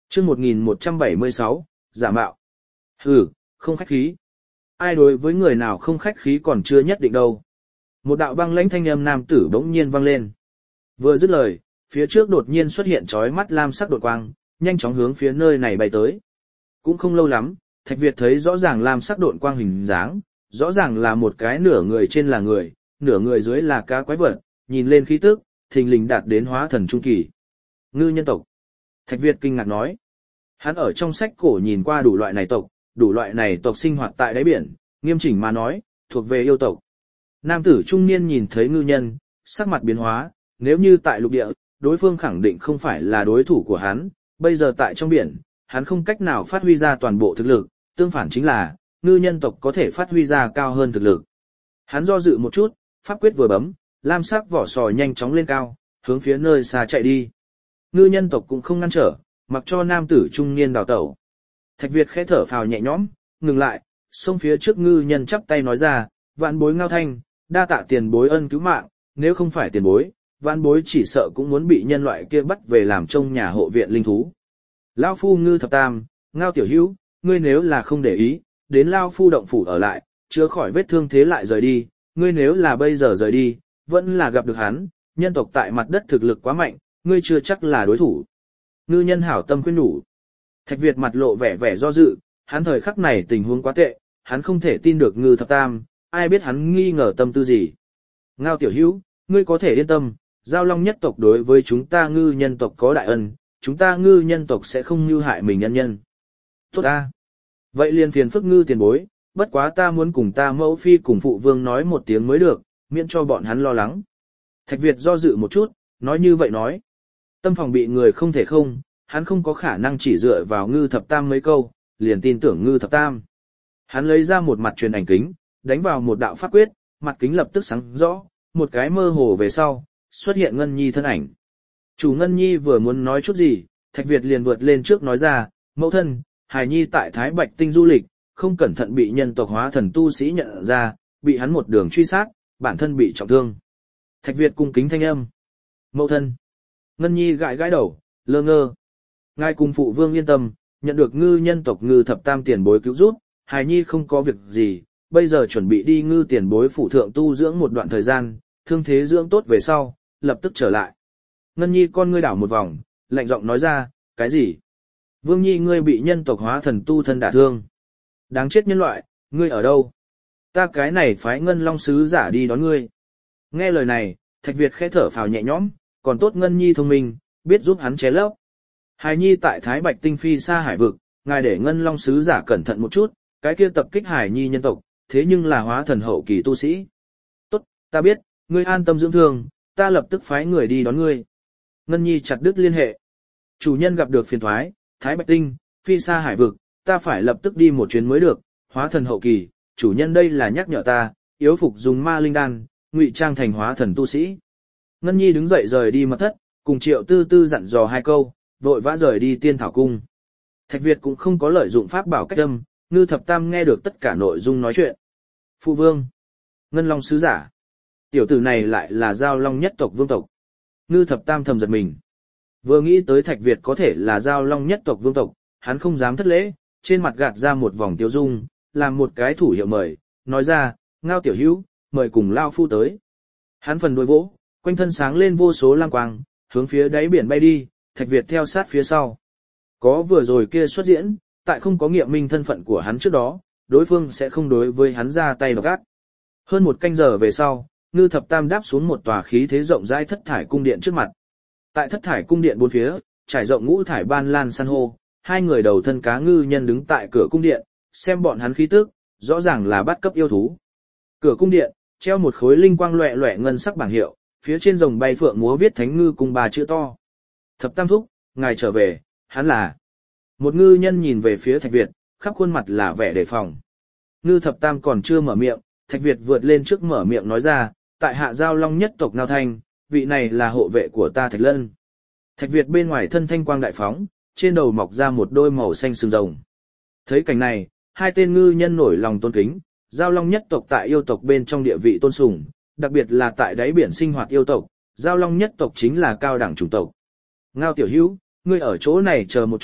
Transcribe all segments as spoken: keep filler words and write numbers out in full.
Chương một nghìn một trăm bảy mươi sáu, giả mạo. Hừ, không khách khí. Ai đối với người nào không khách khí còn chưa nhất định đâu. Một đạo băng lãnh thanh âm nam tử bỗng nhiên vang lên. Vừa dứt lời, phía trước đột nhiên xuất hiện chói mắt lam sắc đột quang, nhanh chóng hướng phía nơi này bay tới. Cũng không lâu lắm, Thạch Việt thấy rõ ràng lam sắc đột quang hình dáng, rõ ràng là một cái nửa người trên là người, nửa người dưới là cá quái vật, nhìn lên khí tức, thình lình đạt đến hóa thần trung kỳ. Ngư nhân tộc. Thạch Việt kinh ngạc nói. Hắn ở trong sách cổ nhìn qua đủ loại này tộc, đủ loại này tộc sinh hoạt tại đáy biển, nghiêm chỉnh mà nói, thuộc về yêu tộc. Nam tử trung niên nhìn thấy ngư nhân, sắc mặt biến hóa, nếu như tại lục địa, đối phương khẳng định không phải là đối thủ của hắn, bây giờ tại trong biển, hắn không cách nào phát huy ra toàn bộ thực lực, tương phản chính là, ngư nhân tộc có thể phát huy ra cao hơn thực lực. Hắn do dự một chút, pháp quyết vừa bấm, lam sắc vỏ sò nhanh chóng lên cao, hướng phía nơi xa chạy đi. Ngư nhân tộc cũng không ngăn trở, mặc cho nam tử trung niên đào tẩu. Thạch Việt khẽ thở phào nhẹ nhõm, ngừng lại, xông phía trước ngư nhân chắp tay nói ra, vạn bối Ngao Thanh, đa tạ tiền bối ân cứu mạng, nếu không phải tiền bối, vạn bối chỉ sợ cũng muốn bị nhân loại kia bắt về làm trông nhà hộ viện linh thú. Lao phu Ngư thập tam, Ngao tiểu hữu, ngươi nếu là không để ý, đến Lao phu động phủ ở lại, chữa khỏi vết thương thế lại rời đi, ngươi nếu là bây giờ rời đi, vẫn là gặp được hắn, nhân tộc tại mặt đất thực lực quá mạnh, ngươi chưa chắc là đối thủ. Ngư nhân hảo tâm khuyên nhủ. Thạch Việt mặt lộ vẻ vẻ do dự, hắn thời khắc này tình huống quá tệ, hắn không thể tin được Ngư thập tam, ai biết hắn nghi ngờ tâm tư gì. Ngao tiểu hữu, ngươi có thể yên tâm, Giao Long nhất tộc đối với chúng ta ngư nhân tộc có đại ân, chúng ta ngư nhân tộc sẽ không mưu hại mình nhân nhân. Tốt ta. Vậy liền phiền phức Ngư tiền bối, bất quá ta muốn cùng ta mẫu phi cùng phụ vương nói một tiếng mới được, miễn cho bọn hắn lo lắng. Thạch Việt do dự một chút, nói như vậy nói. Tâm phòng bị người không thể không, hắn không có khả năng chỉ dựa vào Ngư thập tam mấy câu, liền tin tưởng Ngư thập tam. Hắn lấy ra một mặt truyền ảnh kính, đánh vào một đạo pháp quyết, mặt kính lập tức sáng rõ, một cái mơ hồ về sau, xuất hiện Ngân Nhi thân ảnh. Chủ Ngân Nhi vừa muốn nói chút gì, Thạch Việt liền vượt lên trước nói ra, mẫu thân, Hải Nhi tại Thái Bạch Tinh du lịch, không cẩn thận bị nhân tộc hóa thần tu sĩ nhận ra, bị hắn một đường truy sát, bản thân bị trọng thương. Thạch Việt cung kính thanh âm. Mẫu thân. Ngân Nhi gãi gãi đầu, lơ ngơ. Ngài cùng phụ vương yên tâm, nhận được ngư nhân tộc Ngư thập tam tiền bối cứu giúp, Hải Nhi không có việc gì, bây giờ chuẩn bị đi Ngư tiền bối phụ thượng tu dưỡng một đoạn thời gian, thương thế dưỡng tốt về sau, lập tức trở lại. Ngân Nhi con ngươi đảo một vòng, lạnh giọng nói ra, cái gì? Vương Nhi ngươi bị nhân tộc hóa thần tu thân đả thương. Đáng chết nhân loại, ngươi ở đâu? Ta cái này phái Ngân Long sứ giả đi đón ngươi. Nghe lời này, Thạch Việt khẽ thở phào nhẹ nhõm, còn tốt Ngân Nhi thông minh, biết giúp hắn ché lấp. Hải Nhi tại Thái Bạch Tinh phi xa hải vực, ngài để Ngân Long sứ giả cẩn thận một chút, cái kia tập kích Hải Nhi nhân tộc, thế nhưng là hóa thần hậu kỳ tu sĩ. Tốt, ta biết, ngươi an tâm dưỡng thương, ta lập tức phái người đi đón ngươi. Ngân Nhi chặt đứt liên hệ. Chủ nhân gặp được phiền thoái, Thái Bạch Tinh, phi xa hải vực, ta phải lập tức đi một chuyến mới được, hóa thần hậu kỳ, chủ nhân đây là nhắc nhở ta, yếu phục dùng ma linh đan, ngụy trang thành hóa thần tu sĩ. Ngân Nhi đứng dậy rời đi mật thất, cùng Triệu Tư Tư dặn dò hai câu, vội vã rời đi Tiên Thảo Cung. Thạch Việt cũng không có lợi dụng pháp bảo cách âm, Ngư thập tam nghe được tất cả nội dung nói chuyện. Phụ vương, Ngân Long sứ giả, tiểu tử này lại là Giao Long nhất tộc vương tộc. Ngư thập tam thầm giật mình. Vừa nghĩ tới Thạch Việt có thể là Giao Long nhất tộc vương tộc, hắn không dám thất lễ, trên mặt gạt ra một vòng tiêu dung, làm một cái thủ hiệu mời, nói ra, Ngao tiểu hữu, mời cùng lao phu tới. Hắn phần đuôi vỗ, quanh thân sáng lên vô số lam quang, hướng phía đáy biển bay đi, Thạch Việt theo sát phía sau. Có vừa rồi kia xuất diễn, tại không có nghiệm minh thân phận của hắn trước đó, đối phương sẽ không đối với hắn ra tay độc ác. Hơn một canh giờ về sau, Ngư thập tam đáp xuống một tòa khí thế rộng rãi thất thải cung điện trước mặt. Tại thất thải cung điện bốn phía, trải rộng ngũ thải ban lan san hô, hai người đầu thân cá ngư nhân đứng tại cửa cung điện, xem bọn hắn khí tức, rõ ràng là bắt cấp yêu thú. Cửa cung điện, treo một khối linh quang loẹ loẹ ngân sắc bảng hiệu, phía trên rồng bay phượng múa viết Thánh Ngư cùng ba chữ to. Thập tam thúc, ngài trở về, hắn là. Một ngư nhân nhìn về phía Thạch Việt, khắp khuôn mặt là vẻ đề phòng. Ngư thập tam còn chưa mở miệng, Thạch Việt vượt lên trước mở miệng nói ra, tại hạ Giao Long nhất tộc Ngao Thanh, vị này là hộ vệ của ta Thạch Lân. Thạch Việt bên ngoài thân thanh quang đại phóng, trên đầu mọc ra một đôi màu xanh sừng rồng. Thấy cảnh này, hai tên ngư nhân nổi lòng tôn kính, Giao Long nhất tộc tại yêu tộc bên trong địa vị tôn sùng, đặc biệt là tại đáy biển sinh hoạt yêu tộc, Giao Long nhất tộc chính là cao đẳng chủng tộc. Ngao tiểu hữu, ngươi ở chỗ này chờ một chút,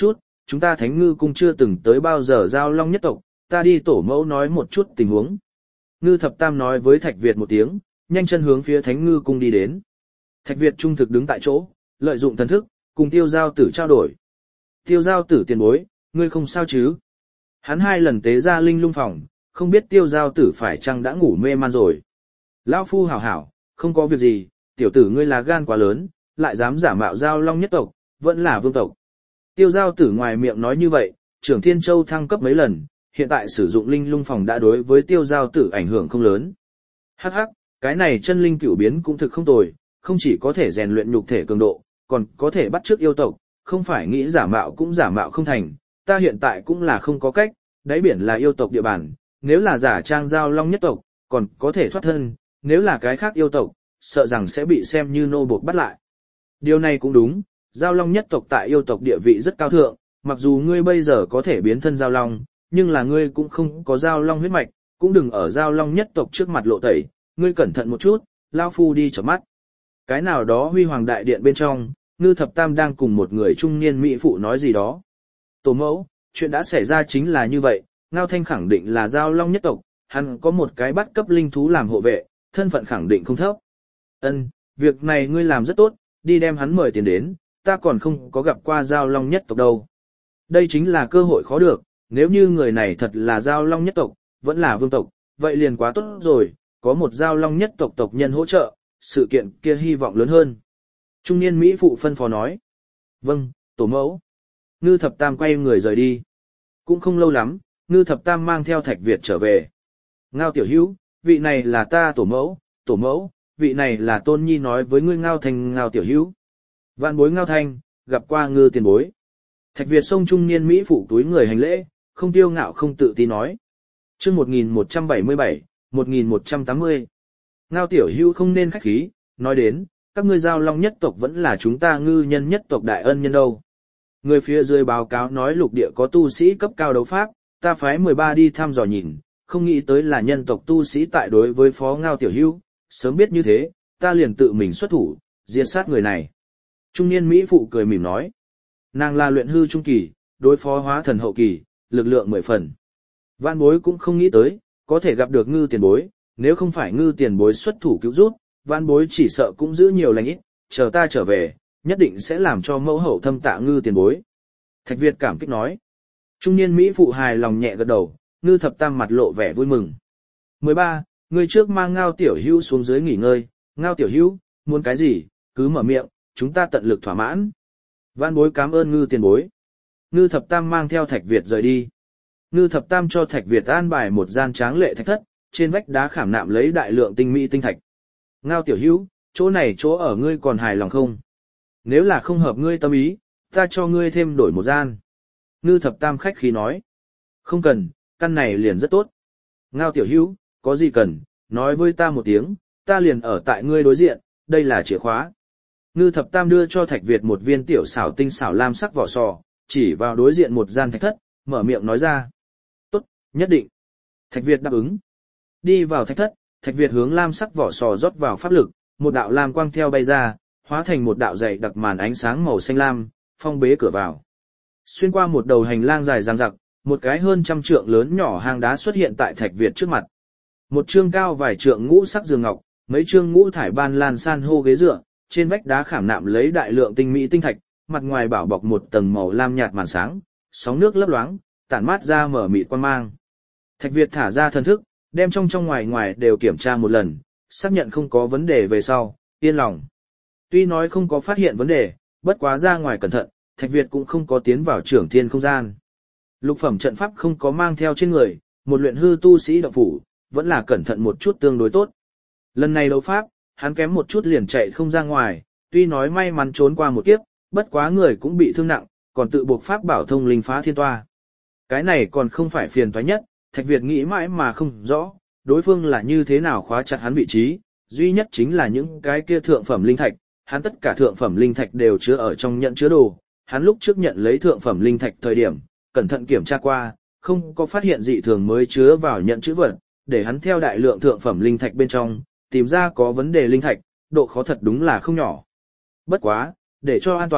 chúng ta Thánh Ngư cung chưa từng tới bao giờ giao long nhất tộc, ta đi tổ mẫu nói một chút tình huống. Ngư thập tam nói với Thạch Việt một tiếng, nhanh chân hướng phía Thánh Ngư cung đi đến. Thạch Việt trung thực đứng tại chỗ, lợi dụng thần thức, cùng tiêu giao tử trao đổi. Tiêu giao tử tiền bối, ngươi không sao chứ? Hắn hai lần tế ra linh lung phòng, không biết tiêu giao tử phải chăng đã ngủ mê man rồi. Lão phu hảo hảo, không có việc gì, tiểu tử ngươi là gan quá lớn, lại dám giả mạo giao long nhất tộc, vẫn là vương tộc. Tiêu giao tử ngoài miệng nói như vậy, trưởng Thiên Châu thăng cấp mấy lần, hiện tại sử dụng linh lung phòng đã đối với tiêu giao tử ảnh hưởng không lớn. Hắc hắc, cái này chân linh cửu biến cũng thực không tồi, không chỉ có thể rèn luyện nhục thể cường độ, còn có thể bắt chước yêu tộc, không phải nghĩ giả mạo cũng giả mạo không thành, ta hiện tại cũng là không có cách, đáy biển là yêu tộc địa bàn, nếu là giả trang giao long nhất tộc, còn có thể thoát thân, nếu là cái khác yêu tộc, sợ rằng sẽ bị xem như nô buộc bắt lại. Điều này cũng đúng, giao long nhất tộc tại yêu tộc địa vị rất cao thượng, mặc dù ngươi bây giờ có thể biến thân giao long, nhưng là ngươi cũng không có giao long huyết mạch, cũng đừng ở giao long nhất tộc trước mặt lộ tẩy, ngươi cẩn thận một chút, lao phu đi chợp mắt. Cái nào đó huy hoàng đại điện bên trong, Ngư thập tam đang cùng một người trung niên mỹ phụ nói gì đó. Tổ mẫu, chuyện đã xảy ra chính là như vậy, Ngao Thanh khẳng định là giao long nhất tộc, hắn có một cái bắt cấp linh thú làm hộ vệ, thân phận khẳng định không thấp. Ân, việc này ngươi làm rất tốt, đi đem hắn mời tiền đến, ta còn không có gặp qua giao long nhất tộc đâu. Đây chính là cơ hội khó được, nếu như người này thật là giao long nhất tộc, vẫn là vương tộc, vậy liền quá tốt rồi, có một giao long nhất tộc tộc nhân hỗ trợ, sự kiện kia hy vọng lớn hơn. Trung niên Mỹ phụ phân phó nói. Vâng, tổ mẫu. Ngư thập tam quay người rời đi. Cũng không lâu lắm, Ngư thập tam mang theo Thạch Việt trở về. Ngao tiểu hữu, vị này là ta tổ mẫu, tổ mẫu, vị này là tôn nhi nói với ngươi Ngao Thanh Ngao tiểu hữu. Vạn bối Ngao Thanh, gặp qua Ngư tiền bối. Thạch Việt xông trung niên Mỹ phụ túi người hành lễ, không tiêu ngạo không tự tin nói. Chương một nghìn một trăm bảy mươi bảy, một nghìn một trăm tám mươi. Ngao tiểu hữu không nên khách khí, nói đến, các ngươi giao long nhất tộc vẫn là chúng ta ngư nhân nhất tộc đại ân nhân đâu. Người phía dưới báo cáo nói lục địa có tu sĩ cấp cao đấu pháp, ta phái mười ba đi thăm dò nhìn, không nghĩ tới là nhân tộc tu sĩ tại đối với phó Ngao tiểu hữu, sớm biết như thế, ta liền tự mình xuất thủ, diệt sát người này. Trung niên Mỹ phụ cười mỉm nói, nàng là luyện hư trung kỳ, đối phó hóa thần hậu kỳ, lực lượng mười phần. Vạn bối cũng không nghĩ tới, có thể gặp được Ngư tiền bối, nếu không phải Ngư tiền bối xuất thủ cứu giúp, vạn bối chỉ sợ cũng giữ nhiều lành ít, chờ ta trở về, nhất định sẽ làm cho mẫu hậu thâm tạ Ngư tiền bối. Thạch Việt cảm kích nói. Trung niên Mỹ phụ hài lòng nhẹ gật đầu, Ngư thập tam mặt lộ vẻ vui mừng. mười ba. Người trước mang Ngao tiểu hữu xuống dưới nghỉ ngơi, Ngao tiểu hữu, muốn cái gì, cứ mở miệng, chúng ta tận lực thỏa mãn. Vạn bối cảm ơn Ngư tiền bối. Ngư thập tam mang theo Thạch Việt rời đi. Ngư thập tam cho Thạch Việt an bài một gian tráng lệ thạch thất, trên vách đá khảm nạm lấy đại lượng tinh mỹ tinh thạch. Ngao tiểu hữu, chỗ này chỗ ở ngươi còn hài lòng không? Nếu là không hợp ngươi tâm ý, ta cho ngươi thêm đổi một gian. Ngư thập tam khách khí nói. Không cần, căn này liền rất tốt. Ngao tiểu hữu, có gì cần, nói với ta một tiếng, ta liền ở tại ngươi đối diện, đây là chìa khóa. Ngư thập tam đưa cho Thạch Việt một viên tiểu xảo tinh xảo lam sắc vỏ sò, chỉ vào đối diện một gian thạch thất, mở miệng nói ra. Tốt, nhất định. Thạch Việt đáp ứng. Đi vào thạch thất, Thạch Việt hướng lam sắc vỏ sò rót vào pháp lực, một đạo lam quang theo bay ra, hóa thành một đạo dày đặc màn ánh sáng màu xanh lam, phong bế cửa vào. Xuyên qua một đầu hành lang dài dằng dặc, một cái hơn trăm trượng lớn nhỏ hang đá xuất hiện tại Thạch Việt trước mặt. Một trương cao vài trượng ngũ sắc giường ngọc, mấy trương ngũ thải ban lan san hô ghế dựa, trên vách đá khảm nạm lấy đại lượng tinh mỹ tinh thạch, mặt ngoài bảo bọc một tầng màu lam nhạt màn sáng, sóng nước lấp loáng, tản mát ra mở mịt quang mang. Thạch Việt thả ra thần thức, đem trong trong ngoài ngoài đều kiểm tra một lần, xác nhận không có vấn đề về sau, yên lòng. Tuy nói không có phát hiện vấn đề, bất quá ra ngoài cẩn thận, Thạch Việt cũng không có tiến vào trưởng thiên không gian. Lục phẩm trận pháp không có mang theo trên người, một luyện hư tu sĩ động phủ, vẫn là cẩn thận một chút tương đối tốt. Lần này đấu pháp, hắn kém một chút liền chạy không ra ngoài, tuy nói may mắn trốn qua một kiếp, bất quá người cũng bị thương nặng, còn tự buộc pháp bảo thông linh phá thiên toa. Cái này còn không phải phiền toái nhất, Thạch Việt nghĩ mãi mà không rõ, đối phương là như thế nào khóa chặt hắn vị trí, duy nhất chính là những cái kia thượng phẩm linh thạch, hắn tất cả thượng phẩm linh thạch đều chứa ở trong nhận chứa đồ, hắn lúc trước nhận lấy thượng phẩm linh thạch thời điểm, cẩn thận kiểm tra qua, không có phát hiện dị thường mới chứa vào nhận chữ vật, để hắn theo đại lượng thượng phẩm linh thạch bên trong, tìm ra có vấn đề linh thạch, độ khó thật đúng là không nhỏ. Bất quá, để cho an toàn,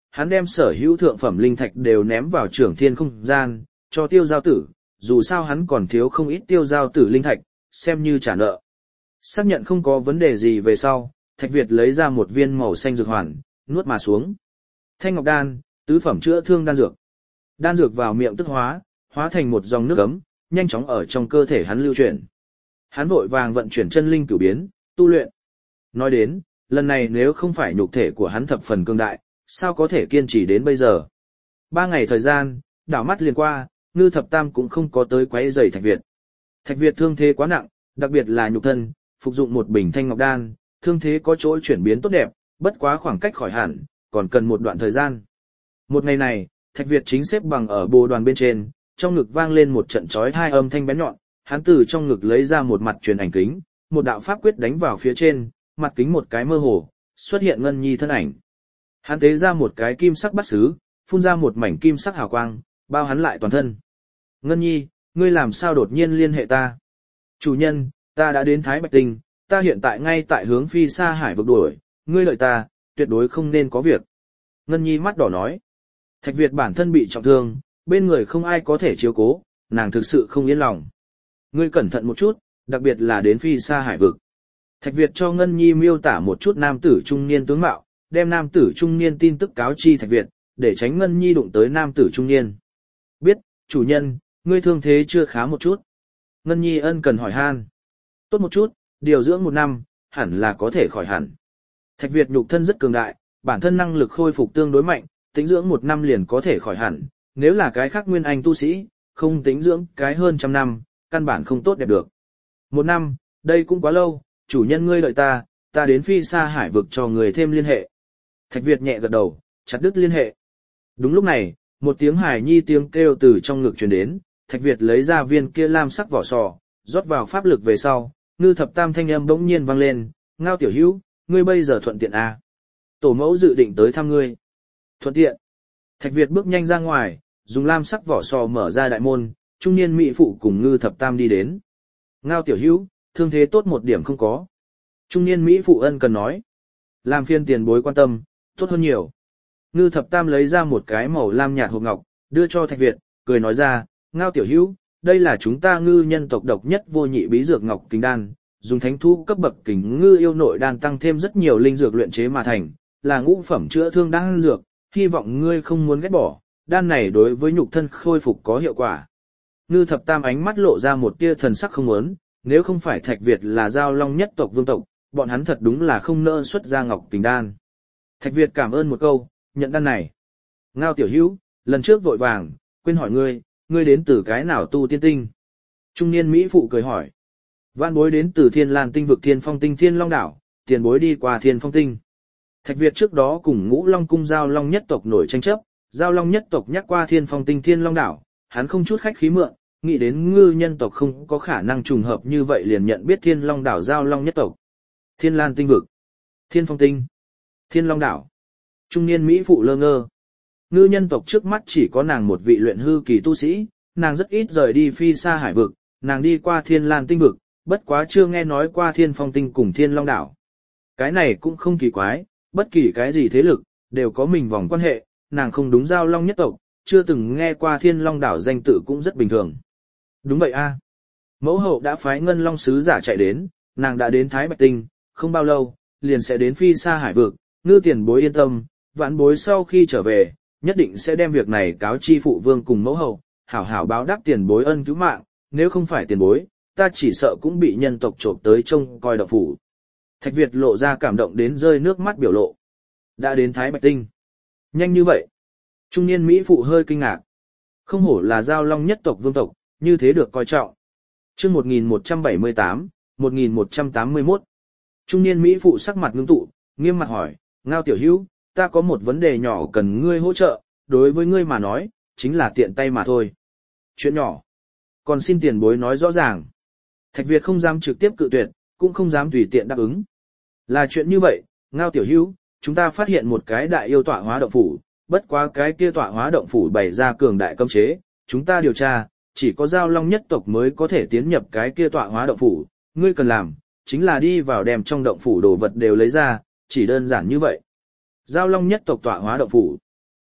hắn đem sở hữu thượng phẩm linh thạch đều ném vào trưởng thiên không gian, cho tiêu giao tử, dù sao hắn còn thiếu không ít tiêu giao tử linh thạch, xem như trả nợ. Xác nhận không có vấn đề gì về sau, Thạch Việt lấy ra một viên màu xanh dược hoàn, nuốt mà xuống. Thanh ngọc đan, tứ phẩm chữa thương đan dược. Đan dược vào miệng tức hóa, hóa thành một dòng nước ấm, nhanh chóng ở trong cơ thể hắn lưu chuyển. Hắn vội vàng vận chuyển chân linh cửu biến, tu luyện. Nói đến, lần này nếu không phải nhục thể của hắn thập phần cường đại, sao có thể kiên trì đến bây giờ. Ba ngày thời gian, đảo mắt liền qua, Ngư Thập Tam cũng không có tới quấy rầy Thạch Việt. Thạch Việt thương thế quá nặng, đặc biệt là nhục thân, phục dụng một bình thanh ngọc đan, thương thế có chỗ chuyển biến tốt đẹp, bất quá khoảng cách khỏi hẳn, còn cần một đoạn thời gian. Một ngày này, Thạch Việt chính xếp bằng ở bồ đoàn bên trên, trong ngực vang lên một trận chói tai âm thanh bén nhọn, hắn từ trong ngực lấy ra một mặt truyền ảnh kính, một đạo pháp quyết đánh vào phía trên, mặt kính một cái mơ hồ, xuất hiện Ngân Nhi thân ảnh. Hắn tế ra một cái kim sắc bát sứ, phun ra một mảnh kim sắc hào quang, bao hắn lại toàn thân. Ngân Nhi, ngươi làm sao đột nhiên liên hệ ta? Chủ nhân, ta đã đến Thái Bạch Tinh, ta hiện tại ngay tại hướng phi xa hải vực đuổi, ngươi lợi ta, tuyệt đối không nên có việc. Ngân Nhi mắt đỏ nói. Thạch Việt bản thân bị trọng thương, bên người không ai có thể chiếu cố, nàng thực sự không yên lòng. Ngươi cẩn thận một chút, đặc biệt là đến phi xa hải vực. Thạch Việt cho Ngân Nhi miêu tả một chút nam tử trung niên tướng mạo, đem nam tử trung niên tin tức cáo chi Thạch Việt, để tránh Ngân Nhi đụng tới nam tử trung niên. Biết, chủ nhân, ngươi thương thế chưa khá một chút. Ngân Nhi ân cần hỏi han. Tốt một chút, điều dưỡng một năm, hẳn là có thể khỏi hẳn. Thạch Việt nhục thân rất cường đại, bản thân năng lực khôi phục tương đối mạnh, tĩnh dưỡng một năm liền có thể khỏi hẳn. Nếu là cái khác nguyên anh tu sĩ, không tĩnh dưỡng cái hơn trăm năm, căn bản không tốt đẹp được. Một năm, đây cũng quá lâu, chủ nhân ngươi đợi ta, ta đến phi xa hải vực cho người thêm liên hệ. Thạch Việt nhẹ gật đầu, chặt đứt liên hệ. Đúng lúc này, một tiếng hài nhi tiếng kêu từ trong ngực truyền đến, Thạch Việt lấy ra viên kia lam sắc vỏ sò, rót vào pháp lực về sau, Ngư Thập Tam thanh âm bỗng nhiên vang lên, Ngao tiểu hữu, ngươi bây giờ thuận tiện à? Tổ mẫu dự định tới thăm ngươi. Thuận tiện. Thạch Việt bước nhanh ra ngoài, dùng lam sắc vỏ sò mở ra đại môn, trung niên mỹ phụ cùng Ngư Thập Tam đi đến. Ngao tiểu hữu, thương thế tốt một điểm không có. Trung niên mỹ phụ ân cần nói. Làm phiên tiền bối quan tâm, tốt hơn nhiều. Ngư Thập Tam lấy ra một cái màu lam nhạt hộp ngọc, đưa cho Thạch Việt, cười nói ra, Ngao tiểu hữu, đây là chúng ta ngư nhân tộc độc nhất vô nhị bí dược ngọc kính đan, dùng thánh thu cấp bậc kính ngư yêu nội đan tăng thêm rất nhiều linh dược luyện chế mà thành, là ngũ phẩm chữa thương đan dược, hy vọng ngươi không muốn ghét bỏ, đan này đối với nhục thân khôi phục có hiệu quả. Ngư Thập Tam ánh mắt lộ ra một tia thần sắc không muốn, nếu không phải Thạch Việt là giao long nhất tộc vương tộc, bọn hắn thật đúng là không nỡ xuất ra ngọc kính đan. Thạch Việt cảm ơn một câu, nhận đan này. Ngao tiểu hữu, lần trước vội vàng, quên hỏi ngươi, ngươi đến từ cái nào tu tiên tinh? Trung niên mỹ phụ cười hỏi. Vạn bối đến từ Thiên Lan tinh vực Thiên Phong tinh Thiên Long đảo, tiền bối đi qua Thiên Phong tinh. Thạch Việt trước đó cùng Ngũ Long cung giao long nhất tộc nổi tranh chấp, giao long nhất tộc nhắc qua Thiên Phong tinh Thiên Long đảo, hắn không chút khách khí mượn, nghĩ đến ngư nhân tộc không có khả năng trùng hợp như vậy liền nhận biết Thiên Long đảo giao long nhất tộc. Thiên Lan tinh vực, Thiên Phong tinh, Thiên Long đảo. Trung niên mỹ phụ lơ ngơ. Ngư nhân tộc trước mắt chỉ có nàng một vị luyện hư kỳ tu sĩ, nàng rất ít rời đi phi xa hải vực, nàng đi qua Thiên Lan tinh vực, bất quá chưa nghe nói qua Thiên Phong tinh cùng Thiên Long đảo. Cái này cũng không kỳ quái, bất kỳ cái gì thế lực, đều có mình vòng quan hệ, nàng không đúng giao long nhất tộc, chưa từng nghe qua Thiên Long đảo danh tự cũng rất bình thường. Đúng vậy a. Mẫu hậu đã phái ngân long sứ giả chạy đến, nàng đã đến Thái Bạch Tinh, không bao lâu, liền sẽ đến phi xa hải vực, Ngư tiền bối yên tâm, vãn bối sau khi trở về, nhất định sẽ đem việc này cáo chi phụ vương cùng mẫu hậu, hảo hảo báo đáp tiền bối ân cứu mạng, nếu không phải tiền bối, ta chỉ sợ cũng bị nhân tộc trộm tới trông coi động phủ. Thạch Việt lộ ra cảm động đến rơi nước mắt biểu lộ. Đã đến Thái Bạch Tinh. Nhanh như vậy. Trung niên Mỹ phụ hơi kinh ngạc. Không hổ là giao long nhất tộc vương tộc, như thế được coi trọng. Chương một nghìn một trăm bảy mươi tám, một nghìn một trăm tám mươi mốt. Trung niên Mỹ phụ sắc mặt ngưng tụ, nghiêm mặt hỏi, Ngao tiểu hữu, ta có một vấn đề nhỏ cần ngươi hỗ trợ, đối với ngươi mà nói, chính là tiện tay mà thôi. Chuyện nhỏ. Còn xin tiền bối nói rõ ràng. Thạch Việt không dám trực tiếp cự tuyệt, cũng không dám tùy tiện đáp ứng. Là chuyện như vậy, Ngao tiểu hữu, chúng ta phát hiện một cái đại yêu tọa hóa động phủ, bất quá cái kia tọa hóa động phủ bày ra cường đại cấm chế, chúng ta điều tra, chỉ có giao long nhất tộc mới có thể tiến nhập cái kia tọa hóa động phủ, ngươi cần làm, chính là đi vào đem trong động phủ đồ vật đều lấy ra, chỉ đơn giản như vậy. Giao long nhất tộc tọa hóa động phủ.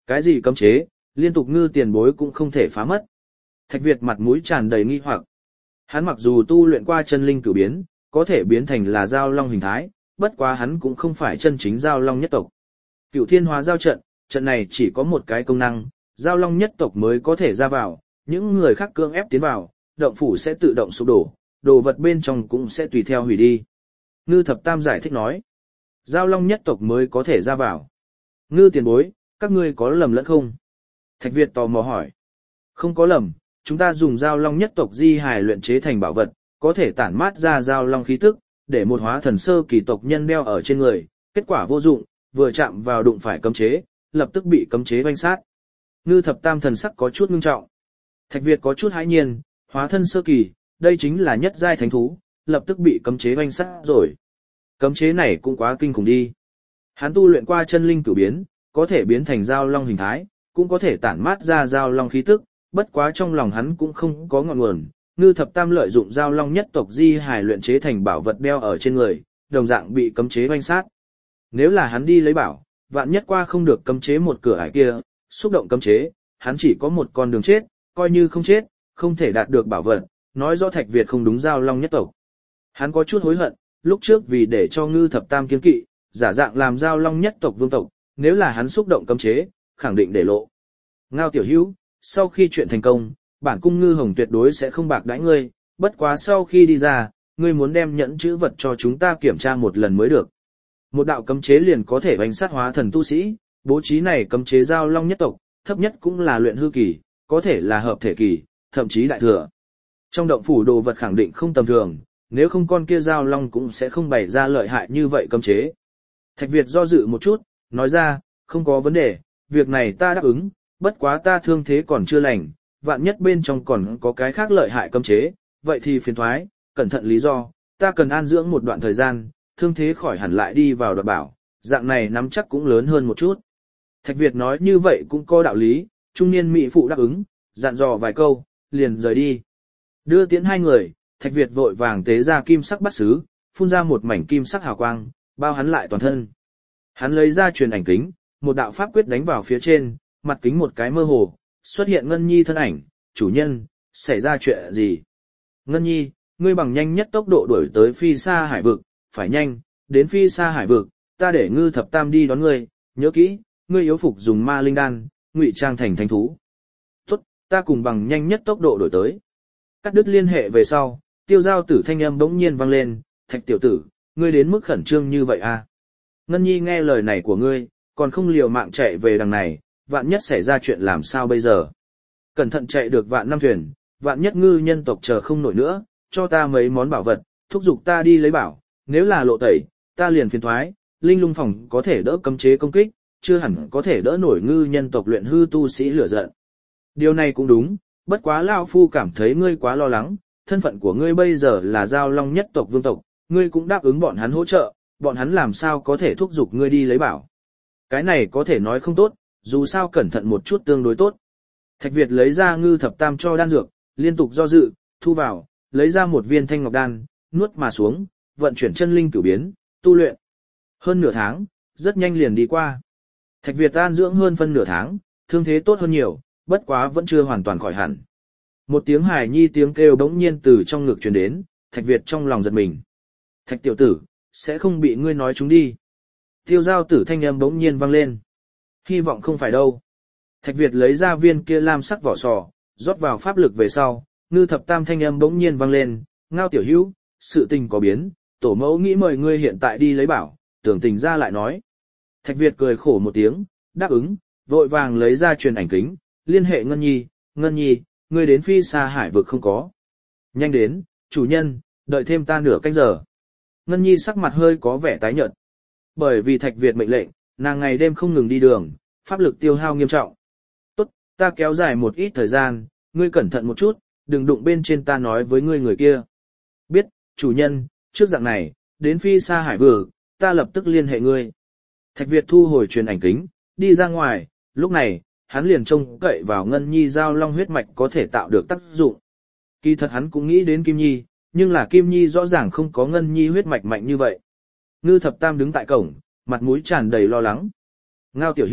Cái gì cấm chế, liên tục ngư tiền bối cũng không thể phá mất. Thạch Việt mặt mũi tràn đầy nghi hoặc. Hắn mặc dù tu luyện qua chân linh cửu biến, có thể biến thành là giao long hình thái, bất quá hắn cũng không phải chân chính giao long nhất tộc. Cửu thiên hóa giao trận, trận này chỉ có một cái công năng, giao long nhất tộc mới có thể ra vào, những người khác cưỡng ép tiến vào, động phủ sẽ tự động sụp đổ, đồ vật bên trong cũng sẽ tùy theo hủy đi. Ngư thập tam giải thích nói, giao long nhất tộc mới có thể ra vào. Ngư tiền bối, các ngươi có lầm lẫn không? Thạch Việt tò mò hỏi. Không có lầm, chúng ta dùng giao long nhất tộc di hài luyện chế thành bảo vật, có thể tản mát ra giao long khí tức, để một hóa thần sơ kỳ tộc nhân đeo ở trên người, kết quả vô dụng, vừa chạm vào đụng phải cấm chế, lập tức bị cấm chế vanh sát. Ngư thập tam thần sắc có chút ngưng trọng. Thạch Việt có chút hãi nhiên, hóa thân sơ kỳ, đây chính là nhất giai thánh thú, lập tức bị cấm chế vanh sát rồi. Cấm chế này cũng quá kinh khủng đi. Hắn tu luyện qua chân linh cửu biến, có thể biến thành giao long hình thái, cũng có thể tản mát ra giao long khí tức, bất quá trong lòng hắn cũng không có ngọn nguồn. Ngư thập tam lợi dụng giao long nhất tộc di hài luyện chế thành bảo vật đeo ở trên người, đồng dạng bị cấm chế vanh sát. Nếu là hắn đi lấy bảo, vạn nhất qua không được cấm chế một cửa ải kia, xúc động cấm chế, hắn chỉ có một con đường chết, coi như không chết, không thể đạt được bảo vật, nói rõ Thạch Việt không đúng giao long nhất tộc. Hắn có chút hối hận, lúc trước vì để cho Ngư thập tam kiên kỵ, giả dạng làm giao long nhất tộc vương tộc, nếu là hắn xúc động cấm chế, khẳng định để lộ. Ngao tiểu hữu, sau khi chuyện thành công, bản cung Ngư Hồng tuyệt đối sẽ không bạc đãi ngươi, bất quá sau khi đi ra, ngươi muốn đem nhẫn chữ vật cho chúng ta kiểm tra một lần mới được. Một đạo cấm chế liền có thể bánh sát hóa thần tu sĩ, bố trí này cấm chế giao long nhất tộc, thấp nhất cũng là luyện hư kỳ, có thể là hợp thể kỳ, thậm chí đại thừa. Trong động phủ đồ vật khẳng định không tầm thường, nếu không con kia giao long cũng sẽ không bày ra lợi hại như vậy cấm chế. Thạch Việt do dự một chút, nói ra, không có vấn đề, việc này ta đáp ứng, bất quá ta thương thế còn chưa lành, vạn nhất bên trong còn có cái khác lợi hại cấm chế, vậy thì phiền thoái, cẩn thận lý do, ta cần an dưỡng một đoạn thời gian, thương thế khỏi hẳn lại đi vào đoạt bảo, dạng này nắm chắc cũng lớn hơn một chút. Thạch Việt nói như vậy cũng có đạo lý, trung niên mỹ phụ đáp ứng, dặn dò vài câu, liền rời đi. Đưa tiễn hai người, Thạch Việt vội vàng tế ra kim sắc bát sứ, phun ra một mảnh kim sắc hào quang, bao hắn lại toàn thân. Hắn lấy ra truyền ảnh kính, một đạo pháp quyết đánh vào phía trên, mặt kính một cái mơ hồ, xuất hiện Ngân Nhi thân ảnh, chủ nhân, xảy ra chuyện gì? Ngân Nhi, ngươi bằng nhanh nhất tốc độ đuổi tới phi xa hải vực, phải nhanh, đến phi xa hải vực, ta để Ngư thập tam đi đón ngươi, nhớ kỹ, ngươi yếu phục dùng ma linh đan, ngụy trang thành thánh thú. Tốt, ta cùng bằng nhanh nhất tốc độ đuổi tới. Cắt đứt liên hệ về sau, tiêu giao tử thanh âm bỗng nhiên vang lên, Thạch tiểu tử, ngươi đến mức khẩn trương như vậy à? Ngân Nhi nghe lời này của ngươi, còn không liều mạng chạy về đằng này, vạn nhất xảy ra chuyện làm sao bây giờ? Cẩn thận chạy được vạn năm thuyền, vạn nhất ngư nhân tộc chờ không nổi nữa, cho ta mấy món bảo vật, thúc giục ta đi lấy bảo, nếu là lộ tẩy, ta liền phiền thoái, linh lung phòng có thể đỡ cấm chế công kích, chưa hẳn có thể đỡ nổi ngư nhân tộc luyện hư tu sĩ lửa giận. Điều này cũng đúng, bất quá lão phu cảm thấy ngươi quá lo lắng, thân phận của ngươi bây giờ là giao long nhất tộc vương tộc, ngươi cũng đáp ứng bọn hắn hỗ trợ, bọn hắn làm sao có thể thúc giục ngươi đi lấy bảo. Cái này có thể nói không tốt, dù sao cẩn thận một chút tương đối tốt. Thạch Việt lấy ra Ngư thập tam cho đan dược, liên tục do dự, thu vào, lấy ra một viên thanh ngọc đan, nuốt mà xuống, vận chuyển chân linh cửu biến, tu luyện. Hơn nửa tháng, rất nhanh liền đi qua. Thạch Việt an dưỡng hơn phân nửa tháng, thương thế tốt hơn nhiều, bất quá vẫn chưa hoàn toàn khỏi hẳn. Một tiếng hài nhi tiếng kêu bỗng nhiên từ trong ngực truyền đến, Thạch Việt trong lòng giật mình. Thạch tiểu tử, sẽ không bị ngươi nói chúng đi. Tiêu giao tử thanh âm bỗng nhiên vang lên. Hy vọng không phải đâu. Thạch Việt lấy ra viên kia lam sắc vỏ sò, rót vào pháp lực về sau, Ngư thập tam thanh âm bỗng nhiên vang lên, Ngao tiểu hữu, sự tình có biến, tổ mẫu nghĩ mời ngươi hiện tại đi lấy bảo, tưởng tình ra lại nói. Thạch Việt cười khổ một tiếng, đáp ứng, vội vàng lấy ra truyền ảnh kính, liên hệ Ngân Nhi, Ngân Nhi, ngươi đến phi xa hải vực không có. Nhanh đến, chủ nhân, đợi thêm ta nửa canh giờ. Ngân Nhi sắc mặt hơi có vẻ tái nhợt. Bởi vì Thạch Việt mệnh lệnh, nàng ngày đêm không ngừng đi đường, pháp lực tiêu hao nghiêm trọng. Tốt, ta kéo dài một ít thời gian, ngươi cẩn thận một chút, đừng đụng bên trên ta nói với ngươi người kia. Biết, chủ nhân, trước dạng này, đến phi xa hải vực, ta lập tức liên hệ ngươi. Thạch Việt thu hồi truyền ảnh kính, đi ra ngoài, lúc này, hắn liền trông cậy vào Ngân Nhi giao long huyết mạch có thể tạo được tác dụng. Kỳ thật hắn cũng nghĩ đến Kim Nhi, nhưng là Kim Nhi rõ ràng không có Ngân Nhi huyết mạch mạnh như vậy. Ngư thập tam đứng tại cổng, mặt mũi tràn đầy lo lắng. Ngao tiểu hữu,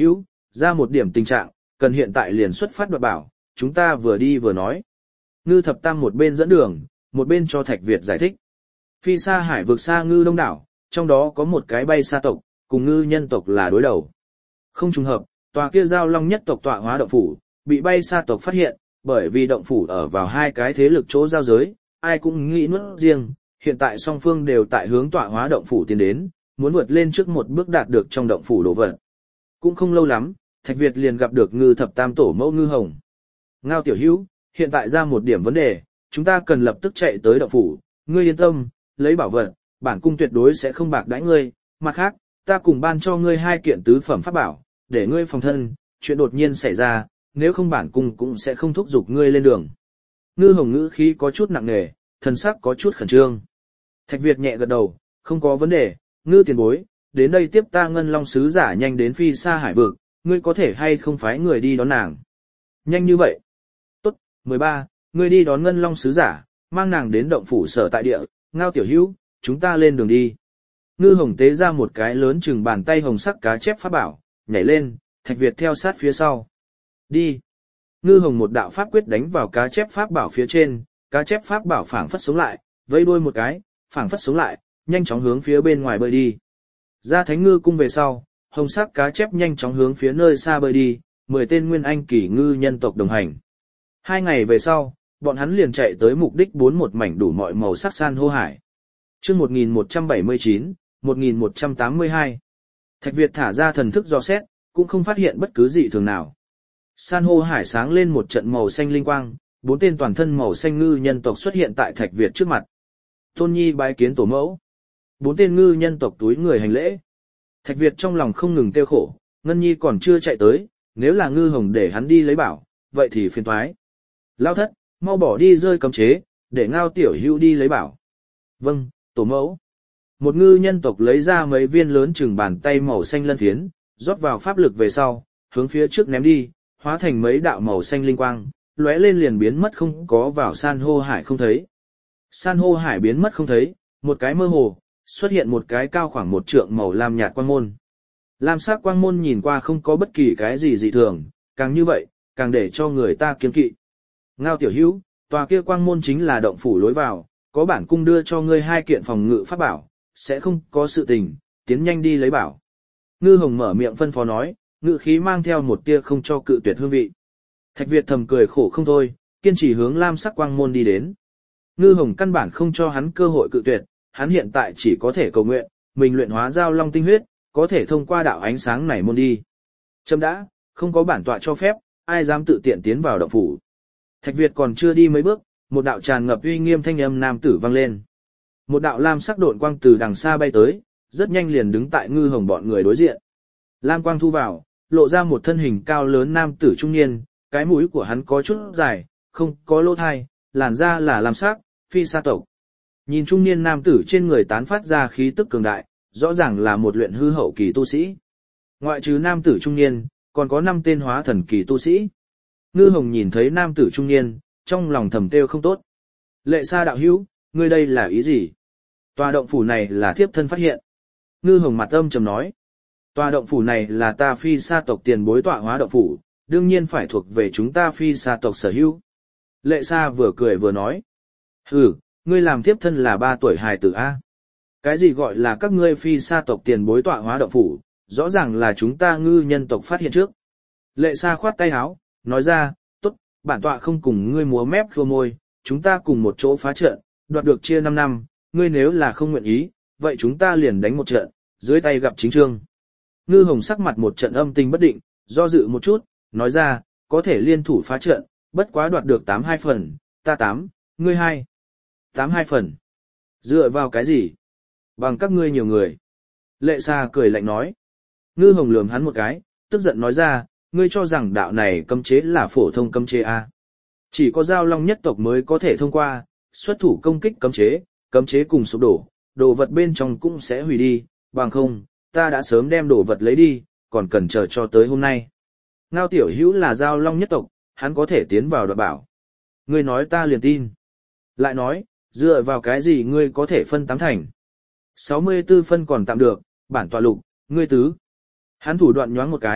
Ra một điểm tình trạng, cần hiện tại liền xuất phát đoạt bảo, chúng ta vừa đi vừa nói. Ngư thập tam một bên dẫn đường, một bên cho Thạch Việt giải thích. Phi xa hải vực xa ngư đông đảo, trong đó có một cái bay sa tộc, cùng ngư nhân tộc là đối đầu. Không trùng hợp, tòa kia giao long nhất tộc tọa hóa động phủ, bị bay sa tộc phát hiện, bởi vì động phủ ở vào hai cái thế lực chỗ giao giới, ai cũng nghĩ nuốt riêng, hiện tại song phương đều tại hướng tọa hóa động phủ tiến đến, muốn vượt lên trước một bước đạt được trong động phủ đồ vật. Cũng không lâu lắm, Thạch Việt liền gặp được ngư thập tam tổ mẫu Ngư Hồng. Ngao tiểu hữu, hiện tại ra một điểm vấn đề, chúng ta cần lập tức chạy tới động phủ, ngươi yên tâm, lấy bảo vật, bản cung tuyệt đối sẽ không bạc đãi ngươi, mặt khác, ta cùng ban cho ngươi hai kiện tứ phẩm pháp bảo, để ngươi phòng thân, chuyện đột nhiên xảy ra, nếu không bản cung cũng sẽ không thúc giục ngươi lên đường. Ngư Hồng ngữ khí có chút nặng nề, thần sắc có chút khẩn trương. Thạch Việt nhẹ gật đầu, không có vấn đề, Ngư tiền bối, đến đây tiếp ta Ngân Long sứ giả nhanh đến phi xa hải vực, ngươi có thể hay không phái người đi đón nàng. Nhanh như vậy. Tốt, mười ba, ngươi đi đón Ngân Long sứ giả, mang nàng đến động phủ sở tại địa, Ngao tiểu hữu, chúng ta lên đường đi. Ngư Hồng tế ra một cái lớn chừng bàn tay hồng sắc cá chép pháp bảo, nhảy lên, Thạch Việt theo sát phía sau. Đi. Ngư Hồng một đạo pháp quyết đánh vào cá chép pháp bảo phía trên, cá chép pháp bảo phảng phất sống lại, vẫy đuôi một cái, phảng phất sống lại, nhanh chóng hướng phía bên ngoài bơi đi. Ra Thánh Ngư cung về sau, hồng sắc cá chép nhanh chóng hướng phía nơi xa bơi đi, mười tên nguyên anh kỳ ngư nhân tộc đồng hành. Hai ngày về sau, bọn hắn liền chạy tới mục đích bốn một mảnh đủ mọi màu sắc san hô hải. Chương một nghìn một trăm bảy mươi chín, một nghìn một trăm tám mươi hai. Thạch Việt thả ra thần thức dò xét, cũng không phát hiện bất cứ dị thường nào. San hô hải sáng lên một trận màu xanh linh quang, bốn tên toàn thân màu xanh ngư nhân tộc xuất hiện tại Thạch Việt trước mặt. Tôn Nhi bái kiến tổ mẫu. Bốn tên ngư nhân tộc túi người hành lễ. Thạch Việt trong lòng không ngừng tiêu khổ, Ngân Nhi còn chưa chạy tới, nếu là Ngư Hồng để hắn đi lấy bảo, vậy thì phiền toái. Lao thất, mau bỏ đi rơi cấm chế, để Ngao tiểu hữu đi lấy bảo. Vâng, tổ mẫu. Một ngư nhân tộc lấy ra mấy viên lớn chừng bàn tay màu xanh lân phiến, rót vào pháp lực về sau, hướng phía trước ném đi, hóa thành mấy đạo màu xanh linh quang, lóe lên liền biến mất không có vào san hô hải không thấy. San hô hải biến mất không thấy, một cái mơ hồ, xuất hiện một cái cao khoảng một trượng màu lam nhạt quang môn. Lam sắc quang môn nhìn qua không có bất kỳ cái gì dị thường, càng như vậy, càng để cho người ta kiêng kỵ. Ngao tiểu hữu, tòa kia quang môn chính là động phủ lối vào, có bản cung đưa cho ngươi hai kiện phòng ngự pháp bảo, sẽ không có sự tình, tiến nhanh đi lấy bảo. Ngư Hồng mở miệng phân phó nói, ngự khí mang theo một tia không cho cự tuyệt hương vị. Thạch Việt thầm cười khổ không thôi, kiên trì hướng lam sắc quang môn đi đến. Ngư Hồng căn bản không cho hắn cơ hội cự tuyệt, hắn hiện tại chỉ có thể cầu nguyện, mình luyện hóa giao long tinh huyết, có thể thông qua đạo ánh sáng này môn đi. Chấm đã, không có bản tọa cho phép, ai dám tự tiện tiến vào động phủ. Thạch Việt còn chưa đi mấy bước, một đạo tràn ngập uy nghiêm thanh âm nam tử vang lên. Một đạo lam sắc độn quang từ đằng xa bay tới, rất nhanh liền đứng tại Ngư Hồng bọn người đối diện. Lam quang thu vào, lộ ra một thân hình cao lớn nam tử trung niên, cái mũi của hắn có chút dài, không có lỗ thai, làn da là lam sắc, phi sa tộc. Nhìn trung niên nam tử trên người tán phát ra khí tức cường đại, rõ ràng là một luyện hư hậu kỳ tu sĩ. Ngoại trừ nam tử trung niên, còn có năm tên hóa thần kỳ tu sĩ. Ngư Hồng nhìn thấy nam tử trung niên, trong lòng thầm kêu không tốt. Lệ Sa đạo hữu, ngươi đây là ý gì? Tòa động phủ này là thiếp thân phát hiện. Ngư Hồng mặt âm trầm nói. Tòa động phủ này là ta phi sa tộc tiền bối tọa hóa động phủ, đương nhiên phải thuộc về chúng ta phi sa tộc sở hữu. Lệ Sa vừa cười vừa nói. Hừ, ngươi làm thiếp thân là ba tuổi hài tử A. Cái gì gọi là các ngươi phi sa tộc tiền bối tọa hóa động phủ, rõ ràng là chúng ta ngư nhân tộc phát hiện trước. Lệ Sa khoát tay áo, nói ra, tốt, bản tọa không cùng ngươi múa mép khua môi, chúng ta cùng một chỗ phá trận, đoạt được chia năm năm, ngươi nếu là không nguyện ý, vậy chúng ta liền đánh một trận, dưới tay gặp chính trương. Ngư Hồng sắc mặt một trận âm tình bất định, do dự một chút, nói ra, có thể liên thủ phá trận, bất quá đoạt được tám hai phần, ta tám, ngươi hai. Tám hai phần. Dựa vào cái gì? Bằng các ngươi nhiều người. Lệ Sa cười lạnh nói. Ngư Hồng lườm hắn một cái, tức giận nói ra, ngươi cho rằng đạo này cấm chế là phổ thông cấm chế A. Chỉ có giao long nhất tộc mới có thể thông qua, xuất thủ công kích cấm chế, cấm chế cùng sụp đổ, đồ vật bên trong cũng sẽ hủy đi, bằng không, ta đã sớm đem đồ vật lấy đi, còn cần chờ cho tới hôm nay. Ngao tiểu hữu là giao long nhất tộc, hắn có thể tiến vào đoạt bảo. Ngươi nói ta liền tin. Lại nói, dựa vào cái gì ngươi có thể phân tám thành. sáu mươi tư phân còn tạm được, bản tọa lục, ngươi tứ. Hắn thủ đoạn nhoáng một cái,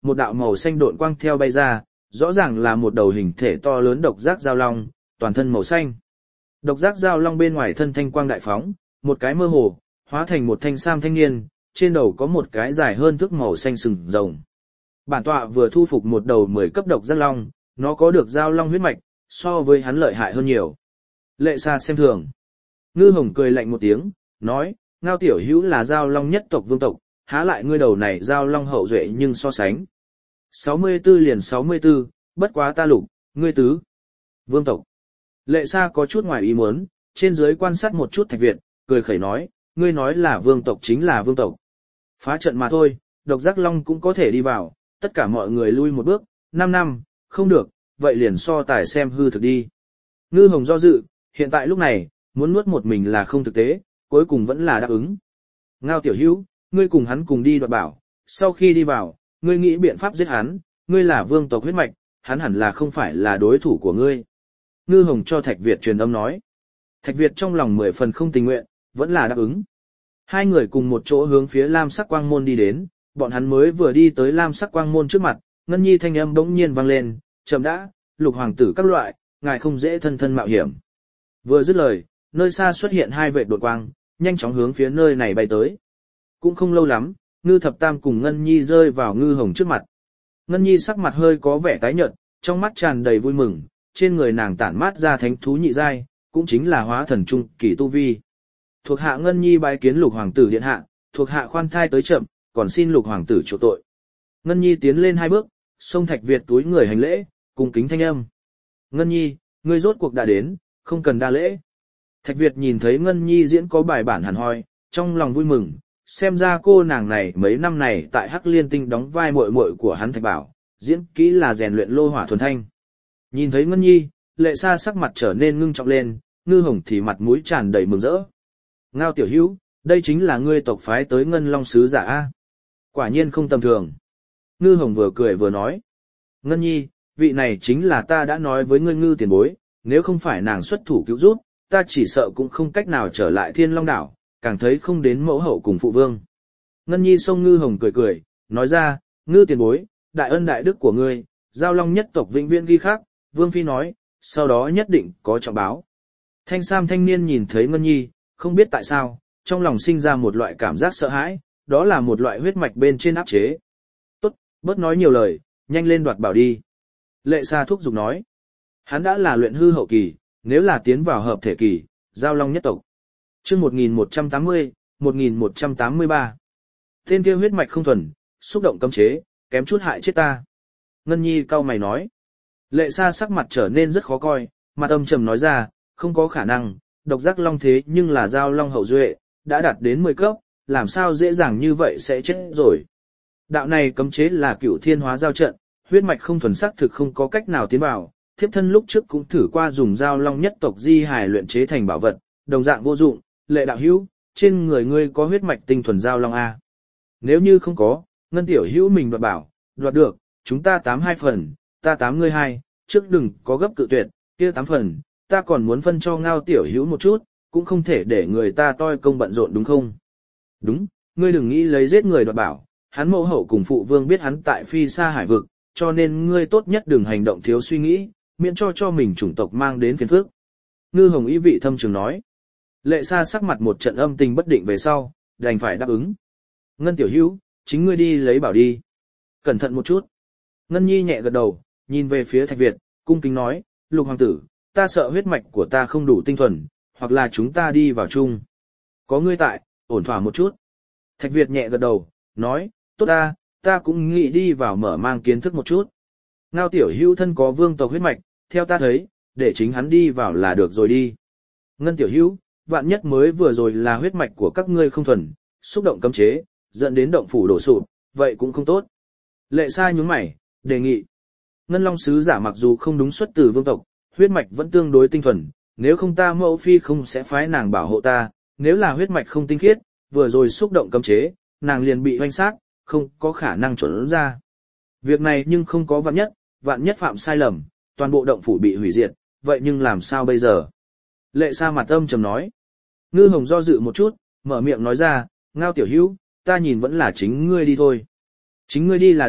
một đạo màu xanh độn quang theo bay ra, rõ ràng là một đầu hình thể to lớn độc giác giao long, toàn thân màu xanh. Độc giác giao long bên ngoài thân thanh quang đại phóng, một cái mơ hồ, hóa thành một thanh sam thanh niên, trên đầu có một cái dài hơn thước màu xanh sừng rồng. Bản tọa vừa thu phục một đầu mười cấp độc giác long, nó có được giao long huyết mạch, so với hắn lợi hại hơn nhiều. Lệ Sa xem thường. Ngư Hồng cười lạnh một tiếng, nói, Ngao tiểu hữu là giao long nhất tộc vương tộc, há lại ngươi đầu này giao long hậu duệ nhưng so sánh. sáu mươi tư liền sáu mươi tư, bất quá ta lục, ngươi tứ. Vương tộc. Lệ Sa có chút ngoài ý muốn, trên dưới quan sát một chút Thạch Việt, cười khẩy nói, ngươi nói là vương tộc chính là vương tộc. Phá trận mà thôi, độc giác long cũng có thể đi vào, tất cả mọi người lui một bước, năm năm, không được, vậy liền so tài xem hư thực đi. Ngư Hồng do dự, hiện tại lúc này, muốn nuốt một mình là không thực tế, cuối cùng vẫn là đáp ứng. Ngao tiểu hữu, ngươi cùng hắn cùng đi đoạt bảo, sau khi đi vào, ngươi nghĩ biện pháp giết hắn, ngươi là vương tộc huyết mạch, hắn hẳn là không phải là đối thủ của ngươi. Ngư Hồng cho Thạch Việt truyền âm nói. Thạch Việt trong lòng mười phần không tình nguyện, vẫn là đáp ứng. Hai người cùng một chỗ hướng phía lam sắc quang môn đi đến, bọn hắn mới vừa đi tới lam sắc quang môn trước mặt, Ngân Nhi thanh âm bỗng nhiên vang lên, chậm đã, Lục hoàng tử các loại, ngài không dễ thân thân mạo hiểm. Vừa dứt lời, nơi xa xuất hiện hai vệt đột quang, nhanh chóng hướng phía nơi này bay tới. Cũng không lâu lắm, Ngư Thập Tam cùng Ngân Nhi rơi vào Ngư Hồng trước mặt. Ngân Nhi sắc mặt hơi có vẻ tái nhợt, trong mắt tràn đầy vui mừng, trên người nàng tản mát ra thánh thú nhị giai, cũng chính là hóa thần trung kỳ tu vi. Thuộc hạ Ngân Nhi bái kiến Lục hoàng tử điện hạ, thuộc hạ khoan thai tới chậm, còn xin Lục hoàng tử chỗ tội. Ngân Nhi tiến lên hai bước, xông Thạch Việt túi người hành lễ, cung kính thanh âm. Ngân Nhi, ngươi rốt cuộc đã đến, không cần đa lễ. Thạch Việt nhìn thấy Ngân Nhi diễn có bài bản hẳn hoi, trong lòng vui mừng, xem ra cô nàng này mấy năm này tại Hắc Liên Tinh đóng vai muội muội của hắn Thạch Bảo, diễn kỹ là rèn luyện lô hỏa thuần thanh. Nhìn thấy Ngân Nhi, Lệ Sa sắc mặt trở nên ngưng trọng lên, Ngư Hồng thì mặt mũi tràn đầy mừng rỡ. Ngao tiểu hữu, đây chính là ngươi tộc phái tới Ngân Long sứ giả a. Quả nhiên không tầm thường. Ngư Hồng vừa cười vừa nói. Ngân Nhi, vị này chính là ta đã nói với ngươi Ngư tiền bối, nếu không phải nàng xuất thủ cứu giúp, ta chỉ sợ cũng không cách nào trở lại Thiên Long đảo, càng thấy không đến mẫu hậu cùng phụ vương. Ngân Nhi xông Ngư Hồng cười cười, nói ra, Ngư tiền bối, đại ân đại đức của ngươi, giao long nhất tộc vĩnh viễn ghi khắc, Vương Phi nói, sau đó nhất định có trọng báo. Thanh sam thanh niên nhìn thấy Ngân Nhi, không biết tại sao, trong lòng sinh ra một loại cảm giác sợ hãi, đó là một loại huyết mạch bên trên áp chế. Tốt, bớt nói nhiều lời, nhanh lên đoạt bảo đi. Lệ Sa thúc giục nói, hắn đã là luyện hư hậu kỳ, nếu là tiến vào hợp thể kỳ, giao long nhất tộc. Chương một nghìn một trăm tám mươi, một nghìn một trăm tám mươi ba. Tên kia huyết mạch không thuần, xúc động cấm chế, kém chút hại chết ta. Ngân Nhi cau mày nói. Lệ Sa sắc mặt trở nên rất khó coi, mặt âm trầm nói ra, không có khả năng, độc giác long thế nhưng là giao long hậu duệ, đã đạt đến mười cấp, làm sao dễ dàng như vậy sẽ chết rồi. Đạo này cấm chế là cửu thiên hóa giao trận, huyết mạch không thuần sắc thực không có cách nào tiến vào, thiếp thân lúc trước cũng thử qua dùng giao long nhất tộc di hài luyện chế thành bảo vật, đồng dạng vô dụng. Lệ đạo hữu, trên người ngươi có huyết mạch tinh thuần giao long a? Nếu như không có, Ngân tiểu hữu mình đoạt bảo, đoạt được, chúng ta tám hai phần, ta tám ngươi hai, trước đừng có gấp cự tuyệt, kia tám phần, ta còn muốn phân cho Ngao tiểu hữu một chút, cũng không thể để người ta toi công bận rộn đúng không? Đúng, ngươi đừng nghĩ lấy giết người đoạt bảo, hắn mẫu hậu cùng phụ vương biết hắn tại phi xa hải vực, cho nên ngươi tốt nhất đừng hành động thiếu suy nghĩ, miễn cho cho mình chủng tộc mang đến phiền phức. Ngư Hồng ý vị thâm trường nói. Lệ Sa sắc mặt một trận âm tình bất định về sau, đành phải đáp ứng. Ngân tiểu hữu, chính ngươi đi lấy bảo đi. Cẩn thận một chút. Ngân Nhi nhẹ gật đầu, nhìn về phía Thạch Việt, cung kính nói, Lục hoàng tử, ta sợ huyết mạch của ta không đủ tinh thuần, hoặc là chúng ta đi vào chung. Có ngươi tại, ổn thỏa một chút. Thạch Việt nhẹ gật đầu, nói, tốt ta, ta cũng nghĩ đi vào mở mang kiến thức một chút. Ngao tiểu hữu thân có vương tộc huyết mạch, theo ta thấy, để chính hắn đi vào là được rồi đi. Ngân tiểu hữu, vạn nhất mới vừa rồi là huyết mạch của các ngươi không thuần, xúc động cấm chế, dẫn đến động phủ đổ sụp, vậy cũng không tốt. Lệ Sa nhướng mày, đề nghị. Ngân Long sứ giả mặc dù không đúng xuất từ vương tộc, huyết mạch vẫn tương đối tinh thuần, nếu không ta mẫu phi không sẽ phái nàng bảo hộ ta, nếu là huyết mạch không tinh khiết, vừa rồi xúc động cấm chế, nàng liền bị hoanh sát, không có khả năng trốn ra. Việc này nhưng không có vạn nhất, vạn nhất phạm sai lầm, toàn bộ động phủ bị hủy diệt, vậy nhưng làm sao bây giờ? Lệ Sa mặt âm trầm nói. Ngư Hồng do dự một chút, mở miệng nói ra, Ngao tiểu hữu, ta nhìn vẫn là chính ngươi đi thôi. Chính ngươi đi là được,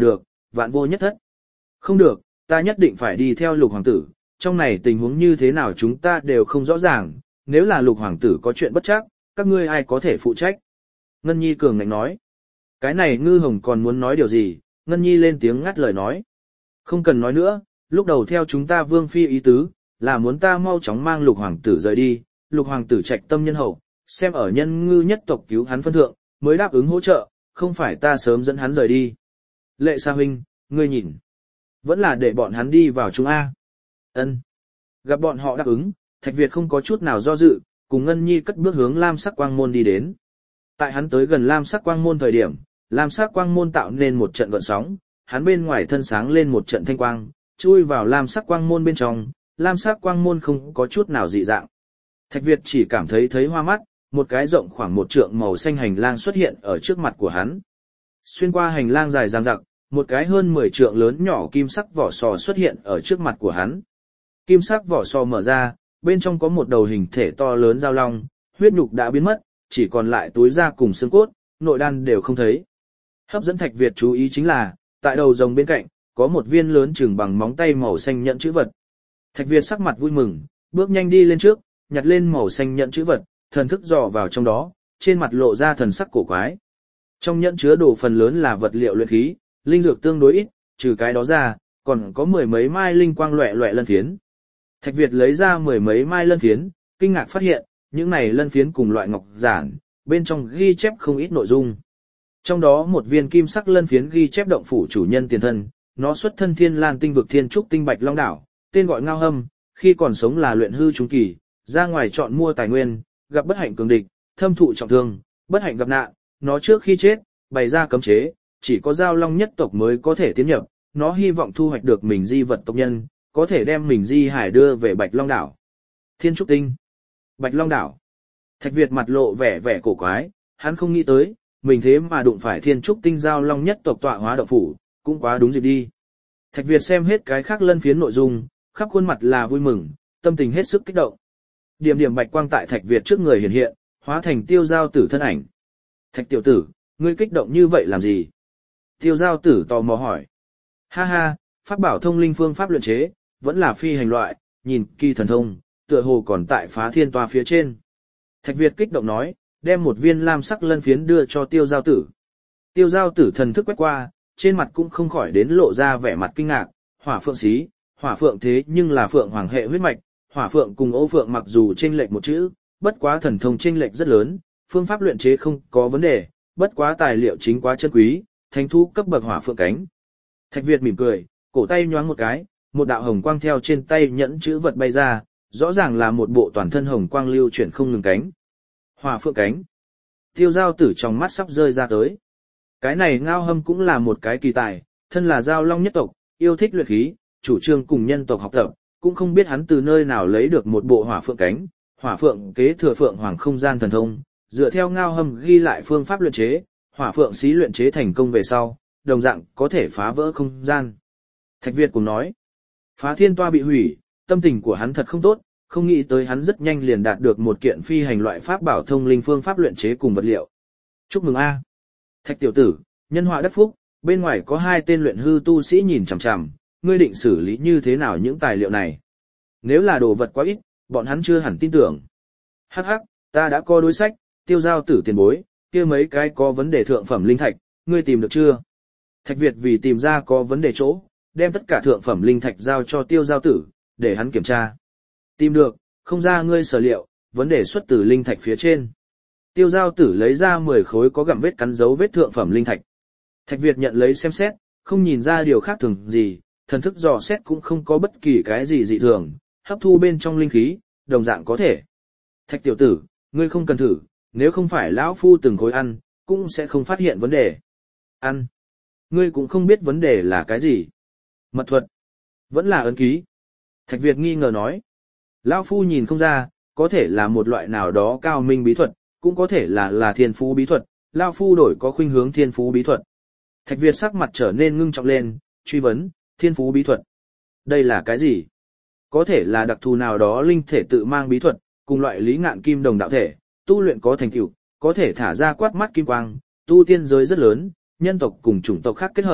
vạn vô nhất thất. Không được, ta nhất định phải đi theo lục hoàng tử, trong này tình huống như thế nào chúng ta đều không rõ ràng, nếu là lục hoàng tử có chuyện bất chắc, các ngươi ai có thể phụ trách. Ngân Nhi cường ngạnh nói. Cái này Ngư Hồng còn muốn nói điều gì, Ngân Nhi lên tiếng ngắt lời nói. Không cần nói nữa, lúc đầu theo chúng ta vương phi ý tứ, là muốn ta mau chóng mang lục hoàng tử rời đi, lục hoàng tử trạch tâm nhân hậu, xem ở nhân ngư nhất tộc cứu hắn phân thượng, mới đáp ứng hỗ trợ, không phải ta sớm dẫn hắn rời đi. Lệ Sa huynh, ngươi nhìn, vẫn là để bọn hắn đi vào chúng A. Ân. Gặp bọn họ đáp ứng, Thạch Việt không có chút nào do dự, cùng Ngân Nhi cất bước hướng Lam Sắc Quang Môn đi đến. Tại hắn tới gần Lam Sắc Quang Môn thời điểm, Lam Sắc Quang Môn tạo nên một trận gợn sóng, hắn bên ngoài thân sáng lên một trận thanh quang, chui vào Lam Sắc Quang Môn bên trong, Lam Sắc Quang Môn không có chút nào dị dạng. Thạch Việt chỉ cảm thấy thấy hoa mắt, một cái rộng khoảng một trượng màu xanh hành lang xuất hiện ở trước mặt của hắn. Xuyên qua hành lang dài dằng dặc, một cái hơn mười trượng lớn nhỏ kim sắc vỏ sò xuất hiện ở trước mặt của hắn. Kim sắc vỏ sò mở ra, bên trong có một đầu hình thể to lớn dao long, huyết nhục đã biến mất, chỉ còn lại túi da cùng xương cốt, nội đan đều không thấy. Hấp dẫn Thạch Việt chú ý chính là, tại đầu rồng bên cạnh, có một viên lớn chừng bằng móng tay màu xanh nhẫn chữ vật. Thạch Việt sắc mặt vui mừng, bước nhanh đi lên trước, nhặt lên màu xanh nhẫn chữ vật, thần thức dò vào trong đó, trên mặt lộ ra thần sắc cổ quái. Trong nhẫn chứa đồ phần lớn là vật liệu luyện khí, linh dược tương đối ít, trừ cái đó ra, còn có mười mấy mai linh quang loẻ loẻ lân phiến. Thạch Việt lấy ra mười mấy mai lân phiến, kinh ngạc phát hiện, những này lân phiến cùng loại ngọc giản, bên trong ghi chép không ít nội dung. Trong đó một viên kim sắc lân phiến ghi chép động phủ chủ nhân tiền thân, nó xuất thân Thiên Lan tinh vực Thiên Trúc tinh Bạch Long đảo, tên gọi Ngao Hâm, khi còn sống là luyện hư trung kỳ, ra ngoài chọn mua tài nguyên, gặp bất hạnh cường địch, thâm thụ trọng thương, bất hạnh gặp nạn, nó trước khi chết, bày ra cấm chế, chỉ có Giao Long nhất tộc mới có thể tiến nhập, nó hy vọng thu hoạch được mình di vật tộc nhân, có thể đem mình di hải đưa về Bạch Long đảo. Thiên Trúc tinh, Bạch Long đảo. Thạch Việt mặt lộ vẻ vẻ cổ quái, hắn không nghĩ tới, mình thế mà đụng phải Thiên Trúc tinh Giao Long nhất tộc tọa hóa động phủ, cũng quá đúng dịp đi. Thạch Việt xem hết cái khác lân phiến nội dung, khắp khuôn mặt là vui mừng, tâm tình hết sức kích động. Điểm điểm bạch quang tại Thạch Việt trước người hiện hiện, hóa thành Tiêu Giao Tử thân ảnh. Thạch tiểu tử, ngươi kích động như vậy làm gì? Tiêu Giao Tử tò mò hỏi. Ha ha, pháp bảo thông linh phương pháp luyện chế, vẫn là phi hành loại, nhìn kỳ thần thông, tựa hồ còn tại Phá Thiên Toa phía trên. Thạch Việt kích động nói, đem một viên lam sắc lân phiến đưa cho Tiêu Giao Tử. Tiêu Giao Tử thần thức quét qua, trên mặt cũng không khỏi đến lộ ra vẻ mặt kinh ngạc, hỏa phượng xí, hỏa phượng thế nhưng là phượng hoàng hệ huyết mạch, hỏa phượng cùng ô phượng mặc dù chênh lệch một chữ, bất quá thần thông chênh lệch rất lớn, phương pháp luyện chế không có vấn đề, bất quá tài liệu chính quá chân quý, thánh thú cấp bậc hỏa phượng cánh. Thạch Việt mỉm cười, cổ tay nhoáng một cái, một đạo hồng quang theo trên tay nhẫn chữ vật bay ra, rõ ràng là một bộ toàn thân hồng quang lưu chuyển không ngừng cánh. Hỏa phượng cánh. Tiêu Giao Tử trong mắt sắp rơi ra tới. Cái này Ngao Hâm cũng là một cái kỳ tài, thân là Giao Long nhất tộc, yêu thích luyện khí, chủ trương cùng nhân tộc học tập, cũng không biết hắn từ nơi nào lấy được một bộ hỏa phượng cánh, hỏa phượng kế thừa phượng hoàng không gian thần thông, dựa theo Ngao Hâm ghi lại phương pháp luyện chế, hỏa phượng xí luyện chế thành công về sau, đồng dạng có thể phá vỡ không gian. Thạch Việt cũng nói, Phá Thiên Toa bị hủy, tâm tình của hắn thật không tốt, không nghĩ tới hắn rất nhanh liền đạt được một kiện phi hành loại pháp bảo thông linh phương pháp luyện chế cùng vật liệu. Chúc mừng a, Thạch tiểu tử, nhân họa đắc phúc, bên ngoài có hai tên luyện hư tu sĩ nhìn chằm chằm, ngươi định xử lý như thế nào những tài liệu này? Nếu là đồ vật quá ít, bọn hắn chưa hẳn tin tưởng. Hắc hắc, ta đã có đối sách, Tiêu Giao Tử tiền bối, kia mấy cái có vấn đề thượng phẩm linh thạch, ngươi tìm được chưa? Thạch Việt vì tìm ra có vấn đề chỗ, đem tất cả thượng phẩm linh thạch giao cho Tiêu Giao Tử, để hắn kiểm tra. Tìm được, không ra ngươi sở liệu, vấn đề xuất từ linh thạch phía trên. Tiêu Giao Tử lấy ra mười khối có gặm vết cắn dấu vết thượng phẩm linh thạch. Thạch Việt nhận lấy xem xét, không nhìn ra điều khác thường gì, thần thức dò xét cũng không có bất kỳ cái gì dị thường, hấp thu bên trong linh khí, đồng dạng có thể. Thạch tiểu tử, ngươi không cần thử, nếu không phải lão phu từng khối ăn, cũng sẽ không phát hiện vấn đề. Ăn. Ngươi cũng không biết vấn đề là cái gì. Mật thuật. Vẫn là ấn ký. Thạch Việt nghi ngờ nói. Lão phu nhìn không ra, có thể là một loại nào đó cao minh bí thuật, cũng có thể là là thiên phú bí thuật, lão phu đổi có khuynh hướng thiên phú bí thuật. Thạch Việt sắc mặt trở nên ngưng trọng lên, truy vấn, thiên phú bí thuật. Đây là cái gì? Có thể là đặc thù nào đó linh thể tự mang bí thuật, cùng loại Lý Ngạn kim đồng đạo thể, tu luyện có thành tựu, có thể thả ra quát mắt kim quang, tu tiên giới rất lớn, nhân tộc cùng chủng tộc khác kết hợp,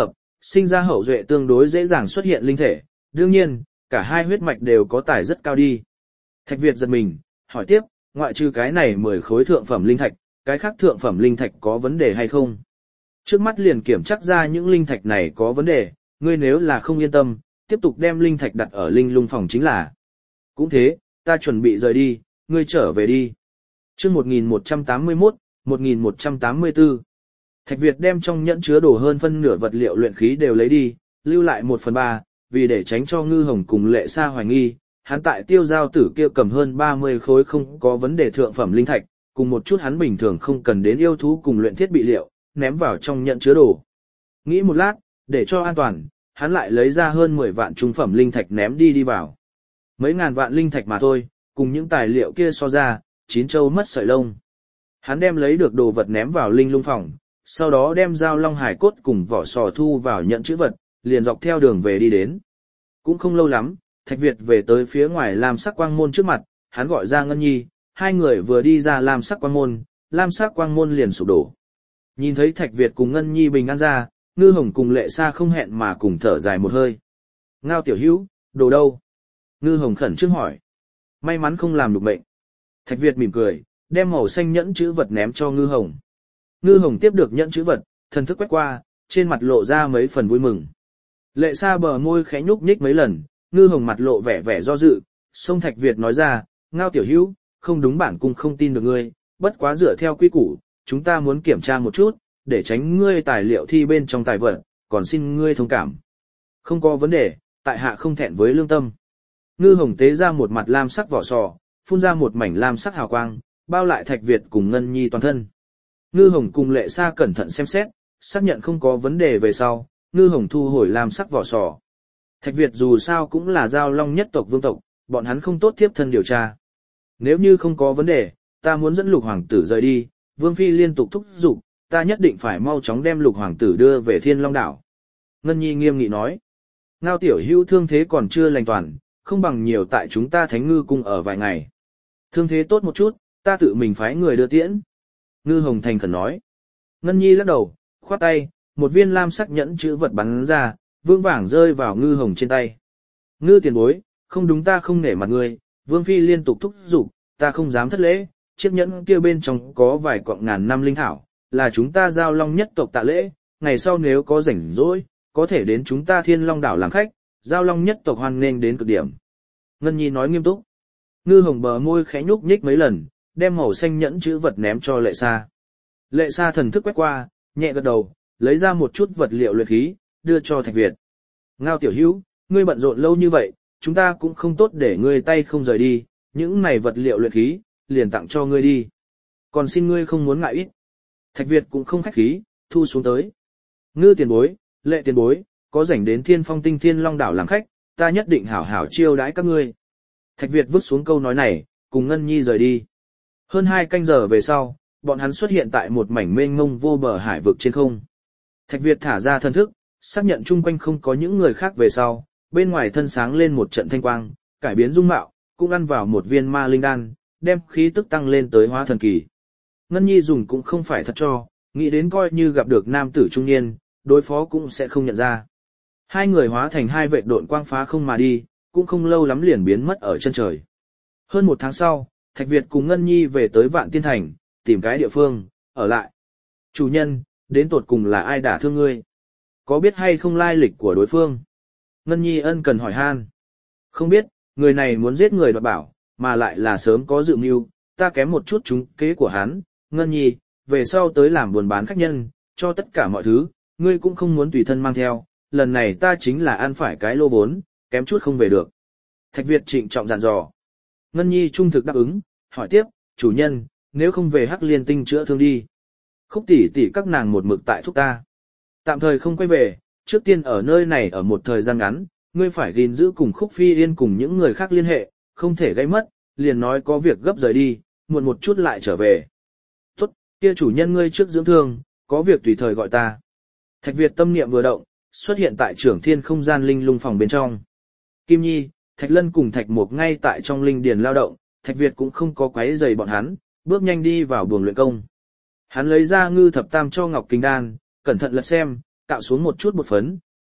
sinh ra hậu duệ tương đối dễ dàng xuất hiện linh thể, đương nhiên, cả hai huyết mạch đều có tài rất cao đi. Thạch Việt giật mình, hỏi tiếp, ngoại trừ cái này mười khối thượng phẩm linh thạch, cái khác thượng phẩm linh thạch có vấn đề hay không? Trước mắt liền kiểm chắc ra những linh thạch này có vấn đề, ngươi nếu là không yên tâm, tiếp tục đem linh thạch đặt ở linh lung phòng chính là. Cũng thế, ta chuẩn bị rời đi, ngươi trở về đi. Chương một nghìn một trăm tám mươi mốt, một nghìn một trăm tám mươi tư. Thạch Việt đem trong nhẫn chứa đồ hơn phân nửa vật liệu luyện khí đều lấy đi, lưu lại một phần ba, vì để tránh cho Ngư Hồng cùng Lệ Sa hoài nghi, hắn tại Tiêu Giao Tử kia cầm hơn ba mươi khối không có vấn đề thượng phẩm linh thạch, cùng một chút hắn bình thường không cần đến yêu thú cùng luyện thiết bị liệu, ném vào trong nhẫn chứa đồ. Nghĩ một lát, để cho an toàn, hắn lại lấy ra hơn mười vạn trung phẩm linh thạch ném đi đi vào. Mấy ngàn vạn linh thạch mà thôi, cùng những tài liệu kia so ra, chín châu mất sợi lông. Hắn đem lấy được đồ vật ném vào linh lung phòng, sau đó đem dao long hải cốt cùng vỏ sò thu vào nhận chữ vật, liền dọc theo đường về đi đến. Cũng không lâu lắm, Thạch Việt về tới phía ngoài Lam Sắc Quang Môn trước mặt, hắn gọi ra Ngân Nhi, hai người vừa đi ra Lam Sắc Quang Môn, Lam Sắc Quang Môn liền sụp đổ. Nhìn thấy Thạch Việt cùng Ngân Nhi bình an ra, Ngư Hồng cùng Lệ Sa không hẹn mà cùng thở dài một hơi. Ngao tiểu hữu, đồ đâu? Ngư Hồng khẩn trương hỏi. May mắn không làm được bệnh. Thạch Việt mỉm cười, đem màu xanh nhẫn chữ vật ném cho Ngư Hồng. Ngư Hồng tiếp được nhẫn chữ vật, thần thức quét qua, trên mặt lộ ra mấy phần vui mừng. Lệ Sa bờ môi khẽ nhúc nhích mấy lần, Ngư Hồng mặt lộ vẻ vẻ do dự, sông Thạch Việt nói ra, Ngao tiểu hữu, không đúng bản cung không tin được ngươi, bất quá dựa theo quy củ, chúng ta muốn kiểm tra một chút, để tránh ngươi tài liệu thi bên trong tài vật, còn xin ngươi thông cảm. Không có vấn đề, tại hạ không thẹn với lương tâm. Ngư Hồng tế ra một mặt lam sắc vỏ sò, phun ra một mảnh lam sắc hào quang, bao lại Thạch Việt cùng Ngân Nhi toàn thân. Ngư Hồng cùng Lệ Sa cẩn thận xem xét, xác nhận không có vấn đề về sau, Ngư Hồng thu hồi lam sắc vỏ sò. Thạch Việt dù sao cũng là giao long nhất tộc vương tộc, bọn hắn không tốt tiếp thân điều tra. Nếu như không có vấn đề, ta muốn dẫn Lục hoàng tử rời đi, Vương phi liên tục thúc giục, ta nhất định phải mau chóng đem Lục hoàng tử đưa về Thiên Long đảo. Ngân Nhi nghiêm nghị nói, Ngao tiểu hữu thương thế còn chưa lành toàn, không bằng nhiều tại chúng ta Thánh Ngư cung ở vài ngày. Thương thế tốt một chút, ta tự mình phái người đưa tiễn. Ngư Hồng thành khẩn nói. Ngân Nhi lắc đầu, khoát tay, một viên lam sắc nhẫn chữ vật bắn ra, vương vàng rơi vào Ngư Hồng trên tay. Ngư tiền bối, không đúng ta không nể mặt ngươi, Vương phi liên tục thúc giục, ta không dám thất lễ, chiếc nhẫn kia bên trong có vài cọng ngàn năm linh thảo, là chúng ta giao long nhất tộc tạ lễ, ngày sau nếu có rảnh rỗi, có thể đến chúng ta Thiên Long đảo làm khách, giao long nhất tộc hoan nghênh đến cực điểm. Ngân Nhi nói nghiêm túc. Ngư Hồng bờ môi khẽ nhúc nhích mấy lần, đem màu xanh nhẫn chữ vật ném cho Lệ Sa. Lệ Sa thần thức quét qua, nhẹ gật đầu, lấy ra một chút vật liệu luyện khí, đưa cho Thạch Việt. Ngao tiểu hữu, ngươi bận rộn lâu như vậy, chúng ta cũng không tốt để ngươi tay không rời đi, những này vật liệu luyện khí, liền tặng cho ngươi đi. Còn xin ngươi không muốn ngại ít. Thạch Việt cũng không khách khí, thu xuống tới. Ngư tiền bối, Lệ tiền bối, có rảnh đến Thiên Phong Tinh Thiên Long đảo làm khách, ta nhất định hảo hảo chiêu đãi các ngươi. Thạch Việt vứt xuống câu nói này, cùng Ngân Nhi rời đi. Hơn hai canh giờ về sau, bọn hắn xuất hiện tại một mảnh mênh mông vô bờ hải vực trên không. Thạch Việt thả ra thân thức, xác nhận chung quanh không có những người khác về sau, bên ngoài thân sáng lên một trận thanh quang, cải biến dung mạo, cũng ăn vào một viên ma linh đan, đem khí tức tăng lên tới hóa thần kỳ. Ngân Nhi dùng cũng không phải thật cho, nghĩ đến coi như gặp được nam tử trung niên, đối phó cũng sẽ không nhận ra. Hai người hóa thành hai vệt độn quang phá không mà đi, cũng không lâu lắm liền biến mất ở chân trời. Hơn một tháng sau, Thạch Việt cùng Ngân Nhi về tới Vạn Tiên Thành, tìm cái địa phương, ở lại. Chủ nhân, đến tột cùng là ai đả thương ngươi? Có biết hay không lai lịch của đối phương? Ngân Nhi ân cần hỏi han. Không biết, người này muốn giết người đoạt bảo, mà lại là sớm có dự mưu, ta kém một chút trúng kế của hắn. Ngân Nhi, về sau tới làm buôn bán khách nhân, cho tất cả mọi thứ, ngươi cũng không muốn tùy thân mang theo, lần này ta chính là ăn phải cái lô vốn, kém chút không về được. Thạch Việt trịnh trọng dặn dò. Ngân Nhi trung thực đáp ứng, hỏi tiếp, chủ nhân, nếu không về Hắc Liên Tinh chữa thương đi. Khúc tỷ tỷ các nàng một mực tại thúc ta. Tạm thời không quay về, trước tiên ở nơi này ở một thời gian ngắn, ngươi phải gìn giữ cùng Khúc Phi Yên cùng những người khác liên hệ, không thể gây mất, liền nói có việc gấp rời đi, muộn một chút lại trở về. Tốt, kia chủ nhân ngươi trước dưỡng thương, có việc tùy thời gọi ta. Thạch Việt tâm niệm vừa động, xuất hiện tại trưởng thiên không gian linh lung phòng bên trong. Kim Nhi, Thạch Lân cùng Thạch Mục ngay tại trong linh điền lao động, Thạch Việt cũng không có quấy rầy bọn hắn, bước nhanh đi vào buồng luyện công. Hắn lấy ra ngư thập tam cho Ngọc Kinh Đan, cẩn thận lật xem, cạo xuống một chút bột phấn,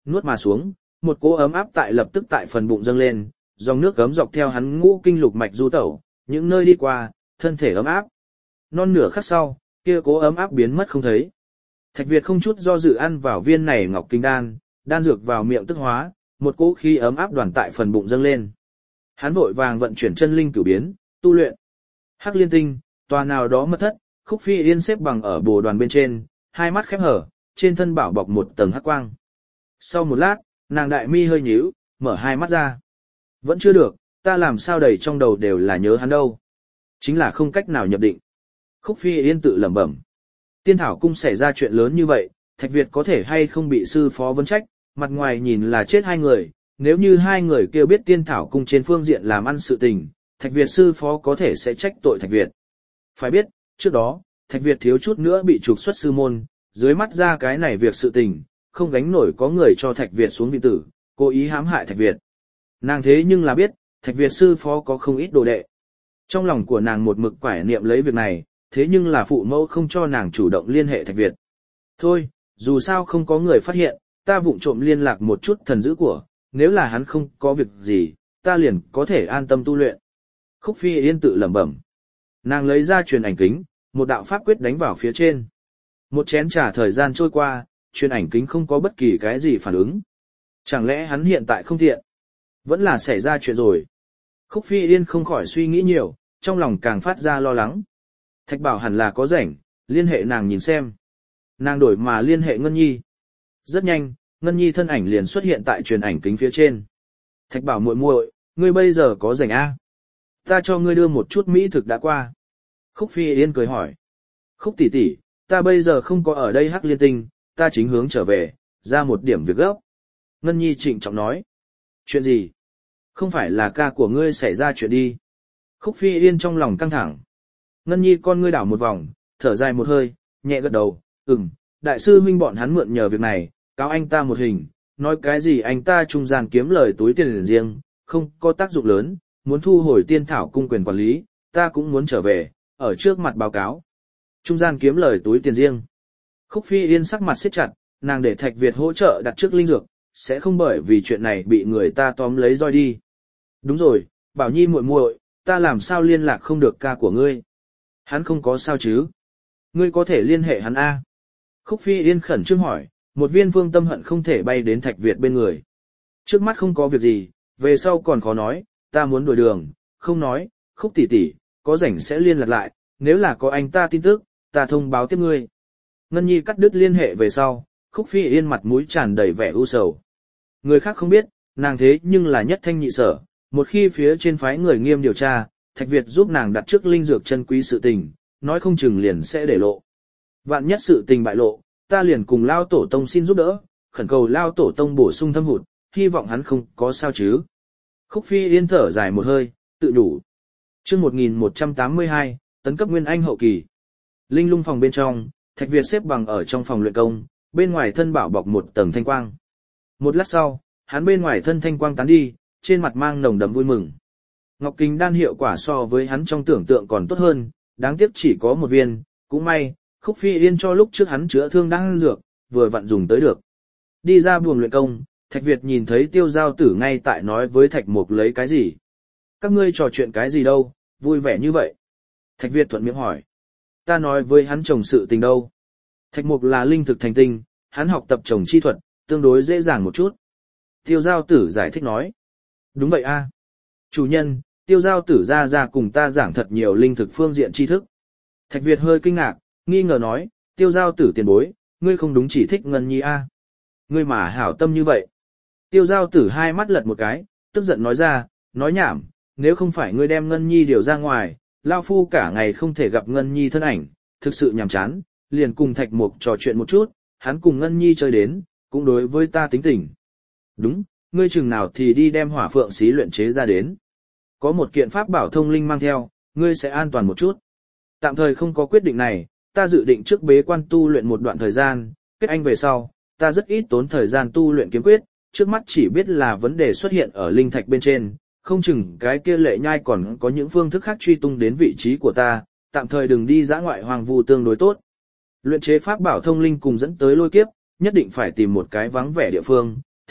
nuốt mà xuống, một cỗ ấm áp tại lập tức tại phần bụng dâng lên, dòng nước ấm dọc theo hắn ngũ kinh lục mạch du tẩu, những nơi đi qua, thân thể ấm áp. Non nửa khắc sau, kia cỗ ấm áp biến mất không thấy. Thạch Việt không chút do dự ăn vào viên này ngọc kinh đan, đan dược vào miệng tức hóa, một cỗ khí ấm áp đoàn tại phần bụng dâng lên. Hắn vội vàng vận chuyển chân linh cửu biến, tu luyện. Hắc Liên Tinh, tòa nào đó mật thất, Khúc Phi Yên xếp bằng ở bồ đoàn bên trên, hai mắt khép hở, trên thân bảo bọc một tầng hắc quang. Sau một lát, nàng đại mi hơi nhíu, mở hai mắt ra. Vẫn chưa được, ta làm sao đầy trong đầu đều là nhớ hắn đâu. Chính là không cách nào nhập định. Khúc Phi Yên tự lẩm bẩm. Tiên Thảo Cung xảy ra chuyện lớn như vậy, Thạch Việt có thể hay không bị sư phó vấn trách, mặt ngoài nhìn là chết hai người, nếu như hai người kia biết Tiên Thảo Cung trên phương diện làm ăn sự tình, Thạch Việt sư phó có thể sẽ trách tội Thạch Việt. Phải biết, trước đó, Thạch Việt thiếu chút nữa bị trục xuất sư môn, dưới mắt ra cái này việc sự tình, không gánh nổi có người cho Thạch Việt xuống vị tử, cố ý hãm hại Thạch Việt. Nàng thế nhưng là biết, Thạch Việt sư phó có không ít đồ đệ. Trong lòng của nàng một mực quải niệm lấy việc này, thế nhưng là phụ mẫu không cho nàng chủ động liên hệ Thạch Việt. Thôi, dù sao không có người phát hiện, ta vụng trộm liên lạc một chút thần dữ của, nếu là hắn không có việc gì, ta liền có thể an tâm tu luyện. Khúc Phi Yên tự lẩm bẩm. Nàng lấy ra truyền ảnh kính, một đạo pháp quyết đánh vào phía trên. Một chén trà thời gian trôi qua, truyền ảnh kính không có bất kỳ cái gì phản ứng. Chẳng lẽ hắn hiện tại không tiện? Vẫn là xảy ra chuyện rồi. Khúc Phi Yên không khỏi suy nghĩ nhiều, trong lòng càng phát ra lo lắng. Thạch Bảo hẳn là có rảnh, liên hệ nàng nhìn xem. Nàng đổi mà liên hệ Ngân Nhi. Rất nhanh, Ngân Nhi thân ảnh liền xuất hiện tại truyền ảnh kính phía trên. Thạch Bảo muội muội, ngươi bây giờ có rảnh a? Ta cho ngươi đưa một chút mỹ thực đã qua. Khúc Phi Yên cười hỏi. Khúc tỷ tỷ, ta bây giờ không có ở đây Hắc Liên Tinh, ta chính hướng trở về, ra một điểm việc gấp. Ngân Nhi trịnh trọng nói. Chuyện gì? Không phải là ca của ngươi xảy ra chuyện đi. Khúc Phi Yên trong lòng căng thẳng. Ngân Nhi con ngươi đảo một vòng, thở dài một hơi, nhẹ gật đầu, ừm, đại sư huynh bọn hắn mượn nhờ việc này, cáo anh ta một hình, nói cái gì anh ta trung gian kiếm lời túi tiền riêng, không có tác dụng lớn, muốn thu hồi Tiên Thảo Cung quyền quản lý, ta cũng muốn trở về, ở trước mặt báo cáo. Trung gian kiếm lời túi tiền riêng. Khúc Phi Yên sắc mặt siết chặt, nàng để Thạch Việt hỗ trợ đặt trước linh dược, sẽ không bởi vì chuyện này bị người ta tóm lấy roi đi. Đúng rồi, Bảo Nhi muội muội, ta làm sao liên lạc không được ca của ngươi? Hắn không có sao chứ? Ngươi có thể liên hệ hắn a? Khúc Phi Yên khẩn trương hỏi, một viên vương tâm hận không thể bay đến Thạch Việt bên người. Trước mắt không có việc gì, về sau còn khó nói, ta muốn đổi đường, không nói, Khúc tỷ tỷ, có rảnh sẽ liên lạc lại, nếu là có anh ta tin tức, ta thông báo tiếp ngươi. Ngân Nhi cắt đứt liên hệ về sau, Khúc Phi Yên mặt mũi tràn đầy vẻ u sầu. Người khác không biết, nàng thế nhưng là nhất thanh nhị sở, một khi phía trên phái người nghiêm điều tra, Thạch Việt giúp nàng đặt trước linh dược chân quý sự tình, nói không chừng liền sẽ để lộ. Vạn nhất sự tình bại lộ, ta liền cùng Lao Tổ Tông xin giúp đỡ, khẩn cầu Lao Tổ Tông bổ sung thâm hụt, hy vọng hắn không có sao chứ. Khúc Phi Yên thở dài một hơi, tự đủ. Chương một nghìn một trăm tám mươi hai, tấn cấp Nguyên Anh hậu kỳ. Linh lung phòng bên trong, Thạch Việt xếp bằng ở trong phòng luyện công, bên ngoài thân bảo bọc một tầng thanh quang. Một lát sau, hắn bên ngoài thân thanh quang tán đi, trên mặt mang nồng đậm vui mừng. Ngọc Kinh đan hiệu quả so với hắn trong tưởng tượng còn tốt hơn, đáng tiếc chỉ có một viên, cũng may, Khúc Phi Yên cho lúc trước hắn chữa thương đang dược, vừa vặn dùng tới được. Đi ra buồng luyện công, Thạch Việt nhìn thấy Tiêu Giao Tử ngay tại nói với Thạch Mục lấy cái gì. Các ngươi trò chuyện cái gì đâu, vui vẻ như vậy. Thạch Việt thuận miệng hỏi. Ta nói với hắn trồng sự tình đâu. Thạch Mục là linh thực thành tinh, hắn học tập trồng chi thuật, tương đối dễ dàng một chút. Tiêu Giao Tử giải thích nói. Đúng vậy a, chủ nhân, Tiêu Giao Tử ra ra cùng ta giảng thật nhiều linh thực phương diện tri thức. Thạch Việt hơi kinh ngạc, nghi ngờ nói, Tiêu Giao Tử tiền bối, ngươi không đúng chỉ thích Ngân Nhi a. Ngươi mà hảo tâm như vậy. Tiêu Giao Tử hai mắt lật một cái, tức giận nói ra, nói nhảm, nếu không phải ngươi đem Ngân Nhi điều ra ngoài, Lao Phu cả ngày không thể gặp Ngân Nhi thân ảnh, thực sự nhàm chán, liền cùng Thạch Mục trò chuyện một chút, hắn cùng Ngân Nhi chơi đến, cũng đối với ta tính tình. Đúng, ngươi chừng nào thì đi đem hỏa phượng xí luyện chế ra đến. Có một kiện pháp bảo thông linh mang theo, ngươi sẽ an toàn một chút. Tạm thời không có quyết định này, ta dự định trước bế quan tu luyện một đoạn thời gian, kết anh về sau, ta rất ít tốn thời gian tu luyện kiếm quyết, trước mắt chỉ biết là vấn đề xuất hiện ở linh thạch bên trên, không chừng cái kia lệ nhai còn có những phương thức khác truy tung đến vị trí của ta, tạm thời đừng đi dã ngoại hoàng vu tương đối tốt. Luyện chế pháp bảo thông linh cùng dẫn tới lôi kiếp, nhất định phải tìm một cái vắng vẻ địa phương,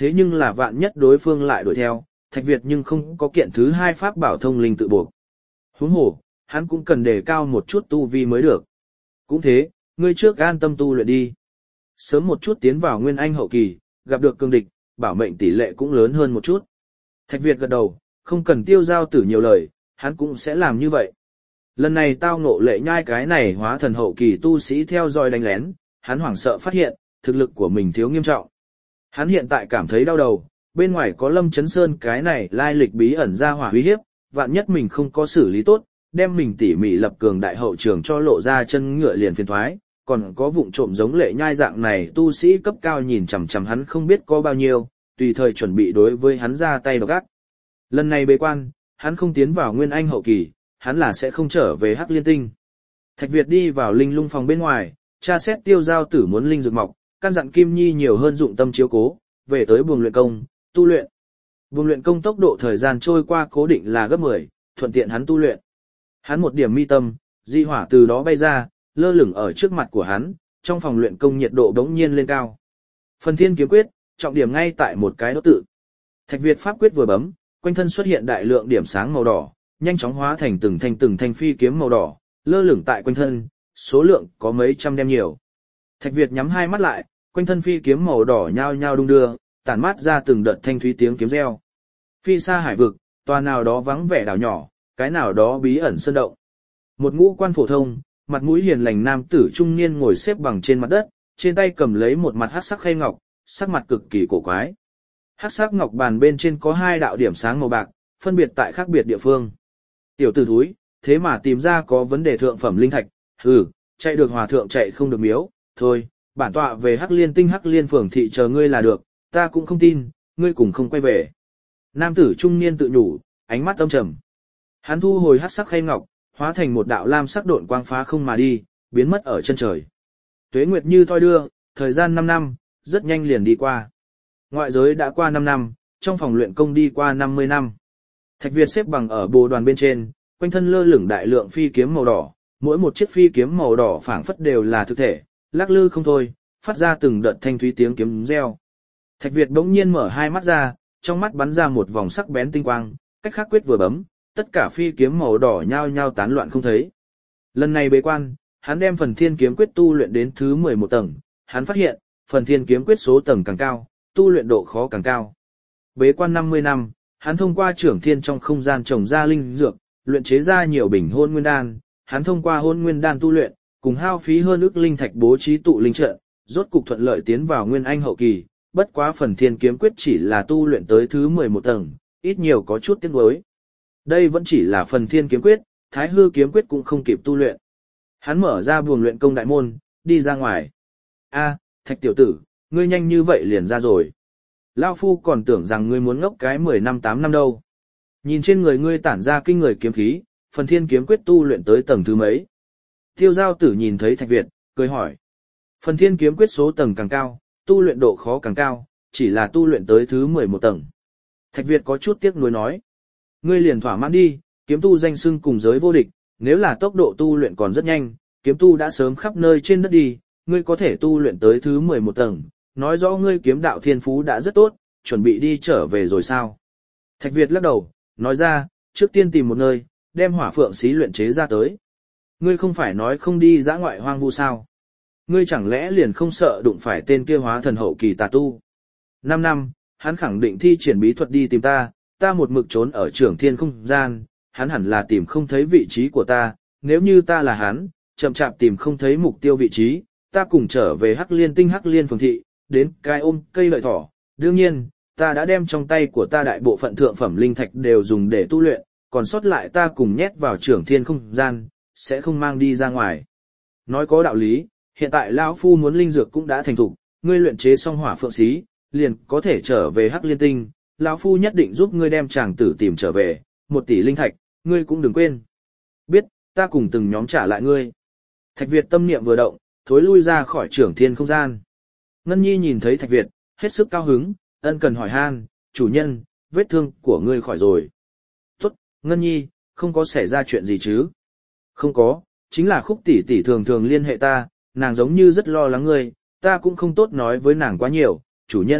thế nhưng là vạn nhất đối phương lại đuổi theo, Thạch Việt nhưng không có kiện thứ hai pháp bảo thông linh tự buộc. Huống hồ, hắn cũng cần đề cao một chút tu vi mới được. Cũng thế, ngươi trước an tâm tu luyện đi. Sớm một chút tiến vào nguyên anh hậu kỳ, gặp được cương địch, bảo mệnh tỷ lệ cũng lớn hơn một chút. Thạch Việt gật đầu, không cần Tiêu Giao Tử nhiều lời, hắn cũng sẽ làm như vậy. Lần này tao ngộ Lệ Nhai cái này hóa thần hậu kỳ tu sĩ theo dõi đánh lén, hắn hoảng sợ phát hiện, thực lực của mình thiếu nghiêm trọng. Hắn hiện tại cảm thấy đau đầu, bên ngoài có Lâm Chấn Sơn cái này lai lịch bí ẩn ra hỏa uy hiếp, vạn nhất mình không có xử lý tốt, đem mình tỉ mỉ lập cường đại hậu trường cho lộ ra chân ngựa liền phiền thoái, còn có vụng trộm giống Lệ Nhai dạng này tu sĩ cấp cao nhìn chằm chằm hắn không biết có bao nhiêu, tùy thời chuẩn bị đối với hắn ra tay độc ác. Lần này bế quan, hắn không tiến vào nguyên anh hậu kỳ, hắn là sẽ không trở về Hắc Liên Tinh. Thạch Việt đi vào linh lung phòng bên ngoài, tra xét Tiêu Giao Tử muốn linh dược mọc, căn dặn Kim Nhi nhiều hơn dụng tâm chiếu cố, về tới buồng luyện công, tu luyện. Buồng luyện công tốc độ thời gian trôi qua cố định là gấp mười, thuận tiện hắn tu luyện. Hắn một điểm mi tâm, di hỏa từ đó bay ra, lơ lửng ở trước mặt của hắn, trong phòng luyện công nhiệt độ bỗng nhiên lên cao. Phần Thiên kiếm quyết, trọng điểm ngay tại một cái đốt tự. Thạch Việt pháp quyết vừa bấm, quanh thân xuất hiện đại lượng điểm sáng màu đỏ, nhanh chóng hóa thành từng thanh từng thanh phi kiếm màu đỏ, lơ lửng tại quanh thân, số lượng có mấy trăm đem nhiều. Thạch Việt nhắm hai mắt lại, quanh thân phi kiếm màu đỏ nhao nhao đung đưa, tản mát ra từng đợt thanh thúy tiếng kiếm reo. Phi xa hải vực, tòa nào đó vắng vẻ đảo nhỏ, cái nào đó bí ẩn sơn động. Một ngũ quan phổ thông, mặt mũi hiền lành nam tử trung niên ngồi xếp bằng trên mặt đất, trên tay cầm lấy một mặt hắc sắc khay ngọc, sắc mặt cực kỳ cổ quái. Hắc sắc ngọc bàn bên trên có hai đạo điểm sáng màu bạc, phân biệt tại khác biệt địa phương. Tiểu tử thúi, thế mà tìm ra có vấn đề thượng phẩm linh thạch, hừ, chạy được hòa thượng chạy không được miếu, thôi, bản tọa về Hắc Liên Tinh Hắc Liên phường thị chờ ngươi là được, ta cũng không tin, ngươi cùng không quay về. Nam tử trung niên tự nhủ, ánh mắt âm trầm. Hắn thu hồi hắc sắc khay ngọc, hóa thành một đạo lam sắc độn quang phá không mà đi, biến mất ở chân trời. Tuế nguyệt như thoi đưa, thời gian năm năm, rất nhanh liền đi qua. Ngoại giới đã qua năm năm, trong phòng luyện công đi qua năm mươi năm. Thạch Việt xếp bằng ở bồ đoàn bên trên, quanh thân lơ lửng đại lượng phi kiếm màu đỏ, mỗi một chiếc phi kiếm màu đỏ phảng phất đều là thực thể, lắc lư không thôi, phát ra từng đợt thanh thúy tiếng kiếm reo. Thạch Việt bỗng nhiên mở hai mắt ra, trong mắt bắn ra một vòng sắc bén tinh quang, cách khắc quyết vừa bấm, tất cả phi kiếm màu đỏ nhao nhao tán loạn không thấy. Lần này bế quan, hắn đem phần Thiên kiếm quyết tu luyện đến thứ mười một tầng, hắn phát hiện, phần Thiên kiếm quyết số tầng càng cao, tu luyện độ khó càng cao. Bế quan năm mươi năm, hắn thông qua trưởng thiên trong không gian trồng ra linh dược, luyện chế ra nhiều bình hôn nguyên đan, hắn thông qua hôn nguyên đan tu luyện, cùng hao phí hơn ức linh thạch bố trí tụ linh trận, rốt cục thuận lợi tiến vào nguyên anh hậu kỳ, bất quá phần Thiên kiếm quyết chỉ là tu luyện tới thứ mười một tầng, ít nhiều có chút tiếc nuối. Đây vẫn chỉ là phần Thiên kiếm quyết, Thái Hư kiếm quyết cũng không kịp tu luyện. Hắn mở ra buồng luyện công đại môn, đi ra ngoài. A, Thạch tiểu tử, ngươi nhanh như vậy liền ra rồi. Lão phu còn tưởng rằng ngươi muốn ngốc cái mười năm tám năm đâu. Nhìn trên người ngươi tản ra kinh người kiếm khí, phần Thiên kiếm quyết tu luyện tới tầng thứ mấy. Tiêu Giao Tử nhìn thấy Thạch Việt, cười hỏi. Phần Thiên kiếm quyết số tầng càng cao, tu luyện độ khó càng cao, chỉ là tu luyện tới thứ mười một tầng. Thạch Việt có chút tiếc nuối nói. Ngươi liền thỏa mãn đi, kiếm tu danh xưng cùng giới vô địch, nếu là tốc độ tu luyện còn rất nhanh, kiếm tu đã sớm khắp nơi trên đất đi, ngươi có thể tu luyện tới thứ mười một tầng, nói rõ ngươi kiếm đạo thiên phú đã rất tốt, chuẩn bị đi trở về rồi sao? Thạch Việt lắc đầu, nói ra, trước tiên tìm một nơi, đem hỏa phượng xí luyện chế ra tới. Ngươi không phải nói không đi dã ngoại hoang vu sao? Ngươi chẳng lẽ liền không sợ đụng phải tên kia hóa thần hậu kỳ tà tu? Năm năm, hắn khẳng định thi triển bí thuật đi tìm ta, ta một mực trốn ở trưởng thiên không gian, hắn hẳn là tìm không thấy vị trí của ta, nếu như ta là hắn, chậm chạp tìm không thấy mục tiêu vị trí, ta cùng trở về Hắc Liên Tinh Hắc Liên phường thị, đến cái ôm cây lợi thỏ, đương nhiên, ta đã đem trong tay của ta đại bộ phận thượng phẩm linh thạch đều dùng để tu luyện, còn sót lại ta cùng nhét vào trưởng thiên không gian, sẽ không mang đi ra ngoài. Nói có đạo lý, hiện tại lão phu muốn linh dược cũng đã thành thục, ngươi luyện chế xong hỏa phượng xí, liền có thể trở về Hắc Liên Tinh, lão phu nhất định giúp ngươi đem chàng tử tìm trở về, một tỷ linh thạch, ngươi cũng đừng quên. Biết, ta cùng từng nhóm trả lại ngươi. Thạch Việt tâm niệm vừa động, thối lui ra khỏi trưởng thiên không gian. Ngân Nhi nhìn thấy Thạch Việt, hết sức cao hứng, ân cần hỏi han, chủ nhân, vết thương của ngươi khỏi rồi. Tốt, Ngân Nhi, không có xảy ra chuyện gì chứ? Không có, chính là Khúc tỷ tỷ thường thường liên hệ ta, nàng giống như rất lo lắng ngươi, ta cũng không tốt nói với nàng quá nhiều, chủ nhân,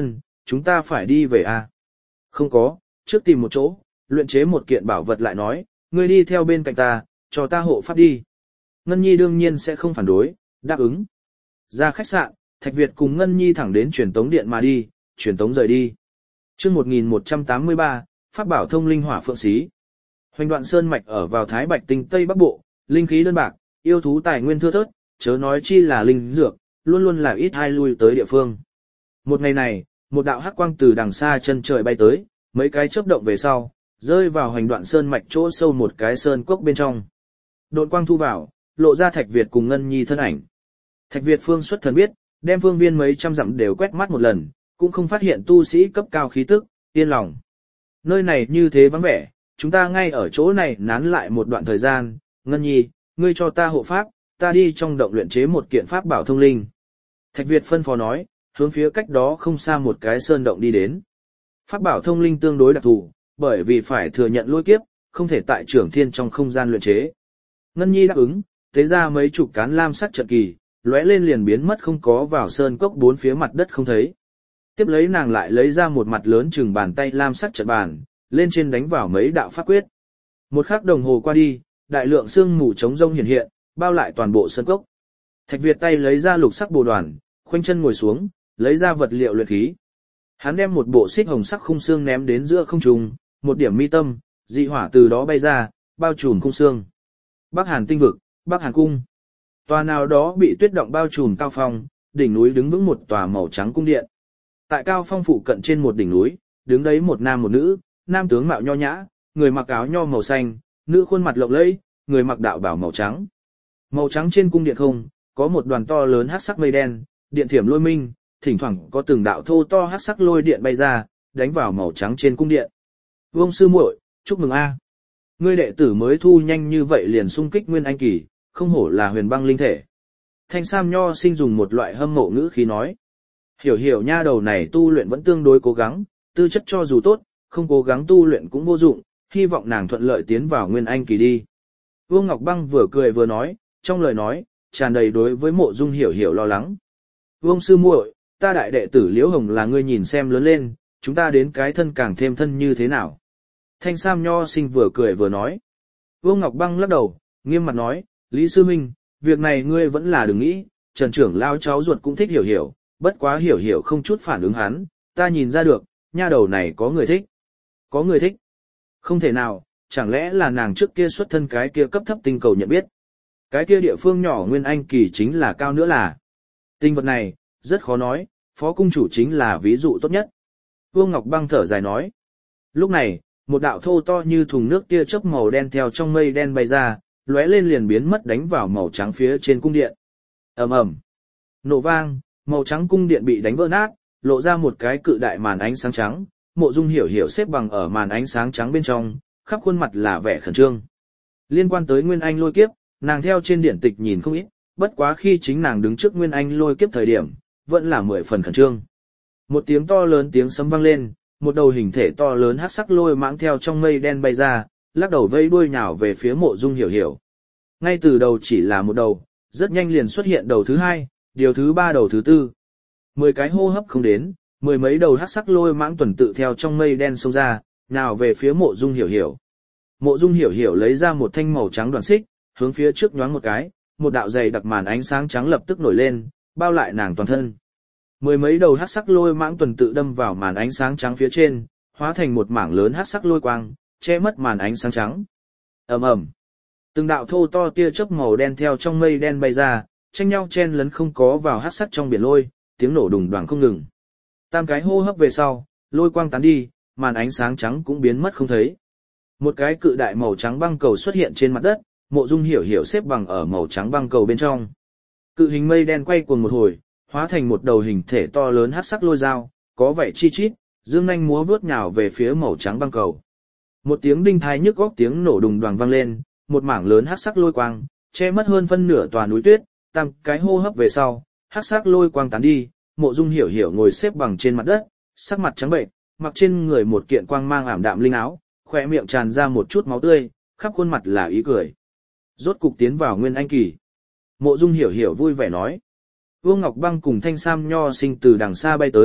chúng ta phải đi về à? Không có, trước tìm một chỗ, luyện chế một kiện bảo vật lại nói, ngươi đi theo bên cạnh ta, cho ta hộ pháp đi. Ngân Nhi đương nhiên sẽ không phản đối, đáp ứng. Ra khách sạn, Thạch Việt cùng Ngân Nhi thẳng đến truyền tống điện mà đi, truyền tống rời đi. Chương một nghìn một trăm tám mươi ba, Pháp bảo thông linh hỏa phượng xí. Hoành Đoạn Sơn mạch ở vào Thái Bạch Tinh Tây Bắc Bộ, linh khí đơn bạc, yêu thú tài nguyên thưa thớt, chớ nói chi là linh dược, luôn luôn là ít ai lui tới địa phương. Một ngày này, một đạo hắc quang từ đằng xa chân trời bay tới, mấy cái chớp động về sau, rơi vào Hoành Đoạn Sơn mạch chỗ sâu một cái sơn cốc bên trong. Đột quang thu vào, lộ ra Thạch Việt cùng Ngân Nhi thân ảnh. Thạch Việt phương xuất thần biết, đem phương viên mấy trăm dặm đều quét mắt một lần, cũng không phát hiện tu sĩ cấp cao khí tức, yên lòng. Nơi này như thế vắng vẻ, chúng ta ngay ở chỗ này nán lại một đoạn thời gian, Ngân Nhi, ngươi cho ta hộ pháp, ta đi trong động luyện chế một kiện pháp bảo thông linh. Thạch Việt phân phó nói, hướng phía cách đó không xa một cái sơn động đi đến. Pháp bảo thông linh tương đối đặc thù, bởi vì phải thừa nhận lôi kiếp, không thể tại trưởng thiên trong không gian luyện chế. Ngân Nhi đáp ứng, tế ra mấy chục cán lam sắc trận kỳ, lóe lên liền biến mất không có vào sơn cốc bốn phía mặt đất không thấy. Tiếp lấy nàng lại lấy ra một mặt lớn chừng bàn tay lam sắc trận bàn, lên trên đánh vào mấy đạo pháp quyết. Một khắc đồng hồ qua đi, đại lượng sương mù trống rông hiện hiện, bao lại toàn bộ sơn cốc. Thạch Việt tay lấy ra lục sắc bồ đoàn, khoanh chân ngồi xuống, lấy ra vật liệu luyện khí. Hắn đem một bộ xích hồng sắc khung xương ném đến giữa không trung, một điểm mi tâm, dị hỏa từ đó bay ra, bao trùm khung xương. Bắc Hàn tinh vực, Bắc Hàn cung. Tòa nào đó bị tuyết động bao trùm cao phong, đỉnh núi đứng vững một tòa màu trắng cung điện. Tại cao phong phụ cận trên một đỉnh núi, đứng đấy một nam một nữ, nam tướng mạo nho nhã, người mặc áo nho màu xanh, nữ khuôn mặt lộng lẫy, người mặc đạo bào màu trắng. Màu trắng trên cung điện không, có một đoàn to lớn hắc sắc mây đen, điện thiểm lôi minh, thỉnh thoảng có từng đạo thô to hắc sắc lôi điện bay ra, đánh vào màu trắng trên cung điện. Vương sư muội, chúc mừng a. Ngươi đệ tử mới thu nhanh như vậy liền xung kích nguyên anh kỳ, không hổ là huyền băng linh thể. Thanh Sam Nho Sinh dùng một loại hâm mộ ngữ khí nói. Hiểu hiểu nha đầu này tu luyện vẫn tương đối cố gắng, tư chất cho dù tốt, không cố gắng tu luyện cũng vô dụng, hy vọng nàng thuận lợi tiến vào nguyên anh kỳ đi. Vương Ngọc Băng vừa cười vừa nói, trong lời nói, tràn đầy đối với mộ dung hiểu hiểu lo lắng. Vương sư muội, ta đại đệ tử Liễu Hồng là ngươi nhìn xem lớn lên, chúng ta đến cái thân càng thêm thân như thế nào. Thanh Sam Nho Sinh vừa cười vừa nói. Vương Ngọc Băng lắc đầu, nghiêm mặt nói, Lý Sư Minh, việc này ngươi vẫn là đừng nghĩ, Trần trưởng lao cháu ruột cũng thích hiểu hiểu, bất quá hiểu hiểu không chút phản ứng hắn, ta nhìn ra được, nha đầu này có người thích. Có người thích. Không thể nào, chẳng lẽ là nàng trước kia xuất thân cái kia cấp thấp tinh cầu nhận biết. Cái kia địa phương nhỏ nguyên anh kỳ chính là cao nữa là. Tinh vật này, rất khó nói, phó cung chủ chính là ví dụ tốt nhất. Vương Ngọc Băng thở dài nói. Lúc này, một đạo thô to như thùng nước tia chớp màu đen theo trong mây đen bay ra, lóe lên liền biến mất đánh vào màu trắng phía trên cung điện. Ầm ầm, nổ vang, màu trắng cung điện bị đánh vỡ nát, lộ ra một cái cự đại màn ánh sáng trắng. Mộ Dung Hiểu Hiểu xếp bằng ở màn ánh sáng trắng bên trong, khắp khuôn mặt là vẻ khẩn trương. Liên quan tới Nguyên Anh lôi kiếp, nàng theo trên điển tịch nhìn không ít, bất quá khi chính nàng đứng trước Nguyên Anh lôi kiếp thời điểm, vẫn là mười phần khẩn trương. Một tiếng to lớn tiếng sấm vang lên, một đầu hình thể to lớn hắc sắc lôi mãng theo trong mây đen bay ra, lắc đầu vây đuôi nhào về phía Mộ Dung Hiểu Hiểu. Ngay từ đầu chỉ là một đầu, rất nhanh liền xuất hiện đầu thứ hai, điều thứ ba đầu thứ tư. Mười cái hô hấp không đến, mười mấy đầu hắc sắc lôi mãng tuần tự theo trong mây đen xông ra, nhào về phía Mộ Dung Hiểu Hiểu. Mộ Dung Hiểu Hiểu lấy ra một thanh màu trắng đoàn xích, hướng phía trước nhoáng một cái, một đạo dày đặc màn ánh sáng trắng lập tức nổi lên, bao lại nàng toàn thân. Mười mấy đầu hắc sắc lôi mãng tuần tự đâm vào màn ánh sáng trắng phía trên, hóa thành một mảng lớn hắc sắc lôi quang, che mất màn ánh sáng trắng. Ầm ầm, từng đạo thô to tia chớp màu đen theo trong mây đen bay ra, tranh nhau chen lấn không có vào hắc sắc trong biển lôi, tiếng nổ đùng đoàng không ngừng. Tam cái hô hấp về sau, lôi quang tán đi, màn ánh sáng trắng cũng biến mất không thấy. Một cái cự đại màu trắng băng cầu xuất hiện trên mặt đất, Mộ Dung Hiểu Hiểu xếp bằng ở màu trắng băng cầu bên trong. Cự hình mây đen quay cuồng một hồi, hóa thành một đầu hình thể to lớn hắc sắc lôi dao, có vẻ chi chít, dương nhanh múa vuốt nhào về phía màu trắng băng cầu. Một tiếng đinh tai nhức óc tiếng nổ đùng đoàng vang lên, một mảng lớn hắc sắc lôi quang, che mất hơn phân nửa tòa núi tuyết, tam cái hô hấp về sau, hắc sắc lôi quang tán đi, Mộ Dung Hiểu Hiểu ngồi xếp bằng trên mặt đất, sắc mặt trắng bệnh, mặc trên người một kiện quang mang ảm đạm linh áo, khóe miệng tràn ra một chút máu tươi, khắp khuôn mặt là ý cười. Rốt cục tiến vào nguyên anh kỳ. Mộ Dung Hiểu Hiểu vui vẻ nói. Vương Ngọc Băng cùng Thanh Sam Nho Sinh từ đằng xa bay tới,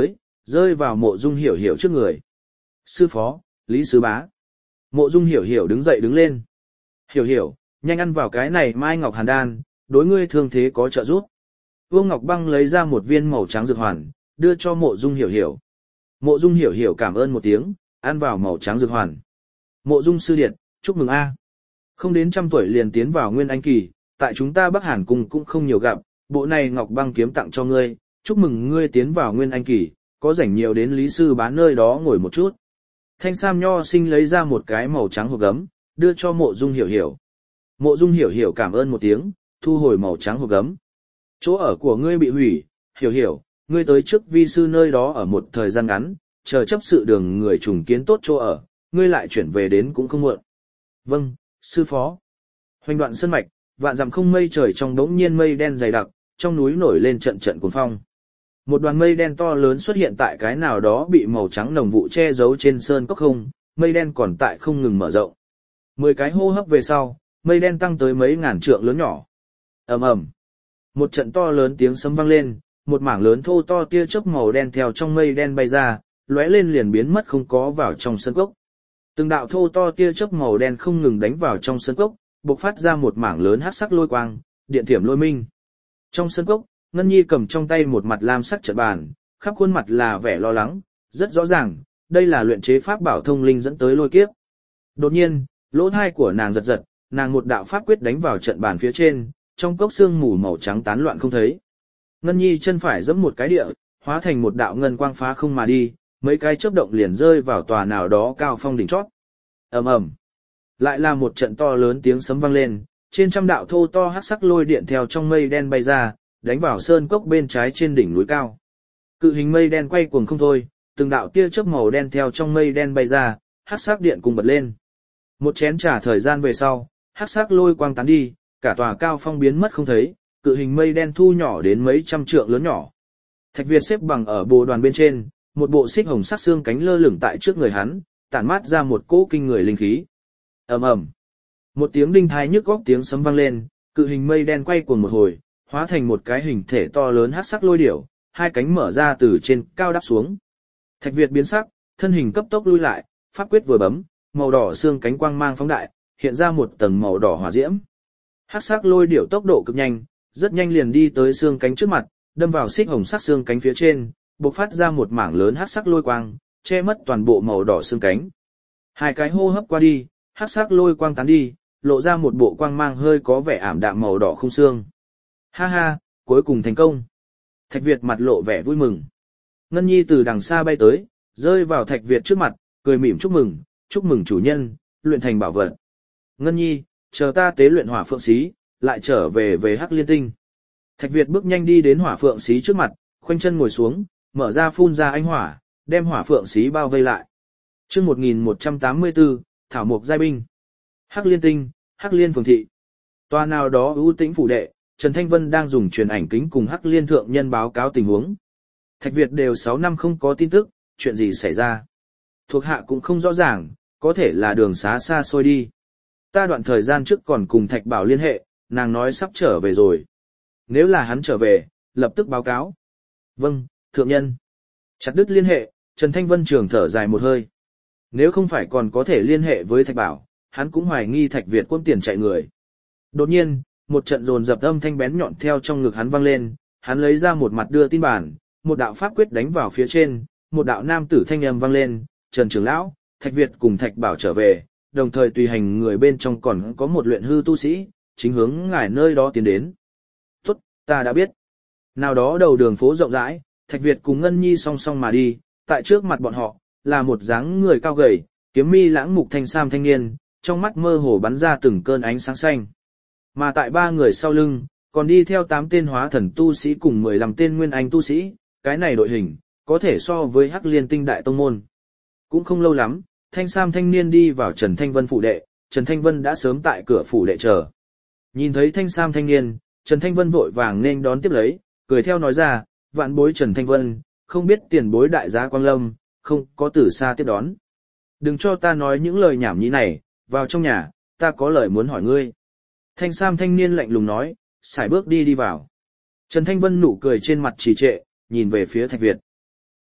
rơi vào Mộ Dung Hiểu Hiểu trước người. Sư phó, Lý Sư Bá. Mộ Dung Hiểu Hiểu đứng dậy đứng lên. Hiểu Hiểu, nhanh ăn vào cái này Mai Ngọc Hàn Đan, đối ngươi thương thế có trợ giúp. Vương Ngọc Băng lấy ra một viên màu trắng dược hoàn, đưa cho Mộ Dung Hiểu Hiểu. Mộ Dung Hiểu Hiểu cảm ơn một tiếng, ăn vào màu trắng dược hoàn. Mộ Dung sư điệt, chúc mừng a. Không đến trăm tuổi liền tiến vào Nguyên Anh kỳ, tại chúng ta Bắc Hàn cung cũng không nhiều gặp, bộ này Ngọc Băng kiếm tặng cho ngươi, chúc mừng ngươi tiến vào Nguyên Anh kỳ, có rảnh nhiều đến Lý Sư Bá nơi đó ngồi một chút. Thanh Sam Nho Sinh lấy ra một cái màu trắng hộp gấm, đưa cho Mộ Dung Hiểu Hiểu. Mộ Dung Hiểu Hiểu cảm ơn một tiếng, thu hồi màu trắng hộp gấm. Chỗ ở của ngươi bị hủy, Hiểu Hiểu, ngươi tới trước vi sư nơi đó ở một thời gian ngắn, chờ chấp sự đường người trùng kiến tốt chỗ ở, ngươi lại chuyển về đến cũng không muộn. Vâng, sư phó. Hoành đoạn sơn mạch, vạn dặm không mây trời trong đống nhiên mây đen dày đặc, trong núi nổi lên trận trận cuồng phong. Một đoàn mây đen to lớn xuất hiện tại cái nào đó bị màu trắng nồng vụ che giấu trên sơn cốc không, mây đen còn tại không ngừng mở rộng. Mười cái hô hấp về sau, mây đen tăng tới mấy ngàn trượng lớn nhỏ. Ầm ầm. Một trận to lớn tiếng sấm vang lên, một mảng lớn thô to tia chớp màu đen theo trong mây đen bay ra, lóe lên liền biến mất không có vào trong sơn cốc. Từng đạo thô to tia chớp màu đen không ngừng đánh vào trong sơn cốc, bộc phát ra một mảng lớn hắc sắc lôi quang, điện thiểm lôi minh. Trong sơn cốc, Ngân Nhi cầm trong tay một mặt lam sắc trận bàn, khắp khuôn mặt là vẻ lo lắng, rất rõ ràng, đây là luyện chế pháp bảo thông linh dẫn tới lôi kiếp. Đột nhiên, lỗ tai của nàng giật giật, nàng một đạo pháp quyết đánh vào trận bàn phía trên, trong cốc xương mù màu trắng tán loạn không thấy. Ngân Nhi chân phải giẫm một cái địa, hóa thành một đạo ngân quang phá không mà đi, mấy cái chớp động liền rơi vào tòa nào đó cao phong đỉnh chót. Ầm ầm. Lại là một trận to lớn tiếng sấm vang lên, trên trăm đạo thô to hắc sắc lôi điện theo trong mây đen bay ra, đánh vào sơn cốc bên trái trên đỉnh núi cao. Cự hình mây đen quay cuồng không thôi, từng đạo tia chớp màu đen theo trong mây đen bay ra, hắc sắc điện cùng bật lên. Một chén trà thời gian về sau, hắc sắc lôi quang tán đi, cả tòa cao phong biến mất không thấy, cự hình mây đen thu nhỏ đến mấy trăm trượng lớn nhỏ. Thạch Việt xếp bằng ở bồ đoàn bên trên, một bộ xích hồng sắc xương cánh lơ lửng tại trước người hắn, tản mát ra một cỗ kinh người linh khí. Ầm ầm. Một tiếng đinh thai nhức óc tiếng sấm vang lên, cự hình mây đen quay cuồng một hồi, hóa thành một cái hình thể to lớn hắc sắc lôi điểu, hai cánh mở ra từ trên cao đáp xuống. Thạch Việt biến sắc, thân hình cấp tốc lui lại, pháp quyết vừa bấm, màu đỏ xương cánh quang mang phóng đại, hiện ra một tầng màu đỏ hỏa diễm. Hắc sắc lôi điểu tốc độ cực nhanh, rất nhanh liền đi tới xương cánh trước mặt, đâm vào xích hồng sắc xương cánh phía trên, bộc phát ra một mảng lớn hắc sắc lôi quang, che mất toàn bộ màu đỏ xương cánh. Hai cái hô hấp qua đi, hắc sắc lôi quang tán đi, lộ ra một bộ quang mang hơi có vẻ ảm đạm màu đỏ không xương. Ha ha, cuối cùng thành công. Thạch Việt mặt lộ vẻ vui mừng. Ngân Nhi từ đằng xa bay tới, rơi vào Thạch Việt trước mặt, cười mỉm chúc mừng, chúc mừng chủ nhân, luyện thành bảo vật. Ngân Nhi, chờ ta tế luyện hỏa phượng xí, lại trở về về Hắc Liên Tinh. Thạch Việt bước nhanh đi đến hỏa phượng xí trước mặt, khoanh chân ngồi xuống, mở ra phun ra ánh hỏa, đem hỏa phượng xí bao vây lại. Chương một nghìn một trăm tám mươi tư, Thảo Mộc giai binh. Hắc Liên Tinh, Hắc Liên phường thị. Tòa nào đó ưu tĩnh phủ đệ, Trần Thanh Vân đang dùng truyền ảnh kính cùng Hắc Liên thượng nhân báo cáo tình huống. Thạch Việt đều sáu năm không có tin tức, chuyện gì xảy ra? Thuộc hạ cũng không rõ ràng, có thể là đường xá xa xôi đi. Ta đoạn thời gian trước còn cùng Thạch Bảo liên hệ, nàng nói sắp trở về rồi. Nếu là hắn trở về, lập tức báo cáo. Vâng, thượng nhân. Chặt đứt liên hệ, Trần Thanh Vân trường thở dài một hơi. Nếu không phải còn có thể liên hệ với Thạch Bảo, hắn cũng hoài nghi Thạch Việt quân tiền chạy người. Đột nhiên, một trận dồn dập âm thanh bén nhọn theo trong ngực hắn vang lên, hắn lấy ra một mặt đưa tin bản, một đạo pháp quyết đánh vào phía trên, một đạo nam tử thanh âm vang lên, Trần trưởng lão, Thạch Việt cùng Thạch Bảo trở về, đồng thời tùy hành người bên trong còn có một luyện hư tu sĩ, chính hướng ngài nơi đó tiến đến. Tốt, ta đã biết. Nào đó đầu đường phố rộng rãi, Thạch Việt cùng Ngân Nhi song song mà đi, tại trước mặt bọn họ, là một dáng người cao gầy, kiếm mi lãng mục thanh sam thanh niên, trong mắt mơ hồ bắn ra từng cơn ánh sáng xanh. Mà tại ba người sau lưng, còn đi theo tám tên hóa thần tu sĩ cùng mười lăm tên nguyên anh tu sĩ, cái này đội hình, có thể so với Hắc Liên Tinh đại tông môn. Cũng không lâu lắm, thanh sam thanh niên đi vào Trần Thanh Vân phủ đệ, Trần Thanh Vân đã sớm tại cửa phủ đệ chờ. Nhìn thấy thanh sam thanh niên, Trần Thanh Vân vội vàng nên đón tiếp lấy, cười theo nói ra, vạn bối Trần Thanh Vân, không biết tiền bối đại gia Quang Lâm, không có từ xa tiếp đón. Đừng cho ta nói những lời nhảm nhí này, vào trong nhà, ta có lời muốn hỏi ngươi. Thanh sam thanh niên lạnh lùng nói, sải bước đi đi vào. Trần Thanh Vân nụ cười trên mặt trì trệ, nhìn về phía Thạch Việt.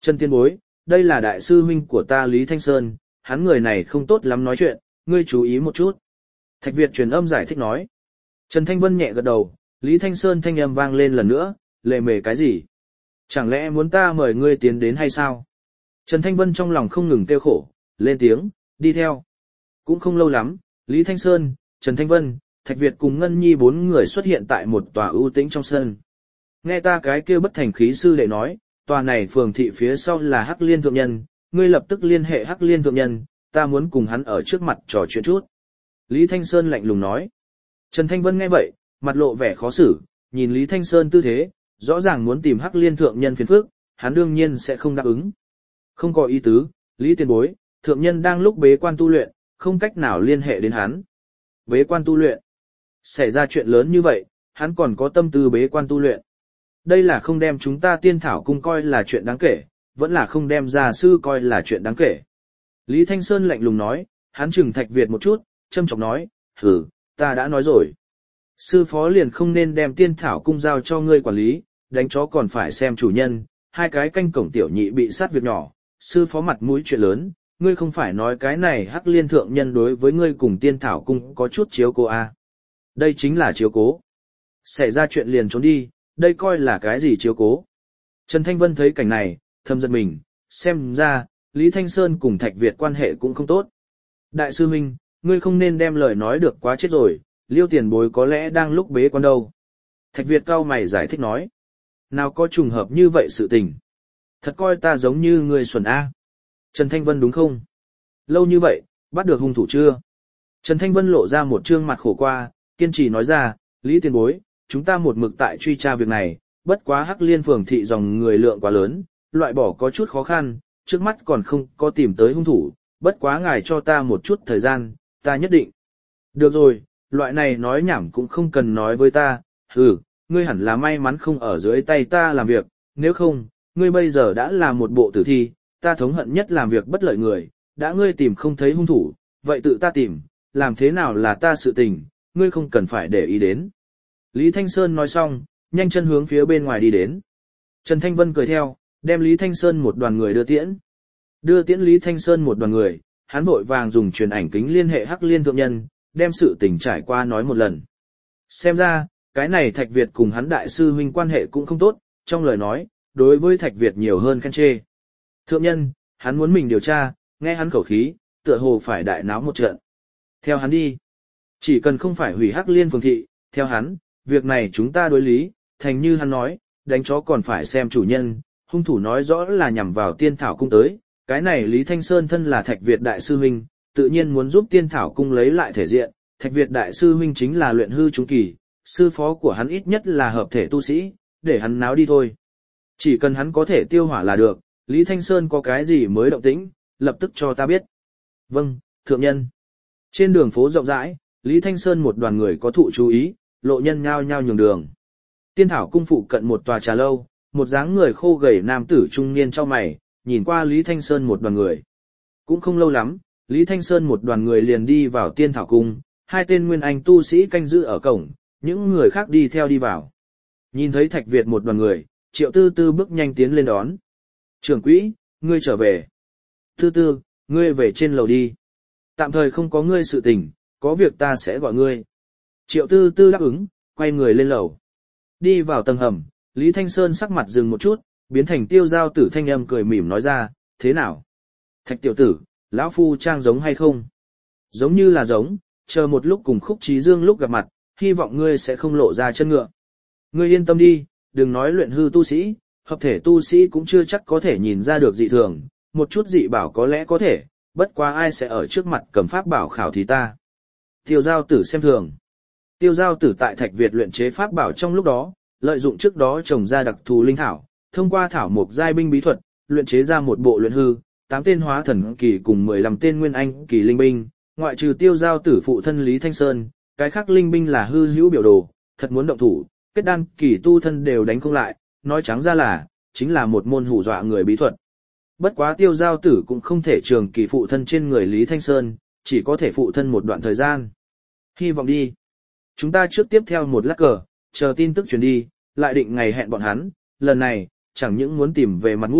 Trần Tiên Bối, đây là đại sư huynh của ta Lý Thanh Sơn, hắn người này không tốt lắm nói chuyện, ngươi chú ý một chút. Thạch Việt truyền âm giải thích nói. Trần Thanh Vân nhẹ gật đầu, Lý Thanh Sơn thanh âm vang lên lần nữa, lệ mề cái gì? Chẳng lẽ muốn ta mời ngươi tiến đến hay sao? Trần Thanh Vân trong lòng không ngừng kêu khổ, lên tiếng, đi theo. Cũng không lâu lắm, Lý Thanh Sơn, Trần Thanh Vân, Thạch Việt cùng Ngân Nhi bốn người xuất hiện tại một tòa ưu tĩnh trong sân. Nghe ta cái kia bất thành khí sư đệ nói, tòa này phường thị phía sau là Hắc Liên thượng nhân, ngươi lập tức liên hệ Hắc Liên thượng nhân, ta muốn cùng hắn ở trước mặt trò chuyện chút. Lý Thanh Sơn lạnh lùng nói. Trần Thanh Vân nghe vậy, mặt lộ vẻ khó xử, nhìn Lý Thanh Sơn tư thế, rõ ràng muốn tìm Hắc Liên thượng nhân phiền phức, hắn đương nhiên sẽ không đáp ứng. Không có ý tứ, Lý Tiền Bối, thượng nhân đang lúc bế quan tu luyện, không cách nào liên hệ đến hắn. Bế quan tu luyện. Xảy ra chuyện lớn như vậy, hắn còn có tâm tư bế quan tu luyện. Đây là không đem chúng ta tiên thảo cung coi là chuyện đáng kể, vẫn là không đem gia sư coi là chuyện đáng kể. Lý Thanh Sơn lạnh lùng nói, hắn chừng Thạch Việt một chút, châm chọc nói, hử, ta đã nói rồi. Sư phó liền không nên đem tiên thảo cung giao cho ngươi quản lý, đánh chó còn phải xem chủ nhân, hai cái canh cổng tiểu nhị bị sát việc nhỏ, sư phó mặt mũi chuyện lớn, ngươi không phải nói cái này Hắc Liên thượng nhân đối với ngươi cùng tiên thảo cung có chút chiếu cố à. Đây chính là chiếu cố. Xảy ra chuyện liền trốn đi, đây coi là cái gì chiếu cố. Trần Thanh Vân thấy cảnh này, thầm giật mình, xem ra, Lý Thanh Sơn cùng Thạch Việt quan hệ cũng không tốt. Đại sư huynh, ngươi không nên đem lời nói được quá chết rồi, Liêu Tiền Bối có lẽ đang lúc bế quan đâu. Thạch Việt cau mày giải thích nói. Nào có trùng hợp như vậy sự tình. Thật coi ta giống như người xuẩn A. Trần Thanh Vân đúng không? Lâu như vậy, bắt được hung thủ chưa? Trần Thanh Vân lộ ra một trương mặt khổ qua, kiên trì nói ra, Lý Tiền Bối, chúng ta một mực tại truy tra việc này, bất quá Hắc Liên phường thị dòng người lượng quá lớn, loại bỏ có chút khó khăn, trước mắt còn không có tìm tới hung thủ, bất quá ngài cho ta một chút thời gian, ta nhất định. Được rồi, loại này nói nhảm cũng không cần nói với ta, ừ, ngươi hẳn là may mắn không ở dưới tay ta làm việc, nếu không, ngươi bây giờ đã là một bộ tử thi, ta thống hận nhất làm việc bất lợi người, đã ngươi tìm không thấy hung thủ, vậy tự ta tìm, làm thế nào là ta sự tình, ngươi không cần phải để ý đến. Lý Thanh Sơn nói xong, nhanh chân hướng phía bên ngoài đi đến. Trần Thanh Vân cười theo, đem Lý Thanh Sơn một đoàn người đưa tiễn. Đưa tiễn Lý Thanh Sơn một đoàn người, hắn vội vàng dùng truyền ảnh kính liên hệ Hắc Liên thượng nhân, đem sự tình trải qua nói một lần. Xem ra, cái này Thạch Việt cùng hắn đại sư huynh quan hệ cũng không tốt, trong lời nói, đối với Thạch Việt nhiều hơn khen chê. Thượng nhân, hắn muốn mình điều tra, nghe hắn khẩu khí, tựa hồ phải đại náo một trận. Theo hắn đi. Chỉ cần không phải hủy Hắc Liên phường thị, theo hắn, việc này chúng ta đối lý, thành như hắn nói, đánh chó còn phải xem chủ nhân, hung thủ nói rõ là nhằm vào tiên thảo cung tới, cái này Lý Thanh Sơn thân là Thạch Việt đại sư huynh, tự nhiên muốn giúp tiên thảo cung lấy lại thể diện, Thạch Việt đại sư huynh chính là luyện hư trung kỳ, sư phó của hắn ít nhất là hợp thể tu sĩ, để hắn náo đi thôi. Chỉ cần hắn có thể tiêu hỏa là được, Lý Thanh Sơn có cái gì mới động tĩnh, lập tức cho ta biết. Vâng, thượng nhân. Trên đường phố rộng rãi, Lý Thanh Sơn một đoàn người có thụ chú ý, lộ nhân nhao nhao nhường đường. Tiên thảo cung phụ cận một tòa trà lâu, một dáng người khô gầy nam tử trung niên trong mày, nhìn qua Lý Thanh Sơn một đoàn người. Cũng không lâu lắm, Lý Thanh Sơn một đoàn người liền đi vào tiên thảo cung, hai tên nguyên anh tu sĩ canh giữ ở cổng, những người khác đi theo đi vào. Nhìn thấy Thạch Việt một đoàn người, Triệu Tư Tư bước nhanh tiến lên đón. Trưởng quỹ, ngươi trở về. Tư Tư, ngươi về trên lầu đi. Tạm thời không có ngươi sự tình, có việc ta sẽ gọi ngươi. Triệu Tư Tư đáp ứng, quay người lên lầu. Đi vào tầng hầm, Lý Thanh Sơn sắc mặt dừng một chút, biến thành tiêu giao tử thanh âm cười mỉm nói ra, thế nào? Thạch tiểu tử, lão phu trang giống hay không? Giống như là giống, chờ một lúc cùng Khúc Chí Dương lúc gặp mặt, hy vọng ngươi sẽ không lộ ra chân ngựa. Ngươi yên tâm đi, đừng nói luyện hư tu sĩ, hợp thể tu sĩ cũng chưa chắc có thể nhìn ra được dị thường, một chút dị bảo có lẽ có thể, bất quá ai sẽ ở trước mặt cầm pháp bảo khảo thì ta. Tiêu giao tử xem thường. Tiêu giao tử tại Thạch Việt luyện chế pháp bảo trong lúc đó, lợi dụng trước đó trồng ra đặc thù linh thảo, thông qua thảo mộc giai binh bí thuật, luyện chế ra một bộ luyện hư, tám tên hóa thần kỳ cùng mười lăm tên nguyên anh kỳ linh binh, ngoại trừ tiêu giao tử phụ thân Lý Thanh Sơn, cái khác linh binh là hư hữu biểu đồ, thật muốn động thủ, kết đan kỳ tu thân đều đánh không lại, nói trắng ra là, chính là một môn hù dọa người bí thuật. Bất quá tiêu giao tử cũng không thể trường kỳ phụ thân trên người Lý Thanh Sơn, chỉ có thể phụ thân một đoạn thời gian. Hy vọng đi. Chúng ta trước tiếp theo một lát cờ, chờ tin tức truyền đi, lại định ngày hẹn bọn hắn, lần này, chẳng những muốn tìm về mặt mũi,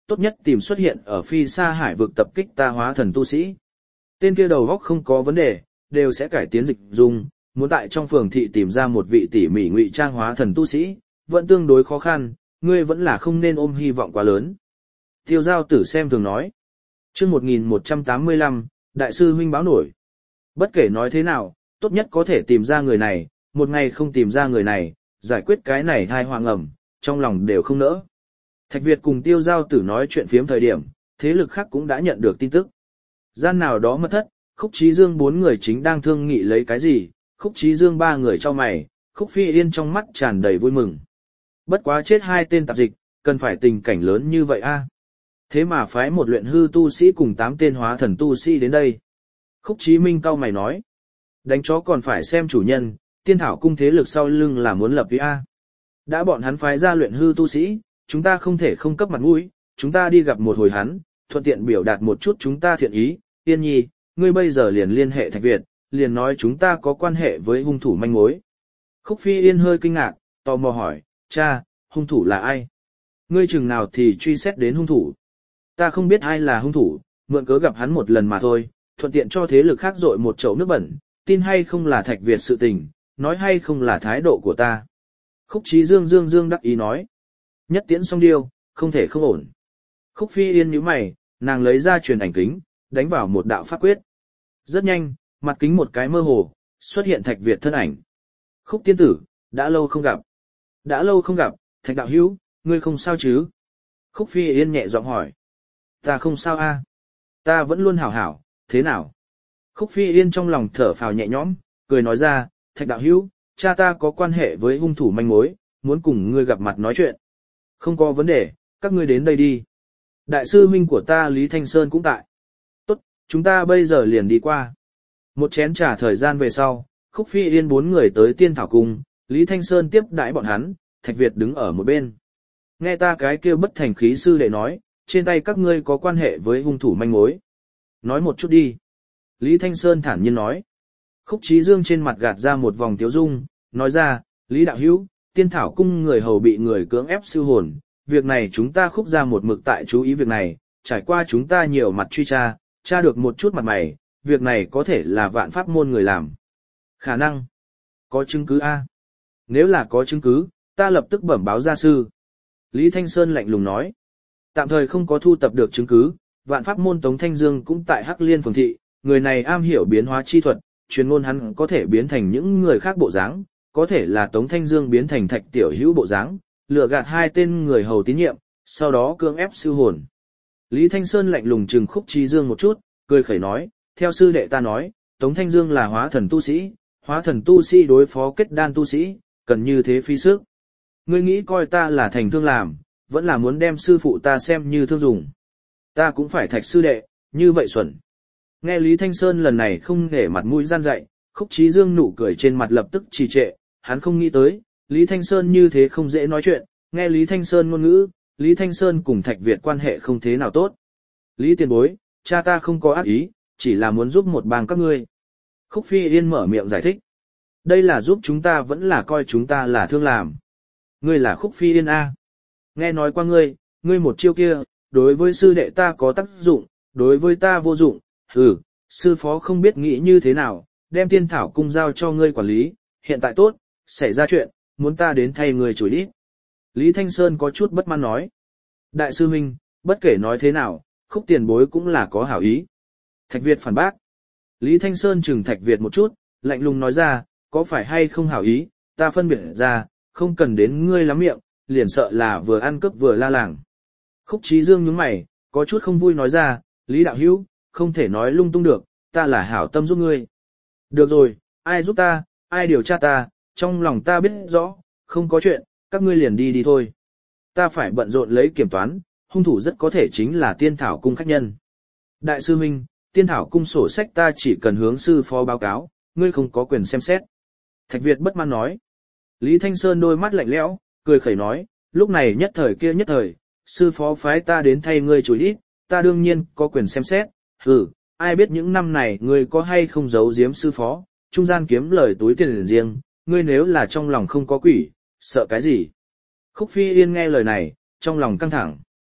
tốt nhất tìm xuất hiện ở phi xa hải vực tập kích ta hóa thần tu sĩ. Tên kia đầu góc không có vấn đề, đều sẽ cải tiến dịch dung, muốn tại trong phường thị tìm ra một vị tỉ mỉ ngụy trang hóa thần tu sĩ, vẫn tương đối khó khăn, ngươi vẫn là không nên ôm hy vọng quá lớn. Tiêu giao tử xem thường nói. Chương một nghìn một trăm tám mươi lăm, Đại sư huynh báo nổi. Bất kể nói thế nào, tốt nhất có thể tìm ra người này, một ngày không tìm ra người này, giải quyết cái này thai hoàng ẩm, trong lòng đều không nỡ. Thạch Việt cùng tiêu giao tử nói chuyện phiếm thời điểm, thế lực khác cũng đã nhận được tin tức. Gian nào đó mất thất, Khúc Chí Dương bốn người chính đang thương nghị lấy cái gì, Khúc Chí Dương ba người cho mày, Khúc Phi Yên trong mắt tràn đầy vui mừng. Bất quá chết hai tên tạp dịch, cần phải tình cảnh lớn như vậy a? Thế mà phái một luyện hư tu sĩ cùng tám tên hóa thần tu sĩ đến đây. Khúc Chí Minh cau mày nói. Đánh chó còn phải xem chủ nhân, tiên thảo cung thế lực sau lưng là muốn lập ý a. Đã bọn hắn phái ra luyện hư tu sĩ, chúng ta không thể không cấp mặt mũi, chúng ta đi gặp một hồi hắn, thuận tiện biểu đạt một chút chúng ta thiện ý. Yên nhi, ngươi bây giờ liền liên hệ Thạch Việt, liền nói chúng ta có quan hệ với hung thủ manh mối. Khúc Phi Yên hơi kinh ngạc, tò mò hỏi, cha, hung thủ là ai? Ngươi chừng nào thì truy xét đến hung thủ? Ta không biết ai là hung thủ, mượn cớ gặp hắn một lần mà thôi, thuận tiện cho thế lực khác dội một chậu nước bẩn, tin hay không là Thạch Việt sự tình, nói hay không là thái độ của ta. Khúc Chí Dương dương dương đắc ý nói. Nhất tiễn song điêu, không thể không ổn. Khúc Phi Yên nhíu mày, nàng lấy ra truyền ảnh kính, đánh vào một đạo pháp quyết. Rất nhanh, mặt kính một cái mơ hồ, xuất hiện Thạch Việt thân ảnh. Khúc tiên tử, đã lâu không gặp. Đã lâu không gặp, Thạch đạo hữu, ngươi không sao chứ? Khúc Phi Yên nhẹ giọng hỏi. Ta không sao a, ta vẫn luôn hảo hảo, thế nào? Khúc Phi Yên trong lòng thở phào nhẹ nhõm, cười nói ra, Thạch đạo hữu, cha ta có quan hệ với hung thủ manh mối, muốn cùng ngươi gặp mặt nói chuyện. Không có vấn đề, các ngươi đến đây đi. Đại sư huynh của ta Lý Thanh Sơn cũng tại. Tốt, chúng ta bây giờ liền đi qua. Một chén trà thời gian về sau, Khúc Phi Yên bốn người tới Tiên Thảo Cung, Lý Thanh Sơn tiếp đãi bọn hắn, Thạch Việt đứng ở một bên. Nghe ta cái kêu bất thành khí sư đệ nói, trên tay các ngươi có quan hệ với hung thủ manh mối. Nói một chút đi. Lý Thanh Sơn thản nhiên nói. Khúc Chí Dương trên mặt gạt ra một vòng tiếu dung, nói ra, Lý đạo hữu, Tiên Thảo Cung người hầu bị người cưỡng ép siêu hồn, việc này chúng ta Khúc ra một mực tại chú ý việc này, trải qua chúng ta nhiều mặt truy tra, tra được một chút mặt mày, việc này có thể là Vạn Pháp môn người làm. Khả năng. Có chứng cứ a? Nếu là có chứng cứ, ta lập tức bẩm báo gia sư. Lý Thanh Sơn lạnh lùng nói. Tạm thời không có thu tập được chứng cứ, Vạn Pháp môn Tống Thanh Dương cũng tại Hắc Liên phường thị, người này am hiểu biến hóa chi thuật, truyền ngôn hắn có thể biến thành những người khác bộ dáng, có thể là Tống Thanh Dương biến thành Thạch Tiểu Hữu bộ dáng, lừa gạt hai tên người hầu tín nhiệm, sau đó cưỡng ép siêu hồn. Lý Thanh Sơn lạnh lùng trừng Khúc Chí Dương một chút, cười khẩy nói, theo sư đệ ta nói, Tống Thanh Dương là hóa thần tu sĩ, hóa thần tu sĩ đối phó kết đan tu sĩ, cần như thế phi sức. Ngươi nghĩ coi ta là thành thương làm, vẫn là muốn đem sư phụ ta xem như thương dùng. Ta cũng phải Thạch sư đệ, như vậy xuẩn. Nghe Lý Thanh Sơn lần này không để mặt mũi gian dạy, Khúc Chí Dương nụ cười trên mặt lập tức trì trệ, hắn không nghĩ tới, Lý Thanh Sơn như thế không dễ nói chuyện, nghe Lý Thanh Sơn ngôn ngữ, Lý Thanh Sơn cùng Thạch Việt quan hệ không thế nào tốt. Lý tiền bối, cha ta không có ác ý, chỉ là muốn giúp một bang các ngươi. Khúc Phi Yên mở miệng giải thích. Đây là giúp chúng ta vẫn là coi chúng ta là thương làm. Ngươi là Khúc Phi Yên A. Nghe nói qua ngươi, ngươi một chiêu kia, đối với sư đệ ta có tác dụng, đối với ta vô dụng, hừ, sư phó không biết nghĩ như thế nào, đem Tiên Thảo Cung giao cho ngươi quản lý, hiện tại tốt, xảy ra chuyện, muốn ta đến thay người chửi đít. Lý Thanh Sơn có chút bất mãn nói. Đại sư huynh, bất kể nói thế nào, Khúc tiền bối cũng là có hảo ý. Thạch Việt phản bác. Lý Thanh Sơn chừng Thạch Việt một chút, lạnh lùng nói ra, có phải hay không hảo ý, ta phân biệt ra, không cần đến ngươi lắm miệng, liền sợ là vừa ăn cướp vừa la làng. Khúc Chí Dương nhướng mày, có chút không vui nói ra, Lý đạo hữu, không thể nói lung tung được, ta là hảo tâm giúp ngươi. Được rồi, ai giúp ta, ai điều tra ta, trong lòng ta biết rõ, không có chuyện, các ngươi liền đi đi thôi. Ta phải bận rộn lấy kiểm toán, hung thủ rất có thể chính là Tiên Thảo Cung khách nhân. Đại sư huynh, Tiên Thảo Cung sổ sách ta chỉ cần hướng sư phó báo cáo, ngươi không có quyền xem xét. Thạch Việt bất mãn nói. Lý Thanh Sơn đôi mắt lạnh lẽo, cười khẩy nói, lúc này nhất thời kia nhất thời, sư phó phái ta đến thay ngươi chối ít, ta đương nhiên có quyền xem xét, hừ, ai biết những năm này ngươi có hay không giấu giếm sư phó, trung gian kiếm lời túi tiền riêng, ngươi nếu là trong lòng không có quỷ, sợ cái gì? Khúc Phi Yên nghe lời này, trong lòng căng thẳng.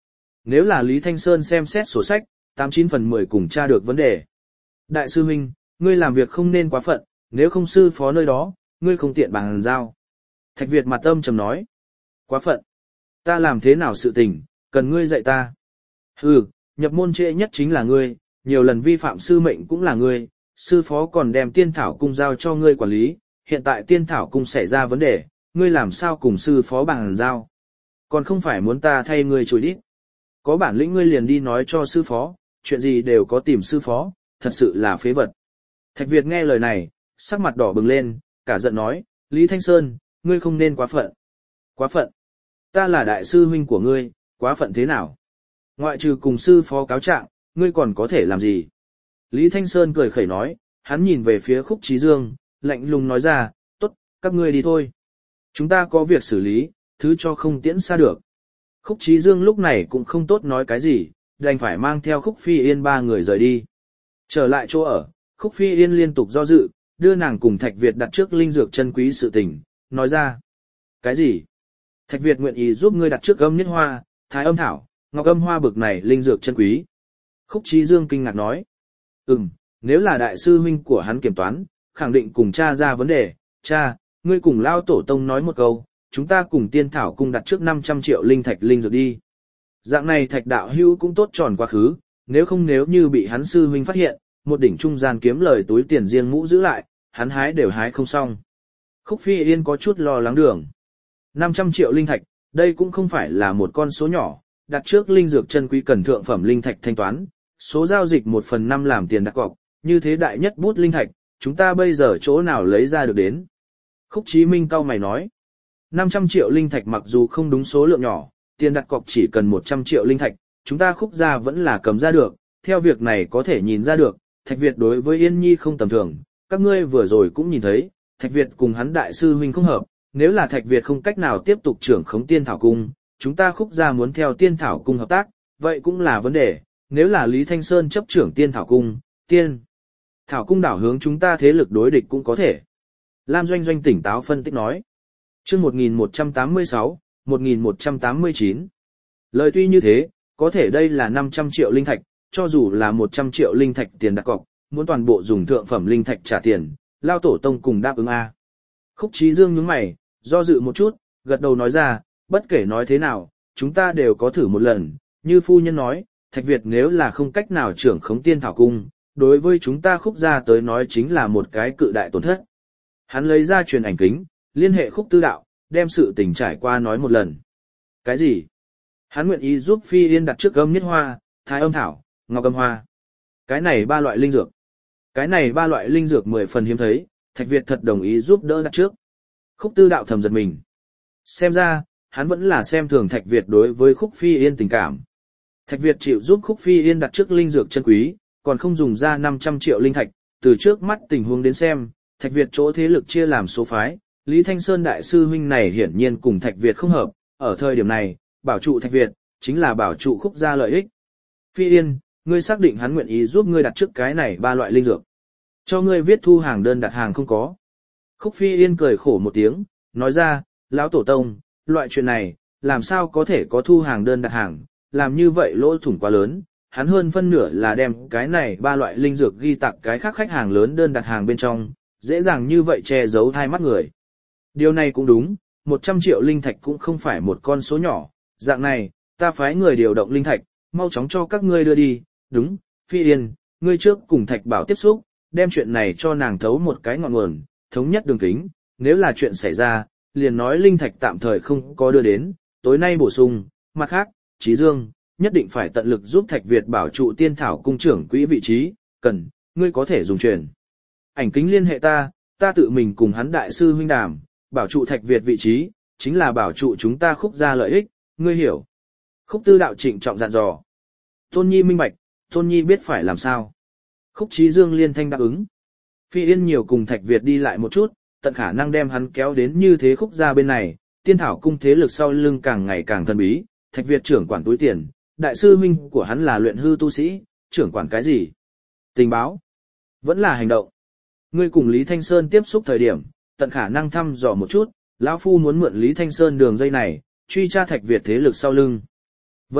Nếu là Lý Thanh Sơn xem xét sổ sách, tám chín phần mười cùng tra được vấn đề. Đại sư huynh, ngươi làm việc không nên quá phận, nếu không sư phó nơi đó, ngươi không tiện bàn giao. Thạch Việt mặt âm trầm nói. Quá phận. Ta làm thế nào sự tình, cần ngươi dạy ta. Hừ, nhập môn trễ nhất chính là ngươi, nhiều lần vi phạm sư mệnh cũng là ngươi, sư phó còn đem tiên thảo cung giao cho ngươi quản lý, hiện tại tiên thảo cung xảy ra vấn đề, ngươi làm sao cùng sư phó bàn giao. Còn không phải muốn ta thay ngươi chối đít. Có bản lĩnh ngươi liền đi nói cho sư phó, chuyện gì đều có tìm sư phó, thật sự là phế vật. Thạch Việt nghe lời này, sắc mặt đỏ bừng lên, cả giận nói, Lý Thanh Sơn, ngươi không nên quá phận. Quá phận. Ta là đại sư huynh của ngươi, quá phận thế nào? Ngoại trừ cùng sư phó cáo trạng, ngươi còn có thể làm gì? Lý Thanh Sơn cười khẩy nói, hắn nhìn về phía Khúc Chí Dương, lạnh lùng nói ra, tốt, các ngươi đi thôi. Chúng ta có việc xử lý, thứ cho không tiễn xa được. Khúc Chí Dương lúc này cũng không tốt nói cái gì, đành phải mang theo Khúc Phi Yên ba người rời đi. Trở lại chỗ ở, Khúc Phi Yên liên tục do dự, đưa nàng cùng Thạch Việt đặt trước linh dược chân quý sự tình, nói ra. Cái gì? Thạch Việt nguyện ý giúp ngươi đặt trước âm nhất hoa, thái âm thảo, ngọc âm hoa bực này linh dược chân quý. Khúc Chí Dương kinh ngạc nói. Ừm, nếu là đại sư huynh của hắn kiểm toán, khẳng định cùng cha ra vấn đề. Cha, ngươi cùng lao tổ tông nói một câu, chúng ta cùng tiên thảo cung đặt trước năm trăm triệu linh thạch linh dược đi. Dạng này Thạch đạo hữu cũng tốt tròn quá khứ, nếu không nếu như bị hắn sư huynh phát hiện, một đỉnh trung gian kiếm lời túi tiền riêng mũ giữ lại, hắn hái đều hái không xong. Khúc Phi Yên có chút lo lắng đường. năm trăm triệu linh thạch, đây cũng không phải là một con số nhỏ, đặt trước linh dược chân quý cần thượng phẩm linh thạch thanh toán, số giao dịch một phần năm làm tiền đặt cọc, như thế đại nhất bút linh thạch, chúng ta bây giờ chỗ nào lấy ra được đến. Khúc Chí Minh cau mày nói, năm trăm triệu linh thạch mặc dù không đúng số lượng nhỏ, tiền đặt cọc chỉ cần một trăm triệu linh thạch, chúng ta Khúc gia vẫn là cầm ra được, theo việc này có thể nhìn ra được, Thạch Việt đối với Yên Nhi không tầm thường, các ngươi vừa rồi cũng nhìn thấy, Thạch Việt cùng hắn đại sư huynh không hợp, nếu là Thạch Việt không cách nào tiếp tục trưởng khống tiên thảo cung, chúng ta Khúc gia muốn theo tiên thảo cung hợp tác, vậy cũng là vấn đề, nếu là Lý Thanh Sơn chấp trưởng tiên thảo cung, tiên thảo cung đảo hướng chúng ta thế lực đối địch cũng có thể. Lam Doanh Doanh tỉnh táo phân tích nói. Chương một nghìn một trăm tám mươi sáu, một nghìn một trăm tám mươi chín. Lời tuy như thế, có thể đây là năm trăm triệu linh thạch, cho dù là một trăm triệu linh thạch tiền đặt cọc, muốn toàn bộ dùng thượng phẩm linh thạch trả tiền, lao tổ tông cùng đáp ứng a. Khúc Chí Dương nhướng mày, do dự một chút, gật đầu nói ra, bất kể nói thế nào, chúng ta đều có thử một lần, như phu nhân nói, Thạch Việt nếu là không cách nào trưởng khống tiên thảo cung, đối với chúng ta Khúc gia tới nói chính là một cái cự đại tổn thất. Hắn lấy ra truyền ảnh kính, liên hệ Khúc Tư Đạo, đem sự tình trải qua nói một lần. Cái gì? Hắn nguyện ý giúp Phi Yên đặt trước âm nhất hoa, thái âm thảo, ngọc âm hoa. Cái này ba loại linh dược. Cái này ba loại linh dược mười phần hiếm thấy, Thạch Việt thật đồng ý giúp đỡ đặt trước. Khúc Tư Đạo thầm giật mình. Xem ra, hắn vẫn là xem thường Thạch Việt đối với Khúc Phi Yên tình cảm. Thạch Việt chịu giúp Khúc Phi Yên đặt trước linh dược chân quý, còn không dùng ra năm trăm triệu linh thạch, từ trước mắt tình huống đến xem, Thạch Việt chỗ thế lực chia làm số phái, Lý Thanh Sơn đại sư huynh này hiển nhiên cùng Thạch Việt không hợp, ở thời điểm này, bảo trụ Thạch Việt, chính là bảo trụ Khúc gia lợi ích. Phi Yên, ngươi xác định hắn nguyện ý giúp ngươi đặt trước cái này ba loại linh dược. Cho ngươi viết thu hàng đơn đặt hàng không có. Khúc Phi Yên cười khổ một tiếng, nói ra, lão tổ tông, loại chuyện này, làm sao có thể có thu hàng đơn đặt hàng, làm như vậy lỗ thủng quá lớn, hắn hơn phân nửa là đem cái này ba loại linh dược ghi tặng cái khác khách hàng lớn đơn đặt hàng bên trong, dễ dàng như vậy che giấu hai mắt người. Điều này cũng đúng, một trăm triệu linh thạch cũng không phải một con số nhỏ, dạng này, ta phái người điều động linh thạch, mau chóng cho các ngươi đưa đi, đúng, Phi Yên, ngươi trước cùng Thạch Bảo tiếp xúc, đem chuyện này cho nàng thấu một cái ngọn nguồn, thống nhất đường kính, nếu là chuyện xảy ra, liền nói linh thạch tạm thời không có đưa đến, tối nay bổ sung, mặt khác, Chí Dương, nhất định phải tận lực giúp Thạch Việt bảo trụ tiên thảo cung trưởng quỹ vị trí, cần, ngươi có thể dùng truyền. Ảnh kính liên hệ ta, ta tự mình cùng hắn đại sư huynh đàm, bảo trụ Thạch Việt vị trí, chính là bảo trụ chúng ta Khúc gia lợi ích, ngươi hiểu. Khúc Tư Đạo trịnh trọng dặn dò. Tôn Nhi minh bạch, Tôn Nhi biết phải làm sao. Khúc Chí Dương liên thanh đáp ứng. Phi Yên nhiều cùng Thạch Việt đi lại một chút, tận khả năng đem hắn kéo đến như thế Khúc gia bên này, tiên thảo cung thế lực sau lưng càng ngày càng thần bí, Thạch Việt trưởng quản túi tiền, đại sư huynh của hắn là luyện hư tu sĩ, trưởng quản cái gì? Tình báo? Vẫn là hành động. Ngươi cùng Lý Thanh Sơn tiếp xúc thời điểm, tận khả năng thăm dò một chút, lão phu muốn mượn Lý Thanh Sơn đường dây này, truy tra Thạch Việt thế lực sau lưng. Vâng,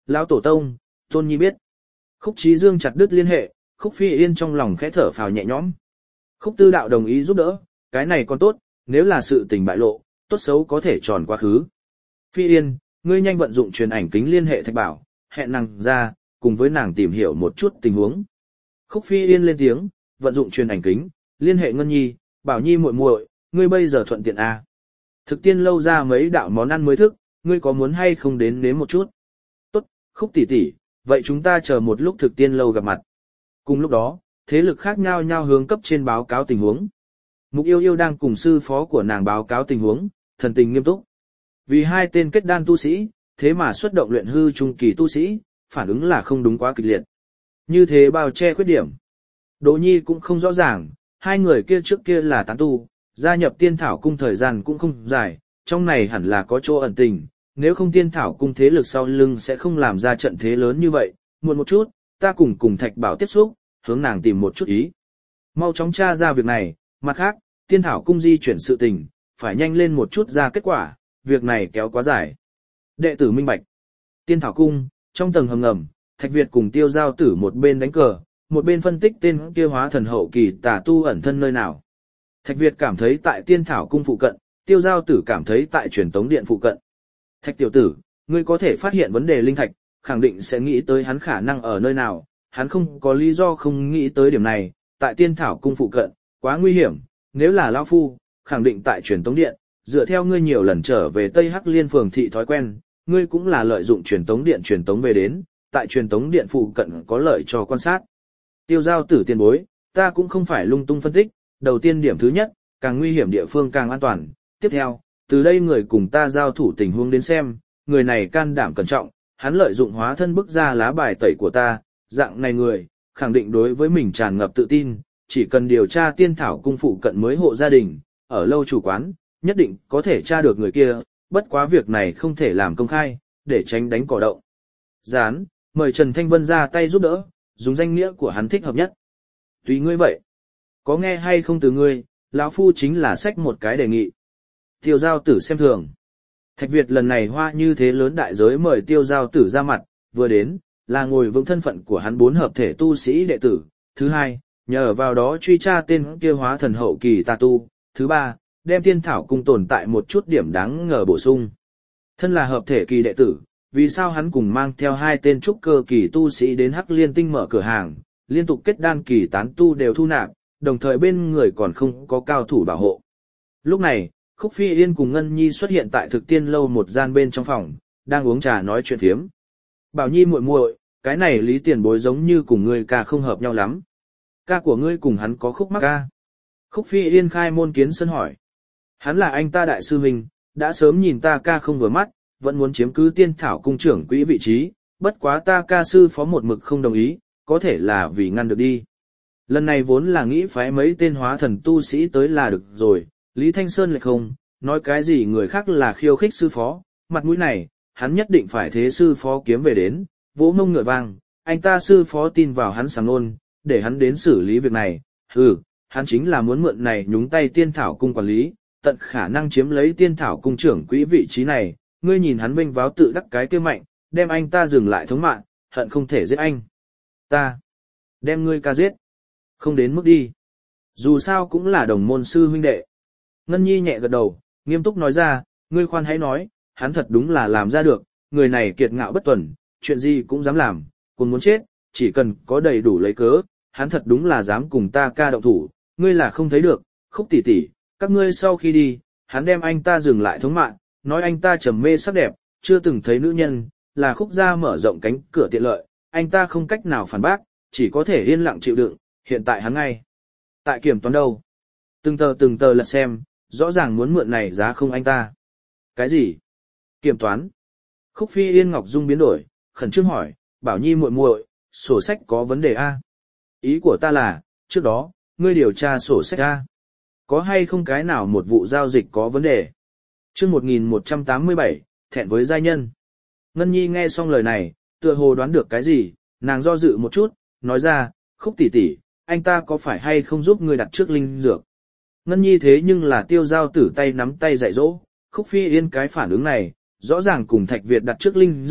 Lão tổ tông, Tôn Nhi biết. Khúc Chí Dương chặt đứt liên hệ, Khúc Phi Yên trong lòng khẽ thở phào nhẹ nhõm. Khúc Tư Đạo đồng ý giúp đỡ, cái này còn tốt, nếu là sự tình bại lộ, tốt xấu có thể tròn quá khứ. Phi Yên, ngươi nhanh vận dụng truyền ảnh kính liên hệ Thạch Bảo, hẹn nàng ra, cùng với nàng tìm hiểu một chút tình huống. Khúc Phi Yên lên tiếng, vận dụng truyền ảnh kính, liên hệ Ngân Nhi, Bảo Nhi muội muội, ngươi bây giờ thuận tiện à. Thực tiên lâu ra mấy đạo món ăn mới thức, ngươi có muốn hay không đến nếm một chút? Tốt, Khúc tỷ tỷ, vậy chúng ta chờ một lúc thực tiên lâu gặp mặt. Cùng lúc đó, thế lực khác nhau nhau hướng cấp trên báo cáo tình huống. Mục Yêu Yêu đang cùng sư phó của nàng báo cáo tình huống, thần tình nghiêm túc. Vì hai tên kết đan tu sĩ, thế mà xuất động luyện hư trung kỳ tu sĩ, phản ứng là không đúng quá kịch liệt. Như thế bao che khuyết điểm. Đỗ Nhi cũng không rõ ràng, hai người kia trước kia là tán tu, gia nhập tiên thảo cung thời gian cũng không dài, trong này hẳn là có chỗ ẩn tình, nếu không tiên thảo cung thế lực sau lưng sẽ không làm ra trận thế lớn như vậy, muộn một chút, ta cùng cùng Thạch Bảo tiếp xúc, hướng nàng tìm một chút ý. Mau chóng tra ra việc này, mặt khác, tiên thảo cung di chuyển sự tình, phải nhanh lên một chút ra kết quả, việc này kéo quá dài. Đệ tử minh bạch. Tiên thảo cung, trong tầng hầm ngầm, Thạch Việt cùng Tiêu Giao Tử một bên đánh cờ, một bên phân tích tên kia hóa thần hậu kỳ tà tu ẩn thân nơi nào. Thạch Việt cảm thấy tại tiên thảo cung phụ cận, Tiêu Giao Tử cảm thấy tại truyền tống điện phụ cận. Thạch tiểu tử, ngươi có thể phát hiện vấn đề linh thạch, khẳng định sẽ nghĩ tới hắn khả năng ở nơi nào, hắn không có lý do không nghĩ tới điểm này, tại tiên thảo cung phụ cận, quá nguy hiểm, nếu là lão phu, khẳng định tại truyền tống điện, dựa theo ngươi nhiều lần trở về Tây Hắc Liên phường thị thói quen, ngươi cũng là lợi dụng truyền tống điện truyền tống về đến, tại truyền tống điện phụ cận có lợi cho quan sát. Tiêu Giao Tử tiền bối, ta cũng không phải lung tung phân tích, đầu tiên điểm thứ nhất, càng nguy hiểm địa phương càng an toàn, tiếp theo, từ đây người cùng ta giao thủ tình huống đến xem, người này can đảm cẩn trọng, hắn lợi dụng hóa thân bức ra lá bài tẩy của ta, dạng này người, khẳng định đối với mình tràn ngập tự tin, chỉ cần điều tra tiên thảo cung phụ cận mới hộ gia đình, ở lâu chủ quán, nhất định có thể tra được người kia, bất quá việc này không thể làm công khai, để tránh đánh cỏ động. Gián, mời Trần Thanh Vân ra tay giúp đỡ, dùng danh nghĩa của hắn thích hợp nhất. Tùy ngươi vậy. Có nghe hay không từ ngươi, lão phu chính là xách một cái đề nghị. Tiêu Giao Tử xem thường. Thạch Việt lần này hoa như thế lớn đại giới mời Tiêu Giao Tử ra mặt, vừa đến, là ngồi vững thân phận của hắn bốn hợp thể tu sĩ đệ tử. Thứ hai, nhờ vào đó truy tra tên kia hóa thần hậu kỳ tà tu. Thứ ba, đem tiên thảo cung tồn tại một chút điểm đáng ngờ bổ sung. Thân là hợp thể kỳ đệ tử, vì sao hắn cùng mang theo hai tên trúc cơ kỳ tu sĩ đến Hắc Liên Tinh mở cửa hàng, liên tục kết đan kỳ tán tu đều thu nạp, đồng thời bên người còn không có cao thủ bảo hộ. Lúc này, Khúc Phi Yên cùng Ngân Nhi xuất hiện tại thực tiên lâu một gian bên trong phòng, đang uống trà nói chuyện phiếm. Bảo Nhi muội muội, cái này Lý tiền bối giống như cùng ngươi ca không hợp nhau lắm. Ca của ngươi cùng hắn có khúc mắc ca. Khúc Phi Yên khai môn kiến sân hỏi. Hắn là anh ta đại sư huynh, đã sớm nhìn ta ca không vừa mắt, vẫn muốn chiếm cứ tiên thảo cung trưởng quỹ vị trí, bất quá ta ca sư phó một mực không đồng ý, có thể là vì ngăn được đi. Lần này vốn là nghĩ phái mấy tên hóa thần tu sĩ tới là được rồi, Lý Thanh Sơn lại không, nói cái gì người khác là khiêu khích sư phó, mặt mũi này, hắn nhất định phải thế sư phó kiếm về đến, vỗ mông ngựa vang, anh ta sư phó tin vào hắn sảng nôn, để hắn đến xử lý việc này, hừ, hắn chính là muốn mượn này nhúng tay tiên thảo cung quản lý, tận khả năng chiếm lấy tiên thảo cung trưởng quỹ vị trí này, ngươi nhìn hắn vinh váo tự đắc cái kia mạnh, đem anh ta dừng lại thống mạng, hận không thể giết anh. Ta, đem ngươi ca giết, không đến mức đi. Dù sao cũng là đồng môn sư huynh đệ. Ngân Nhi nhẹ gật đầu, nghiêm túc nói ra, ngươi khoan hãy nói, hắn thật đúng là làm ra được, người này kiệt ngạo bất tuần, chuyện gì cũng dám làm, còn muốn chết, chỉ cần có đầy đủ lấy cớ, hắn thật đúng là dám cùng ta ca động thủ, ngươi là không thấy được, Khúc tỷ tỷ, các ngươi sau khi đi, hắn đem anh ta dừng lại thống mạng, nói anh ta trầm mê sắc đẹp, chưa từng thấy nữ nhân, là Khúc gia mở rộng cánh cửa tiện lợi, anh ta không cách nào phản bác, chỉ có thể yên lặng chịu đựng, hiện tại hắn ngay tại kiểm toán đâu. Từng tờ từng tờ lật xem, rõ ràng muốn mượn này giá không anh ta. Cái gì? Kiểm toán? Khúc Phi Yên Ngọc Dung biến đổi, khẩn trương hỏi, Bảo Nhi muội muội, sổ sách có vấn đề a? Ý của ta là, trước đó, ngươi điều tra sổ sách a, có hay không cái nào một vụ giao dịch có vấn đề? Chương một nghìn một trăm tám mươi bảy, thẹn với giai nhân. Ngân Nhi nghe xong lời này, tựa hồ đoán được cái gì, nàng do dự một chút, nói ra, Khúc tỷ tỷ, anh ta có phải hay không giúp ngươi đặt trước linh dược? Ngân Nhi thế nhưng là Tiêu Giao Tử tay nắm tay dạy dỗ, Khúc Phi Yên cái phản ứng này, rõ ràng cùng Thạch Việt đặt trước linh dược,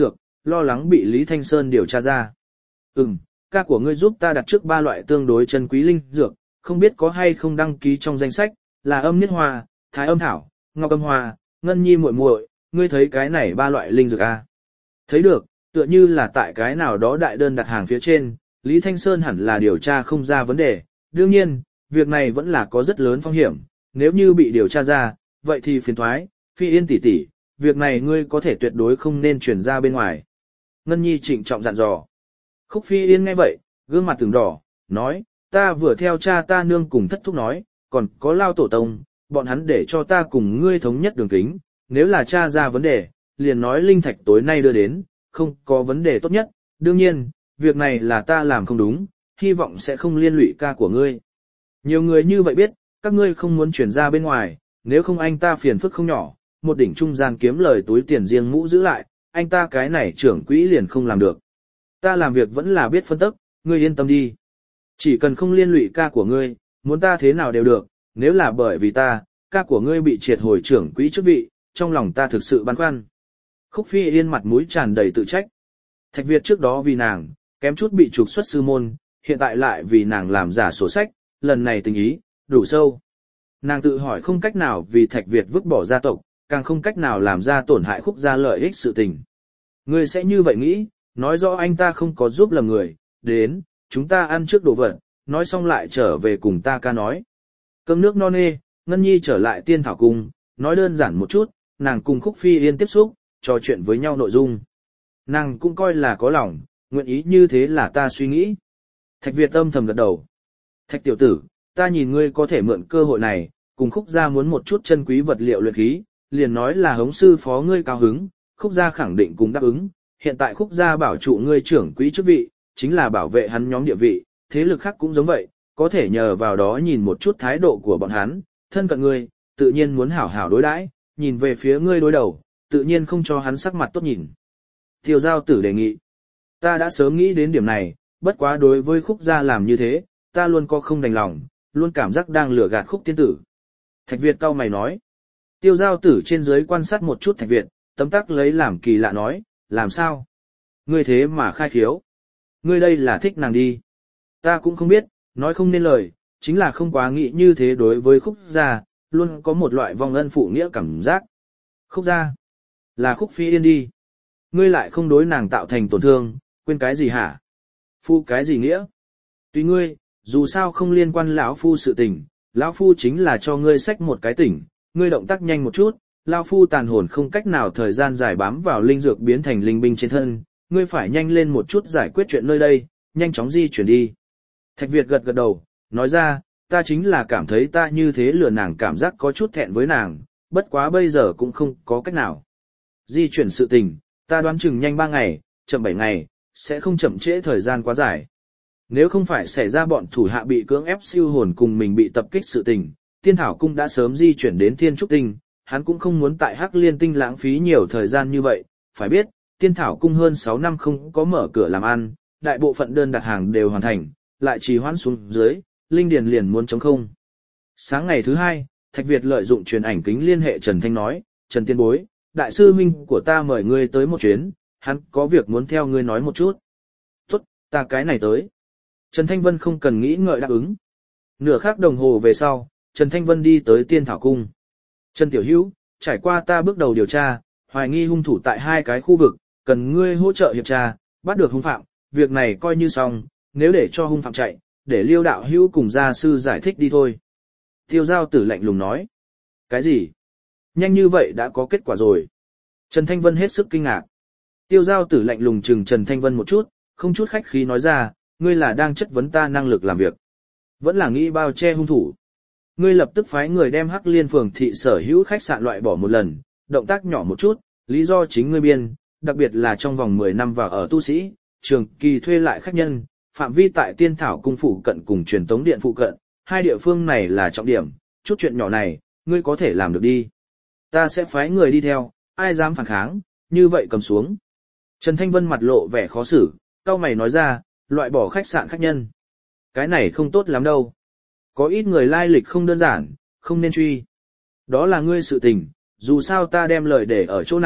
lo lắng bị Lý Thanh Sơn điều tra ra. Ừm, ca của ngươi giúp ta đặt trước ba loại tương đối chân quý linh dược, không biết có hay không đăng ký trong danh sách, là âm niết hoa, thái âm thảo, ngọc âm hoa, ngân nhi muội muội, ngươi thấy cái này ba loại linh dược à? Thấy được, tựa như là tại cái nào đó đại đơn đặt hàng phía trên, Lý Thanh Sơn hẳn là điều tra không ra vấn đề. Đương nhiên, việc này vẫn là có rất lớn phong hiểm, nếu như bị điều tra ra, vậy thì phiền thoái, Phi Yên tỷ tỷ, việc này ngươi có thể tuyệt đối không nên truyền ra bên ngoài. Ngân Nhi trịnh trọng dặn dò. Khúc Phi Yên nghe vậy, gương mặt từng đỏ, nói, ta vừa theo cha ta nương cùng thất thúc nói, còn có lao tổ tông, bọn hắn để cho ta cùng ngươi thống nhất đường kính, nếu là cha ra vấn đề, liền nói linh thạch tối nay đưa đến, không có vấn đề tốt nhất, đương nhiên, việc này là ta làm không đúng, hy vọng sẽ không liên lụy ca của ngươi. Nhiều người như vậy biết, các ngươi không muốn chuyển ra bên ngoài, nếu không anh ta phiền phức không nhỏ, một đỉnh trung gian kiếm lời túi tiền riêng mũ giữ lại, anh ta cái này trưởng quỹ liền không làm được. Ta làm việc vẫn là biết phân tích, ngươi yên tâm đi. Chỉ cần không liên lụy ca của ngươi, muốn ta thế nào đều được, nếu là bởi vì ta, ca của ngươi bị triệt hồi trưởng quỹ chức vị, trong lòng ta thực sự băn khoăn. Khúc Phi Yên mặt mũi tràn đầy tự trách. Thạch Việt trước đó vì nàng, kém chút bị trục xuất sư môn, hiện tại lại vì nàng làm giả sổ sách, lần này tình ý, đủ sâu. Nàng tự hỏi không cách nào vì Thạch Việt vứt bỏ gia tộc, càng không cách nào làm ra tổn hại Khúc gia lợi ích sự tình. Ngươi sẽ như vậy nghĩ, nói rõ anh ta không có giúp lầm người, đến, chúng ta ăn trước đồ vật, nói xong lại trở về cùng ta ca nói. Cơm nước no nê, Ngân Nhi trở lại Tiên Thảo Cung, nói đơn giản một chút, nàng cùng Khúc Phi Yên tiếp xúc, trò chuyện với nhau nội dung. Nàng cũng coi là có lòng, nguyện ý như thế là ta suy nghĩ. Thạch Việt âm thầm gật đầu. Thạch tiểu tử, ta nhìn ngươi có thể mượn cơ hội này, cùng Khúc gia muốn một chút chân quý vật liệu luyện khí, liền nói là hống sư phó ngươi cao hứng, Khúc gia khẳng định cũng đáp ứng. Hiện tại Khúc gia bảo trụ ngươi trưởng quỹ chức vị, chính là bảo vệ hắn nhóm địa vị, thế lực khác cũng giống vậy, có thể nhờ vào đó nhìn một chút thái độ của bọn hắn, thân cận ngươi, tự nhiên muốn hảo hảo đối đãi, nhìn về phía ngươi đối đầu, tự nhiên không cho hắn sắc mặt tốt nhìn. Tiêu Giao Tử đề nghị, ta đã sớm nghĩ đến điểm này, bất quá đối với Khúc gia làm như thế, ta luôn có không đành lòng, luôn cảm giác đang lừa gạt Khúc tiên tử. Thạch Việt cau mày nói. Tiêu Giao Tử trên dưới quan sát một chút Thạch Việt, tấm tắc lấy làm kỳ lạ nói, làm sao? Ngươi thế mà khai khiếu. Ngươi đây là thích nàng đi. Ta cũng không biết, nói không nên lời, chính là không quá nghĩ như thế đối với Khúc gia, luôn có một loại vong ân phụ nghĩa cảm giác. Khúc gia, là Khúc Phi Yên đi. Ngươi lại không đối nàng tạo thành tổn thương, quên cái gì hả? Phu cái gì nghĩa? Tùy ngươi, dù sao không liên quan lão phu sự tình, lão phu chính là cho ngươi xách một cái tỉnh, ngươi động tác nhanh một chút, lão phu tàn hồn không cách nào thời gian dài bám vào linh dược biến thành linh binh trên thân, ngươi phải nhanh lên một chút giải quyết chuyện nơi đây, nhanh chóng di chuyển đi. Thạch Việt gật gật đầu, nói ra, ta chính là cảm thấy ta như thế lừa nàng cảm giác có chút thẹn với nàng, bất quá bây giờ cũng không có cách nào. Di chuyển sự tình, ta đoán chừng nhanh ba ngày, chậm bảy ngày, sẽ không chậm trễ thời gian quá dài. Nếu không phải xảy ra bọn thủ hạ bị cưỡng ép siêu hồn cùng mình bị tập kích sự tình, Tiên Thảo Cung đã sớm di chuyển đến Thiên Trúc Tinh, hắn cũng không muốn tại Hắc Liên Tinh lãng phí nhiều thời gian như vậy, phải biết, Tiên Thảo Cung hơn sáu năm không có mở cửa làm ăn, đại bộ phận đơn đặt hàng đều hoàn thành, lại trì hoãn xuống dưới, linh điền liền muốn trống không. Sáng ngày thứ hai, Thạch Việt lợi dụng truyền ảnh kính liên hệ Trần Thanh nói, Trần Tiên Bối, đại sư huynh của ta mời ngươi tới một chuyến, hắn có việc muốn theo ngươi nói một chút. Tốt, ta cái này tới. Trần Thanh Vân không cần nghĩ ngợi đáp ứng. Nửa khắc đồng hồ về sau, Trần Thanh Vân đi tới Tiên Thảo Cung. Trần Tiểu Hữu, trải qua ta bước đầu điều tra, hoài nghi hung thủ tại hai cái khu vực, cần ngươi hỗ trợ hiệp tra, bắt được hung phạm, việc này coi như xong, nếu để cho hung phạm chạy, để Liêu đạo hữu cùng gia sư giải thích đi thôi. Tiêu Giao Tử lạnh lùng nói. Cái gì? Nhanh như vậy đã có kết quả rồi. Trần Thanh Vân hết sức kinh ngạc. Tiêu Giao Tử lạnh lùng chừng Trần Thanh Vân một chút, không chút khách khí nói ra, ngươi là đang chất vấn ta năng lực làm việc. Vẫn là nghĩ bao che hung thủ. Ngươi lập tức phái người đem Hắc Liên phường thị sở hữu khách sạn loại bỏ một lần, động tác nhỏ một chút, lý do chính ngươi biên, đặc biệt là trong vòng mười năm vào ở tu sĩ, trường kỳ thuê lại khách nhân, phạm vi tại Tiên Thảo Cung phụ cận cùng Truyền Tống Điện phụ cận, hai địa phương này là trọng điểm, chút chuyện nhỏ này, ngươi có thể làm được đi. Ta sẽ phái người đi theo, ai dám phản kháng, như vậy cầm xuống. Trần Thanh Vân mặt lộ vẻ khó xử, cau mày nói ra, loại bỏ khách sạn khách nhân. Cái này không tốt lắm đâu. Có ít người lai lịch không đơn giản, không nên truy. Đó là ngươi sự tình, dù sao ta đem lời để ở chỗ này,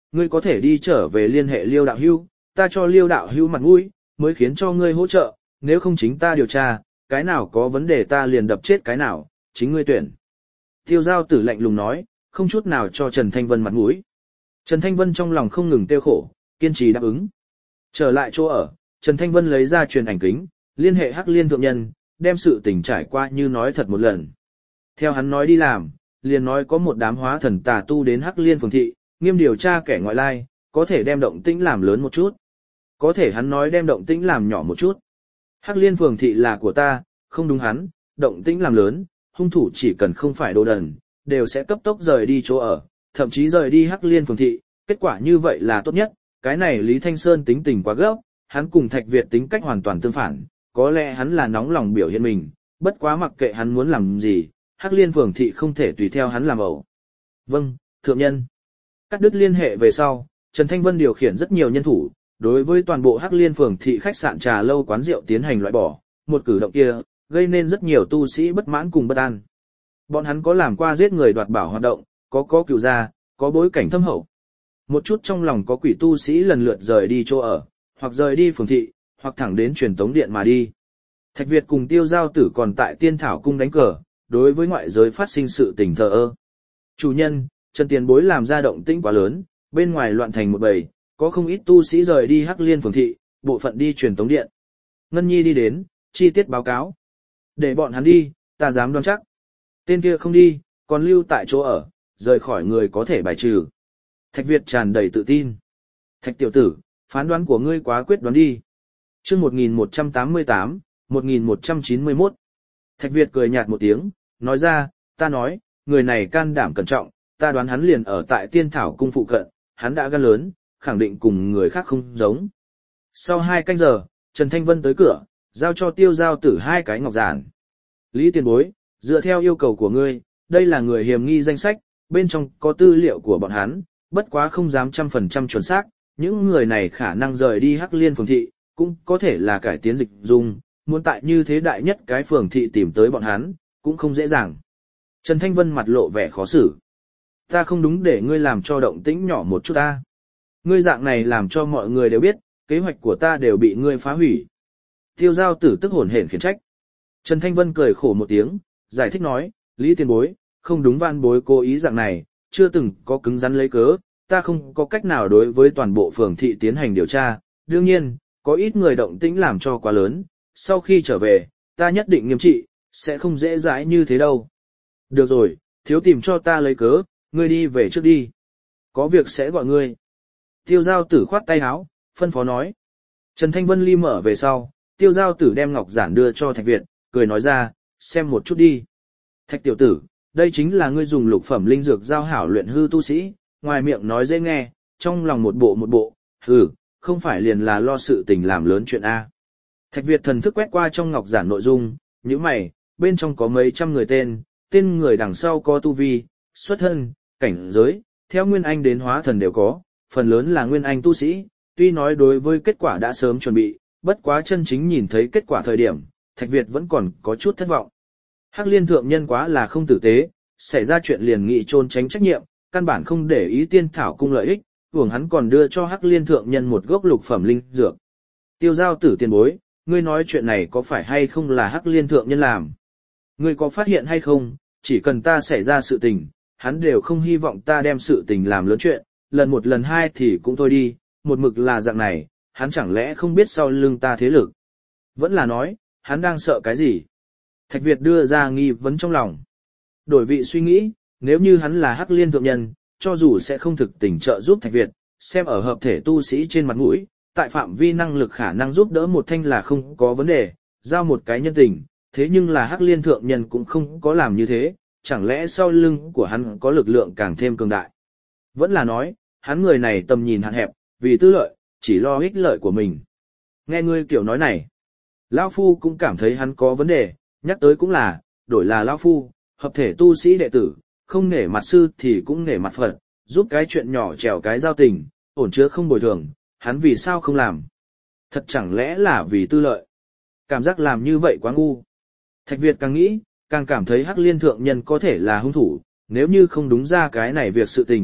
ngươi có thể đi trở về liên hệ Liêu đạo hữu, ta cho Liêu đạo hữu mặt mũi, mới khiến cho ngươi hỗ trợ, nếu không chính ta điều tra, cái nào có vấn đề ta liền đập chết cái nào, chính ngươi tuyển. Tiêu giao tử lạnh lùng nói, không chút nào cho Trần Thanh Vân mặt mũi. Trần Thanh Vân trong lòng không ngừng tiêu khổ, kiên trì đáp ứng. Trở lại chỗ ở, Trần Thanh Vân lấy ra truyền ảnh kính, liên hệ Hắc Liên thượng nhân, đem sự tình trải qua như nói thật một lần. Theo hắn nói đi làm, liền nói có một đám hóa thần tà tu đến Hắc Liên phường thị, nghiêm điều tra kẻ ngoại lai, có thể đem động tĩnh làm lớn một chút. Có thể hắn nói đem động tĩnh làm nhỏ một chút. Hắc Liên phường thị là của ta, không đúng hắn, động tĩnh làm lớn, hung thủ chỉ cần không phải đồ đần, đều sẽ cấp tốc rời đi chỗ ở, thậm chí rời đi Hắc Liên phường thị, kết quả như vậy là tốt nhất. Cái này Lý Thanh Sơn tính tình quá gấp, hắn cùng Thạch Việt tính cách hoàn toàn tương phản, có lẽ hắn là nóng lòng biểu hiện mình, bất quá mặc kệ hắn muốn làm gì, Hắc Liên phường thị không thể tùy theo hắn làm ẩu. Vâng, thượng nhân. Cắt đứt liên hệ về sau, Trần Thanh Vân điều khiển rất nhiều nhân thủ, đối với toàn bộ Hắc Liên phường thị khách sạn trà lâu quán rượu tiến hành loại bỏ, một cử động kia, gây nên rất nhiều tu sĩ bất mãn cùng bất an. Bọn hắn có làm qua giết người đoạt bảo hoạt động, có có cựu gia, có bối cảnh thâm hậu. Một chút trong lòng có quỷ tu sĩ lần lượt rời đi chỗ ở, hoặc rời đi phường thị, hoặc thẳng đến truyền tống điện mà đi. Thạch Việt cùng Tiêu Giao Tử còn tại Tiên Thảo cung đánh cờ, đối với ngoại giới phát sinh sự tình thờ ơ. Chủ nhân, Trần Tiền Bối làm ra động tĩnh quá lớn, bên ngoài loạn thành một bầy, có không ít tu sĩ rời đi Hắc Liên phường thị, bộ phận đi truyền tống điện. Ngân Nhi đi đến, chi tiết báo cáo. Để bọn hắn đi, ta dám đoán chắc. Tên kia không đi, còn lưu tại chỗ ở, rời khỏi người có thể bài trừ. Thạch Việt tràn đầy tự tin. Thạch tiểu tử, phán đoán của ngươi quá quyết đoán đi. Chương một nghìn một trăm tám mươi tám, một nghìn một trăm chín mươi mốt. Thạch Việt cười nhạt một tiếng, nói ra, ta nói, người này can đảm cẩn trọng, ta đoán hắn liền ở tại Tiên Thảo cung phụ cận, hắn đã gan lớn, khẳng định cùng người khác không giống. Sau hai canh giờ, Trần Thanh Vân tới cửa, giao cho Tiêu Giao Tử hai cái ngọc giản. Lý Tiền Bối, dựa theo yêu cầu của ngươi, đây là người hiểm nghi danh sách, bên trong có tư liệu của bọn hắn, bất quá không dám trăm phần trăm chuẩn xác, những người này khả năng rời đi Hắc Liên phường thị, cũng có thể là cải tiến dịch dung, muốn tại như thế đại nhất cái phường thị tìm tới bọn hắn, cũng không dễ dàng. Trần Thanh Vân mặt lộ vẻ khó xử. Ta không đúng để ngươi làm cho động tĩnh nhỏ một chút ta. Ngươi dạng này làm cho mọi người đều biết, kế hoạch của ta đều bị ngươi phá hủy. Tiêu Giao Tử tức hổn hển khiển trách. Trần Thanh Vân cười khổ một tiếng, giải thích nói, Lý Tiền Bối, không đúng van bối cố ý dạng này, chưa từng có cứng rắn lấy cớ, ta không có cách nào đối với toàn bộ phường thị tiến hành điều tra, đương nhiên, có ít người động tĩnh làm cho quá lớn, sau khi trở về, ta nhất định nghiêm trị, sẽ không dễ dãi như thế đâu. Được rồi, thiếu tìm cho ta lấy cớ, ngươi đi về trước đi. Có việc sẽ gọi ngươi. Tiêu Giao Tử khoát tay áo, phân phó nói. Trần Thanh Vân ly mở về sau, Tiêu Giao Tử đem ngọc giản đưa cho Thạch Việt, cười nói ra, xem một chút đi. Thạch tiểu tử, đây chính là ngươi dùng lục phẩm linh dược giao hảo luyện hư tu sĩ, ngoài miệng nói dễ nghe, trong lòng một bộ một bộ, hừ, không phải liền là lo sự tình làm lớn chuyện A. Thạch Việt thần thức quét qua trong ngọc giản nội dung, nhíu mày, bên trong có mấy trăm người tên, tên người đằng sau có tu vi, xuất thân, cảnh giới, theo nguyên anh đến hóa thần đều có, phần lớn là nguyên anh tu sĩ, tuy nói đối với kết quả đã sớm chuẩn bị, bất quá chân chính nhìn thấy kết quả thời điểm, Thạch Việt vẫn còn có chút thất vọng. Hắc Liên thượng nhân quá là không tử tế, xảy ra chuyện liền nghị trôn tránh trách nhiệm, căn bản không để ý Tiên Thảo cung lợi ích, hưởng hắn còn đưa cho Hắc Liên thượng nhân một gốc lục phẩm linh dược. Tiêu Giao Tử tiền bối, ngươi nói chuyện này có phải hay không là Hắc Liên thượng nhân làm? Ngươi có phát hiện hay không, chỉ cần ta xảy ra sự tình, hắn đều không hy vọng ta đem sự tình làm lớn chuyện, lần một lần hai thì cũng thôi đi, một mực là dạng này, hắn chẳng lẽ không biết sau lưng ta thế lực? Vẫn là nói, hắn đang sợ cái gì? Thạch Việt đưa ra nghi vấn trong lòng. Đổi vị suy nghĩ, nếu như hắn là Hắc Liên thượng nhân, cho dù sẽ không thực tình trợ giúp Thạch Việt, xem ở hợp thể tu sĩ trên mặt mũi, tại phạm vi năng lực khả năng giúp đỡ một thanh là không có vấn đề, giao một cái nhân tình, thế nhưng là Hắc Liên thượng nhân cũng không có làm như thế, chẳng lẽ sau lưng của hắn có lực lượng càng thêm cường đại. Vẫn là nói, hắn người này tầm nhìn hạn hẹp, vì tư lợi, chỉ lo ích lợi của mình. Nghe ngươi kiểu nói này, Lão Phu cũng cảm thấy hắn có vấn đề, nhắc tới cũng là, đổi là Lão Phu, hợp thể tu sĩ đệ tử, không nể mặt sư thì cũng nể mặt Phật, giúp cái chuyện nhỏ trèo cái giao tình, ổn chứa không bồi thường, hắn vì sao không làm? Thật chẳng lẽ là vì tư lợi? Cảm giác làm như vậy quá ngu. Thạch Việt càng nghĩ, càng cảm thấy Hắc Liên thượng nhân có thể là hung thủ, nếu như không đúng ra cái này việc sự tình,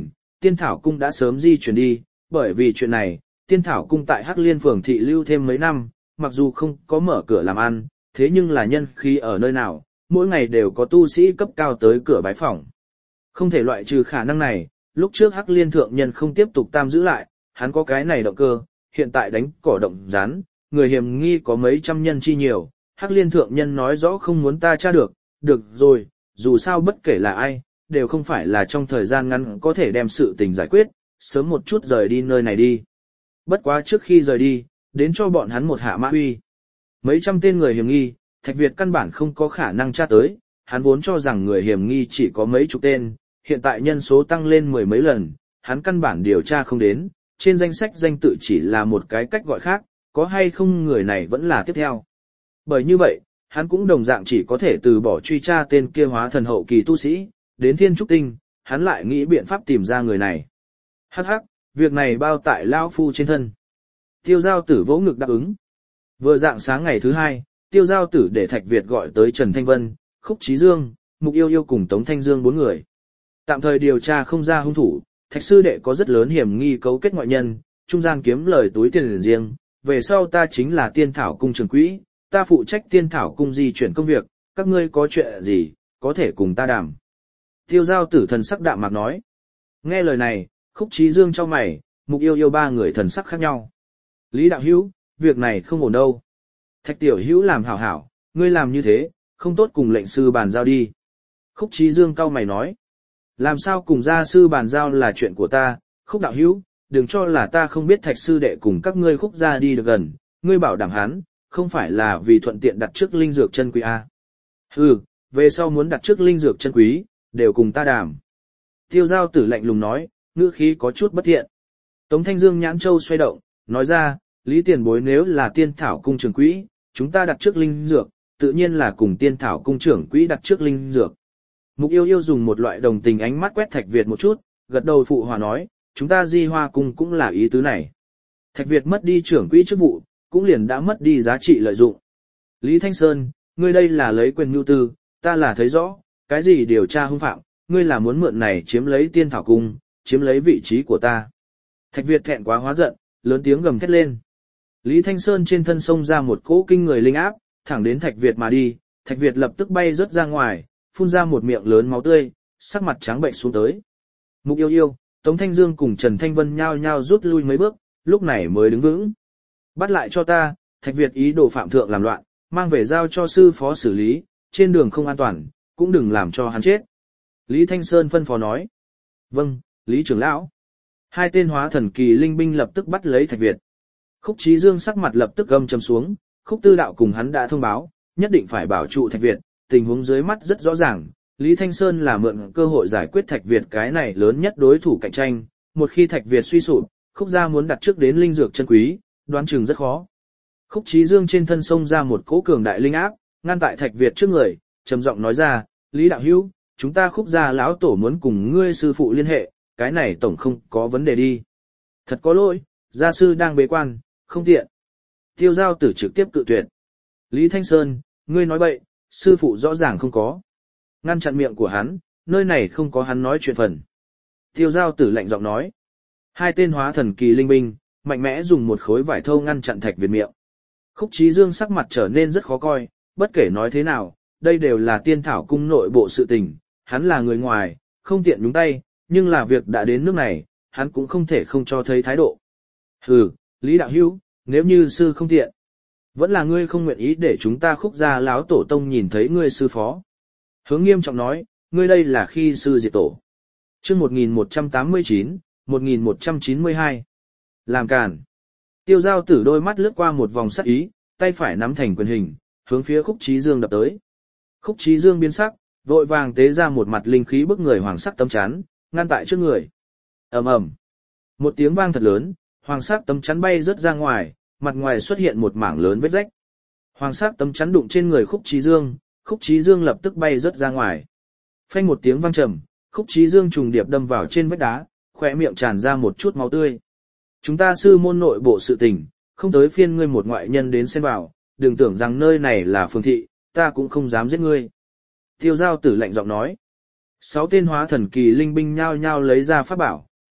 Tiên Thảo Cung đã sớm di chuyển đi, bởi vì chuyện này, Tiên Thảo Cung tại Hắc Liên Phường thị lưu thêm mấy năm, mặc dù không có mở cửa làm ăn, thế nhưng là nhân khí ở nơi nào, mỗi ngày đều có tu sĩ cấp cao tới cửa bái phỏng. Không thể loại trừ khả năng này, lúc trước Hắc Liên thượng nhân không tiếp tục tam giữ lại, hắn có cái này động cơ, hiện tại đánh cỏ động rán, người hiểm nghi có mấy trăm nhân chi nhiều, Hắc Liên thượng nhân nói rõ không muốn ta tra được, được rồi, dù sao bất kể là ai, đều không phải là trong thời gian ngắn có thể đem sự tình giải quyết, sớm một chút rời đi nơi này đi. Bất quá trước khi rời đi, đến cho bọn hắn một hạ mã huy. Mấy trăm tên người hiểm nghi, Thạch Việt căn bản không có khả năng tra tới, hắn vốn cho rằng người hiểm nghi chỉ có mấy chục tên, hiện tại nhân số tăng lên mười mấy lần, hắn căn bản điều tra không đến, trên danh sách danh tự chỉ là một cái cách gọi khác, có hay không người này vẫn là tiếp theo. Bởi như vậy, hắn cũng đồng dạng chỉ có thể từ bỏ truy tra tên kia hóa thần hậu kỳ tu sĩ, đến Thiên Trúc Tinh, hắn lại nghĩ biện pháp tìm ra người này. Hắc hắc, việc này bao tại lão phu trên thân. Tiêu Giao Tử vỗ ngực đáp ứng. Vừa dạng sáng ngày thứ hai, Tiêu Giao Tử để Thạch Việt gọi tới Trần Thanh Vân, Khúc Chí Dương, Mục Yêu Yêu cùng Tống Thanh Dương bốn người. Tạm thời điều tra không ra hung thủ, Thạch sư đệ có rất lớn hiểm nghi cấu kết ngoại nhân, trung gian kiếm lời túi tiền riêng, về sau ta chính là Tiên Thảo Cung trưởng quỹ, ta phụ trách Tiên Thảo Cung di chuyển công việc, các ngươi có chuyện gì, có thể cùng ta đàm. Tiêu Giao Tử thần sắc đạm mạc nói. Nghe lời này, Khúc Chí Dương chau mày, Mục Yêu Yêu ba người thần sắc khác nhau. Lý đạo hữu, việc này không ổn đâu. Thạch tiểu hữu làm hảo hảo, ngươi làm như thế, không tốt cùng lệnh sư bàn giao đi. Khúc Chí Dương cau mày nói. Làm sao cùng gia sư bàn giao là chuyện của ta, Khúc đạo hữu, đừng cho là ta không biết Thạch sư đệ cùng các ngươi Khúc gia đi được gần, ngươi bảo đảm hắn, không phải là vì thuận tiện đặt trước linh dược chân quý a. Hừ, về sau muốn đặt trước linh dược chân quý, đều cùng ta đàm. Tiêu Giao Tử lạnh lùng nói, ngữ khí có chút bất thiện. Tống Thanh Dương nhãn châu xoay động, nói ra, Lý tiền bối nếu là Tiên Thảo Cung trưởng quỹ, chúng ta đặt trước linh dược, tự nhiên là cùng Tiên Thảo Cung trưởng quỹ đặt trước linh dược. Mục Yêu Yêu dùng một loại đồng tình ánh mắt quét Thạch Việt một chút, gật đầu phụ hòa nói, chúng ta Di Hoa Cung cũng là ý tứ này. Thạch Việt mất đi trưởng quỹ chức vụ, cũng liền đã mất đi giá trị lợi dụng. Lý Thanh Sơn, ngươi đây là lấy quyền mưu tư, ta là thấy rõ, cái gì điều tra hung phạm, ngươi là muốn mượn này chiếm lấy Tiên Thảo Cung, chiếm lấy vị trí của ta. Thạch Việt thẹn quá hóa giận, lớn tiếng gầm thét lên. Lý Thanh Sơn trên thân xông ra một cỗ kinh người linh áp, thẳng đến Thạch Việt mà đi, Thạch Việt lập tức bay rớt ra ngoài, phun ra một miệng lớn máu tươi, sắc mặt trắng bệnh xuống tới. Mục Yêu Yêu, Tống Thanh Dương cùng Trần Thanh Vân nhao nhao rút lui mấy bước, lúc này mới đứng vững. Bắt lại cho ta, Thạch Việt ý đồ phạm thượng làm loạn, mang về giao cho sư phó xử lý, trên đường không an toàn, cũng đừng làm cho hắn chết. Lý Thanh Sơn phân phó nói. Vâng, Lý trưởng lão. Hai tên hóa thần kỳ linh binh lập tức bắt lấy Thạch Việt. Khúc Chí Dương sắc mặt lập tức gầm trầm xuống, Khúc Tư Đạo cùng hắn đã thông báo, nhất định phải bảo trụ Thạch Việt, tình huống dưới mắt rất rõ ràng, Lý Thanh Sơn là mượn cơ hội giải quyết Thạch Việt cái này lớn nhất đối thủ cạnh tranh, một khi Thạch Việt suy sụp, Khúc gia muốn đặt trước đến linh dược chân quý, đoán chừng rất khó. Khúc Chí Dương trên thân xông ra một cỗ cường đại linh áp, ngăn tại Thạch Việt trước người, trầm giọng nói ra, Lý đạo hữu, chúng ta Khúc gia lão tổ muốn cùng ngươi sư phụ liên hệ, cái này tổng không có vấn đề đi. Thật có lỗi, gia sư đang bế quan, không tiện. Tiêu Giao Tử trực tiếp cự tuyệt. Lý Thanh Sơn, ngươi nói bậy, sư phụ rõ ràng không có. Ngăn chặn miệng của hắn, nơi này không có hắn nói chuyện phần. Tiêu Giao Tử lạnh giọng nói. Hai tên hóa thần kỳ linh binh, mạnh mẽ dùng một khối vải thâu ngăn chặn Thạch Việt miệng. Khúc Chí Dương sắc mặt trở nên rất khó coi, bất kể nói thế nào, đây đều là Tiên Thảo Cung nội bộ sự tình, hắn là người ngoài, không tiện nhúng tay, nhưng là việc đã đến nước này, hắn cũng không thể không cho thấy thái độ. Hừ, Lý đạo hữu, nếu như sư không tiện, vẫn là ngươi không nguyện ý để chúng ta Khúc gia lão tổ tông nhìn thấy ngươi sư phó. Hướng Nghiêm trọng nói, ngươi đây là khi sư diệt tổ. Chương một nghìn một trăm tám mươi chín, một nghìn một trăm chín mươi hai. Làm càn. Tiêu Giao Tử đôi mắt lướt qua một vòng sắc ý, tay phải nắm thành quyền hình, hướng phía Khúc Chí Dương đập tới. Khúc Chí Dương biến sắc, vội vàng tế ra một mặt linh khí bức người hoàng sắc tấm chắn, ngăn tại trước người. Ầm ầm. Một tiếng vang thật lớn, hoàng sắc tấm chắn bay rớt ra ngoài, mặt ngoài xuất hiện một mảng lớn vết rách. Hoàng sắc tấm chắn đụng trên người Khúc Chí Dương, Khúc Chí Dương lập tức bay rớt ra ngoài. Phanh một tiếng vang trầm, Khúc Chí Dương trùng điệp đâm vào trên vách đá, khóe miệng tràn ra một chút máu tươi. Chúng ta sư môn nội bộ sự tình, không tới phiên ngươi một ngoại nhân đến xen vào, đừng tưởng rằng nơi này là phường thị, ta cũng không dám giết ngươi. Tiêu Giao Tử lạnh giọng nói. Sáu tên hóa thần kỳ linh binh nhao nhao lấy ra pháp bảo,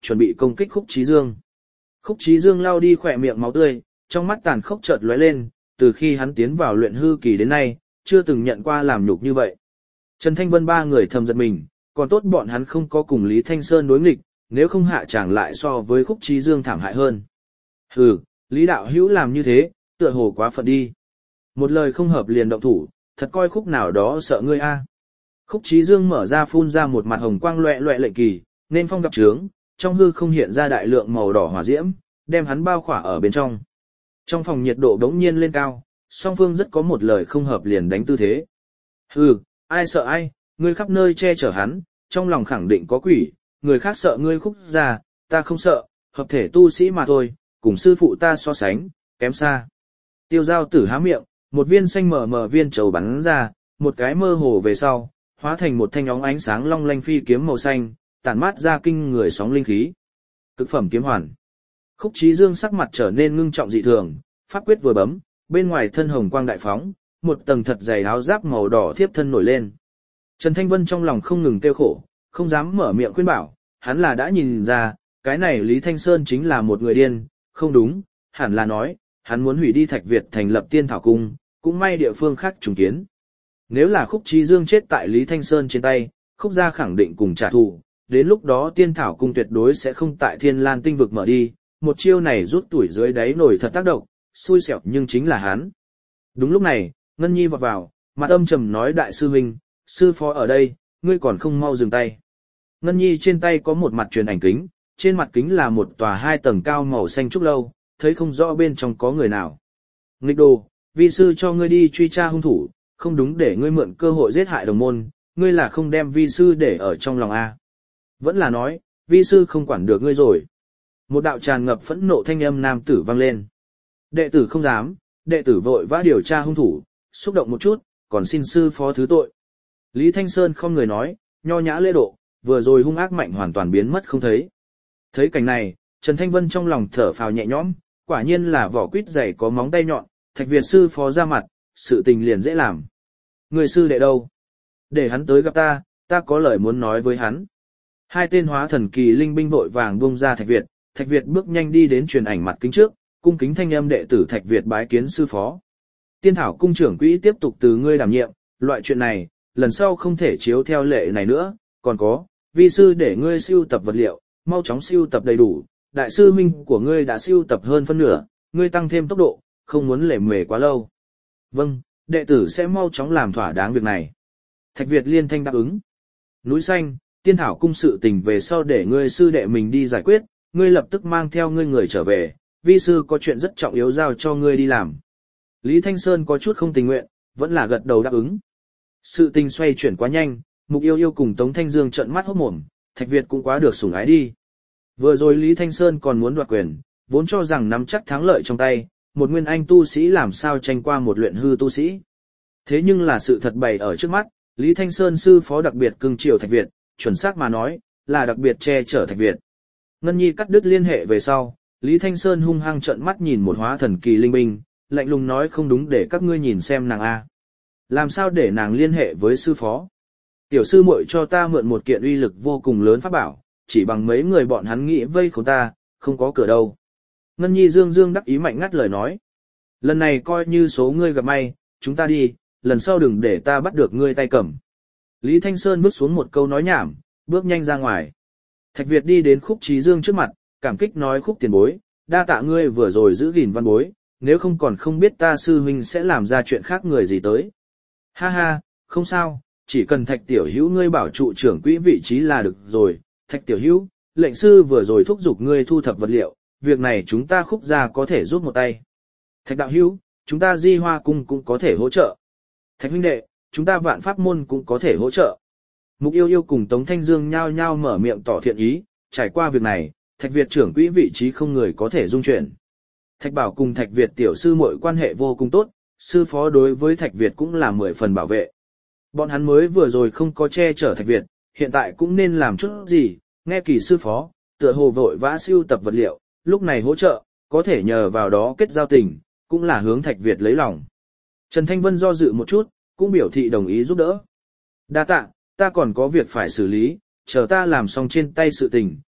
chuẩn bị công kích Khúc Chí Dương. Khúc Chí Dương lau đi khỏe miệng máu tươi, trong mắt tàn khốc chợt lóe lên, từ khi hắn tiến vào luyện hư kỳ đến nay, chưa từng nhận qua làm nhục như vậy. Trần Thanh Vân ba người thầm giật mình, còn tốt bọn hắn không có cùng Lý Thanh Sơn đối nghịch, nếu không hạ chẳng lại so với Khúc Chí Dương thảm hại hơn. Hừ, Lý đạo hữu làm như thế, tựa hồ quá phận đi. Một lời không hợp liền động thủ, thật coi Khúc nào đó sợ ngươi a. Khúc Chí Dương mở ra phun ra một mặt hồng quang loẹt loẹt lệnh kỳ, nên phong gặp trướng, trong hư không hiện ra đại lượng màu đỏ hỏa diễm, đem hắn bao khỏa ở bên trong. Trong phòng nhiệt độ đống nhiên lên cao, song phương rất có một lời không hợp liền đánh tư thế. Hừ, ai sợ ai, ngươi khắp nơi che chở hắn, trong lòng khẳng định có quỷ, người khác sợ ngươi Khúc gia, ta không sợ, hợp thể tu sĩ mà thôi, cùng sư phụ ta so sánh, kém xa. Tiêu Giao Tử há miệng, một viên xanh mờ mờ viên trầu bắn ra, một cái mơ hồ về sau, hóa thành một thanh óng ánh sáng long lanh phi kiếm màu xanh, tản mát ra kinh người sóng linh khí. Cực phẩm kiếm hoàn. Khúc Chí Dương sắc mặt trở nên ngưng trọng dị thường, pháp quyết vừa bấm, bên ngoài thân hồng quang đại phóng, một tầng thật dày áo giáp màu đỏ thiếp thân nổi lên. Trần Thanh Vân trong lòng không ngừng tiêu khổ, không dám mở miệng khuyên bảo, hắn là đã nhìn ra, cái này Lý Thanh Sơn chính là một người điên, không đúng, hẳn là nói, hắn muốn hủy đi Thạch Việt thành lập Tiên Thảo Cung, cũng may địa phương khác trùng kiến. Nếu là Khúc Chí Dương chết tại Lý Thanh Sơn trên tay, Khúc gia khẳng định cùng trả thù, đến lúc đó Tiên Thảo Cung tuyệt đối sẽ không tại Thiên Lan tinh vực mở đi, một chiêu này rút tuổi dưới đáy nổi thật tác động, xui xẻo nhưng chính là hắn. Đúng lúc này, Ngân Nhi vọt vào, mặt âm trầm nói đại sư huynh, sư phó ở đây, ngươi còn không mau dừng tay. Ngân Nhi trên tay có một mặt truyền ảnh kính, trên mặt kính là một tòa hai tầng cao màu xanh trúc lâu, thấy không rõ bên trong có người nào. Nghịch đồ, vi sư cho ngươi đi truy tra hung thủ, không đúng để ngươi mượn cơ hội giết hại đồng môn, ngươi là không đem vi sư để ở trong lòng a. Vẫn là nói, vi sư không quản được ngươi rồi. Một đạo tràn ngập phẫn nộ thanh âm nam tử vang lên. Đệ tử không dám, đệ tử vội vã điều tra hung thủ, xúc động một chút, còn xin sư phó thứ tội. Lý Thanh Sơn không người nói, nho nhã lễ độ, vừa rồi hung ác mạnh hoàn toàn biến mất không thấy. Thấy cảnh này, Trần Thanh Vân trong lòng thở phào nhẹ nhõm, quả nhiên là vỏ quýt dày có móng tay nhọn, Thạch Việt sư phó ra mặt, sự tình liền dễ làm. Người sư đệ đâu? Để hắn tới gặp ta, ta có lời muốn nói với hắn. Hai tên hóa thần kỳ linh binh vội vàng buông ra Thạch Việt, Thạch Việt bước nhanh đi đến truyền ảnh mặt kính trước, cung kính thanh âm đệ tử Thạch Việt bái kiến sư phó. Tiên Thảo cung trưởng quỹ tiếp tục từ ngươi đảm nhiệm, loại chuyện này, lần sau không thể chiếu theo lệ này nữa, còn có, vi sư để ngươi siêu tập vật liệu, mau chóng siêu tập đầy đủ, đại sư huynh của ngươi đã siêu tập hơn phân nửa, ngươi tăng thêm tốc độ, không muốn lề mề quá lâu. Vâng, đệ tử sẽ mau chóng làm thỏa đáng việc này. Thạch Việt liên thanh đáp ứng. Núi xanh, Tiên Thảo cung sự tình về sau để ngươi sư đệ mình đi giải quyết, ngươi lập tức mang theo ngươi người trở về, vi sư có chuyện rất trọng yếu giao cho ngươi đi làm. Lý Thanh Sơn có chút không tình nguyện, vẫn là gật đầu đáp ứng. Sự tình xoay chuyển quá nhanh, Mục Yêu Yêu cùng Tống Thanh Dương trợn mắt hốt mồm, Thạch Việt cũng quá được sủng ái đi. Vừa rồi Lý Thanh Sơn còn muốn đoạt quyền, vốn cho rằng nắm chắc thắng lợi trong tay, một nguyên anh tu sĩ làm sao tranh qua một luyện hư tu sĩ. Thế nhưng là sự thật bày ở trước mắt, Lý Thanh Sơn sư phó đặc biệt cưng chiều Thạch Việt, chuẩn xác mà nói, là đặc biệt che chở Thạch Việt. Ngân Nhi cắt đứt liên hệ về sau, Lý Thanh Sơn hung hăng trợn mắt nhìn một hóa thần kỳ linh binh, lạnh lùng nói không đúng để các ngươi nhìn xem nàng a. Làm sao để nàng liên hệ với sư phó? Tiểu sư muội cho ta mượn một kiện uy lực vô cùng lớn pháp bảo, chỉ bằng mấy người bọn hắn nghĩ vây khốn ta, không có cửa đâu. Ngân Nhi dương dương đắc ý mạnh ngắt lời nói. Lần này coi như số ngươi gặp may, chúng ta đi, lần sau đừng để ta bắt được ngươi tay cầm. Lý Thanh Sơn bước xuống một câu nói nhảm, bước nhanh ra ngoài. Thạch Việt đi đến Khúc Chí Dương trước mặt, cảm kích nói Khúc tiền bối, đa tạ ngươi vừa rồi giữ gìn văn bối, nếu không còn không biết ta sư huynh sẽ làm ra chuyện khác người gì tới. Ha ha, không sao, chỉ cần Thạch tiểu hữu ngươi bảo trụ trưởng quỹ vị trí là được rồi. Thạch tiểu hữu, lệnh sư vừa rồi thúc giục ngươi thu thập vật liệu, việc này chúng ta Khúc gia có thể giúp một tay. Thạch đạo hữu, chúng ta Di Hoa cung cũng có thể hỗ trợ. Thạch huynh đệ, chúng ta Vạn Pháp môn cũng có thể hỗ trợ. Mục Yêu Yêu cùng Tống Thanh Dương nhao nhao mở miệng tỏ thiện ý, trải qua việc này, Thạch Việt trưởng quỹ vị trí không người có thể dung chuyển. Thạch Bảo cùng Thạch Việt tiểu sư muội quan hệ vô cùng tốt, sư phó đối với Thạch Việt cũng là mười phần bảo vệ. Bọn hắn mới vừa rồi không có che chở Thạch Việt, hiện tại cũng nên làm chút gì, nghe kỳ sư phó, tựa hồ vội vã siêu tập vật liệu, lúc này hỗ trợ, có thể nhờ vào đó kết giao tình, cũng là hướng Thạch Việt lấy lòng. Trần Thanh Vân do dự một chút, cũng biểu thị đồng ý giúp đỡ. Đa tạ, ta còn có việc phải xử lý, chờ ta làm xong trên tay sự tình,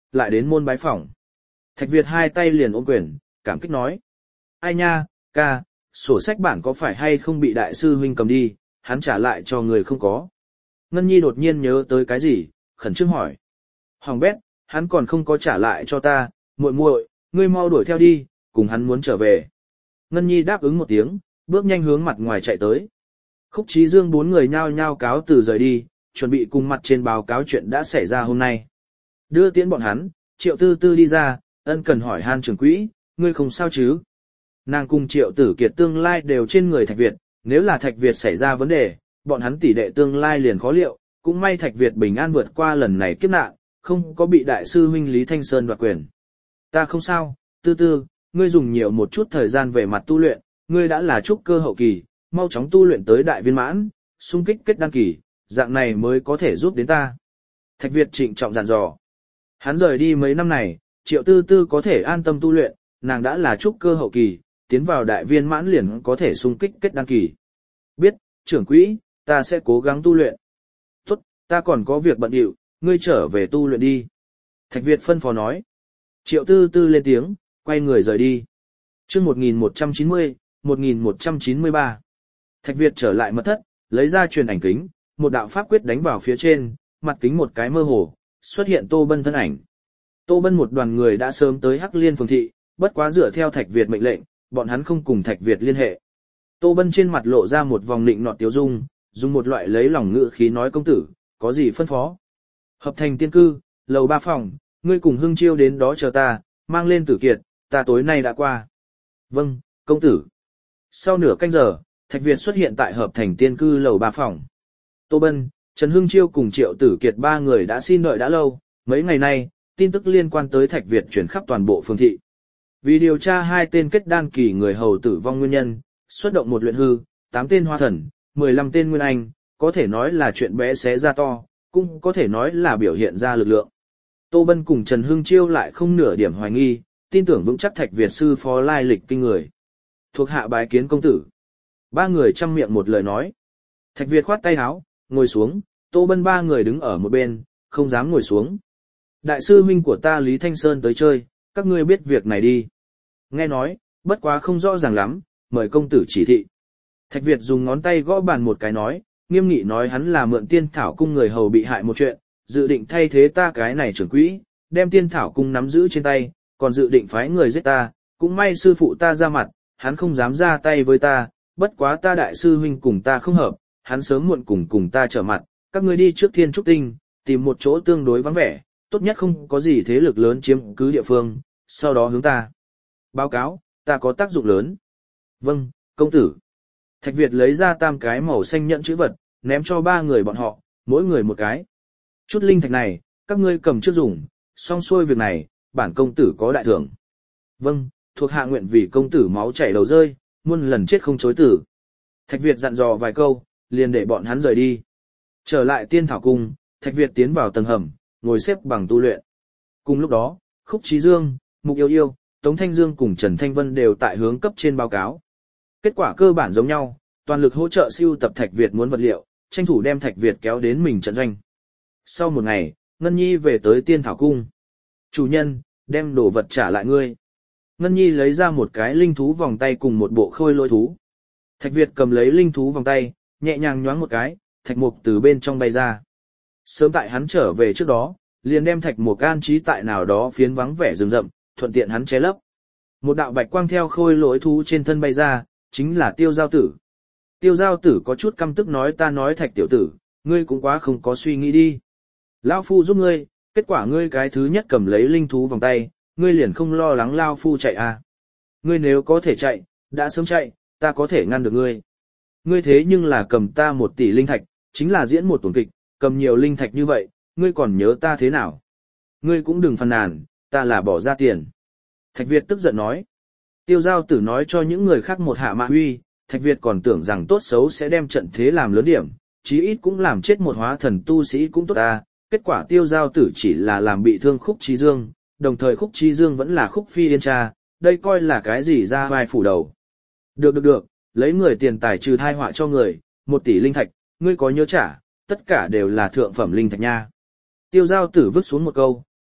lại đến môn bái phỏng. Thạch Việt hai tay liền ôm quyền, cảm kích nói. Ai nha, ca, sổ sách bản có phải hay không bị đại sư huynh cầm đi, hắn trả lại cho người không có. Ngân Nhi đột nhiên nhớ tới cái gì, khẩn trương hỏi. Hoàng bét, hắn còn không có trả lại cho ta, muội muội, ngươi mau đuổi theo đi, cùng hắn muốn trở về. Ngân Nhi đáp ứng một tiếng, bước nhanh hướng mặt ngoài chạy tới. Khúc Chí Dương bốn người nhao nhao cáo từ rời đi, chuẩn bị cùng mặt trên báo cáo chuyện đã xảy ra hôm nay. Đưa tiễn bọn hắn, Triệu Tư Tư đi ra, ân cần hỏi han trưởng quỹ, ngươi không sao chứ? Nàng cùng Triệu Tử Kiệt tương lai đều trên người Thạch Việt, nếu là Thạch Việt xảy ra vấn đề, bọn hắn tỷ đệ tương lai liền khó liệu, cũng may Thạch Việt bình an vượt qua lần này kiếp nạn, không có bị đại sư huynh Lý Thanh Sơn đoạt quyền. Ta không sao, Tư Tư, ngươi dùng nhiều một chút thời gian về mặt tu luyện, ngươi đã là trúc cơ hậu kỳ, mau chóng tu luyện tới đại viên mãn, xung kích kết đan kỳ, dạng này mới có thể giúp đến ta. Thạch Việt trịnh trọng dặn dò. Hắn rời đi mấy năm này, Triệu Tư Tư có thể an tâm tu luyện, nàng đã là trúc cơ hậu kỳ, tiến vào đại viên mãn liền có thể xung kích kết đan kỳ. Biết, trưởng quỹ, ta sẽ cố gắng tu luyện. Tốt, ta còn có việc bận điệu, ngươi trở về tu luyện đi. Thạch Việt phân phó nói. Triệu Tư Tư lên tiếng, quay người rời đi. Chương một nghìn một trăm chín mươi, một nghìn một trăm chín mươi ba. Thạch Việt trở lại mật thất, lấy ra truyền ảnh kính, một đạo pháp quyết đánh vào phía trên, mặt kính một cái mơ hồ, xuất hiện Tô Bân thân ảnh. Tô Bân một đoàn người đã sớm tới Hắc Liên phường thị, bất quá dựa theo Thạch Việt mệnh lệnh, bọn hắn không cùng Thạch Việt liên hệ. Tô Bân trên mặt lộ ra một vòng nịnh nọt tiếu dung, dùng một loại lấy lòng ngữ khí nói công tử, có gì phân phó? Hợp thành tiên cư, lầu ba phòng, ngươi cùng Hưng Chiêu đến đó chờ ta, mang lên Tử Kiệt, ta tối nay đã qua. Vâng, công tử. Sau nửa canh giờ, Thạch Việt xuất hiện tại hợp thành tiên cư lầu ba phòng. Tô Bân, Trần Hưng Chiêu cùng Triệu Tử Kiệt ba người đã xin đợi đã lâu, mấy ngày nay, tin tức liên quan tới Thạch Việt chuyển khắp toàn bộ phường thị. Vì điều tra hai tên kết đan kỳ người hầu tử vong nguyên nhân, xuất động một luyện hư, tám tên hoa thần, mười lăm tên nguyên anh, có thể nói là chuyện bé xé ra to, cũng có thể nói là biểu hiện ra lực lượng. Tô Bân cùng Trần Hưng Chiêu lại không nửa điểm hoài nghi, tin tưởng vững chắc Thạch Việt sư phó lai lịch kinh người. Thuộc hạ bái kiến công tử. Ba người chăm miệng một lời nói. Thạch Việt khoát tay áo, ngồi xuống, Tô Bân ba người đứng ở một bên, không dám ngồi xuống. Đại sư huynh của ta Lý Thanh Sơn tới chơi, các ngươi biết việc này đi. Nghe nói, bất quá không rõ ràng lắm, mời công tử chỉ thị. Thạch Việt dùng ngón tay gõ bàn một cái nói, nghiêm nghị nói hắn là mượn tiên thảo cung người hầu bị hại một chuyện, dự định thay thế ta cái này trưởng quỹ, đem tiên thảo cung nắm giữ trên tay, còn dự định phái người giết ta, cũng may sư phụ ta ra mặt, hắn không dám ra tay với ta, bất quá ta đại sư huynh cùng ta không hợp, hắn sớm muộn cùng cùng ta trở mặt, các ngươi đi trước Thiên Trúc Tinh, tìm một chỗ tương đối vắng vẻ, tốt nhất không có gì thế lực lớn chiếm cứ địa phương, sau đó hướng ta báo cáo, ta có tác dụng lớn. Vâng, công tử. Thạch Việt lấy ra tam cái màu xanh nhẫn chữ vật, ném cho ba người bọn họ, mỗi người một cái. Chút linh thạch này, các ngươi cầm trước dùng, xong xuôi việc này, bản công tử có đại thưởng. Vâng, thuộc hạ nguyện vì công tử máu chảy đầu rơi, muôn lần chết không chối tử. Thạch Việt dặn dò vài câu, liền để bọn hắn rời đi. Trở lại tiên thảo cung, Thạch Việt tiến vào tầng hầm, ngồi xếp bằng tu luyện. Cùng lúc đó, Khúc Chí Dương, Mục Yêu Yêu, Tống Thanh Dương cùng Trần Thanh Vân đều tại hướng cấp trên báo cáo. Kết quả cơ bản giống nhau, toàn lực hỗ trợ siêu tập Thạch Việt muốn vật liệu, tranh thủ đem Thạch Việt kéo đến mình trận doanh. Sau một ngày, Ngân Nhi về tới tiên thảo cung. Chủ nhân, đem đồ vật trả lại ngươi. Ngân Nhi lấy ra một cái linh thú vòng tay cùng một bộ khôi lỗi thú. Thạch Việt cầm lấy linh thú vòng tay, nhẹ nhàng nhoáng một cái, thạch mục từ bên trong bay ra. Sớm tại hắn trở về trước đó, liền đem thạch mục an trí tại nào đó phiến vắng vẻ rừng rậm, thuận tiện hắn che lấp. Một đạo bạch quang theo khôi lỗi thú trên thân bay ra, chính là Tiêu Giao Tử. Tiêu Giao Tử có chút căm tức nói ta nói Thạch tiểu tử, ngươi cũng quá không có suy nghĩ đi. Lao Phu giúp ngươi, kết quả ngươi cái thứ nhất cầm lấy linh thú vòng tay, ngươi liền không lo lắng Lao Phu chạy à. Ngươi nếu có thể chạy, đã sớm chạy, ta có thể ngăn được ngươi. Ngươi thế nhưng là cầm ta một tỷ linh thạch, chính là diễn một tuần kịch, cầm nhiều linh thạch như vậy, ngươi còn nhớ ta thế nào? Ngươi cũng đừng phàn nàn, ta là bỏ ra tiền. Thạch Việt tức giận nói. Tiêu Giao Tử nói cho những người khác một hạ mạ huy, Thạch Việt còn tưởng rằng tốt xấu sẽ đem trận thế làm lớn điểm, chí ít cũng làm chết một hóa thần tu sĩ cũng tốt ta. Kết quả Tiêu Giao Tử chỉ là làm bị thương Khúc Chí Dương, đồng thời Khúc Chí Dương vẫn là Khúc Phi Yên cha, đây coi là cái gì ra vai phủ đầu. Được được được, lấy người tiền tài trừ thai họa cho người, một tỷ linh thạch, ngươi có nhớ trả, tất cả đều là thượng phẩm linh thạch nha. Tiêu Giao Tử vứt xuống một câu,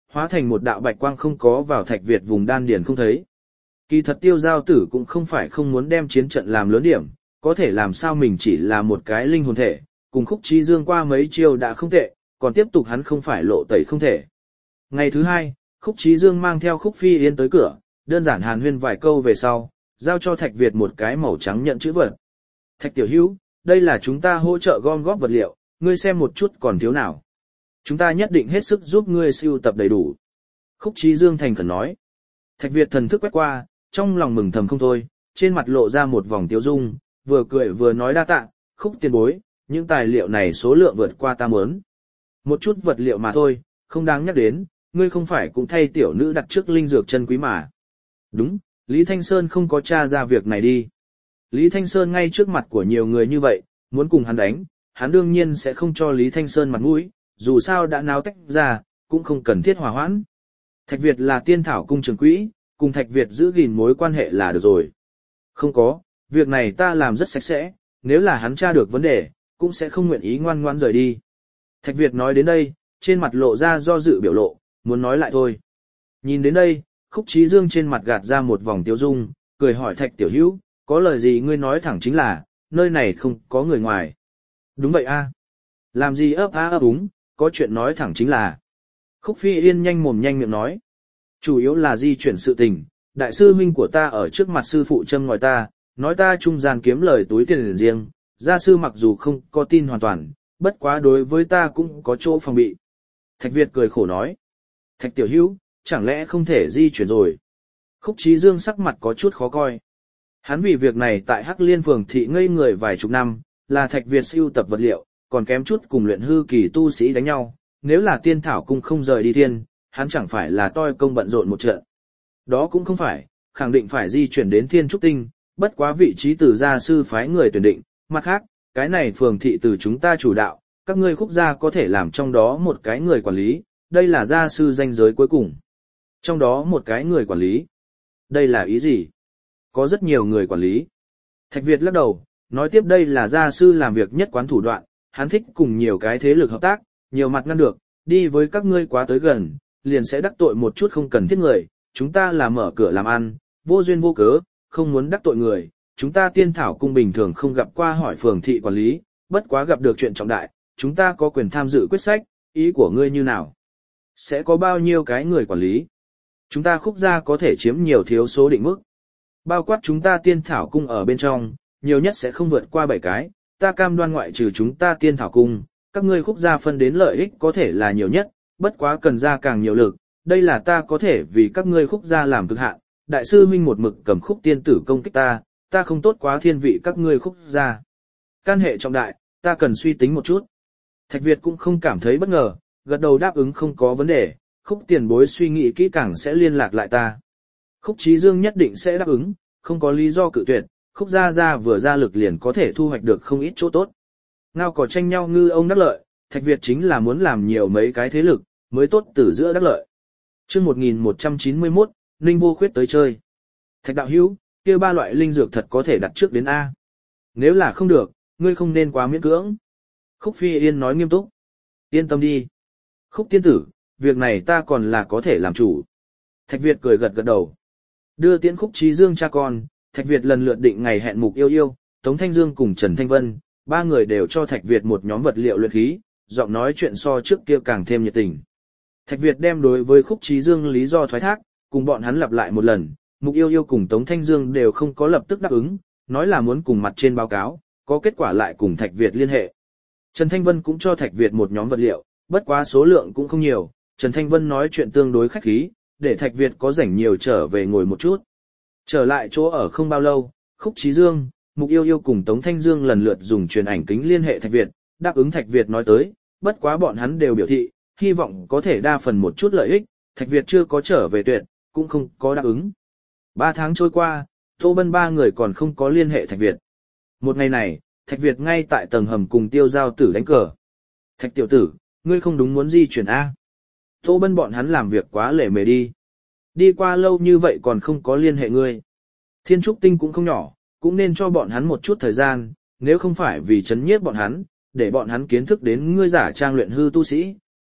hóa thành một đạo bạch quang không có vào Thạch Việt vùng đan điền không thấy. Kỳ thật Tiêu Giao Tử cũng không phải không muốn đem chiến trận làm lớn điểm, có thể làm sao mình chỉ là một cái linh hồn thể, cùng Khúc Chí Dương qua mấy chiêu đã không tệ, còn tiếp tục hắn không phải lộ tẩy không thể. Ngày thứ hai, Khúc Chí Dương mang theo Khúc Phi Yên tới cửa, đơn giản hàn huyên vài câu về sau, giao cho Thạch Việt một cái màu trắng nhận chữ vật. Thạch tiểu hữu, đây là chúng ta hỗ trợ gom góp vật liệu, ngươi xem một chút còn thiếu nào. Chúng ta nhất định hết sức giúp ngươi sưu tập đầy đủ. Khúc Chí Dương thành khẩn nói. Thạch Việt thần thức quét qua, trong lòng mừng thầm không thôi, trên mặt lộ ra một vòng tiêu dung, vừa cười vừa nói đa tạ, Khúc tiền bối, những tài liệu này số lượng vượt qua ta muốn. Một chút vật liệu mà thôi, không đáng nhắc đến, ngươi không phải cũng thay tiểu nữ đặt trước linh dược chân quý mà. Đúng, Lý Thanh Sơn không có tra ra việc này đi. Lý Thanh Sơn ngay trước mặt của nhiều người như vậy, muốn cùng hắn đánh, hắn đương nhiên sẽ không cho Lý Thanh Sơn mặt mũi, dù sao đã náo tách ra, cũng không cần thiết hòa hoãn. Thạch Việt là tiên thảo cung trưởng quỹ, cùng Thạch Việt giữ gìn mối quan hệ là được rồi. Không có, việc này ta làm rất sạch sẽ, nếu là hắn tra được vấn đề, cũng sẽ không nguyện ý ngoan ngoãn rời đi. Thạch Việt nói đến đây, trên mặt lộ ra do dự biểu lộ, muốn nói lại thôi. Nhìn đến đây, Khúc Chí Dương trên mặt gạt ra một vòng tiêu dung, cười hỏi Thạch tiểu hữu, có lời gì ngươi nói thẳng chính là, nơi này không có người ngoài. Đúng vậy a. Làm gì ấp a ấp úng, có chuyện nói thẳng chính là. Khúc Phi Yên nhanh mồm nhanh miệng nói. Chủ yếu là di chuyển sự tình, đại sư huynh của ta ở trước mặt sư phụ châm ngòi ta, nói ta trung gian kiếm lời túi tiền riêng, gia sư mặc dù không có tin hoàn toàn, bất quá đối với ta cũng có chỗ phòng bị. Thạch Việt cười khổ nói. Thạch tiểu hữu, chẳng lẽ không thể di chuyển rồi? Khúc Chí Dương sắc mặt có chút khó coi. Hắn vì việc này tại Hắc Liên Phường thị ngây người vài chục năm, là Thạch Việt sưu tập vật liệu, còn kém chút cùng luyện hư kỳ tu sĩ đánh nhau, nếu là tiên thảo cung không rời đi tiên, hắn chẳng phải là toi công bận rộn một trận. Đó cũng không phải, khẳng định phải di chuyển đến Thiên Trúc Tinh, bất quá vị trí từ gia sư phái người tuyển định, mặt khác, cái này phường thị từ chúng ta chủ đạo, các ngươi Khúc gia có thể làm trong đó một cái người quản lý, đây là gia sư danh giới cuối cùng. Trong đó một cái người quản lý. Đây là ý gì? Có rất nhiều người quản lý. Thạch Việt lắc đầu, nói tiếp đây là gia sư làm việc nhất quán thủ đoạn, hắn thích cùng nhiều cái thế lực hợp tác, nhiều mặt ngăn được, đi với các ngươi quá tới gần, liền sẽ đắc tội một chút không cần thiết người, chúng ta là mở cửa làm ăn, vô duyên vô cớ, không muốn đắc tội người, chúng ta tiên thảo cung bình thường không gặp qua hỏi phường thị quản lý, bất quá gặp được chuyện trọng đại, chúng ta có quyền tham dự quyết sách, ý của ngươi như nào? Sẽ có bao nhiêu cái người quản lý? Chúng ta Khúc gia có thể chiếm nhiều thiếu số định mức. Bao quát chúng ta tiên thảo cung ở bên trong, nhiều nhất sẽ không vượt qua bảy cái, ta cam đoan ngoại trừ chúng ta tiên thảo cung, các ngươi Khúc gia phân đến lợi ích có thể là nhiều nhất, bất quá cần ra càng nhiều lực, đây là ta có thể vì các ngươi Khúc gia làm cực hạn, đại sư huynh một mực cầm Khúc tiên tử công kích ta, ta không tốt quá thiên vị các ngươi Khúc gia. Can hệ trọng đại, ta cần suy tính một chút. Thạch Việt cũng không cảm thấy bất ngờ, gật đầu đáp ứng không có vấn đề, Khúc tiền bối suy nghĩ kỹ càng sẽ liên lạc lại ta. Khúc Chí Dương nhất định sẽ đáp ứng, không có lý do cự tuyệt, Khúc gia gia vừa ra lực liền có thể thu hoạch được không ít chỗ tốt. Ngao cỏ tranh nhau ngư ông đắc lợi, Thạch Việt chính là muốn làm nhiều mấy cái thế lực, mới tốt từ giữa đắc lợi. Chương một nghìn một trăm chín mươi mốt, Ninh Vô Khuyết tới chơi. Thạch đạo hữu, kia ba loại linh dược thật có thể đặt trước đến A. Nếu là không được, ngươi không nên quá miễn cưỡng. Khúc Phi Yên nói nghiêm túc. Yên tâm đi. Khúc tiên tử, việc này ta còn là có thể làm chủ. Thạch Việt cười gật gật đầu. Đưa tiễn Khúc Chí Dương cha con, Thạch Việt lần lượt định ngày hẹn Mục Yêu Yêu, Tống Thanh Dương cùng Trần Thanh Vân, ba người đều cho Thạch Việt một nhóm vật liệu luyện khí, giọng nói chuyện so trước kia càng thêm nhiệt tình. Thạch Việt đem đối với Khúc Chí Dương lý do thoái thác, cùng bọn hắn lặp lại một lần, Mục Yêu Yêu cùng Tống Thanh Dương đều không có lập tức đáp ứng, nói là muốn cùng mặt trên báo cáo, có kết quả lại cùng Thạch Việt liên hệ. Trần Thanh Vân cũng cho Thạch Việt một nhóm vật liệu, bất quá số lượng cũng không nhiều, Trần Thanh Vân nói chuyện tương đối khách khí, để Thạch Việt có rảnh nhiều trở về ngồi một chút. Trở lại chỗ ở không bao lâu, Khúc Chí Dương, Mục Yêu Yêu cùng Tống Thanh Dương lần lượt dùng truyền ảnh kính liên hệ Thạch Việt, đáp ứng Thạch Việt nói tới, bất quá bọn hắn đều biểu thị, hy vọng có thể đa phần một chút lợi ích, Thạch Việt chưa có trở về tuyệt, cũng không có đáp ứng. Ba tháng trôi qua, Tô Bân ba người còn không có liên hệ Thạch Việt. Một ngày này, Thạch Việt ngay tại tầng hầm cùng Tiêu Giao Tử đánh cờ. Thạch tiểu tử, ngươi không đúng muốn di chuyển A. Tô Bân bọn hắn làm việc quá lể mề đi. Đi qua lâu như vậy còn không có liên hệ ngươi. Thiên Trúc Tinh cũng không nhỏ, cũng nên cho bọn hắn một chút thời gian, nếu không phải vì chấn nhiếp bọn hắn, để bọn hắn kiến thức đến ngươi giả trang luyện hư tu sĩ,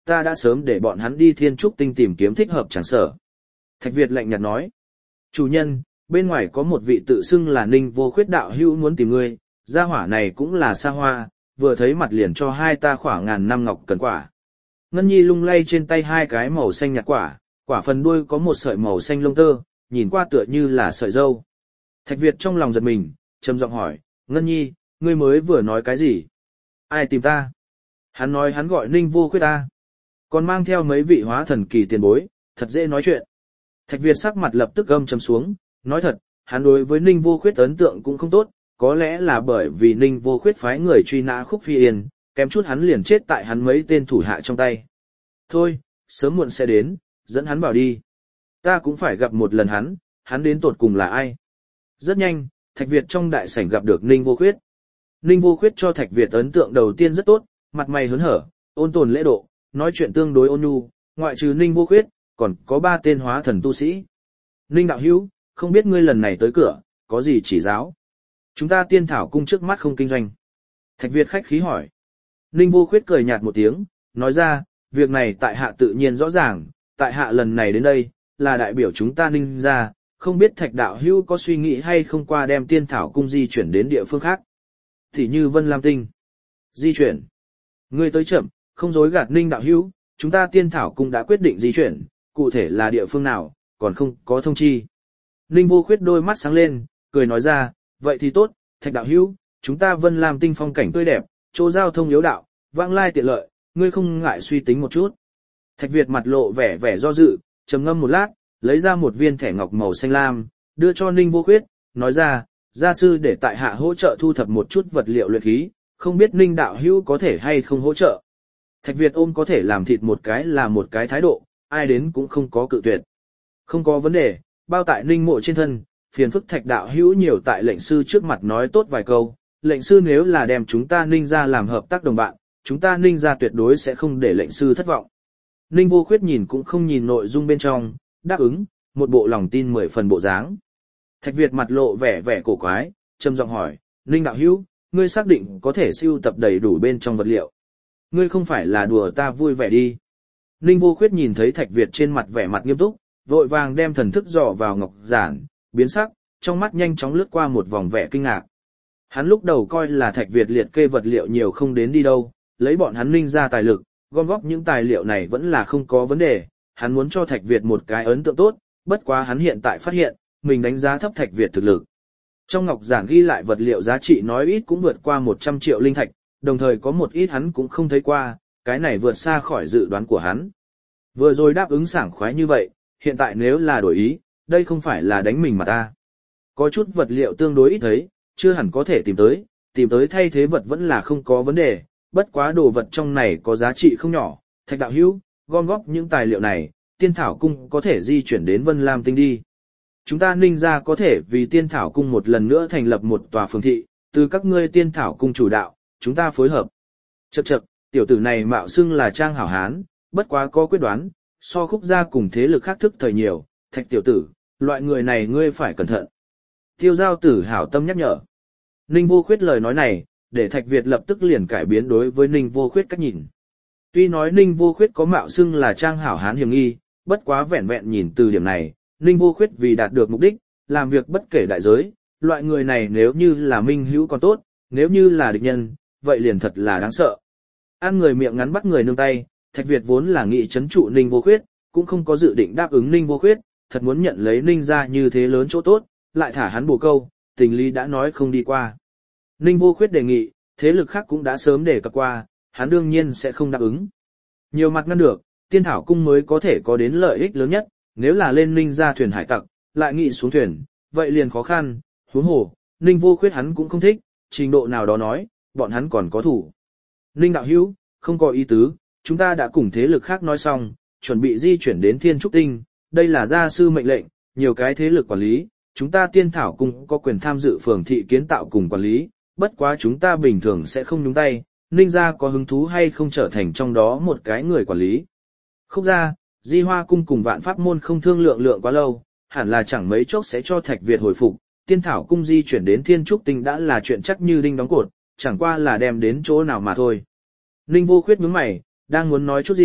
ta đã sớm để bọn hắn đi thiên trúc tinh tìm kiếm thích hợp tràng sở. Thạch Việt lạnh nhạt nói, chủ nhân, bên ngoài có một vị tự xưng là Ninh Vô Khuyết đạo hữu muốn tìm ngươi, gia hỏa này cũng là xa hoa, vừa thấy mặt liền cho hai ta khoảng ngàn năm ngọc cần quả. Ngân Nhi lung lay trên tay hai cái màu xanh nhạt quả, quả phần đuôi có một sợi màu xanh lông tơ, nhìn qua tựa như là sợi dâu. Thạch Việt trong lòng giật mình, trầm giọng hỏi, Ngân Nhi, ngươi mới vừa nói cái gì? Ai tìm ta? Hắn nói hắn gọi Ninh Vô Khuyết ta. Còn mang theo mấy vị hóa thần kỳ tiền bối, thật dễ nói chuyện. Thạch Việt sắc mặt lập tức gâm trầm xuống, nói thật, hắn đối với Ninh Vô Khuyết ấn tượng cũng không tốt, có lẽ là bởi vì Ninh Vô Khuyết phái người truy nã Khúc Phi Yên, kém chút hắn liền chết tại hắn mấy tên thủ hạ trong tay. Thôi, sớm muộn sẽ đến, dẫn hắn bảo đi. Ta cũng phải gặp một lần hắn, hắn đến tột cùng là ai? Rất nhanh, Thạch Việt trong đại sảnh gặp được Ninh Vô Khuyết. Ninh Vô Khuyết cho Thạch Việt ấn tượng đầu tiên rất tốt, mặt mày hớn hở, ôn tồn lễ độ, nói chuyện tương đối ôn nhu, ngoại trừ Ninh Vô Khuyết, còn có ba tên hóa thần tu sĩ. Ninh đạo hữu, không biết ngươi lần này tới cửa, có gì chỉ giáo? Chúng ta Tiên Thảo cung trước mắt không kinh doanh. Thạch Việt khách khí hỏi. Ninh Vô Khuyết cười nhạt một tiếng, nói ra, việc này tại hạ tự nhiên rõ ràng, tại hạ lần này đến đây, là đại biểu chúng ta Ninh gia, không biết Thạch đạo hữu có suy nghĩ hay không qua đem Tiên Thảo cung di chuyển đến địa phương khác. Thì như Vân Lam Tinh. Di chuyển. Ngươi tới chậm, không dối gạt Ninh đạo hữu, chúng ta Tiên Thảo cung đã quyết định di chuyển, cụ thể là địa phương nào, còn không có thông chi. Ninh Vô Khuyết đôi mắt sáng lên, cười nói ra, vậy thì tốt, Thạch đạo hữu, chúng ta Vân Lam Tinh phong cảnh tươi đẹp, chỗ giao thông yếu đạo, vãng lai tiện lợi, ngươi không ngại suy tính một chút. Thạch Việt mặt lộ vẻ vẻ do dự, trầm ngâm một lát, lấy ra một viên thẻ ngọc màu xanh lam, đưa cho Ninh Vô Khuyết, nói ra, gia sư để tại hạ hỗ trợ thu thập một chút vật liệu luyện khí, không biết Ninh đạo hữu có thể hay không hỗ trợ. Thạch Việt ôm có thể làm thịt một cái là một cái thái độ, ai đến cũng không có cự tuyệt. Không có vấn đề, bao tại Ninh mộ trên thân, phiền phức Thạch đạo hữu nhiều tại lệnh sư trước mặt nói tốt vài câu, lệnh sư nếu là đem chúng ta Ninh ra làm hợp tác đồng bạn, chúng ta Ninh ra tuyệt đối sẽ không để lệnh sư thất vọng. Ninh Vô Khuyết nhìn cũng không nhìn nội dung bên trong, đáp ứng, một bộ lòng tin mười phần bộ dáng. Thạch Việt mặt lộ vẻ vẻ cổ quái, trầm giọng hỏi, Ninh đạo hữu, ngươi xác định có thể sưu tập đầy đủ bên trong vật liệu. Ngươi không phải là đùa ta vui vẻ đi. Ninh Vô Khuyết nhìn thấy Thạch Việt trên mặt vẻ mặt nghiêm túc, vội vàng đem thần thức dò vào ngọc giản, biến sắc, trong mắt nhanh chóng lướt qua một vòng vẻ kinh ngạc. Hắn lúc đầu coi là Thạch Việt liệt kê vật liệu nhiều không đến đi đâu, lấy bọn hắn Ninh ra tài lực, gom góp những tài liệu này vẫn là không có vấn đề, hắn muốn cho Thạch Việt một cái ấn tượng tốt, bất quá hắn hiện tại phát hiện, mình đánh giá thấp Thạch Việt thực lực. Trong ngọc giản ghi lại vật liệu giá trị nói ít cũng vượt qua một trăm triệu linh thạch, đồng thời có một ít hắn cũng không thấy qua, cái này vượt xa khỏi dự đoán của hắn. Vừa rồi đáp ứng sảng khoái như vậy, hiện tại nếu là đổi ý, đây không phải là đánh mình mà ta. Có chút vật liệu tương đối ít thấy, chưa hẳn có thể tìm tới, tìm tới thay thế vật vẫn là không có vấn đề, bất quá đồ vật trong này có giá trị không nhỏ, Thạch đạo hữu, gom góp những tài liệu này, Tiên Thảo cung có thể di chuyển đến Vân Lam Tinh đi. Chúng ta Ninh ra có thể vì Tiên Thảo cung một lần nữa thành lập một tòa phường thị, từ các ngươi Tiên Thảo cung chủ đạo, chúng ta phối hợp. Chậc chậc, tiểu tử này mạo xưng là trang hảo hán, bất quá có quyết đoán, so Khúc gia cùng thế lực khác thức thời nhiều, Thạch tiểu tử, loại người này ngươi phải cẩn thận. Tiêu giao tử hảo tâm nhắc nhở. Ninh Vô Khuyết lời nói này, để Thạch Việt lập tức liền cải biến đối với Ninh Vô Khuyết cách nhìn. Tuy nói Ninh Vô Khuyết có mạo xưng là trang hảo hán hiểm nghi, bất quá vẹn vẹn nhìn từ điểm này, Ninh Vô Khuyết vì đạt được mục đích, làm việc bất kể đại giới, loại người này nếu như là minh hữu còn tốt, nếu như là địch nhân, vậy liền thật là đáng sợ. Ăn người miệng ngắn bắt người nương tay, Thạch Việt vốn là nghị trấn trụ Ninh Vô Khuyết, cũng không có dự định đáp ứng Ninh Vô Khuyết, thật muốn nhận lấy Ninh ra như thế lớn chỗ tốt, lại thả hắn bổ câu, tình lý đã nói không đi qua. Ninh Vô Khuyết đề nghị, thế lực khác cũng đã sớm đề cập qua, hắn đương nhiên sẽ không đáp ứng. Nhiều mặt ngăn được, Tiên Thảo cung mới có thể có đến lợi ích lớn nhất, nếu là lên Ninh ra thuyền hải tặc, lại nghị xuống thuyền, vậy liền khó khăn, huống hồ, Ninh Vô Khuyết hắn cũng không thích, trình độ nào đó nói, bọn hắn còn có thủ. Ninh đạo hữu, không có ý tứ, chúng ta đã cùng thế lực khác nói xong, chuẩn bị di chuyển đến Thiên Trúc Tinh, đây là gia sư mệnh lệnh, nhiều cái thế lực quản lý, chúng ta Tiên Thảo cung có quyền tham dự phường thị kiến tạo cùng quản lý, bất quá chúng ta bình thường sẽ không nhúng tay, Ninh gia có hứng thú hay không trở thành trong đó một cái người quản lý. Khúc gia, Di Hoa cung cùng Vạn Pháp môn không thương lượng lượng quá lâu, hẳn là chẳng mấy chốc sẽ cho Thạch Việt hồi phục, Tiên Thảo cung di chuyển đến Thiên Trúc Tinh đã là chuyện chắc như đinh đóng cột, chẳng qua là đem đến chỗ nào mà thôi. Ninh Vô Khuyết nhướng mày, đang muốn nói chút gì,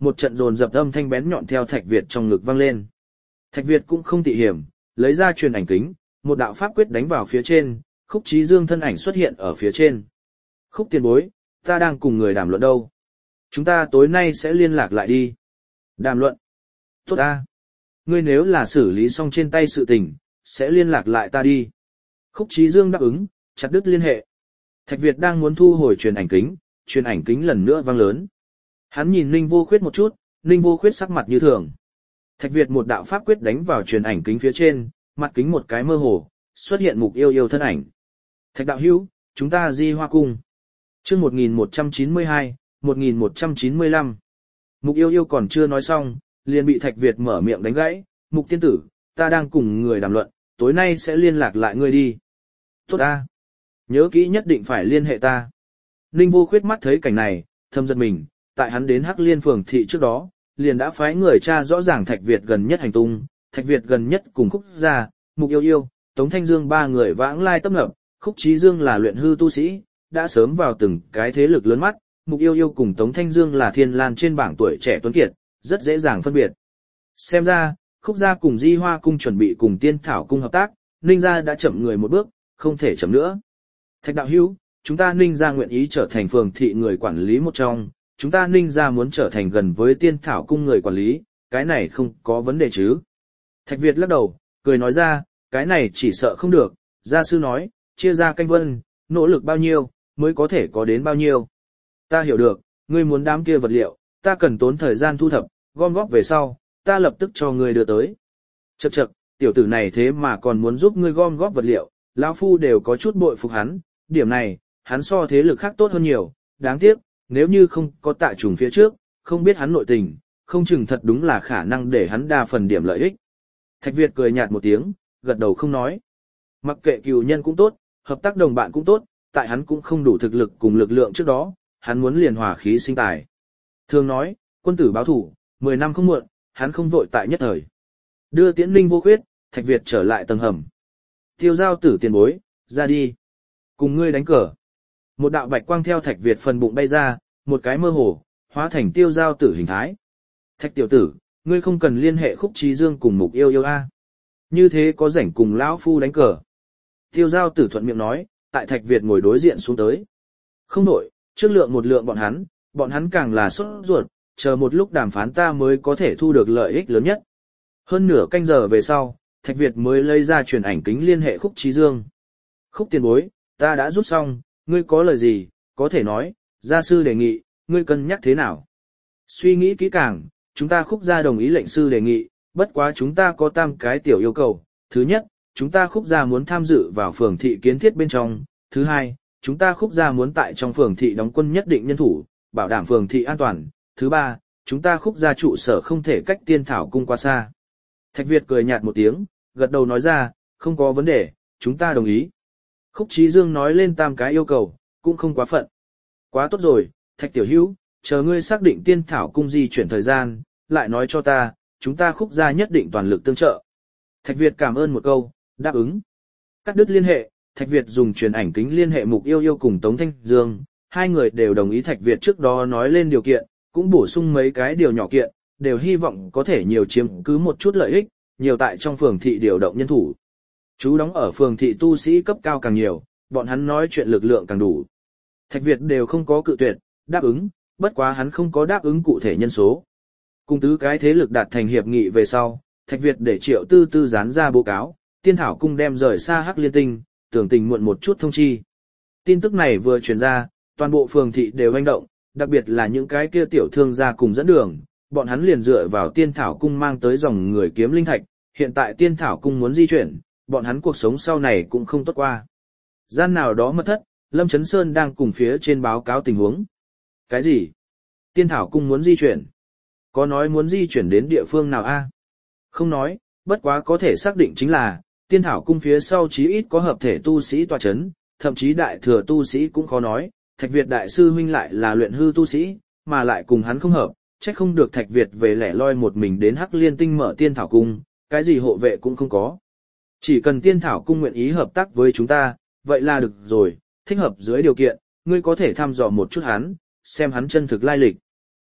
một trận dồn dập âm thanh bén nhọn theo Thạch Việt trong ngực vang lên. Thạch Việt cũng không tị hiểm, lấy ra truyền ảnh kính, một đạo pháp quyết đánh vào phía trên, Khúc Chí Dương thân ảnh xuất hiện ở phía trên. Khúc tiền bối, ta đang cùng người đàm luận đâu. Chúng ta tối nay sẽ liên lạc lại đi. Đàm luận. Tốt ta. Ngươi nếu là xử lý xong trên tay sự tình, sẽ liên lạc lại ta đi. Khúc Chí Dương đáp ứng, chặt đứt liên hệ. Thạch Việt đang muốn thu hồi truyền ảnh kính, truyền ảnh kính lần nữa vang lớn. Hắn nhìn Ninh Vô Khuyết một chút, Ninh Vô Khuyết sắc mặt như thường. Thạch Việt một đạo pháp quyết đánh vào truyền ảnh kính phía trên, mặt kính một cái mơ hồ, xuất hiện Mục Yêu Yêu thân ảnh. Thạch đạo hữu, chúng ta Di Hoa cung. Chương một nghìn một trăm chín mươi hai, một nghìn một trăm chín mươi lăm. Mục Yêu Yêu còn chưa nói xong, liền bị Thạch Việt mở miệng đánh gãy. Mục tiên tử, ta đang cùng người đàm luận, tối nay sẽ liên lạc lại ngươi đi. Tốt ta. Nhớ kỹ nhất định phải liên hệ ta. Ninh Vô Khuyết mắt thấy cảnh này, thầm giật mình, tại hắn đến Hắc Liên phường thị trước đó, liền đã phái người tra rõ ràng Thạch Việt gần nhất hành tung, Thạch Việt gần nhất cùng Khúc gia, Mục Yêu Yêu, Tống Thanh Dương ba người vãng lai tấp nập, Khúc Chí Dương là luyện hư tu sĩ, đã sớm vào từng cái thế lực lớn mắt, Mục Yêu Yêu cùng Tống Thanh Dương là thiên lan trên bảng tuổi trẻ tuấn kiệt, rất dễ dàng phân biệt. Xem ra, Khúc gia cùng Di Hoa cung chuẩn bị cùng Tiên Thảo cung hợp tác, Ninh gia đã chậm người một bước, không thể chậm nữa. Thạch đạo hữu, chúng ta Ninh gia nguyện ý trở thành phường thị người quản lý một trong, chúng ta Ninh gia muốn trở thành gần với Tiên Thảo cung người quản lý, cái này không có vấn đề chứ. Thạch Việt lắc đầu, cười nói ra, cái này chỉ sợ không được, gia sư nói, chia ra canh vân, nỗ lực bao nhiêu, mới có thể có đến bao nhiêu. Ta hiểu được, ngươi muốn đám kia vật liệu, ta cần tốn thời gian thu thập, gom góp về sau, ta lập tức cho ngươi đưa tới. Chậc chậc, tiểu tử này thế mà còn muốn giúp ngươi gom góp vật liệu, lão phu đều có chút bội phục hắn, điểm này, hắn so thế lực khác tốt hơn nhiều, đáng tiếc, nếu như không có Tạ Trùng phía trước, không biết hắn nội tình, không chừng thật đúng là khả năng để hắn đa phần điểm lợi ích. Thạch Việt cười nhạt một tiếng, gật đầu không nói. Mặc kệ cừu nhân cũng tốt, hợp tác đồng bạn cũng tốt, tại hắn cũng không đủ thực lực cùng lực lượng trước đó, hắn muốn liền hòa khí sinh tài. Thường nói, quân tử báo thủ, mười năm không muộn, hắn không vội tại nhất thời. Đưa Tiễn Ninh Vô Khuyết, Thạch Việt trở lại tầng hầm. Tiêu giao tử tiền bối, ra đi. Cùng ngươi đánh cờ. Một đạo bạch quang theo Thạch Việt phần bụng bay ra, một cái mơ hồ, hóa thành tiêu giao tử hình thái. Thạch tiểu tử, ngươi không cần liên hệ Khúc Chí Dương cùng Mục Yêu Yêu a. Như thế có rảnh cùng lão phu đánh cờ. Tiêu giao tử thuận miệng nói, tại Thạch Việt ngồi đối diện xuống tới. Không nổi, trước lượng một lượng bọn hắn, bọn hắn càng là sốt ruột, chờ một lúc đàm phán ta mới có thể thu được lợi ích lớn nhất. Hơn nửa canh giờ về sau, Thạch Việt mới lấy ra truyền ảnh kính liên hệ Khúc Chí Dương. Khúc tiền bối, ta đã rút xong, ngươi có lời gì, có thể nói, gia sư đề nghị, ngươi cân nhắc thế nào? Suy nghĩ kỹ càng, chúng ta Khúc gia đồng ý lệnh sư đề nghị, bất quá chúng ta có tam cái tiểu yêu cầu. Thứ nhất, chúng ta Khúc gia muốn tham dự vào phường thị kiến thiết bên trong. Thứ hai, chúng ta Khúc gia muốn tại trong phường thị đóng quân nhất định nhân thủ, bảo đảm phường thị an toàn. Thứ ba, chúng ta Khúc gia trụ sở không thể cách Tiên Thảo cung quá xa. Thạch Việt cười nhạt một tiếng, gật đầu nói ra, không có vấn đề, chúng ta đồng ý. Khúc Chí Dương nói lên tam cái yêu cầu, cũng không quá phận. Quá tốt rồi, Thạch tiểu hữu, chờ ngươi xác định Tiên Thảo cung di chuyển thời gian, lại nói cho ta, chúng ta Khúc gia nhất định toàn lực tương trợ. Thạch Việt cảm ơn một câu, đáp ứng. Cắt đứt liên hệ, Thạch Việt dùng truyền ảnh kính liên hệ Mục Yêu Yêu cùng Tống Thanh Dương, hai người đều đồng ý Thạch Việt trước đó nói lên điều kiện, cũng bổ sung mấy cái điều nhỏ kiện, đều hy vọng có thể nhiều chiếm cứ một chút lợi ích, nhiều tại trong phường thị điều động nhân thủ. Chú đóng ở phường thị tu sĩ cấp cao càng nhiều, bọn hắn nói chuyện lực lượng càng đủ. Thạch Việt đều không có cự tuyệt, đáp ứng, bất quá hắn không có đáp ứng cụ thể nhân số. Cùng tứ cái thế lực đạt thành hiệp nghị về sau, Thạch Việt để Triệu Tư Tư dán ra báo cáo, Tiên Thảo cung đem rời xa Hắc Liên Tinh, tưởng tình muộn một chút thông chi. Tin tức này vừa truyền ra, toàn bộ phường thị đều hoành động, đặc biệt là những cái kia tiểu thương gia cùng dẫn đường, bọn hắn liền dựa vào Tiên Thảo cung mang tới dòng người kiếm linh thạch, hiện tại Tiên Thảo cung muốn di chuyển, bọn hắn cuộc sống sau này cũng không tốt qua. Gian nào đó mật thất, Lâm Chấn Sơn đang cùng phía trên báo cáo tình huống. Cái gì? Tiên Thảo cung muốn di chuyển? Có nói muốn di chuyển đến địa phương nào a? Không nói, bất quá có thể xác định chính là, Tiên Thảo cung phía sau chí ít có hợp thể tu sĩ tọa chấn, thậm chí đại thừa tu sĩ cũng khó nói, Thạch Việt đại sư huynh lại là luyện hư tu sĩ, mà lại cùng hắn không hợp, trách không được Thạch Việt về lẻ loi một mình đến Hắc Liên Tinh mở Tiên Thảo cung, cái gì hộ vệ cũng không có. Chỉ cần Tiên Thảo cung nguyện ý hợp tác với chúng ta, vậy là được rồi, thích hợp dưới điều kiện, ngươi có thể thăm dò một chút hắn, xem hắn chân thực lai lịch.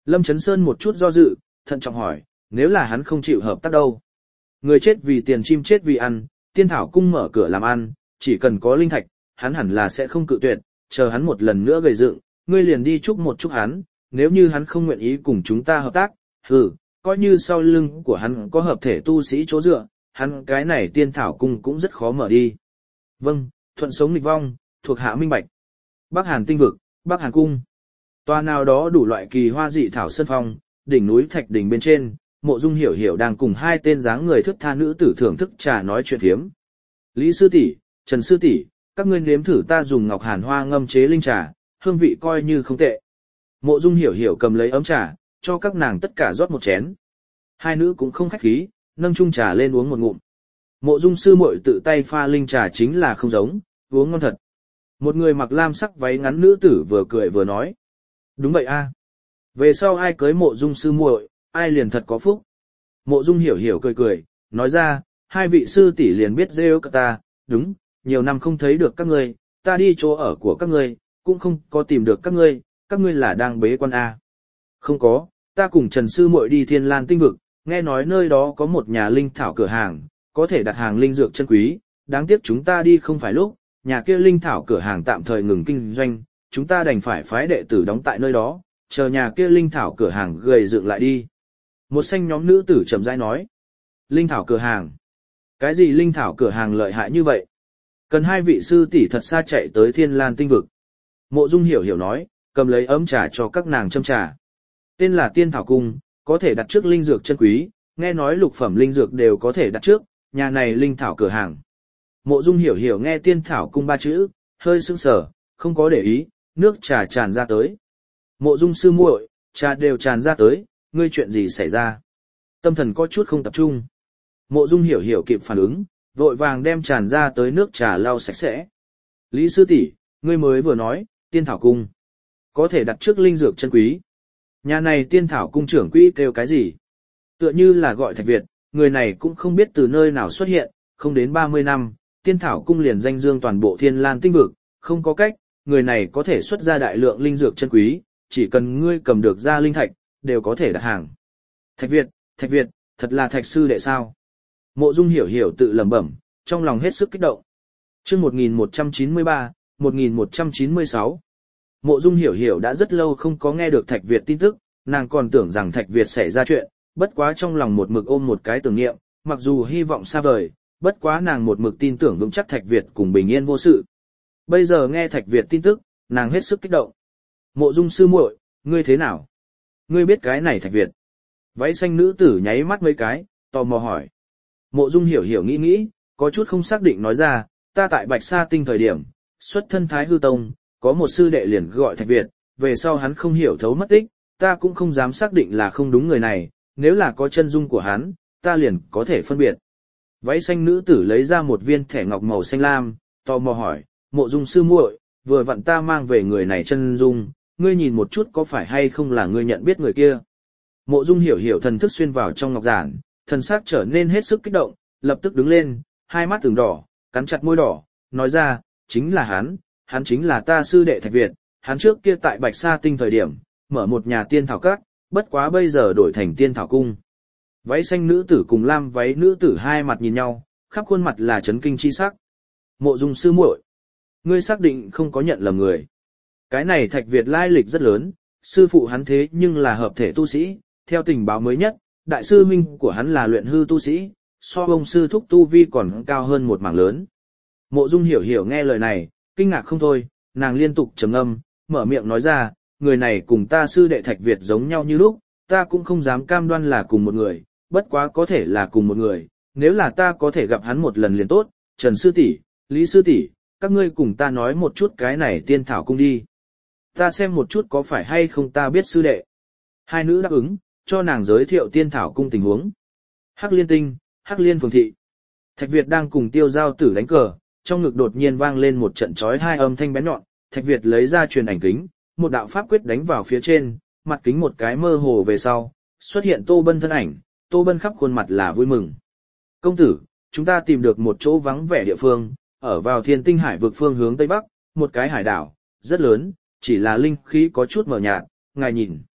Lâm Chấn Sơn một chút do dự, thận trọng hỏi, nếu là hắn không chịu hợp tác đâu? Người chết vì tiền, chim chết vì ăn, tiên thảo cung mở cửa làm ăn, chỉ cần có linh thạch, hắn hẳn là sẽ không cự tuyệt, chờ hắn một lần nữa gầy dựng, ngươi liền đi chúc một chúc hắn, nếu như hắn không nguyện ý cùng chúng ta hợp tác, hừ, coi như sau lưng của hắn có hợp thể tu sĩ chỗ dựa, hắn cái này tiên thảo cung cũng rất khó mở đi. Vâng, thuận sống nghịch vong, thuộc hạ minh bạch. Bắc Hàn tinh vực, Bắc Hàn cung. Tòa nào đó đủ loại kỳ hoa dị thảo sơn phong, đỉnh núi thạch đỉnh bên trên, Mộ Dung Hiểu Hiểu đang cùng hai tên dáng người thướt tha nữ tử thưởng thức trà nói chuyện phiếm. Lý sư tỷ, Trần sư tỷ, các ngươi nếm thử ta dùng ngọc hàn hoa ngâm chế linh trà, hương vị coi như không tệ. Mộ Dung Hiểu Hiểu cầm lấy ấm trà, cho các nàng tất cả rót một chén. Hai nữ cũng không khách khí, nâng chung trà lên uống một ngụm. Mộ Dung sư muội tự tay pha linh trà chính là không giống, uống ngon thật. Một người mặc lam sắc váy ngắn nữ tử vừa cười vừa nói. Đúng vậy a. Về sau ai cưới Mộ Dung sư muội, ai liền thật có phúc. Mộ Dung Hiểu Hiểu cười cười, nói ra, hai vị sư tỷ liền biết rêu cả ta, đúng, nhiều năm không thấy được các ngươi, ta đi chỗ ở của các ngươi, cũng không có tìm được các ngươi, các ngươi là đang bế quan a. Không có, ta cùng Trần sư muội đi Thiên Lan tinh vực, nghe nói nơi đó có một nhà linh thảo cửa hàng, có thể đặt hàng linh dược chân quý, đáng tiếc chúng ta đi không phải lúc, nhà kia linh thảo cửa hàng tạm thời ngừng kinh doanh, chúng ta đành phải phái đệ tử đóng tại nơi đó, chờ nhà kia linh thảo cửa hàng gầy dựng lại đi. Một xanh nhóm nữ tử chậm rãi nói. Linh thảo cửa hàng? Cái gì linh thảo cửa hàng lợi hại như vậy? Cần hai vị sư tỷ thật xa chạy tới Thiên Lan tinh vực. Mộ Dung Hiểu Hiểu nói, cầm lấy ấm trà cho các nàng châm trà. Tên là Tiên Thảo Cung, có thể đặt trước linh dược chân quý, nghe nói lục phẩm linh dược đều có thể đặt trước, nhà này linh thảo cửa hàng. Mộ Dung Hiểu Hiểu nghe Tiên Thảo Cung ba chữ, hơi sững sờ, không có để ý, nước trà tràn ra tới. Mộ Dung sư muội, trà đều tràn ra tới, ngươi chuyện gì xảy ra? Tâm thần có chút không tập trung. Mộ Dung Hiểu Hiểu kịp phản ứng, vội vàng đem tràn ra tới nước trà lau sạch sẽ. Lý sư tỷ, ngươi mới vừa nói, Tiên Thảo Cung có thể đặt trước linh dược chân quý. Nhà này Tiên Thảo Cung trưởng quỹ kêu cái gì? Tựa như là gọi Thạch Việt, người này cũng không biết từ nơi nào xuất hiện, không đến ba mươi năm, Tiên Thảo Cung liền danh dương toàn bộ Thiên Lan tinh vực, không có cách, người này có thể xuất ra đại lượng linh dược chân quý, chỉ cần ngươi cầm được ra linh thạch, đều có thể đặt hàng. Thạch Việt, Thạch Việt, thật là Thạch sư đệ sao? Mộ Dung Hiểu Hiểu tự lẩm bẩm, trong lòng hết sức kích động. Chương một nghìn một trăm chín mươi ba, một nghìn một trăm chín mươi sáu. Mộ Dung Hiểu Hiểu đã rất lâu không có nghe được Thạch Việt tin tức, nàng còn tưởng rằng Thạch Việt xảy ra chuyện, bất quá trong lòng một mực ôm một cái tưởng niệm, mặc dù hy vọng xa vời, bất quá nàng một mực tin tưởng vững chắc Thạch Việt cùng bình yên vô sự. Bây giờ nghe Thạch Việt tin tức, nàng hết sức kích động. Mộ Dung sư muội, ngươi thế nào? Ngươi biết cái này Thạch Việt? Váy xanh nữ tử nháy mắt mấy cái, tò mò hỏi. Mộ Dung Hiểu Hiểu nghĩ nghĩ, có chút không xác định nói ra, ta tại Bạch Sa Tinh thời điểm, xuất thân Thái Hư Tông, có một sư đệ liền gọi Thạch Việt, về sau hắn không hiểu thấu mất tích, ta cũng không dám xác định là không đúng người này, nếu là có chân dung của hắn, ta liền có thể phân biệt. Váy xanh nữ tử lấy ra một viên thẻ ngọc màu xanh lam, tò mò hỏi, Mộ Dung sư muội, vừa vặn ta mang về người này chân dung, ngươi nhìn một chút có phải hay không là ngươi nhận biết người kia. Mộ Dung Hiểu Hiểu thần thức xuyên vào trong ngọc giản, thần sắc trở nên hết sức kích động, lập tức đứng lên, hai mắt ửng đỏ, cắn chặt môi đỏ, nói ra, chính là hắn, hắn chính là ta sư đệ Thạch Việt, hắn trước kia tại Bạch Sa Tinh thời điểm, mở một nhà tiên thảo các, bất quá bây giờ đổi thành Tiên Thảo Cung. Váy xanh nữ tử cùng lam váy nữ tử hai mặt nhìn nhau, khắp khuôn mặt là chấn kinh chi sắc. Mộ Dung sư muội, ngươi xác định không có nhận lầm người. Cái này Thạch Việt lai lịch rất lớn, sư phụ hắn thế nhưng là hợp thể tu sĩ, theo tình báo mới nhất, đại sư huynh của hắn là luyện hư tu sĩ, so ông sư thúc tu vi còn cao hơn một mảng lớn. Mộ Dung Hiểu Hiểu nghe lời này, kinh ngạc không thôi, nàng liên tục trầm ngâm, mở miệng nói ra, người này cùng ta sư đệ Thạch Việt giống nhau như lúc, ta cũng không dám cam đoan là cùng một người, bất quá có thể là cùng một người, nếu là ta có thể gặp hắn một lần liền tốt, Trần sư tỷ, Lý sư tỷ, các ngươi cùng ta nói một chút cái này Tiên Thảo Cung đi. Ta xem một chút có phải hay không ta biết sư đệ. Hai nữ đáp ứng, cho nàng giới thiệu Tiên Thảo Cung tình huống. Hắc Liên Tinh, Hắc Liên Phường Thị. Thạch Việt đang cùng Tiêu Giao Tử đánh cờ, trong ngực đột nhiên vang lên một trận chói hai âm thanh bén nhọn, Thạch Việt lấy ra truyền ảnh kính, một đạo pháp quyết đánh vào phía trên, mặt kính một cái mơ hồ về sau, xuất hiện Tô Bân thân ảnh, Tô Bân khắp khuôn mặt là vui mừng. Công tử, chúng ta tìm được một chỗ vắng vẻ địa phương, ở vào Thiên Tinh Hải vực phương hướng Tây Bắc, một cái hải đảo, rất lớn, chỉ là linh khí có chút mờ nhạt, ngài nhìn.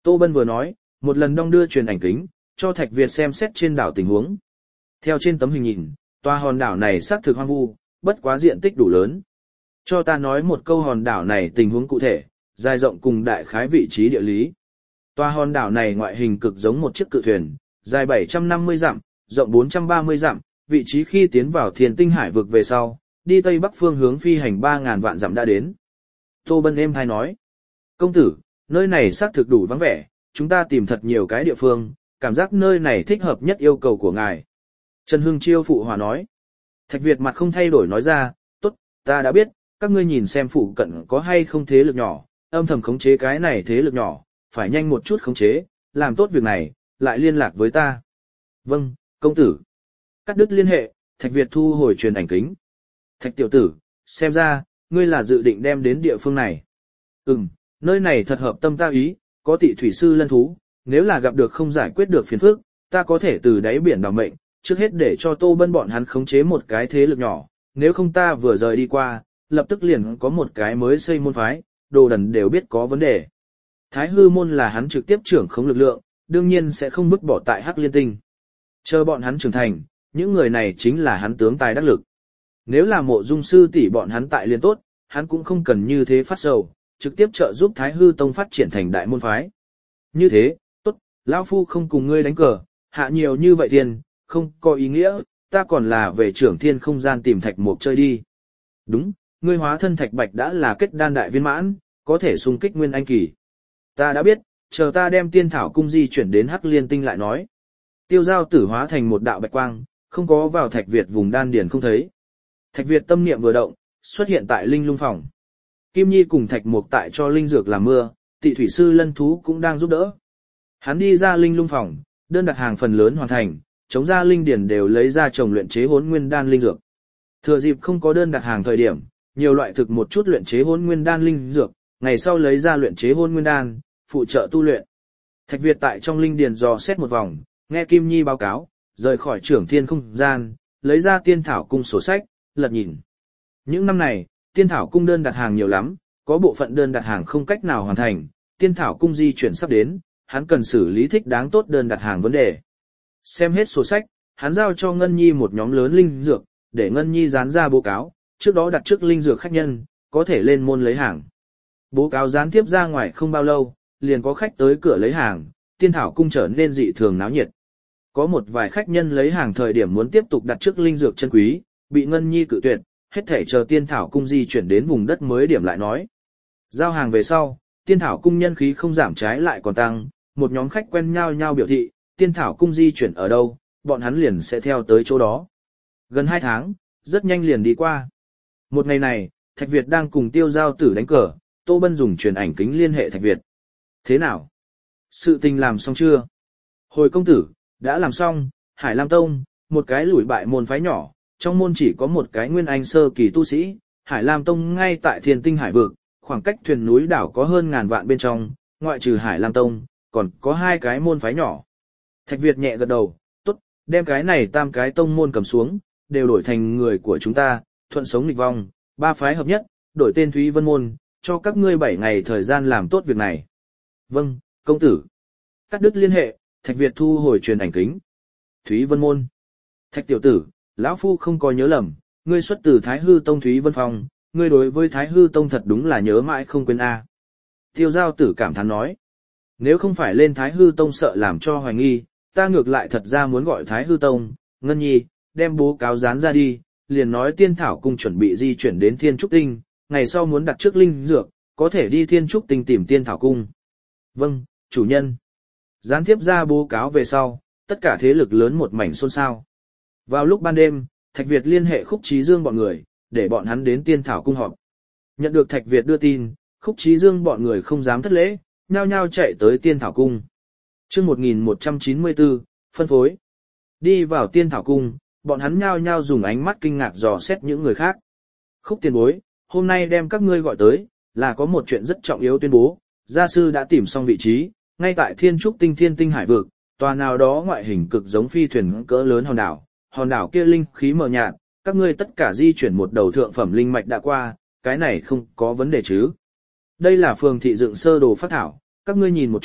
Tô Bân vừa nói, một lần đong đưa truyền ảnh kính, cho Thạch Việt xem xét trên đảo tình huống. Theo trên tấm hình nhìn, tòa hòn đảo này xác thực hoang vu, bất quá diện tích đủ lớn. Cho ta nói một câu hòn đảo này tình huống cụ thể, dài rộng cùng đại khái vị trí địa lý. Tòa hòn đảo này ngoại hình cực giống một chiếc cự thuyền, dài bảy trăm năm mươi dặm, rộng bốn trăm ba mươi dặm, vị trí khi tiến vào Thiên Tinh Hải vực về sau, đi tây bắc phương hướng phi hành ba ngàn vạn dặm đã đến. Tô Bân êm hay nói, công tử, nơi này xác thực đủ vắng vẻ, chúng ta tìm thật nhiều cái địa phương, cảm giác nơi này thích hợp nhất yêu cầu của ngài. Trần Hưng Chiêu phụ hòa nói. Thạch Việt mặt không thay đổi nói ra, tốt, ta đã biết, các ngươi nhìn xem phụ cận có hay không thế lực nhỏ, âm thầm khống chế cái này thế lực nhỏ, phải nhanh một chút khống chế, làm tốt việc này, lại liên lạc với ta. Vâng, công tử. Cắt đứt liên hệ, Thạch Việt thu hồi truyền ảnh kính. Thạch tiểu tử, xem ra, ngươi là dự định đem đến địa phương này. Ừm, nơi này thật hợp tâm ta ý, có Tị thủy sư lân thú, nếu là gặp được không giải quyết được phiền phức, ta có thể từ đáy biển đào mệnh, trước hết để cho Tô Bân bọn hắn khống chế một cái thế lực nhỏ, nếu không ta vừa rời đi qua, lập tức liền có một cái mới xây môn phái, đồ đần đều biết có vấn đề. Thái hư môn là hắn trực tiếp trưởng khống lực lượng, đương nhiên sẽ không vứt bỏ tại Hắc Liên Tinh. Chờ bọn hắn trưởng thành, những người này chính là hắn tướng tài đắc lực. Nếu là Mộ Dung sư tỷ bọn hắn tại liên tốt, hắn cũng không cần như thế phát sầu, trực tiếp trợ giúp Thái hư tông phát triển thành đại môn phái. Như thế, tốt, lão phu không cùng ngươi đánh cờ, hạ nhiều như vậy tiền, không có ý nghĩa, ta còn là về trưởng thiên không gian tìm Thạch Mộc chơi đi. Đúng, ngươi hóa thân Thạch Bạch đã là kết đan đại viên mãn, có thể xung kích nguyên anh kỳ. Ta đã biết, chờ ta đem tiên thảo cung di chuyển đến Hắc Liên Tinh lại nói. Tiêu Giao Tử hóa thành một đạo bạch quang, không có vào Thạch Việt vùng đan điền không thấy. Thạch Việt tâm niệm vừa động, xuất hiện tại Linh Lung phòng. Kim Nhi cùng Thạch Mộc tại cho linh dược làm mưa, Tị thủy sư lân thú cũng đang giúp đỡ. Hắn đi ra Linh Lung phòng, đơn đặt hàng phần lớn hoàn thành, chống ra linh điển đều lấy ra trồng luyện chế hỗn nguyên đan linh dược. Thừa dịp không có đơn đặt hàng thời điểm, nhiều loại thực một chút luyện chế hỗn nguyên đan linh dược, ngày sau lấy ra luyện chế hỗn nguyên đan, phụ trợ tu luyện. Thạch Việt tại trong linh điển dò xét một vòng, nghe Kim Nhi báo cáo, rời khỏi trưởng thiên không gian, lấy ra tiên thảo cung sổ sách, lật nhìn. Những năm này, tiên thảo cung đơn đặt hàng nhiều lắm, có bộ phận đơn đặt hàng không cách nào hoàn thành, tiên thảo cung di chuyển sắp đến, hắn cần xử lý thích đáng tốt đơn đặt hàng vấn đề. Xem hết sổ sách, hắn giao cho Ngân Nhi một nhóm lớn linh dược, để Ngân Nhi dán ra báo cáo, trước đó đặt trước linh dược khách nhân, có thể lên môn lấy hàng. Báo cáo dán tiếp ra ngoài không bao lâu, liền có khách tới cửa lấy hàng, tiên thảo cung trở nên dị thường náo nhiệt. Có một vài khách nhân lấy hàng thời điểm muốn tiếp tục đặt trước linh dược chân quý, bị Ngân Nhi cự tuyệt, hết thể chờ tiên thảo cung di chuyển đến vùng đất mới điểm lại nói. Giao hàng về sau, tiên thảo cung nhân khí không giảm trái lại còn tăng, một nhóm khách quen nhau nhau biểu thị, tiên thảo cung di chuyển ở đâu, bọn hắn liền sẽ theo tới chỗ đó. Gần hai tháng, rất nhanh liền đi qua. Một ngày này, Thạch Việt đang cùng Tiêu Giao Tử đánh cờ, Tô Bân dùng truyền ảnh kính liên hệ Thạch Việt. Thế nào? Sự tình làm xong chưa? Hồi công tử, đã làm xong, Hải Lam Tông, một cái lủi bại môn phái nhỏ, trong môn chỉ có một cái nguyên anh sơ kỳ tu sĩ, Hải Lam Tông ngay tại Thiên Tinh Hải vực, khoảng cách thuyền núi đảo có hơn ngàn vạn bên trong, ngoại trừ Hải Lam Tông, còn có hai cái môn phái nhỏ. Thạch Việt nhẹ gật đầu, tốt, đem cái này tam cái tông môn cầm xuống, đều đổi thành người của chúng ta, thuận sống nghịch vong, ba phái hợp nhất, đổi tên Thúy Vân Môn, cho các ngươi bảy ngày thời gian làm tốt việc này. Vâng, công tử. Cắt đứt liên hệ, Thạch Việt thu hồi truyền ảnh kính. Thúy Vân Môn. Thạch tiểu tử, lão phu không có nhớ lầm, ngươi xuất từ Thái Hư Tông Thúy Vân Phong, ngươi đối với Thái Hư Tông thật đúng là nhớ mãi không quên a. Tiêu Giao Tử cảm thán nói. Nếu không phải lên Thái Hư Tông sợ làm cho hoài nghi, ta ngược lại thật ra muốn gọi Thái Hư Tông, Ngân Nhi, đem bố cáo dán ra đi, liền nói tiên thảo cung chuẩn bị di chuyển đến Thiên Trúc Tinh, ngày sau muốn đặt trước linh dược, có thể đi Thiên Trúc Tinh tìm tiên thảo cung. Vâng, chủ nhân. Gián tiếp ra bố cáo về sau, tất cả thế lực lớn một mảnh xôn xao. Vào lúc ban đêm, Thạch Việt liên hệ Khúc Chí Dương bọn người, để bọn hắn đến tiên thảo cung họp. Nhận được Thạch Việt đưa tin, Khúc Chí Dương bọn người không dám thất lễ, nhao nhao chạy tới tiên thảo cung. Chương một nghìn một trăm chín mươi tư, phân phối. Đi vào tiên thảo cung, bọn hắn nhao nhao dùng ánh mắt kinh ngạc dò xét những người khác. Khúc tiền bối, hôm nay đem các ngươi gọi tới, là có một chuyện rất trọng yếu tuyên bố, gia sư đã tìm xong vị trí, ngay tại Thiên Trúc Tinh Thiên Tinh Hải vực, tòa nào đó ngoại hình cực giống phi thuyền cỡ lớn hòn đảo, hòn đảo kia linh khí mờ nhạt, các ngươi tất cả di chuyển một đầu thượng phẩm linh mạch đã qua, cái này không có vấn đề chứ? Đây là phường thị dựng sơ đồ phát thảo, các ngươi nhìn một chút,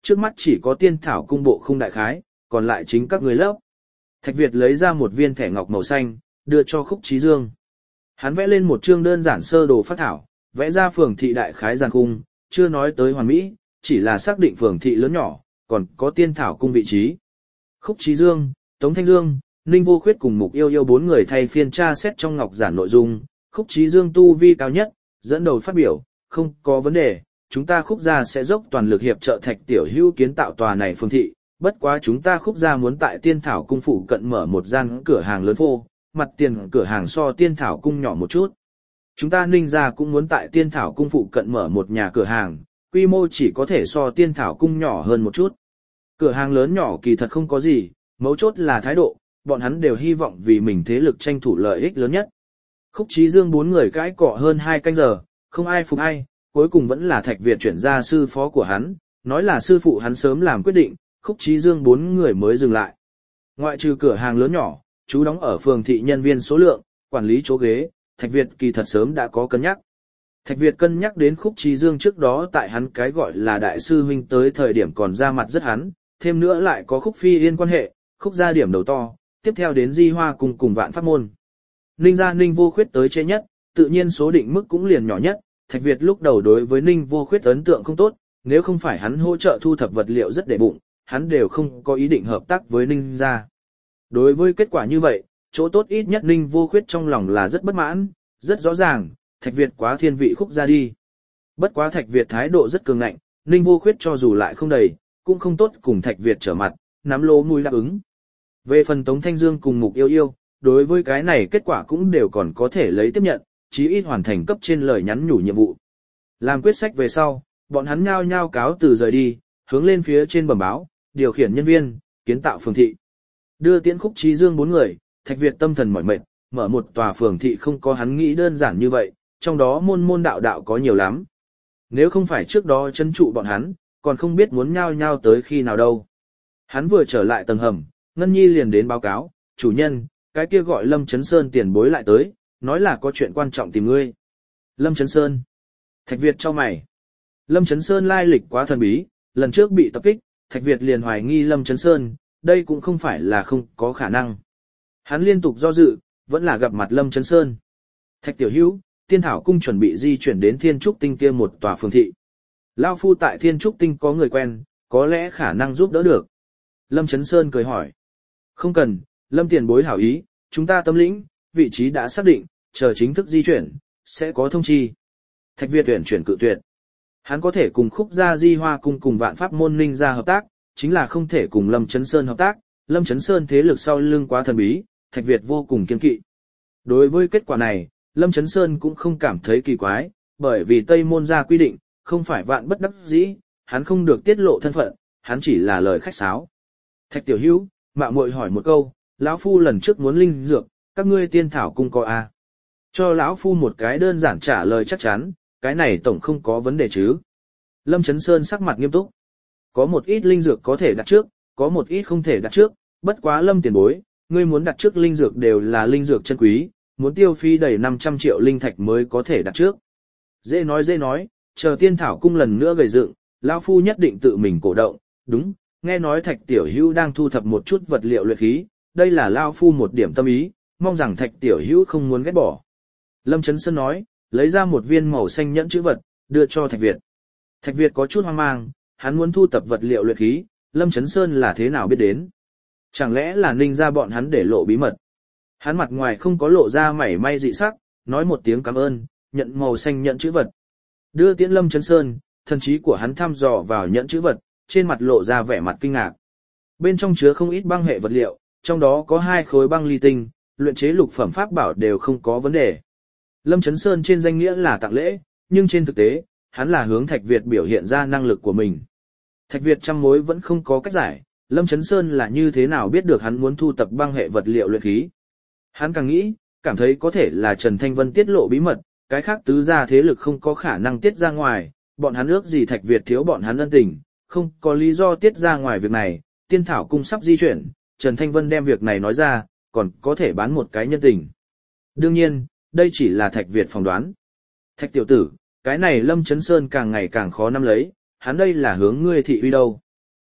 trước mắt chỉ có tiên thảo cung bộ không đại khái, còn lại chính các người lớp. Thạch Việt lấy ra một viên thẻ ngọc màu xanh, đưa cho Khúc Chí Dương. Hắn vẽ lên một chương đơn giản sơ đồ phác thảo, vẽ ra phường thị đại khái giàn cung, chưa nói tới hoàn mỹ, chỉ là xác định phường thị lớn nhỏ, còn có tiên thảo cung vị trí. Khúc Chí Dương, Tống Thanh Dương, Ninh Vô Khuyết cùng Mục Yêu Yêu bốn người thay phiên tra xét trong ngọc giản nội dung, Khúc Chí Dương tu vi cao nhất, dẫn đầu phát biểu, không có vấn đề, chúng ta Khúc gia sẽ dốc toàn lực hiệp trợ Thạch tiểu hữu kiến tạo tòa này phường thị, bất quá chúng ta Khúc gia muốn tại tiên thảo cung phụ cận mở một gian cửa hàng lớn phô, mặt tiền cửa hàng so tiên thảo cung nhỏ một chút. Chúng ta Ninh gia cũng muốn tại tiên thảo cung phụ cận mở một nhà cửa hàng, quy mô chỉ có thể so tiên thảo cung nhỏ hơn một chút. Cửa hàng lớn nhỏ kỳ thật không có gì, mấu chốt là thái độ, bọn hắn đều hy vọng vì mình thế lực tranh thủ lợi ích lớn nhất. Khúc Chí Dương bốn người cãi cọ hơn hai canh giờ, không ai phục ai, cuối cùng vẫn là Thạch Việt chuyển ra sư phó của hắn, nói là sư phụ hắn sớm làm quyết định, Khúc Chí Dương bốn người mới dừng lại. Ngoại trừ cửa hàng lớn nhỏ, chú đóng ở phường thị nhân viên số lượng, quản lý chỗ ghế, Thạch Việt kỳ thật sớm đã có cân nhắc. Thạch Việt cân nhắc đến Khúc Chí Dương trước đó tại hắn cái gọi là đại sư huynh tới thời điểm còn ra mặt rất hắn, thêm nữa lại có Khúc Phi Yên quan hệ, Khúc gia điểm đầu to, tiếp theo đến Di Hoa cùng cùng Vạn Pháp môn. Ninh gia Ninh Vô Khuyết tới chế nhất, tự nhiên số định mức cũng liền nhỏ nhất, Thạch Việt lúc đầu đối với Ninh Vô Khuyết ấn tượng không tốt, nếu không phải hắn hỗ trợ thu thập vật liệu rất để bụng, hắn đều không có ý định hợp tác với Ninh gia. Đối với kết quả như vậy, chỗ tốt ít nhất Ninh Vô Khuyết trong lòng là rất bất mãn, rất rõ ràng, Thạch Việt quá thiên vị Khúc gia đi. Bất quá Thạch Việt thái độ rất cường ngạnh, Ninh Vô Khuyết cho dù lại không đầy, cũng không tốt cùng Thạch Việt trở mặt, nắm lỗ mũi đáp ứng. Về phần Tống Thanh Dương cùng Mục Yêu Yêu, đối với cái này kết quả cũng đều còn có thể lấy tiếp nhận, chí ít hoàn thành cấp trên lời nhắn nhủ nhiệm vụ. Làm quyết sách về sau, bọn hắn nhao nhao cáo từ rời đi, hướng lên phía trên bẩm báo, điều khiển nhân viên, kiến tạo phường thị. Đưa tiễn Khúc Chí Dương bốn người, Thạch Việt tâm thần mỏi mệt, mở một tòa phường thị không có hắn nghĩ đơn giản như vậy, trong đó môn môn đạo đạo có nhiều lắm. Nếu không phải trước đó trấn trụ bọn hắn, còn không biết muốn nhao nhao tới khi nào đâu. Hắn vừa trở lại tầng hầm, Ngân Nhi liền đến báo cáo, chủ nhân, cái kia gọi Lâm Chấn Sơn tiền bối lại tới, nói là có chuyện quan trọng tìm ngươi. Lâm Chấn Sơn. Thạch Việt cho mày. Lâm Chấn Sơn lai lịch quá thần bí, lần trước bị tập kích, Thạch Việt liền hoài nghi Lâm Chấn Sơn, đây cũng không phải là không có khả năng. Hắn liên tục do dự, vẫn là gặp mặt Lâm Chấn Sơn. Thạch tiểu hữu, Tiên Thảo cung chuẩn bị di chuyển đến Thiên Trúc Tinh kia một tòa phường thị. Lao phu tại Thiên Trúc Tinh có người quen, có lẽ khả năng giúp đỡ được. Lâm Chấn Sơn cười hỏi. Không cần, Lâm tiền bối hảo ý, chúng ta tâm lĩnh, vị trí đã xác định, chờ chính thức di chuyển, sẽ có thông chi. Thạch Việt tuyển chuyển cự tuyệt. Hắn có thể cùng Khúc gia Di Hoa cung cùng Vạn Pháp môn Ninh gia hợp tác, chính là không thể cùng Lâm Chấn Sơn hợp tác, Lâm Chấn Sơn thế lực sau lưng quá thần bí, Thạch Việt vô cùng kiên kỵ. Đối với kết quả này, Lâm Chấn Sơn cũng không cảm thấy kỳ quái, bởi vì Tây môn gia quy định, không phải vạn bất đắc dĩ, hắn không được tiết lộ thân phận, hắn chỉ là lời khách sáo. Thạch tiểu hữu, mạo muội hỏi một câu, lão phu lần trước muốn linh dược, các ngươi Tiên Thảo cung có a? Cho lão phu một cái đơn giản trả lời chắc chắn, cái này tổng không có vấn đề chứ? Lâm Chấn Sơn sắc mặt nghiêm túc. Có một ít linh dược có thể đặt trước, có một ít không thể đặt trước, bất quá Lâm tiền bối, ngươi muốn đặt trước linh dược đều là linh dược chân quý, muốn tiêu phí đầy năm trăm triệu linh thạch mới có thể đặt trước. Dễ nói dễ nói, chờ Tiên Thảo cung lần nữa gầy dựng, lão phu nhất định tự mình cổ động, đúng, nghe nói Thạch tiểu hữu đang thu thập một chút vật liệu luyện khí, đây là lão phu một điểm tâm ý, mong rằng Thạch tiểu hữu không muốn ghét bỏ. Lâm Chấn Sơn nói, lấy ra một viên màu xanh nhẫn chữ vật, đưa cho Thạch Việt. Thạch Việt có chút hoang mang, hắn muốn thu tập vật liệu luyện khí, Lâm Chấn Sơn là thế nào biết đến? Chẳng lẽ là Ninh gia bọn hắn để lộ bí mật? Hắn mặt ngoài không có lộ ra mảy may dị sắc, nói một tiếng cảm ơn, nhận màu xanh nhẫn chữ vật. Đưa tiễn Lâm Chấn Sơn, thần trí của hắn thăm dò vào nhẫn chữ vật, trên mặt lộ ra vẻ mặt kinh ngạc. Bên trong chứa không ít băng hệ vật liệu, trong đó có hai khối băng ly tinh, luyện chế lục phẩm pháp bảo đều không có vấn đề. Lâm Chấn Sơn trên danh nghĩa là tặng lễ, nhưng trên thực tế, hắn là hướng Thạch Việt biểu hiện ra năng lực của mình. Thạch Việt trăm mối vẫn không có cách giải, Lâm Chấn Sơn là như thế nào biết được hắn muốn thu tập băng hệ vật liệu luyện khí. Hắn càng nghĩ, cảm thấy có thể là Trần Thanh Vân tiết lộ bí mật, cái khác tứ gia thế lực không có khả năng tiết ra ngoài, bọn hắn ước gì Thạch Việt thiếu bọn hắn ân tình, không có lý do tiết ra ngoài việc này, Tiên Thảo cung sắp di chuyển, Trần Thanh Vân đem việc này nói ra, còn có thể bán một cái nhân tình. Đương nhiên, đây chỉ là Thạch Việt phỏng đoán. Thạch tiểu tử, cái này Lâm Chấn Sơn càng ngày càng khó nắm lấy, hắn đây là hướng ngươi thị uy đâu.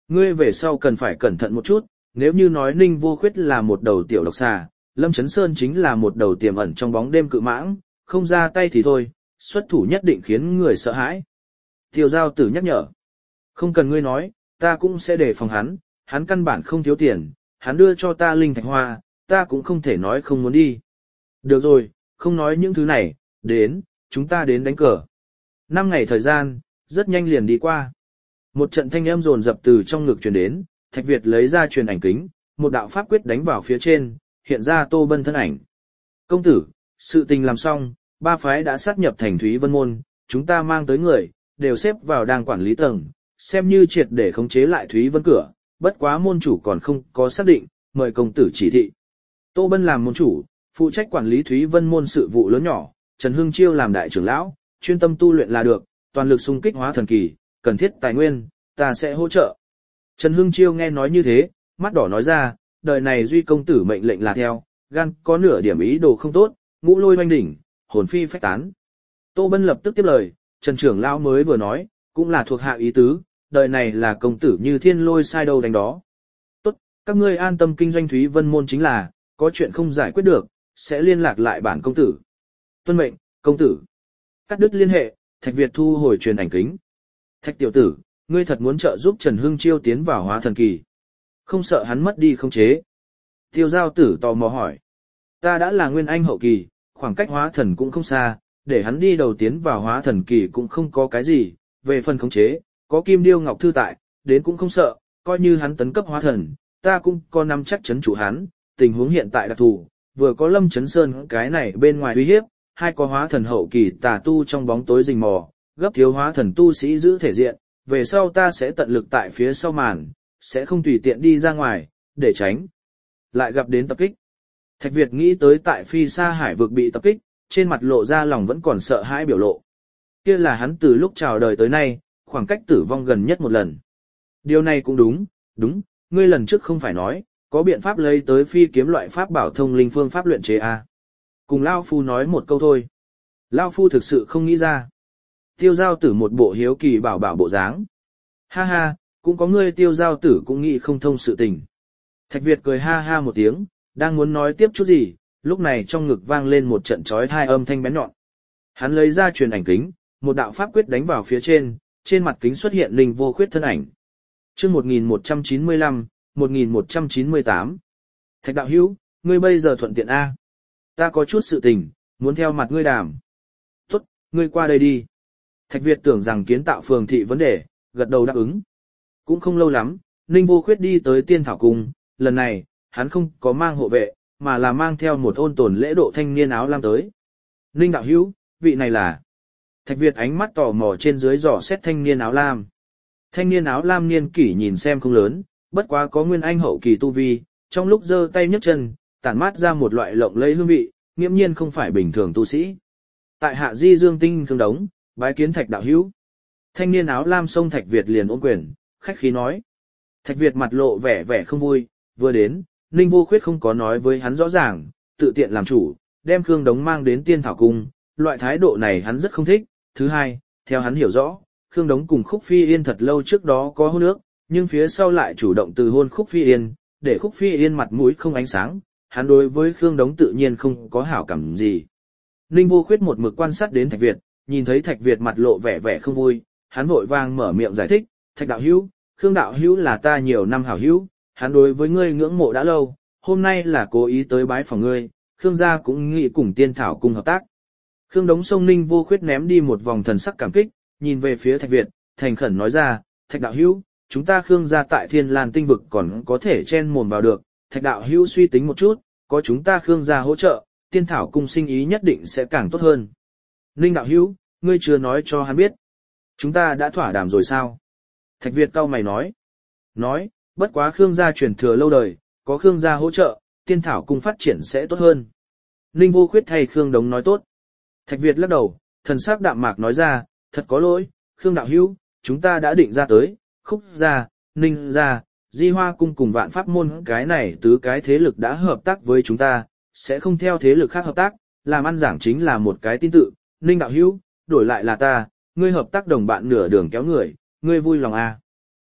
Ngươi về sau cần phải cẩn thận một chút, nếu như nói Ninh Vô Khuyết là một đầu tiểu độc xà, Lâm Chấn Sơn chính là một đầu tiềm ẩn trong bóng đêm cự mãng, không ra tay thì thôi, xuất thủ nhất định khiến người sợ hãi. Tiêu Giao Tử nhắc nhở. Không cần ngươi nói, ta cũng sẽ đề phòng hắn, hắn căn bản không thiếu tiền, hắn đưa cho ta linh thạch hoa, ta cũng không thể nói không muốn đi. Được rồi, không nói những thứ này, đến, chúng ta đến đánh cờ. Năm ngày thời gian, rất nhanh liền đi qua. Một trận thanh âm rồn rập từ trong ngực truyền đến, Thạch Việt lấy ra truyền ảnh kính, một đạo pháp quyết đánh vào phía trên, hiện ra Tô Bân thân ảnh. Công tử, sự tình làm xong, ba phái đã sát nhập thành Thúy Vân Môn, chúng ta mang tới người, đều xếp vào đang quản lý tầng, xem như triệt để khống chế lại Thúy Vân cửa, bất quá môn chủ còn không có xác định, mời công tử chỉ thị. Tô Bân làm môn chủ, phụ trách quản lý Thúy Vân Môn sự vụ lớn nhỏ, Trần Hưng Chiêu làm đại trưởng lão, chuyên tâm tu luyện là được, toàn lực xung kích hóa thần kỳ, cần thiết tài nguyên, ta sẽ hỗ trợ. Trần Hưng Chiêu nghe nói như thế, mắt đỏ nói ra, đời này duy công tử mệnh lệnh là theo, gan có nửa điểm ý đồ không tốt, ngũ lôi hoanh đỉnh, hồn phi phách tán. Tô Bân lập tức tiếp lời, Trần trưởng lão mới vừa nói, cũng là thuộc hạ ý tứ, đời này là công tử như thiên lôi sai đâu đánh đó. Tốt, các ngươi an tâm kinh doanh Thúy Vân Môn chính là, có chuyện không giải quyết được, sẽ liên lạc lại bản công tử. Tuân mệnh, công tử. Cắt đứt liên hệ, Thạch Việt thu hồi truyền ảnh kính. Thạch tiểu tử, ngươi thật muốn trợ giúp Trần Hưng Chiêu tiến vào hóa thần kỳ. Không sợ hắn mất đi không chế. Tiêu Giao Tử tò mò hỏi. Ta đã là nguyên anh hậu kỳ, khoảng cách hóa thần cũng không xa, để hắn đi đầu tiến vào hóa thần kỳ cũng không có cái gì, về phần khống chế, có Kim Điêu Ngọc Thư tại, đến cũng không sợ, coi như hắn tấn cấp hóa thần, ta cũng có nắm chắc chấn chủ hắn, tình huống hiện tại đặc thù, vừa có Lâm Chấn Sơn cái này bên ngoài uy hiếp, hai có hóa thần hậu kỳ tà tu trong bóng tối rình mò, gấp thiếu hóa thần tu sĩ giữ thể diện, về sau ta sẽ tận lực tại phía sau màn, sẽ không tùy tiện đi ra ngoài, để tránh lại gặp đến tập kích. Thạch Việt nghĩ tới tại phi sa hải vực bị tập kích, trên mặt lộ ra lòng vẫn còn sợ hãi biểu lộ. Kia là hắn từ lúc chào đời tới nay, khoảng cách tử vong gần nhất một lần. Điều này cũng đúng, đúng, ngươi lần trước không phải nói, có biện pháp lấy tới phi kiếm loại pháp bảo thông linh phương pháp luyện chế à. Cùng Lao Phu nói một câu thôi. Lao Phu thực sự không nghĩ ra. Tiêu Giao Tử một bộ hiếu kỳ bảo bảo bộ dáng. Ha ha, cũng có ngươi Tiêu Giao Tử cũng nghĩ không thông sự tình. Thạch Việt cười ha ha một tiếng, đang muốn nói tiếp chút gì, lúc này trong ngực vang lên một trận chói tai âm thanh bén nhọn. Hắn lấy ra truyền ảnh kính, một đạo pháp quyết đánh vào phía trên, trên mặt kính xuất hiện Ninh Vô Khuyết thân ảnh. Chương một nghìn một trăm chín mươi lăm, một nghìn một trăm chín mươi tám. Thạch đạo hữu, ngươi bây giờ thuận tiện a? Ta có chút sự tình, muốn theo mặt ngươi đàm. Tốt, ngươi qua đây đi. Thạch Việt tưởng rằng kiến tạo phường thị vấn đề, gật đầu đáp ứng. Cũng không lâu lắm, Ninh Vô Khuyết đi tới Tiên Thảo Cung, lần này, hắn không có mang hộ vệ, mà là mang theo một ôn tồn lễ độ thanh niên áo lam tới. Ninh đạo hữu, vị này là... Thạch Việt ánh mắt tò mò trên dưới dò xét thanh niên áo lam. Thanh niên áo lam niên kỷ nhìn xem không lớn, bất quá có nguyên anh hậu kỳ tu vi, trong lúc giơ tay nhấc chân, tản mát ra một loại lộng lẫy hương vị, nghiễm nhiên không phải bình thường tu sĩ. Tại hạ Di Dương Tinh Khương Đống, bái kiến Thạch đạo hữu. Thanh niên áo lam xông Thạch Việt liền ôm quyền, khách khí nói. Thạch Việt mặt lộ vẻ vẻ không vui, vừa đến, Ninh Vô Khuyết không có nói với hắn rõ ràng, tự tiện làm chủ, đem Khương Đống mang đến Tiên Thảo Cung, loại thái độ này hắn rất không thích. Thứ hai, theo hắn hiểu rõ, Khương Đống cùng Khúc Phi Yên thật lâu trước đó có hôn ước, nhưng phía sau lại chủ động từ hôn Khúc Phi Yên, để Khúc Phi Yên mặt mũi không ánh sáng, hắn đối với Khương Đống tự nhiên không có hảo cảm gì. Ninh Vô Khuyết một mực quan sát đến Thạch Việt, nhìn thấy Thạch Việt mặt lộ vẻ vẻ không vui, hắn vội vàng mở miệng giải thích, Thạch đạo hữu, Khương đạo hữu là ta nhiều năm hảo hữu, hắn đối với ngươi ngưỡng mộ đã lâu, hôm nay là cố ý tới bái phòng ngươi, Khương gia cũng nghĩ cùng Tiên Thảo Cung hợp tác. Khương Đống sông Ninh Vô Khuyết ném đi một vòng thần sắc cảm kích, nhìn về phía Thạch Việt, thành khẩn nói ra, Thạch đạo hữu, chúng ta Khương gia tại Thiên Lan tinh vực còn có thể chen mồm vào được, Thạch đạo hữu suy tính một chút, có chúng ta Khương gia hỗ trợ, Tiên Thảo Cung sinh ý nhất định sẽ càng tốt hơn. Ninh đạo hữu, ngươi chưa nói cho hắn biết. Chúng ta đã thỏa đàm rồi sao? Thạch Việt cau mày nói. Nói, bất quá Khương gia truyền thừa lâu đời, có Khương gia hỗ trợ, Tiên Thảo Cung phát triển sẽ tốt hơn. Ninh Vô Khuyết thay Khương Đống nói tốt. Thạch Việt lắc đầu, thần sắc đạm mạc nói ra, thật có lỗi, Khương đạo hữu, chúng ta đã định ra tới, Khúc gia, Ninh gia, Di Hoa Cung cùng Vạn Pháp Môn cái này tứ cái thế lực đã hợp tác với chúng ta, sẽ không theo thế lực khác hợp tác, làm ăn giảng chính là một cái tin tự, Ninh đạo hữu, đổi lại là ta, ngươi hợp tác đồng bạn nửa đường kéo người, ngươi vui lòng à.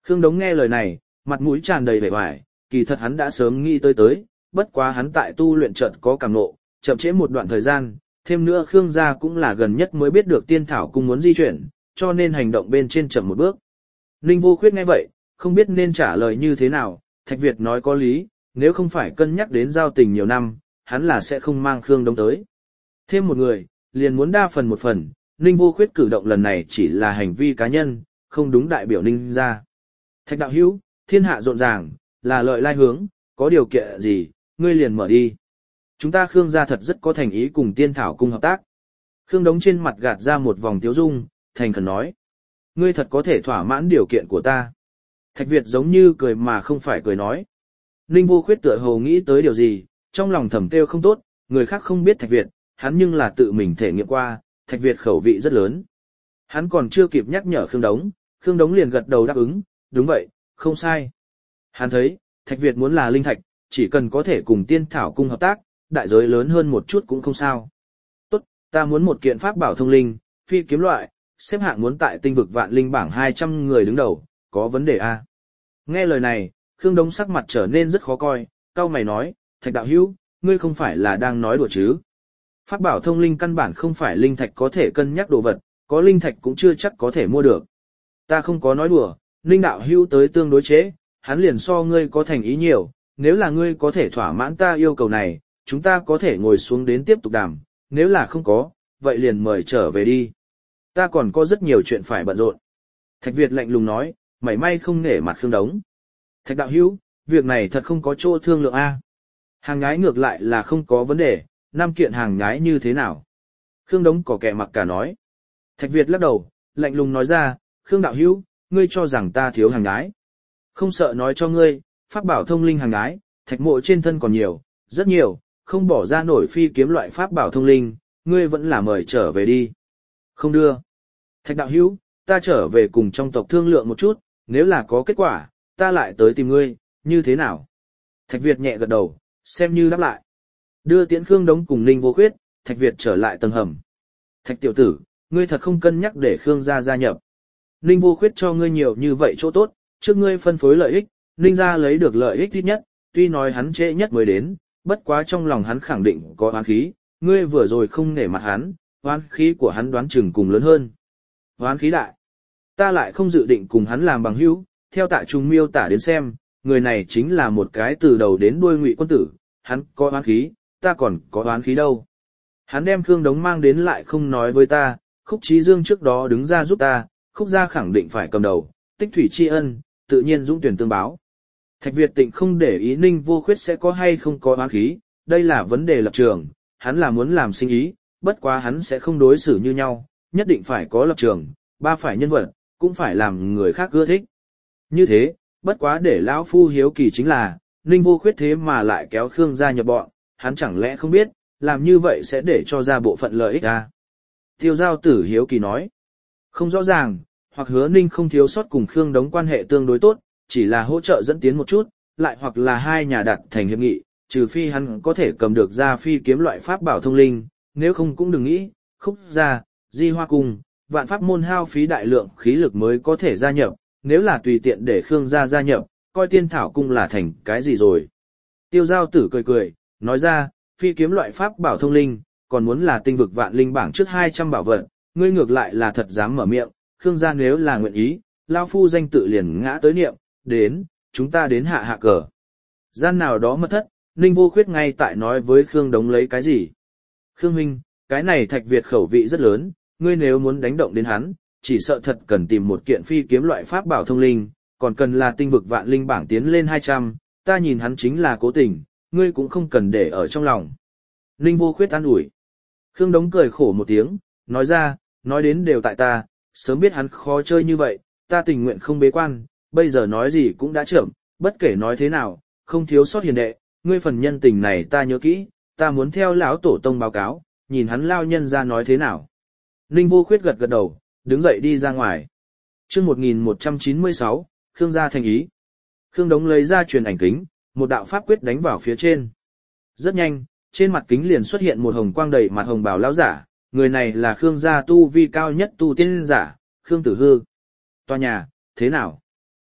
Khương Đống nghe lời này, mặt mũi tràn đầy vẻ vải, kỳ thật hắn đã sớm nghĩ tới tới, bất quá hắn tại tu luyện chợt có cảm nộ, chậm trễ một đoạn thời gian, thêm nữa Khương gia cũng là gần nhất mới biết được tiên thảo cung muốn di chuyển, cho nên hành động bên trên chậm một bước. Ninh Vô Khuyết nghe vậy, không biết nên trả lời như thế nào, Thạch Việt nói có lý, nếu không phải cân nhắc đến giao tình nhiều năm, hắn là sẽ không mang Khương Đống tới. Thêm một người, liền muốn đa phần một phần, Ninh Vô Khuyết cử động lần này chỉ là hành vi cá nhân, không đúng đại biểu Ninh gia. Thạch đạo hữu, thiên hạ rộn ràng, là lợi lai hướng, có điều kiện gì, ngươi liền mở đi. Chúng ta Khương gia thật rất có thành ý cùng tiên thảo cung hợp tác. Khương Đống trên mặt gạt ra một vòng tiếu dung, thành khẩn nói. Ngươi thật có thể thỏa mãn điều kiện của ta. Thạch Việt giống như cười mà không phải cười nói. Ninh Vô Khuyết tựa hồ nghĩ tới điều gì, trong lòng thầm kêu không tốt, người khác không biết Thạch Việt, hắn nhưng là tự mình thể nghiệm qua, Thạch Việt khẩu vị rất lớn. Hắn còn chưa kịp nhắc nhở Khương Đống, Khương Đống liền gật đầu đáp ứng, đúng vậy, không sai. Hắn thấy, Thạch Việt muốn là linh thạch, chỉ cần có thể cùng tiên thảo cung hợp tác, đại giới lớn hơn một chút cũng không sao. Tốt, ta muốn một kiện pháp bảo thông linh, phi kiếm loại, xếp hạng muốn tại tinh vực vạn linh bảng hai trăm người đứng đầu, có vấn đề a? Nghe lời này, Khương Đống sắc mặt trở nên rất khó coi, cau mày nói, Thạch đạo hữu, ngươi không phải là đang nói đùa chứ? Pháp bảo thông linh căn bản không phải linh thạch có thể cân nhắc đồ vật, có linh thạch cũng chưa chắc có thể mua được. Ta không có nói đùa, Ninh đạo hữu tới tương đối chế, hắn liền so ngươi có thành ý nhiều, nếu là ngươi có thể thỏa mãn ta yêu cầu này, chúng ta có thể ngồi xuống đến tiếp tục đàm, nếu là không có, vậy liền mời trở về đi. Ta còn có rất nhiều chuyện phải bận rộn. Thạch Việt lạnh lùng nói, mảy may không nể mặt Khương Đống. Thạch đạo hữu, việc này thật không có chỗ thương lượng a. Hàng nhái ngược lại là không có vấn đề, năm kiện hàng nhái như thế nào? Khương Đống có kẻ mặc cả nói. Thạch Việt lắc đầu, lạnh lùng nói ra, Khương đạo hữu, ngươi cho rằng ta thiếu hàng nhái. Không sợ nói cho ngươi, pháp bảo thông linh hàng nhái, thạch mộ trên thân còn nhiều, rất nhiều, không bỏ ra nổi phi kiếm loại pháp bảo thông linh, ngươi vẫn là mời trở về đi. Không đưa. Thạch đạo hữu, ta trở về cùng trong tộc thương lượng một chút, nếu là có kết quả, ta lại tới tìm ngươi, như thế nào? Thạch Việt nhẹ gật đầu, xem như đáp lại. Đưa Tiễn Khương Đống cùng Ninh Vô Khuyết, Thạch Việt trở lại tầng hầm. Thạch tiểu tử, ngươi thật không cân nhắc để Khương gia gia nhập. Ninh Vô Khuyết cho ngươi nhiều như vậy chỗ tốt, trước ngươi phân phối lợi ích, Ninh gia lấy được lợi ích ít nhất, tuy nói hắn trễ nhất mới đến, bất quá trong lòng hắn khẳng định có oán khí, ngươi vừa rồi không nể mặt hắn, oán khí của hắn đoán chừng cùng lớn hơn. Oán khí đại. Ta lại không dự định cùng hắn làm bằng hữu, theo Tạ Trung miêu tả đến xem, người này chính là một cái từ đầu đến đuôi ngụy quân tử, hắn có oán khí, ta còn có oán khí đâu. Hắn đem Khương Đống mang đến lại không nói với ta, Khúc Chí Dương trước đó đứng ra giúp ta, Khúc gia khẳng định phải cầm đầu, tích thủy tri ân, tự nhiên dũng tuyển tương báo. Thạch Việt Tịnh không để ý Ninh Vô Khuyết sẽ có hay không có oán khí, đây là vấn đề lập trường, hắn là muốn làm sinh ý, bất quá hắn sẽ không đối xử như nhau, nhất định phải có lập trường, ba phải nhân vật, cũng phải làm người khác ưa thích. Như thế, bất quá để lão phu hiếu kỳ chính là, Ninh Vô Khuyết thế mà lại kéo Khương gia nhập bọn, hắn chẳng lẽ không biết, làm như vậy sẽ để cho ra bộ phận lợi ích à? Tiêu Giao Tử hiếu kỳ nói, không rõ ràng, hoặc hứa Ninh không thiếu sót cùng Khương Đống quan hệ tương đối tốt, chỉ là hỗ trợ dẫn tiến một chút, lại hoặc là hai nhà đạt thành hiệp nghị, trừ phi hắn có thể cầm được ra phi kiếm loại pháp bảo thông linh, nếu không cũng đừng nghĩ, Khúc gia, Di Hoa Cung, vạn pháp môn hao phí đại lượng khí lực mới có thể gia nhập, nếu là tùy tiện để Khương gia gia nhập, coi tiên thảo cung là thành cái gì rồi. Tiêu Giao Tử cười cười, nói ra, phi kiếm loại pháp bảo thông linh, còn muốn là tinh vực vạn linh bảng trước hai trăm bảo vật, ngươi ngược lại là thật dám mở miệng, Khương gia nếu là nguyện ý, lao phu danh tự liền ngã tới niệm, đến, chúng ta đến hạ hạ cờ. Gian nào đó mất thất, Ninh Vô Khuyết ngay tại nói với Khương Đống lấy cái gì. Khương Minh, cái này Thạch Việt khẩu vị rất lớn, ngươi nếu muốn đánh động đến hắn, chỉ sợ thật cần tìm một kiện phi kiếm loại pháp bảo thông linh, còn cần là tinh vực vạn linh bảng tiến lên hai trăm, ta nhìn hắn chính là cố tình, ngươi cũng không cần để ở trong lòng. Ninh Vô Khuyết an ủi. Khương Đống cười khổ một tiếng, nói ra, nói đến đều tại ta, sớm biết hắn khó chơi như vậy, ta tình nguyện không bế quan, bây giờ nói gì cũng đã chậm, bất kể nói thế nào, không thiếu sót hiền đệ, ngươi phần nhân tình này ta nhớ kỹ, ta muốn theo lão tổ tông báo cáo, nhìn hắn lao nhân ra nói thế nào. Ninh Vô Khuyết gật gật đầu, đứng dậy đi ra ngoài. Chương một nghìn một trăm chín mươi sáu, Khương gia thành ý. Khương Đống lấy ra truyền ảnh kính, một đạo pháp quyết đánh vào phía trên. Rất nhanh, trên mặt kính liền xuất hiện một hồng quang đầy mặt hồng bào lão giả, người này là Khương gia tu vi cao nhất tu tiên giả, Khương Tử Hư. Tòa nhà, thế nào?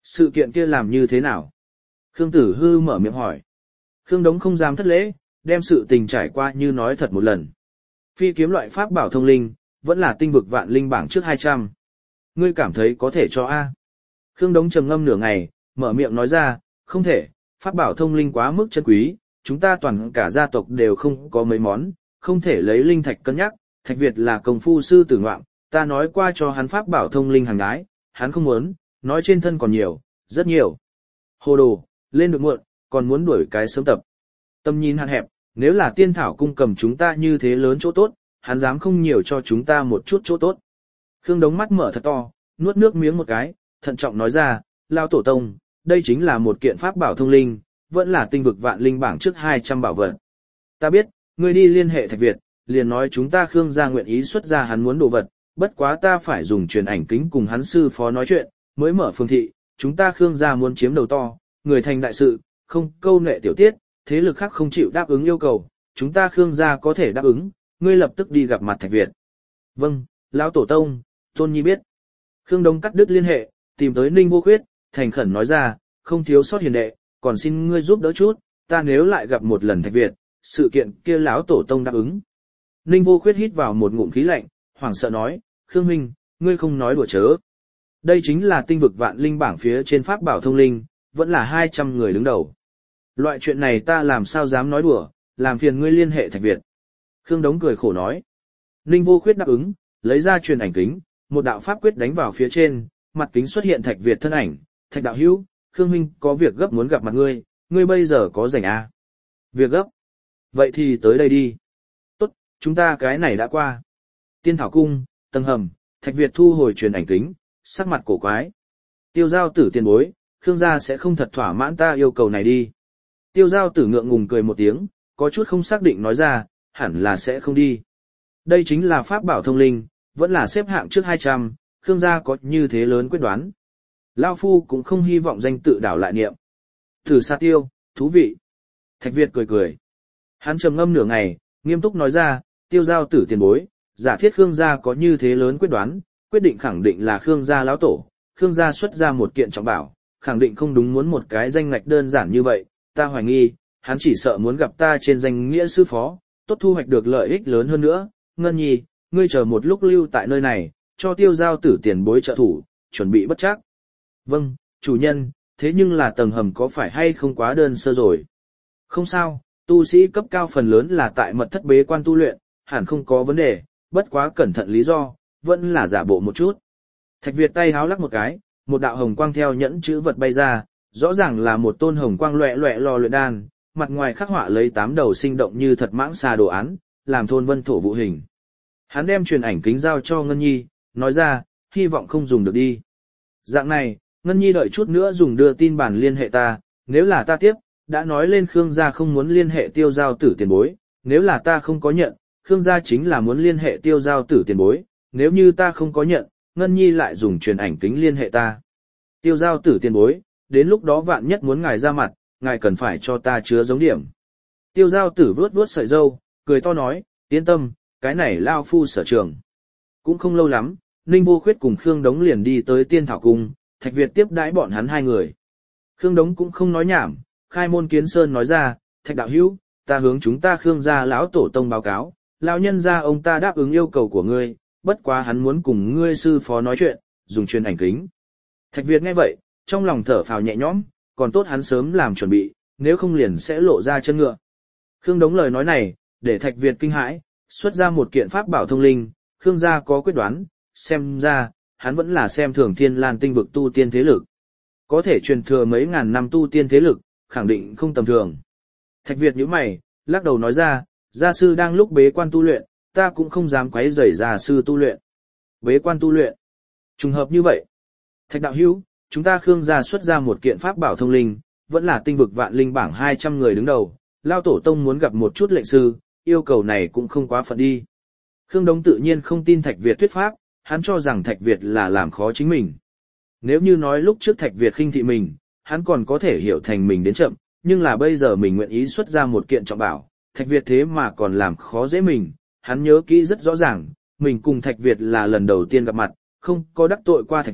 Sự kiện kia làm như thế nào? Khương Tử Hư mở miệng hỏi. Khương Đống không dám thất lễ, đem sự tình trải qua như nói thật một lần. Phi kiếm loại pháp bảo thông linh, vẫn là tinh vực vạn linh bảng trước hai trăm. Ngươi cảm thấy có thể cho A. Khương Đống trầm ngâm nửa ngày, mở miệng nói ra, không thể, pháp bảo thông linh quá mức chân quý, chúng ta toàn cả gia tộc đều không có mấy món, không thể lấy linh thạch cân nhắc, Thạch Việt là công phu sư tử ngoạm, ta nói qua cho hắn pháp bảo thông linh hàng gái, hắn không muốn, nói trên thân còn nhiều, rất nhiều. Hồ đồ, lên được muộn, còn muốn đuổi cái sớm tập. Tâm nhìn hạn hẹp, nếu là tiên thảo cung cầm chúng ta như thế lớn chỗ tốt, hắn dám không nhiều cho chúng ta một chút chỗ tốt. Khương Đống mắt mở thật to, nuốt nước miếng một cái, thận trọng nói ra, Lao Tổ Tông, đây chính là một kiện pháp bảo thông linh, vẫn là tinh vực vạn linh bảng trước hai trăm bảo vật. Ta biết, ngươi đi liên hệ Thạch Việt, liền nói chúng ta Khương gia nguyện ý xuất ra hắn muốn đồ vật, bất quá ta phải dùng truyền ảnh kính cùng hắn sư phó nói chuyện, mới mở phương thị, chúng ta Khương gia muốn chiếm đầu to, người thành đại sự, không câu nệ tiểu tiết, thế lực khác không chịu đáp ứng yêu cầu, chúng ta Khương gia có thể đáp ứng, ngươi lập tức đi gặp mặt Thạch Việt. Vâng, Lão Tổ Tông, Tôn Nhi biết. Khương Đông cắt đứt liên hệ, tìm tới Ninh Vô Khuyết, thành khẩn nói ra, không thiếu sót hiền đệ, còn xin ngươi giúp đỡ chút, ta nếu lại gặp một lần Thạch Việt, sự kiện kia Lão Tổ Tông đáp ứng. Ninh Vô Khuyết hít vào một ngụm khí lạnh, hoảng sợ nói, Khương Minh, ngươi không nói đùa chớ. Đây chính là tinh vực vạn linh bảng phía trên pháp bảo thông linh, vẫn là hai trăm người đứng đầu. Loại chuyện này ta làm sao dám nói đùa, làm phiền ngươi liên hệ Thạch Việt. Khương Đống cười khổ nói. Ninh Vô Khuyết đáp ứng, lấy ra truyền ảnh kính, một đạo pháp quyết đánh vào phía trên, mặt kính xuất hiện Thạch Việt thân ảnh, Thạch đạo hữu, Khương Minh có việc gấp muốn gặp mặt ngươi, ngươi bây giờ có rảnh à? Việc gấp? Vậy thì tới đây đi. Tốt, chúng ta cái này đã qua. Tiên Thảo Cung, tầng hầm, Thạch Việt thu hồi truyền ảnh kính, sắc mặt cổ quái. Tiêu giao tử tiền bối, Khương gia sẽ không thật thỏa mãn ta yêu cầu này đi. Tiêu giao tử ngượng ngùng cười một tiếng, có chút không xác định nói ra, hẳn là sẽ không đi. Đây chính là pháp bảo thông linh, vẫn là xếp hạng trước hai trăm, Khương gia có như thế lớn quyết đoán. Lao Phu cũng không hy vọng danh tự đảo lại niệm. Thử xa tiêu, thú vị. Thạch Việt cười cười. Hắn trầm ngâm nửa ngày, nghiêm túc nói ra, tiêu giao tử tiền bối, giả thiết Khương gia có như thế lớn quyết đoán, quyết định khẳng định là Khương gia lão tổ, Khương gia xuất ra một kiện trọng bảo, khẳng định không đúng muốn một cái danh ngạch đơn giản như vậy, ta hoài nghi, hắn chỉ sợ muốn gặp ta trên danh nghĩa sư phó, tốt thu hoạch được lợi ích lớn hơn nữa, Ngân Nhi, ngươi chờ một lúc lưu tại nơi này, cho tiêu giao tử tiền bối trợ thủ, chuẩn bị bất chắc. Vâng, chủ nhân, thế nhưng là tầng hầm có phải hay không quá đơn sơ rồi? Không sao, tu sĩ cấp cao phần lớn là tại mật thất bế quan tu luyện, hẳn không có vấn đề, bất quá cẩn thận lý do, vẫn là giả bộ một chút. Thạch Việt tay háo lắc một cái, một đạo hồng quang theo nhẫn chữ vật bay ra, rõ ràng là một tôn hồng quang loẹ loẹ lò luyện đan, mặt ngoài khắc họa lấy tám đầu sinh động như thật mãng xà đồ án, làm thôn vân thổ vụ hình. Hắn đem truyền ảnh kính giao cho Ngân Nhi, nói ra, hy vọng không dùng được đi. Dạng này, Ngân Nhi đợi chút nữa dùng đưa tin bản liên hệ ta, nếu là ta tiếp, đã nói lên Khương gia không muốn liên hệ tiêu giao tử tiền bối, nếu là ta không có nhận, Khương gia chính là muốn liên hệ tiêu giao tử tiền bối, nếu như ta không có nhận, Ngân Nhi lại dùng truyền ảnh kính liên hệ ta. Tiêu giao tử tiền bối, đến lúc đó vạn nhất muốn ngài ra mặt, ngài cần phải cho ta chứa giống điểm. Tiêu giao tử vuốt vuốt sợi râu, cười to nói, yên tâm, cái này lao phu sở trường. Cũng không lâu lắm, Ninh Vô Khuyết cùng Khương Đống liền đi tới Tiên Thảo Cung, Thạch Việt tiếp đãi bọn hắn hai người. Khương Đống cũng không nói nhảm, khai môn kiến sơn nói ra, Thạch đạo hữu, ta hướng chúng ta Khương gia lão tổ tông báo cáo, lão nhân gia ông ta đáp ứng yêu cầu của ngươi, bất quá hắn muốn cùng ngươi sư phó nói chuyện, dùng truyền ảnh kính. Thạch Việt nghe vậy, trong lòng thở phào nhẹ nhõm, còn tốt hắn sớm làm chuẩn bị, nếu không liền sẽ lộ ra chân ngựa. Khương Đống lời nói này, để Thạch Việt kinh hãi, xuất ra một kiện pháp bảo thông linh, Khương gia có quyết đoán, xem ra, hắn vẫn là xem thường Thiên Lan tinh vực tu tiên thế lực. Có thể truyền thừa mấy ngàn năm tu tiên thế lực, khẳng định không tầm thường. Thạch Việt nhíu mày, lắc đầu nói ra, gia sư đang lúc bế quan tu luyện, ta cũng không dám quấy rầy gia sư tu luyện. Bế quan tu luyện. Trùng hợp như vậy. Thạch đạo hữu, chúng ta Khương gia xuất ra một kiện pháp bảo thông linh, vẫn là tinh vực vạn linh bảng hai trăm người đứng đầu, lao tổ tông muốn gặp một chút lệnh sư, yêu cầu này cũng không quá phận đi. Khương Đống tự nhiên không tin Thạch Việt thuyết pháp, hắn cho rằng Thạch Việt là làm khó chính mình. Nếu như nói lúc trước Thạch Việt khinh thị mình, hắn còn có thể hiểu thành mình đến chậm, nhưng là bây giờ mình nguyện ý xuất ra một kiện trọng bảo, Thạch Việt thế mà còn làm khó dễ mình, hắn nhớ kỹ rất rõ ràng, mình cùng Thạch Việt là lần đầu tiên gặp mặt, không có đắc tội qua Thạch Việt,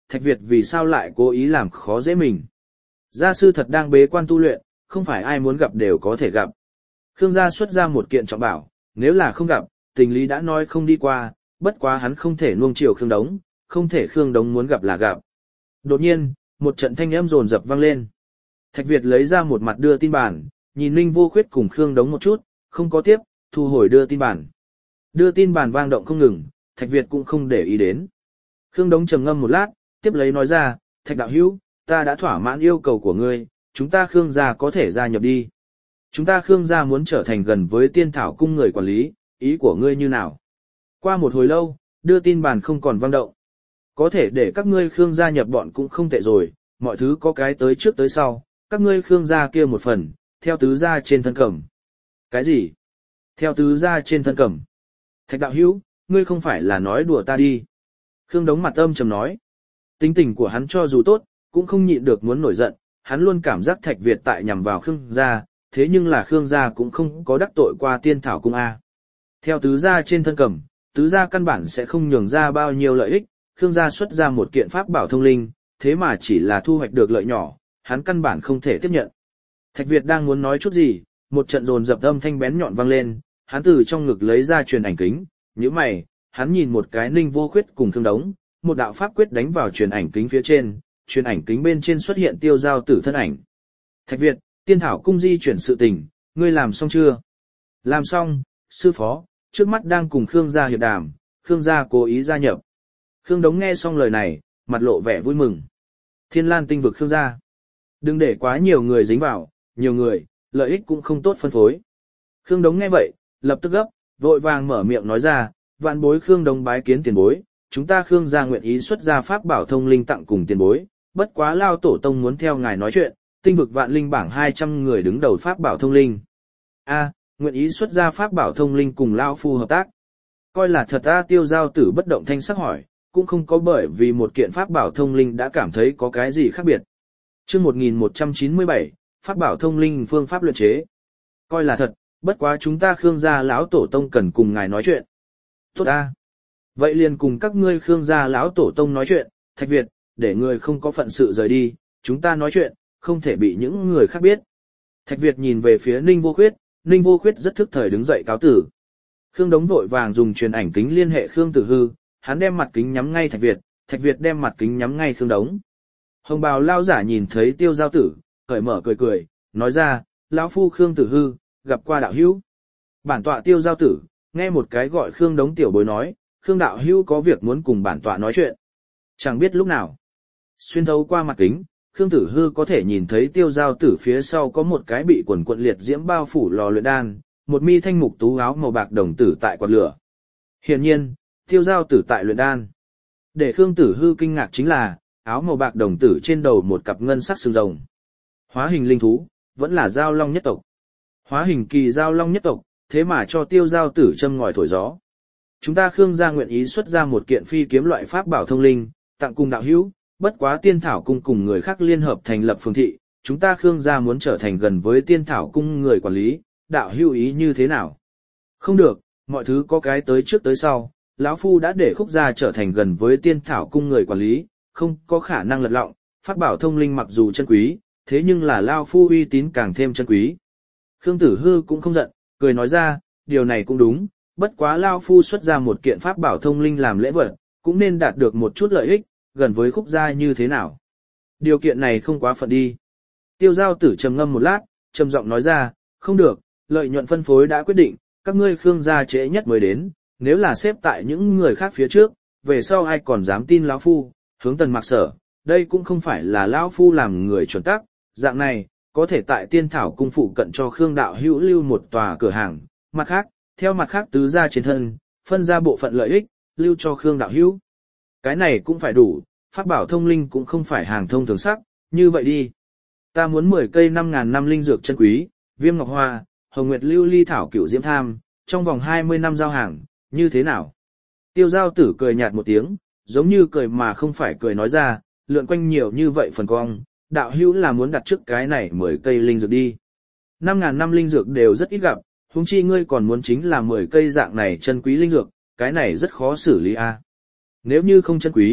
Thạch Việt vì sao lại cố ý làm khó dễ mình. Gia sư thật đang bế quan tu luyện, không phải ai muốn gặp đều có thể gặp. Khương gia xuất ra một kiện trọng bảo, nếu là không gặp, tình lý đã nói không đi qua, bất quá hắn không thể nuông chiều Khương Đống, không thể Khương Đống muốn gặp là gặp. Đột nhiên, một trận thanh âm rồn rập vang lên. Thạch Việt lấy ra một mặt đưa tin bản, nhìn Ninh Vô Khuyết cùng Khương Đống một chút, không có tiếp, thu hồi đưa tin bản. Đưa tin bản vang động không ngừng, Thạch Việt cũng không để ý đến. Khương Đống trầm ngâm một lát, tiếp lấy nói ra, Thạch đạo hữu, ta đã thỏa mãn yêu cầu của ngươi, chúng ta Khương gia có thể gia nhập đi. Chúng ta Khương gia muốn trở thành gần với tiên thảo cung người quản lý, ý của ngươi như nào? Qua một hồi lâu, đưa tin bản không còn vang động. Có thể để các ngươi Khương gia nhập bọn cũng không tệ rồi, mọi thứ có cái tới trước tới sau, các ngươi Khương gia kia một phần, theo tứ gia trên thân cẩm. Cái gì? Theo tứ gia trên thân cẩm. Thạch đạo hữu, ngươi không phải là nói đùa ta đi. Khương Đống mặt âm trầm nói. Tính tình của hắn cho dù tốt, cũng không nhịn được muốn nổi giận, hắn luôn cảm giác Thạch Việt tại nhằm vào Khương gia, thế nhưng là Khương gia cũng không có đắc tội qua tiên thảo cung A. Theo tứ gia trên thân cẩm, tứ gia căn bản sẽ không nhường ra bao nhiêu lợi ích, Khương gia xuất ra một kiện pháp bảo thông linh, thế mà chỉ là thu hoạch được lợi nhỏ, hắn căn bản không thể tiếp nhận. Thạch Việt đang muốn nói chút gì, một trận dồn dập âm thanh bén nhọn vang lên, hắn từ trong ngực lấy ra truyền ảnh kính, nhíu mày, hắn nhìn một cái Ninh Vô Khuyết cùng Khương Đống, một đạo pháp quyết đánh vào truyền ảnh kính phía trên, truyền ảnh kính bên trên xuất hiện Tiêu Giao Tử thân ảnh. Thạch Việt, tiên thảo cung di chuyển sự tình, ngươi làm xong chưa? Làm xong, sư phó, trước mắt đang cùng Khương gia hiệp đàm, Khương gia cố ý gia nhập. Khương Đống nghe xong lời này, mặt lộ vẻ vui mừng. Thiên Lan tinh vực Khương gia. Đừng để quá nhiều người dính vào, nhiều người, lợi ích cũng không tốt phân phối. Khương Đống nghe vậy, lập tức gấp, vội vàng mở miệng nói ra, vạn bối Khương Đống bái kiến tiền bối, chúng ta Khương gia nguyện ý xuất ra pháp bảo thông linh tặng cùng tiền bối, bất quá lao tổ tông muốn theo ngài nói chuyện, tinh vực vạn linh bảng hai trăm người đứng đầu pháp bảo thông linh. A, nguyện ý xuất ra pháp bảo thông linh cùng lao phu hợp tác. Coi là thật a. Tiêu Giao Tử bất động thanh sắc hỏi, cũng không có bởi vì một kiện pháp bảo thông linh đã cảm thấy có cái gì khác biệt. Chương một nghìn một trăm chín mươi bảy, pháp bảo thông linh phương pháp luyện chế. Coi là thật, bất quá chúng ta Khương gia lão tổ tông cần cùng ngài nói chuyện. Tốt a. Vậy liền cùng các ngươi Khương gia lão tổ tông nói chuyện, Thạch Việt, để người không có phận sự rời đi, chúng ta nói chuyện, không thể bị những người khác biết. Thạch Việt nhìn về phía Ninh Vô Khuyết, Ninh Vô Khuyết rất thức thời đứng dậy cáo tử. Khương Đống vội vàng dùng truyền ảnh kính liên hệ Khương Tử Hư, hắn đem mặt kính nhắm ngay Thạch Việt, Thạch Việt đem mặt kính nhắm ngay Khương Đống. Hồng bào lao giả nhìn thấy Tiêu Giao Tử, cởi mở cười cười, nói ra, lão phu Khương Tử Hư, gặp qua đạo hữu. Bản tọa Tiêu Giao Tử, nghe một cái gọi Khương Đống tiểu bối nói, Khương đạo hữu có việc muốn cùng bản tọa nói chuyện. Chẳng biết lúc nào. Xuyên thấu qua mặt kính, Khương Tử Hư có thể nhìn thấy Tiêu Giao Tử phía sau có một cái bị quần quận liệt diễm bao phủ lò luyện đan, một mi thanh mục tú áo màu bạc đồng tử tại quạt lửa. Hiển nhiên, Tiêu Giao Tử tại luyện đan. Để Khương Tử Hư kinh ngạc chính là, áo màu bạc đồng tử trên đầu một cặp ngân sắc xương rồng. Hóa hình linh thú, vẫn là giao long nhất tộc. Hóa hình kỳ giao long nhất tộc, thế mà cho Tiêu Giao Tử châm ngòi thổi gió. Chúng ta Khương gia nguyện ý xuất ra một kiện phi kiếm loại pháp bảo thông linh, tặng cùng đạo hữu, bất quá tiên thảo cung cùng người khác liên hợp thành lập phường thị, chúng ta Khương gia muốn trở thành gần với tiên thảo cung người quản lý, đạo hữu ý như thế nào? Không được, mọi thứ có cái tới trước tới sau, lão phu đã để Khúc gia trở thành gần với tiên thảo cung người quản lý, không có khả năng lật lọng, pháp bảo thông linh mặc dù chân quý, thế nhưng là lão phu uy tín càng thêm chân quý. Khương Tử Hư cũng không giận, cười nói ra, điều này cũng đúng, bất quá lão phu xuất ra một kiện pháp bảo thông linh làm lễ vật, cũng nên đạt được một chút lợi ích, gần với Khúc gia như thế nào. Điều kiện này không quá phận đi. Tiêu Giao Tử trầm ngâm một lát, trầm giọng nói ra, không được, lợi nhuận phân phối đã quyết định, các ngươi Khương gia trễ nhất mới đến, nếu là xếp tại những người khác phía trước, về sau ai còn dám tin lão phu, hướng Tần Mặc Sở, đây cũng không phải là lão phu làm người chuẩn tắc, dạng này, có thể tại Tiên Thảo cung phụ cận cho Khương đạo hữu lưu một tòa cửa hàng, mặt khác, theo mặt khác tứ gia trên thân, phân ra bộ phận lợi ích, lưu cho Khương đạo hữu. Cái này cũng phải đủ, pháp bảo thông linh cũng không phải hàng thông thường sắc, như vậy đi. Ta muốn mười cây năm ngàn năm linh dược chân quý, viêm ngọc hoa, hồng nguyệt lưu ly thảo cửu diễm tham, trong vòng hai mươi năm giao hàng, như thế nào? Tiêu Giao Tử cười nhạt một tiếng, giống như cười mà không phải cười nói ra, lượn quanh nhiều như vậy phần cong, đạo hữu là muốn đặt trước cái này mười cây linh dược đi. Năm ngàn năm linh dược đều rất ít gặp, huống chi ngươi còn muốn chính là mười cây dạng này chân quý linh dược, cái này rất khó xử lý a. Nếu như không chân quý,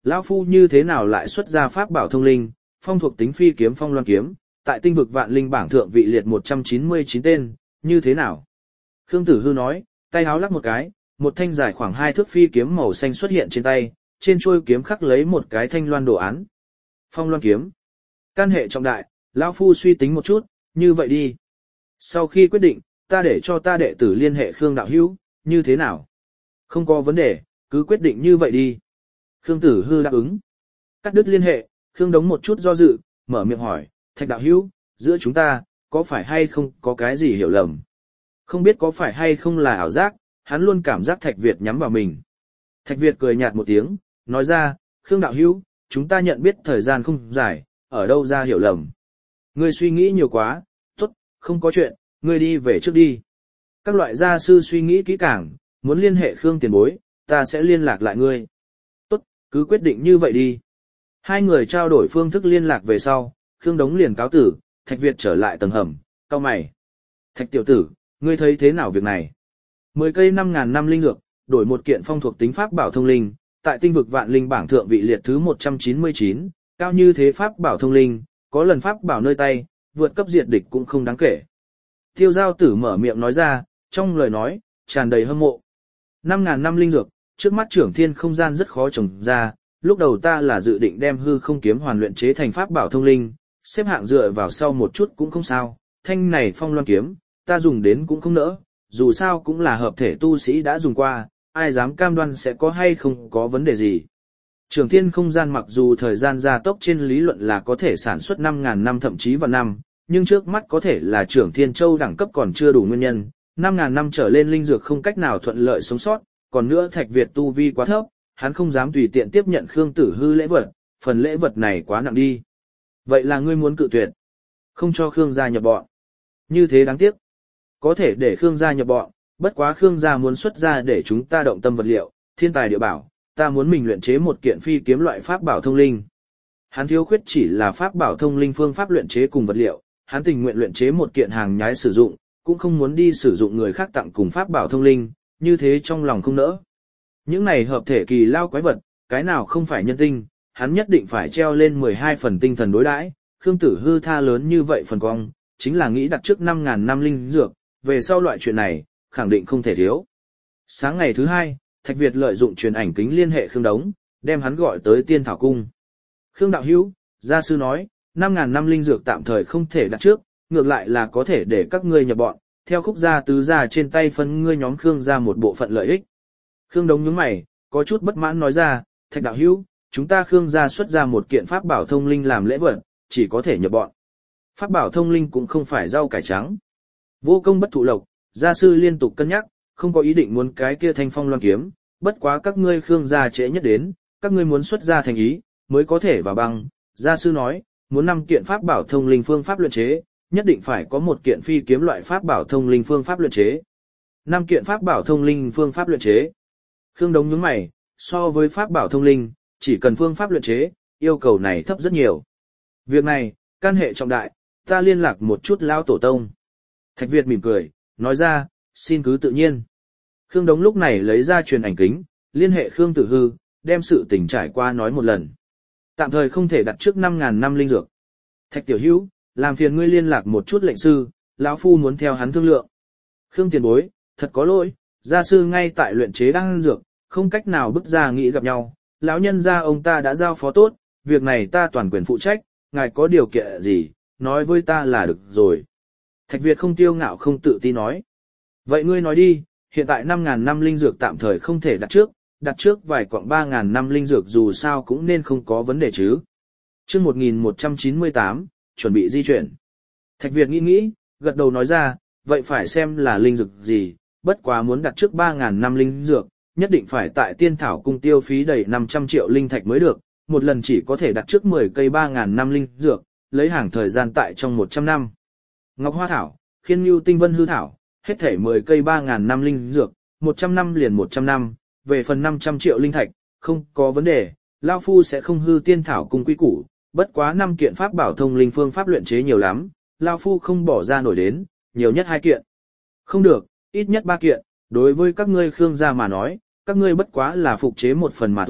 Lão phu như thế nào lại xuất ra pháp bảo thông linh, phong thuộc tính phi kiếm phong loan kiếm, tại tinh vực vạn linh bảng thượng vị liệt một trăm chín mươi chín tên, như thế nào? Khương Tử Hư nói, tay háo lắc một cái, một thanh dài khoảng hai thước phi kiếm màu xanh xuất hiện trên tay, trên chuôi kiếm khắc lấy một cái thanh loan đồ án. Phong loan kiếm. Can hệ trọng đại, lão phu suy tính một chút, như vậy đi. Sau khi quyết định, ta để cho ta đệ tử liên hệ Khương đạo hữu, như thế nào? Không có vấn đề, cứ quyết định như vậy đi. Khương Tử Hư đáp ứng. Cắt đứt liên hệ, Khương Đống một chút do dự, mở miệng hỏi, Thạch đạo hữu, giữa chúng ta, có phải hay không có cái gì hiểu lầm? Không biết có phải hay không là ảo giác, hắn luôn cảm giác Thạch Việt nhắm vào mình. Thạch Việt cười nhạt một tiếng, nói ra, Khương đạo hữu, chúng ta nhận biết thời gian không dài, ở đâu ra hiểu lầm. Ngươi suy nghĩ nhiều quá, tốt, không có chuyện, ngươi đi về trước đi. Các loại gia sư suy nghĩ kỹ càng, muốn liên hệ Khương tiền bối, ta sẽ liên lạc lại ngươi. Tốt, cứ quyết định như vậy đi. Hai người trao đổi phương thức liên lạc về sau, Khương Đống liền cáo tử, Thạch Việt trở lại tầng hầm, cau mày. Thạch tiểu tử, ngươi thấy thế nào việc này? Mười cây năm ngàn năm linh dược, đổi một kiện phong thuộc tính pháp bảo thông linh, tại tinh vực vạn linh bảng thượng vị liệt thứ một trăm chín mươi chín, cao như thế pháp bảo thông linh, có lần pháp bảo nơi tay, vượt cấp diệt địch cũng không đáng kể. Tiêu giao tử mở miệng nói ra, trong lời nói, tràn đầy hâm mộ. Năm ngàn năm linh dược, trước mắt trưởng thiên không gian rất khó trồng ra, lúc đầu ta là dự định đem hư không kiếm hoàn luyện chế thành pháp bảo thông linh, xếp hạng dựa vào sau một chút cũng không sao, thanh này phong loan kiếm, ta dùng đến cũng không nỡ, dù sao cũng là hợp thể tu sĩ đã dùng qua, ai dám cam đoan sẽ có hay không có vấn đề gì. Trường thiên không gian mặc dù thời gian gia tốc trên lý luận là có thể sản xuất năm ngàn năm thậm chí vào năm, nhưng trước mắt có thể là trưởng thiên châu đẳng cấp còn chưa đủ nguyên nhân, năm ngàn năm trở lên linh dược không cách nào thuận lợi sống sót, còn nữa Thạch Việt tu vi quá thấp, hắn không dám tùy tiện tiếp nhận Khương Tử Hư lễ vật, phần lễ vật này quá nặng đi. Vậy là ngươi muốn cự tuyệt, không cho Khương gia nhập bọn. Như thế đáng tiếc. Có thể để Khương gia nhập bọn, bất quá Khương gia muốn xuất ra để chúng ta động tâm vật liệu, thiên tài địa bảo, ta muốn mình luyện chế một kiện phi kiếm loại pháp bảo thông linh. Hắn thiếu khuyết chỉ là pháp bảo thông linh phương pháp luyện chế cùng vật liệu, hắn tình nguyện luyện chế một kiện hàng nhái sử dụng, cũng không muốn đi sử dụng người khác tặng cùng pháp bảo thông linh, như thế trong lòng không nỡ. Những này hợp thể kỳ lao quái vật, cái nào không phải nhân tinh, hắn nhất định phải treo lên mười hai phần tinh thần đối đãi. Khương Tử Hư tha lớn như vậy phần cong, chính là nghĩ đặt trước năm ngàn năm linh dược, về sau loại chuyện này, khẳng định không thể thiếu. Sáng ngày thứ hai, Thạch Việt lợi dụng truyền ảnh kính liên hệ Khương Đống, đem hắn gọi tới Tiên Thảo Cung. Khương đạo hữu, gia sư nói, năm ngàn năm linh dược tạm thời không thể đặt trước, ngược lại là có thể để các ngươi nhập bọn, theo khúc gia tứ gia trên tay phân ngươi nhóm Khương gia một bộ phận lợi ích. Khương Đống nhướng mày, có chút bất mãn nói ra, Thạch đạo hữu, chúng ta Khương gia xuất ra một kiện pháp bảo thông linh làm lễ vật, chỉ có thể nhập bọn. Pháp bảo thông linh cũng không phải rau cải trắng. Vô công bất thụ lộc, gia sư liên tục cân nhắc, không có ý định muốn cái kia thanh phong loan kiếm, bất quá các ngươi Khương gia trễ nhất đến, các ngươi muốn xuất ra thành ý, mới có thể vào băng. Gia sư nói, muốn năm kiện pháp bảo thông linh phương pháp luyện chế, nhất định phải có một kiện phi kiếm loại pháp bảo thông linh phương pháp luyện chế. Năm kiện pháp bảo thông linh phương pháp luyện chế. Khương Đống nhướng mày, so với pháp bảo thông linh, chỉ cần phương pháp luyện chế, yêu cầu này thấp rất nhiều. Việc này, can hệ trọng đại, ta liên lạc một chút lão tổ tông. Thạch Việt mỉm cười, nói ra, xin cứ tự nhiên. Khương Đống lúc này lấy ra truyền ảnh kính, liên hệ Khương Tử Hư, đem sự tình trải qua nói một lần. Tạm thời không thể đặt trước năm ngàn năm linh dược. Thạch tiểu hữu, làm phiền ngươi liên lạc một chút lệnh sư, lão phu muốn theo hắn thương lượng. Khương tiền bối, thật có lỗi, gia sư ngay tại luyện chế đan dược, không cách nào bức ra nghĩ gặp nhau. Lão nhân gia ông ta đã giao phó tốt, việc này ta toàn quyền phụ trách, ngài có điều kiện gì, nói với ta là được rồi. Thạch Việt không tiêu ngạo không tự ti nói. Vậy ngươi nói đi, hiện tại năm ngàn năm linh dược tạm thời không thể đặt trước, đặt trước vài quặng ba ngàn năm linh dược dù sao cũng nên không có vấn đề chứ. Chương một nghìn một trăm chín mươi tám, chuẩn bị di chuyển. Thạch Việt nghĩ nghĩ, gật đầu nói ra, vậy phải xem là linh dược gì, bất quá muốn đặt trước ba ngàn năm linh dược, nhất định phải tại Tiên Thảo Cung tiêu phí đầy năm trăm triệu linh thạch mới được, một lần chỉ có thể đặt trước mười cây ba ngàn năm linh dược, lấy hàng thời gian tại trong một trăm năm. Ngọc Hoa Thảo, Khiên Nhu Tinh Vân Hư Thảo, hết thể mười cây ba ngàn năm linh dược, một trăm năm liền một trăm năm, về phần năm trăm triệu linh thạch, không có vấn đề, Lao Phu sẽ không hư Tiên Thảo Cung quy củ, bất quá năm kiện pháp bảo thông linh phương pháp luyện chế nhiều lắm, Lao Phu không bỏ ra nổi đến, nhiều nhất hai kiện. Không được, ít nhất ba kiện, đối với các ngươi Khương gia mà nói, các ngươi bất quá là phục chế một phần mà thôi,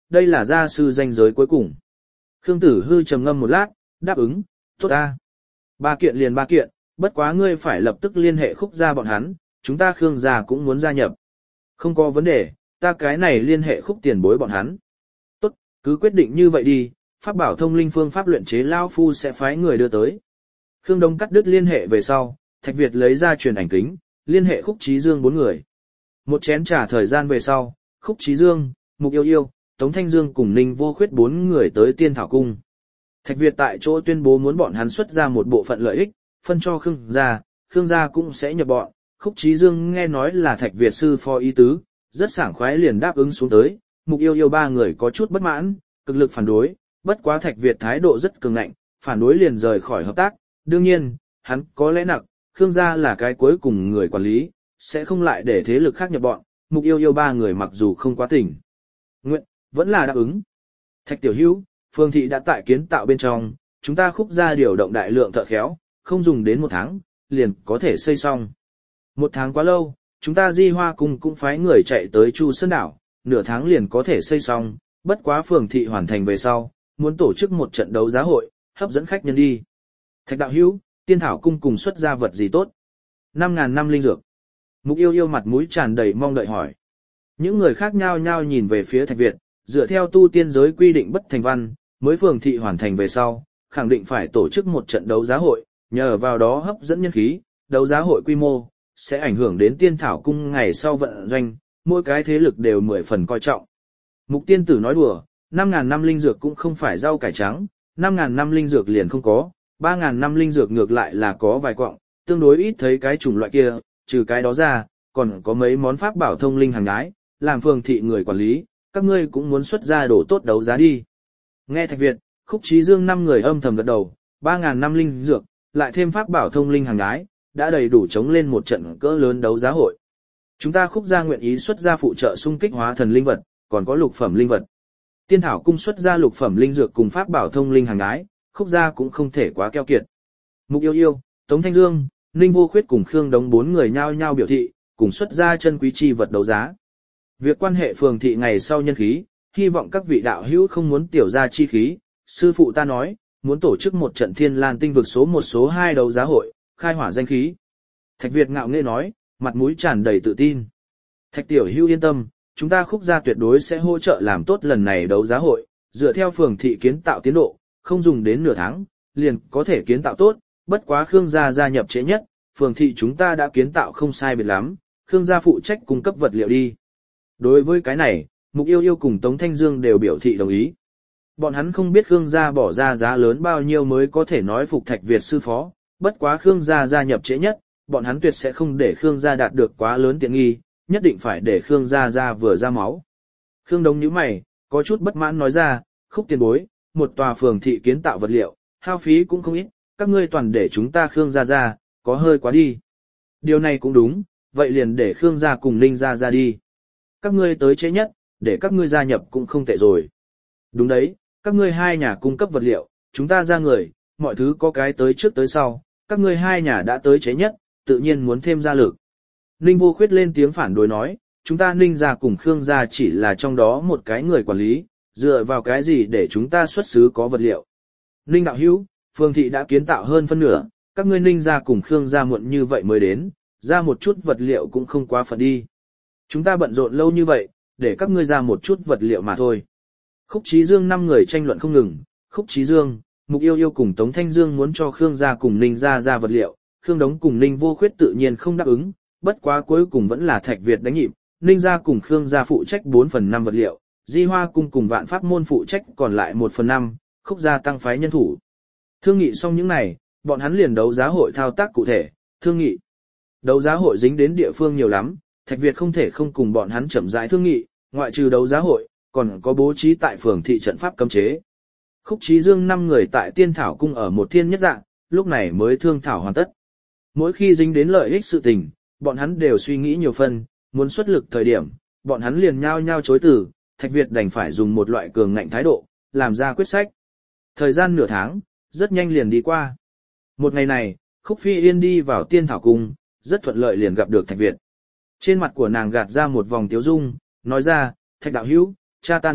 đây là gia sư danh giới cuối cùng. Khương Tử Hư trầm ngâm một lát, đáp ứng, tốt ta. Ba kiện liền ba kiện, bất quá ngươi phải lập tức liên hệ Khúc gia bọn hắn, chúng ta Khương gia cũng muốn gia nhập. Không có vấn đề, ta cái này liên hệ Khúc tiền bối bọn hắn. Tốt, cứ quyết định như vậy đi, pháp bảo thông linh phương pháp luyện chế lao phu sẽ phái người đưa tới. Khương Đông cắt đứt liên hệ về sau, Thạch Việt lấy ra truyền ảnh kính, liên hệ Khúc Chí Dương bốn người. Một chén trà thời gian về sau, Khúc Chí Dương, Mục Yêu Yêu, Tống Thanh Dương cùng Ninh Vô Khuyết bốn người tới Tiên Thảo Cung. Thạch Việt tại chỗ tuyên bố muốn bọn hắn xuất ra một bộ phận lợi ích, phân cho Khương gia, Khương gia cũng sẽ nhập bọn. Khúc Chí Dương nghe nói là Thạch Việt sư phó ý tứ, rất sảng khoái liền đáp ứng xuống tới. Mục Yêu Yêu ba người có chút bất mãn, cực lực phản đối, bất quá Thạch Việt thái độ rất cường ngạnh, phản đối liền rời khỏi hợp tác. Đương nhiên, hắn có lẽ nặng, Khương gia là cái cuối cùng người quản lý, sẽ không lại để thế lực khác nhập bọn. Mục Yêu Yêu ba người mặc dù không quá tỉnh nguyện, vẫn là đáp ứng. Thạch Tiểu Hữu, Phương thị đã tại kiến tạo bên trong, chúng ta Khúc gia điều động đại lượng thợ khéo, không dùng đến một tháng, liền có thể xây xong. Một tháng quá lâu, chúng ta Di Hoa Cung cũng phái người chạy tới Chu Sơn Đảo, nửa tháng liền có thể xây xong, bất quá Phường thị hoàn thành về sau, muốn tổ chức một trận đấu giá hội, hấp dẫn khách nhân đi. Thạch Đạo Hữu, Tiên Thảo Cung cùng xuất ra vật gì tốt? Năm ngàn năm linh dược. Mục Yêu Yêu mặt mũi tràn đầy mong đợi hỏi. Những người khác nhao nhao nhìn về phía Thạch Việt, dựa theo tu tiên giới quy định bất thành văn, mới Phường thị hoàn thành về sau, khẳng định phải tổ chức một trận đấu giá hội, nhờ vào đó hấp dẫn nhân khí, đấu giá hội quy mô sẽ ảnh hưởng đến Tiên Thảo Cung ngày sau vận doanh, mỗi cái thế lực đều mười phần coi trọng. Mục tiên tử nói đùa, năm ngàn năm linh dược cũng không phải rau cải trắng, năm ngàn năm linh dược liền không có, ba ngàn năm linh dược ngược lại là có vài quặng, tương đối ít thấy cái chủng loại kia, trừ cái đó ra, còn có mấy món pháp bảo thông linh hàng ái, làm Phường thị người quản lý, các ngươi cũng muốn xuất ra đồ tốt đấu giá đi. Nghe Thạch Việt, Khúc Chí Dương năm người âm thầm gật đầu, ba ngàn năm linh dược, lại thêm pháp bảo thông linh hàng ái, đã đầy đủ chống lên một trận cỡ lớn đấu giá hội. Chúng ta Khúc gia nguyện ý xuất ra phụ trợ xung kích hóa thần linh vật, còn có lục phẩm linh vật. Tiên Thảo Cung xuất ra lục phẩm linh dược cùng pháp bảo thông linh hàng ái, Khúc gia cũng không thể quá keo kiệt. Mục Yêu Yêu, Tống Thanh Dương, Ninh Vô Khuyết cùng Khương Đống bốn người nhao nhao biểu thị, cùng xuất ra chân quý chi vật đấu giá. Việc quan hệ Phường thị ngày sau nhân khí, hy vọng các vị đạo hữu không muốn tiểu ra chi khí. Sư phụ ta nói, muốn tổ chức một trận Thiên Lan tinh vực số một số hai đấu giá hội, khai hỏa danh khí. Thạch Việt ngạo nghễ nói, mặt mũi tràn đầy tự tin. Thạch Tiểu Hữu yên tâm, chúng ta Khúc gia tuyệt đối sẽ hỗ trợ làm tốt lần này đấu giá hội, dựa theo Phường thị kiến tạo tiến độ, không dùng đến nửa tháng, liền có thể kiến tạo tốt, bất quá Khương gia gia nhập trễ nhất, Phường thị chúng ta đã kiến tạo không sai biệt lắm, Khương gia phụ trách cung cấp vật liệu đi. Đối với cái này, Mục Yêu Yêu cùng Tống Thanh Dương đều biểu thị đồng ý. Bọn hắn không biết Khương gia bỏ ra giá lớn bao nhiêu mới có thể nói phục Thạch Việt sư phó, bất quá Khương gia gia nhập trễ nhất, bọn hắn tuyệt sẽ không để Khương gia đạt được quá lớn tiện nghi, nhất định phải để Khương gia gia vừa ra máu. Khương Đông nhíu mày, có chút bất mãn nói ra, Khúc tiền bối, một tòa Phường thị kiến tạo vật liệu, hao phí cũng không ít, các ngươi toàn để chúng ta Khương gia gia, có hơi quá đi. Điều này cũng đúng, vậy liền để Khương gia cùng Ninh gia gia đi. Các ngươi tới trễ nhất, để các ngươi gia nhập cũng không tệ rồi. Đúng đấy, các ngươi hai nhà cung cấp vật liệu, chúng ta ra người, mọi thứ có cái tới trước tới sau, các ngươi hai nhà đã tới trễ nhất, tự nhiên muốn thêm gia lực. Ninh Vô Khuyết lên tiếng phản đối nói, chúng ta Ninh gia cùng Khương gia chỉ là trong đó một cái người quản lý, dựa vào cái gì để chúng ta xuất xứ có vật liệu. Ninh đạo hữu, Phường thị đã kiến tạo hơn phân nửa, các ngươi Ninh gia cùng Khương gia muộn như vậy mới đến, ra một chút vật liệu cũng không quá phận đi. Chúng ta bận rộn lâu như vậy, để các ngươi ra một chút vật liệu mà thôi. Khúc Chí Dương năm người tranh luận không ngừng, Khúc Chí Dương, Mục Yêu Yêu cùng Tống Thanh Dương muốn cho Khương gia cùng Ninh gia ra vật liệu, Khương Đống cùng Ninh Vô Khuyết tự nhiên không đáp ứng, bất quá cuối cùng vẫn là Thạch Việt đánh nhịp, Ninh gia cùng Khương gia phụ trách bốn phần năm vật liệu, Di Hoa Cung cùng Vạn Pháp môn phụ trách còn lại một phần năm, Khúc gia tăng phái nhân thủ. Thương nghị xong những này, bọn hắn liền đấu giá hội thao tác cụ thể, thương nghị. Đấu giá hội dính đến địa phương nhiều lắm, Thạch Việt không thể không cùng bọn hắn chậm rãi thương nghị, ngoại trừ đấu giá hội, còn có bố trí tại Phường thị trận pháp cấm chế. Khúc Chí Dương năm người tại Tiên Thảo Cung ở một thiên nhất dạng, lúc này mới thương thảo hoàn tất. Mỗi khi dính đến lợi ích sự tình, bọn hắn đều suy nghĩ nhiều phần, muốn xuất lực thời điểm, bọn hắn liền nhao nhao chối từ, Thạch Việt đành phải dùng một loại cường ngạnh thái độ, làm ra quyết sách. Thời gian nửa tháng, rất nhanh liền đi qua. Một ngày này, Khúc Phi Yên đi vào Tiên Thảo Cung, rất thuận lợi liền gặp được Thạch Việt. Trên mặt của nàng gạt ra một vòng tiếu dung, nói ra, Thạch đạo hữu, cha ta nói,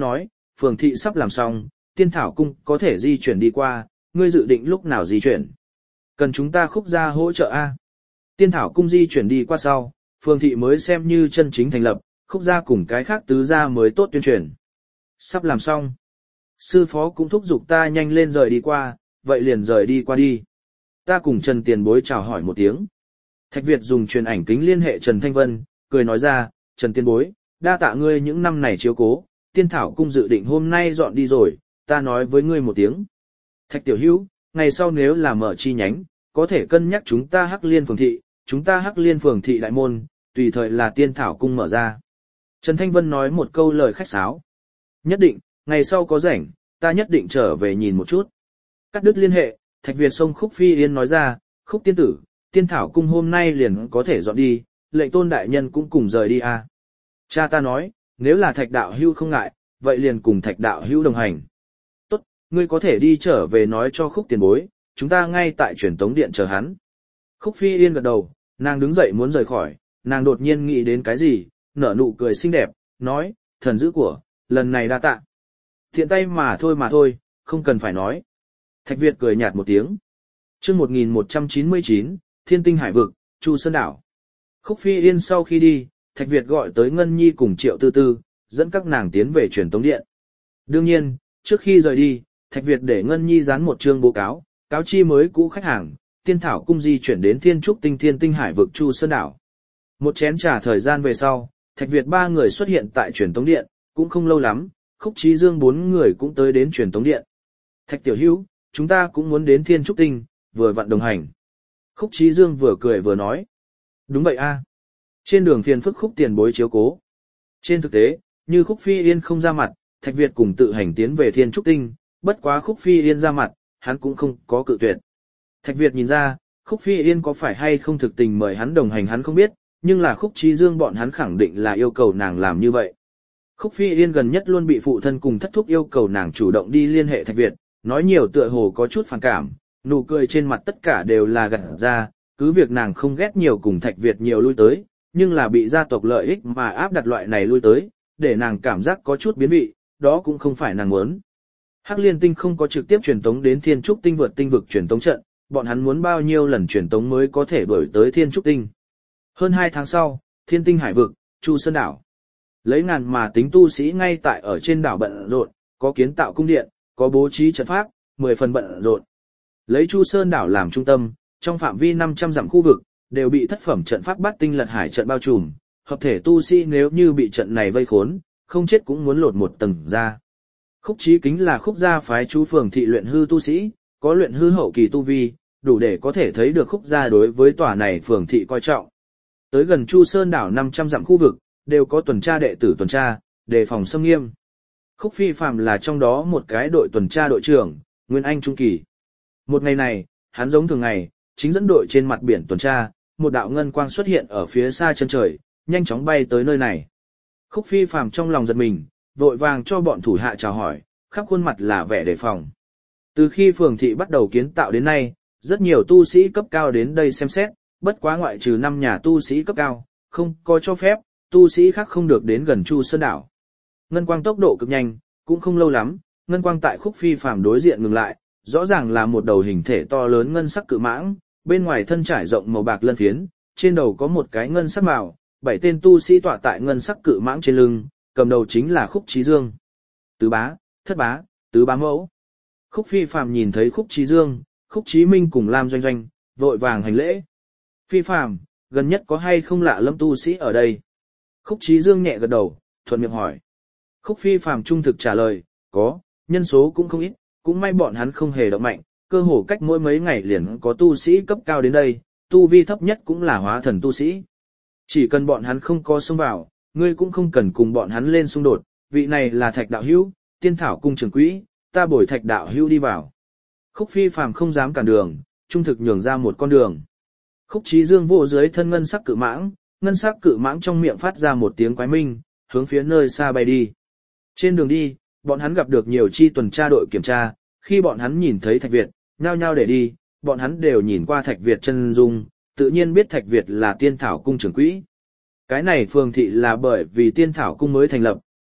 phường thị sắp làm xong, tiên thảo cung có thể di chuyển đi qua, ngươi dự định lúc nào di chuyển? Cần chúng ta Khúc gia hỗ trợ a? Tiên thảo cung di chuyển đi qua sau, phường thị mới xem như chân chính thành lập, Khúc gia cùng cái khác tứ gia mới tốt tuyên truyền. Sắp làm xong. Sư phó cũng thúc giục ta nhanh lên rời đi qua, vậy liền rời đi qua đi. Ta cùng Trần Tiền Bối chào hỏi một tiếng. Thạch Việt dùng truyền ảnh kính liên hệ Trần Thanh Vân, cười nói ra, Trần Tiền Bối, đa tạ ngươi những năm này chiếu cố, tiên thảo cung dự định hôm nay dọn đi rồi, ta nói với ngươi một tiếng. Thạch Tiểu Hữu, ngày sau nếu là mở chi nhánh, có thể cân nhắc chúng ta Hắc Liên phường thị, chúng ta Hắc Liên phường thị đại môn, tùy thời là tiên thảo cung mở ra. Trần Thanh Vân nói một câu lời khách sáo. Nhất định, ngày sau có rảnh, ta nhất định trở về nhìn một chút. Cắt đứt liên hệ, Thạch Việt xông Khúc Phi Yên nói ra, Khúc tiên tử, tiên thảo cung hôm nay liền có thể dọn đi, lệnh tôn đại nhân cũng cùng rời đi à. Cha ta nói, nếu là Thạch đạo hưu không ngại, vậy liền cùng Thạch đạo hưu đồng hành. Tốt, ngươi có thể đi trở về nói cho Khúc tiền bối, chúng ta ngay tại truyền tống điện chờ hắn. Khúc Phi Yên gật đầu, nàng đứng dậy muốn rời khỏi, nàng đột nhiên nghĩ đến cái gì, nở nụ cười xinh đẹp, nói, thần dữ của, lần này đa tạ. Thiện tay mà thôi mà thôi, không cần phải nói. Thạch Việt cười nhạt một tiếng. Chương một nghìn một trăm chín mươi chín, Thiên Tinh Hải Vực, Chu Sơn Đảo. Khúc Phi Yên sau khi đi, Thạch Việt gọi tới Ngân Nhi cùng Triệu Tư Tư, dẫn các nàng tiến về truyền tống điện. Đương nhiên, trước khi rời đi, Thạch Việt để Ngân Nhi dán một chương báo cáo, cáo chi mới cũ khách hàng, tiên thảo cung di chuyển đến Thiên Trúc Tinh Thiên Tinh Hải Vực Chu Sơn Đảo. Một chén trà thời gian về sau, Thạch Việt ba người xuất hiện tại truyền tống điện, cũng không lâu lắm, Khúc Chí Dương bốn người cũng tới đến truyền tống điện. Thạch Tiểu Hữu, chúng ta cũng muốn đến Thiên Trúc Tinh, vừa vặn đồng hành. Khúc Chí Dương vừa cười vừa nói. Đúng vậy a. Trên đường phiền phức Khúc tiền bối chiếu cố. Trên thực tế, như Khúc Phi Yên không ra mặt, Thạch Việt cùng tự hành tiến về Thiên Trúc Tinh, bất quá Khúc Phi Yên ra mặt, hắn cũng không có cự tuyệt. Thạch Việt nhìn ra, Khúc Phi Yên có phải hay không thực tình mời hắn đồng hành hắn không biết, nhưng là Khúc Chí Dương bọn hắn khẳng định là yêu cầu nàng làm như vậy. Khúc Phi Yên gần nhất luôn bị phụ thân cùng thất thúc yêu cầu nàng chủ động đi liên hệ Thạch Việt, nói nhiều tựa hồ có chút phản cảm, nụ cười trên mặt tất cả đều là gật ra, cứ việc nàng không ghét nhiều cùng Thạch Việt nhiều lui tới, nhưng là bị gia tộc lợi ích mà áp đặt loại này lui tới, để nàng cảm giác có chút biến vị, đó cũng không phải nàng muốn. Hắc Liên Tinh không có trực tiếp truyền tống đến Thiên Trúc Tinh vượt tinh vực truyền tống trận, bọn hắn muốn bao nhiêu lần truyền tống mới có thể đuổi tới Thiên Trúc Tinh. Hơn hai tháng sau, Thiên Tinh Hải Vực, Chu Sơn Đảo. Lấy ngàn mà tính tu sĩ ngay tại ở trên đảo bận rộn, có kiến tạo cung điện, có bố trí trận pháp, mười phần bận rộn. Lấy Chu Sơn Đảo làm trung tâm, trong phạm vi năm trăm dặm khu vực, đều bị thất phẩm trận pháp Bát Tinh Lật Hải trận bao trùm, hợp thể tu sĩ nếu như bị trận này vây khốn, không chết cũng muốn lột một tầng ra. Khúc Chí Kính là Khúc gia phái chú phường thị luyện hư tu sĩ, có luyện hư hậu kỳ tu vi, đủ để có thể thấy được Khúc gia đối với tòa này phường thị coi trọng. Tới gần Chu Sơn Đảo năm trăm dặm khu vực, đều có tuần tra đệ tử tuần tra, đề phòng xâm nghiêm. Khúc Phi Phàm là trong đó một cái đội tuần tra đội trưởng, Nguyên Anh trung kỳ. Một ngày này, hắn giống thường ngày, chính dẫn đội trên mặt biển tuần tra, một đạo ngân quang xuất hiện ở phía xa chân trời, nhanh chóng bay tới nơi này. Khúc Phi Phàm trong lòng giật mình, vội vàng cho bọn thủ hạ chào hỏi, khắp khuôn mặt là vẻ đề phòng. Từ khi phường thị bắt đầu kiến tạo đến nay, rất nhiều tu sĩ cấp cao đến đây xem xét, bất quá ngoại trừ năm nhà tu sĩ cấp cao, không có cho phép, tu sĩ khác không được đến gần Chu Sơn Đảo. Ngân quang tốc độ cực nhanh, cũng không lâu lắm, ngân quang tại Khúc Phi Phàm đối diện ngừng lại, rõ ràng là một đầu hình thể to lớn ngân sắc cự mãng, bên ngoài thân trải rộng màu bạc lân phiến, trên đầu có một cái ngân sắc mào, bảy tên tu sĩ tọa tại ngân sắc cự mãng trên lưng, cầm đầu chính là Khúc Chí Dương. Tứ bá, thất bá, tứ bá mẫu. Khúc Phi Phàm nhìn thấy Khúc Chí Dương, Khúc Chí Minh cùng Lam Doanh Doanh, vội vàng hành lễ. Phi Phàm, gần nhất có hay không lạ lâm tu sĩ ở đây? Khúc Chí Dương nhẹ gật đầu, thuận miệng hỏi. Khúc Phi Phàm trung thực trả lời, có, nhân số cũng không ít, cũng may bọn hắn không hề động mạnh, cơ hồ cách mỗi mấy ngày liền có tu sĩ cấp cao đến đây, tu vi thấp nhất cũng là hóa thần tu sĩ. Chỉ cần bọn hắn không có xông vào, ngươi cũng không cần cùng bọn hắn lên xung đột, vị này là Thạch đạo hữu, tiên thảo cung trưởng quỹ, ta bồi Thạch đạo hữu đi vào. Khúc Phi Phàm không dám cản đường, trung thực nhường ra một con đường. Khúc Chí Dương vỗ dưới thân ngân sắc cự mãng, ngân sắc cự mãng trong miệng phát ra một tiếng quái minh, hướng phía nơi xa bay đi. Trên đường đi, bọn hắn gặp được nhiều chi tuần tra đội kiểm tra, khi bọn hắn nhìn thấy Thạch Việt, nhao nhao để đi, bọn hắn đều nhìn qua Thạch Việt chân dung, tự nhiên biết Thạch Việt là tiên thảo cung trưởng quỹ. Cái này phường thị là bởi vì tiên thảo cung mới thành lập,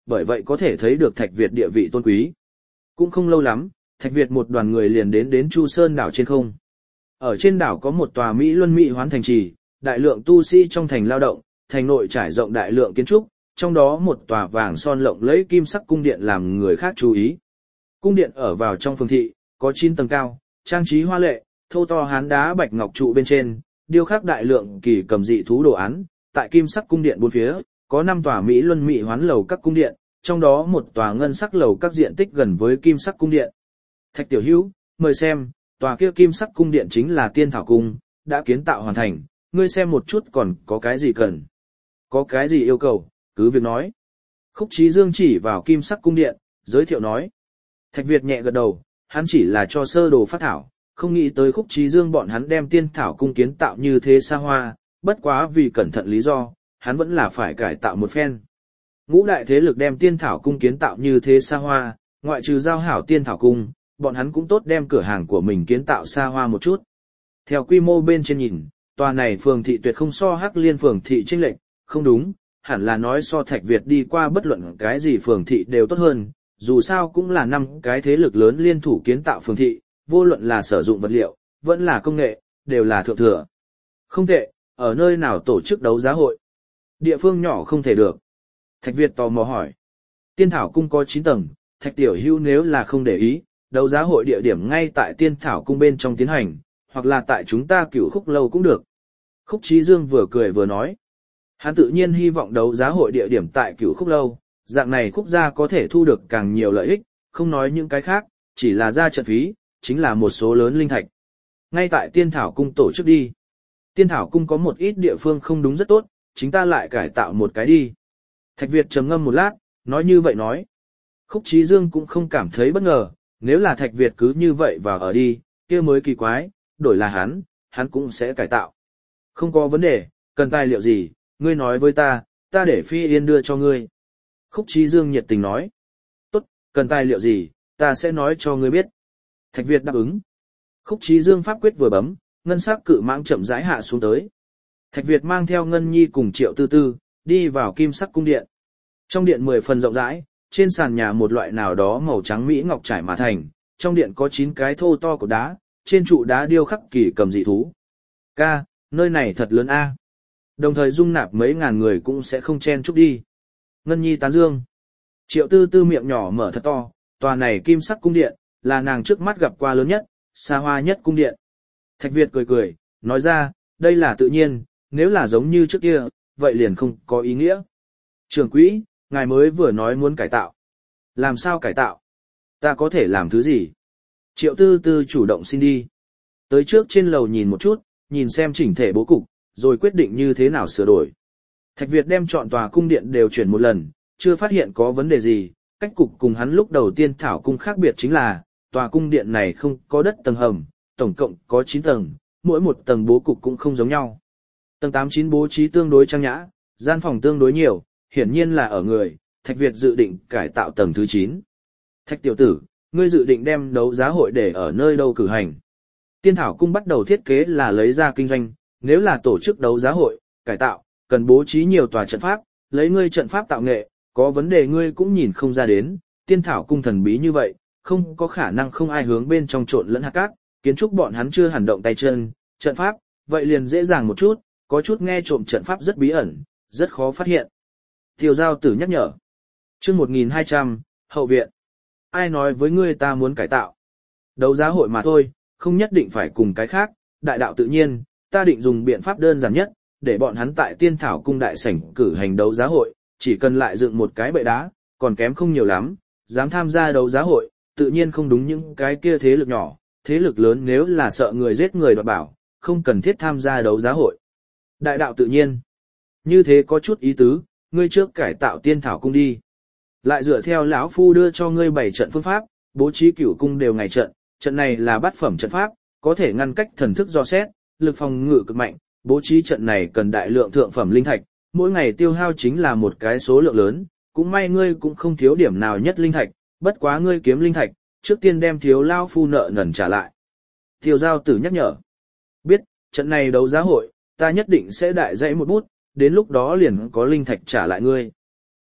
bởi vậy có thể thấy được Thạch Việt địa vị tôn quý. Cũng không lâu lắm, Thạch Việt một đoàn người liền đến đến Chu Sơn đảo trên không. Ở trên đảo có một tòa Mỹ Luân Mỹ Hoán thành trì, đại lượng tu sĩ trong thành lao động, thành nội trải rộng đại lượng kiến trúc, trong đó một tòa vàng son lộng lẫy kim sắc cung điện làm người khác chú ý. Cung điện ở vào trong phường thị, có chín tầng cao, trang trí hoa lệ, thô to hán đá bạch ngọc trụ bên trên, điêu khắc đại lượng kỳ cầm dị thú đồ án, tại kim sắc cung điện bốn phía, có năm tòa Mỹ Luân Mỹ Hoán lầu các cung điện, trong đó một tòa ngân sắc lầu các diện tích gần với kim sắc cung điện. Thạch tiểu hữu, mời xem, tòa kia kim sắc cung điện chính là Tiên Thảo cung, đã kiến tạo hoàn thành, ngươi xem một chút còn có cái gì cần. Có cái gì yêu cầu, cứ việc nói. Khúc Chí Dương chỉ vào kim sắc cung điện, giới thiệu nói. Thạch Việt nhẹ gật đầu, hắn chỉ là cho sơ đồ phát thảo, không nghĩ tới Khúc Chí Dương bọn hắn đem Tiên Thảo cung kiến tạo như thế xa hoa, bất quá vì cẩn thận lý do, hắn vẫn là phải cải tạo một phen. Ngũ đại thế lực đem Tiên Thảo cung kiến tạo như thế xa hoa, ngoại trừ giao hảo Tiên Thảo cung, bọn hắn cũng tốt đem cửa hàng của mình kiến tạo xa hoa một chút. Theo quy mô bên trên nhìn, tòa này phường thị tuyệt không so Hắc Liên phường thị chênh lệch, không đúng, hẳn là nói so Thạch Việt đi qua bất luận cái gì phường thị đều tốt hơn, dù sao cũng là năm cái thế lực lớn liên thủ kiến tạo phường thị, vô luận là sử dụng vật liệu, vẫn là công nghệ, đều là thượng thừa. Không tệ, ở nơi nào tổ chức đấu giá hội? Địa phương nhỏ không thể được. Thạch Việt tò mò hỏi. Tiên Thảo cung có chín tầng, Thạch tiểu hữu nếu là không để ý, đấu giá hội địa điểm ngay tại Tiên Thảo cung bên trong tiến hành, hoặc là tại chúng ta Cửu Khúc lâu cũng được. Khúc Chí Dương vừa cười vừa nói. Hắn tự nhiên hy vọng đấu giá hội địa điểm tại Cửu Khúc lâu, dạng này Khúc gia có thể thu được càng nhiều lợi ích, không nói những cái khác, chỉ là ra trận phí, chính là một số lớn linh thạch. Ngay tại Tiên Thảo cung tổ chức đi. Tiên Thảo cung có một ít địa phương không đúng rất tốt, chúng ta lại cải tạo một cái đi. Thạch Việt trầm ngâm một lát, nói như vậy nói. Khúc Chí Dương cũng không cảm thấy bất ngờ, nếu là Thạch Việt cứ như vậy vào ở đi, kia mới kỳ quái, đổi là hắn, hắn cũng sẽ cải tạo. Không có vấn đề, cần tài liệu gì, ngươi nói với ta, ta để Phi Yên đưa cho ngươi. Khúc Chí Dương nhiệt tình nói. Tốt, cần tài liệu gì, ta sẽ nói cho ngươi biết. Thạch Việt đáp ứng. Khúc Chí Dương pháp quyết vừa bấm, ngân sắc cự mãng chậm rãi hạ xuống tới. Thạch Việt mang theo Ngân Nhi cùng Triệu Tư Tư, đi vào kim sắc cung điện. Trong điện mười phần rộng rãi, trên sàn nhà một loại nào đó màu trắng mỹ ngọc trải mà thành, trong điện có chín cái thô to của đá, trên trụ đá điêu khắc kỳ cầm dị thú. Ca, nơi này thật lớn a. Đồng thời dung nạp mấy ngàn người cũng sẽ không chen chúc đi. Ngân Nhi tán dương. Triệu Tư Tư miệng nhỏ mở thật to, tòa này kim sắc cung điện, là nàng trước mắt gặp qua lớn nhất, xa hoa nhất cung điện. Thạch Việt cười cười, nói ra, đây là tự nhiên, nếu là giống như trước kia, vậy liền không có ý nghĩa. Trưởng quỹ, ngài mới vừa nói muốn cải tạo. Làm sao cải tạo? Ta có thể làm thứ gì? Triệu Tư Tư chủ động xin đi. Tới trước trên lầu nhìn một chút, nhìn xem chỉnh thể bố cục, rồi quyết định như thế nào sửa đổi. Thạch Việt đem chọn tòa cung điện đều chuyển một lần, chưa phát hiện có vấn đề gì, cách cục cùng hắn lúc đầu Tiên Thảo cung khác biệt chính là, tòa cung điện này không có đất tầng hầm, tổng cộng có chín tầng, mỗi một tầng bố cục cũng không giống nhau. Tầng tám chín bố trí tương đối trang nhã, gian phòng tương đối nhiều, hiển nhiên là ở người, Thạch Việt dự định cải tạo tầng thứ chín. Thạch tiểu tử, ngươi dự định đem đấu giá hội để ở nơi đâu cử hành? Tiên Thảo cung bắt đầu thiết kế là lấy ra kinh doanh, nếu là tổ chức đấu giá hội, cải tạo, cần bố trí nhiều tòa trận pháp, lấy ngươi trận pháp tạo nghệ, có vấn đề ngươi cũng nhìn không ra đến, Tiên Thảo cung thần bí như vậy, không có khả năng không ai hướng bên trong trộn lẫn hạt cát, kiến trúc bọn hắn chưa hẳn động tay chân, trận pháp, vậy liền dễ dàng một chút, có chút nghe trộm trận pháp rất bí ẩn, rất khó phát hiện. Tiêu Giao Tử nhắc nhở. Chương một nghìn hai trăm, hậu viện. Ai nói với ngươi ta muốn cải tạo? Đấu giá hội mà thôi, không nhất định phải cùng cái khác, đại đạo tự nhiên, ta định dùng biện pháp đơn giản nhất, để bọn hắn tại Tiên Thảo cung đại sảnh cử hành đấu giá hội, chỉ cần lại dựng một cái bệ đá, còn kém không nhiều lắm, dám tham gia đấu giá hội, tự nhiên không đúng những cái kia thế lực nhỏ, thế lực lớn nếu là sợ người giết người đoạt bảo, không cần thiết tham gia đấu giá hội. Đại đạo tự nhiên. Như thế có chút ý tứ, ngươi trước cải tạo Tiên Thảo cung đi. Lại dựa theo lão phu đưa cho ngươi bảy trận phương pháp, bố trí cửu cung đều ngày trận, trận này là bát phẩm trận pháp, có thể ngăn cách thần thức do xét, lực phòng ngự cực mạnh, bố trí trận này cần đại lượng thượng phẩm linh thạch, mỗi ngày tiêu hao chính là một cái số lượng lớn, cũng may ngươi cũng không thiếu điểm nào nhất linh thạch, bất quá ngươi kiếm linh thạch, trước tiên đem thiếu lao phu nợ nần trả lại. Tiêu Giao Tử nhắc nhở. Biết, trận này đấu giá hội, ta nhất định sẽ đại dãy một bút, đến lúc đó liền có linh thạch trả lại ngươi.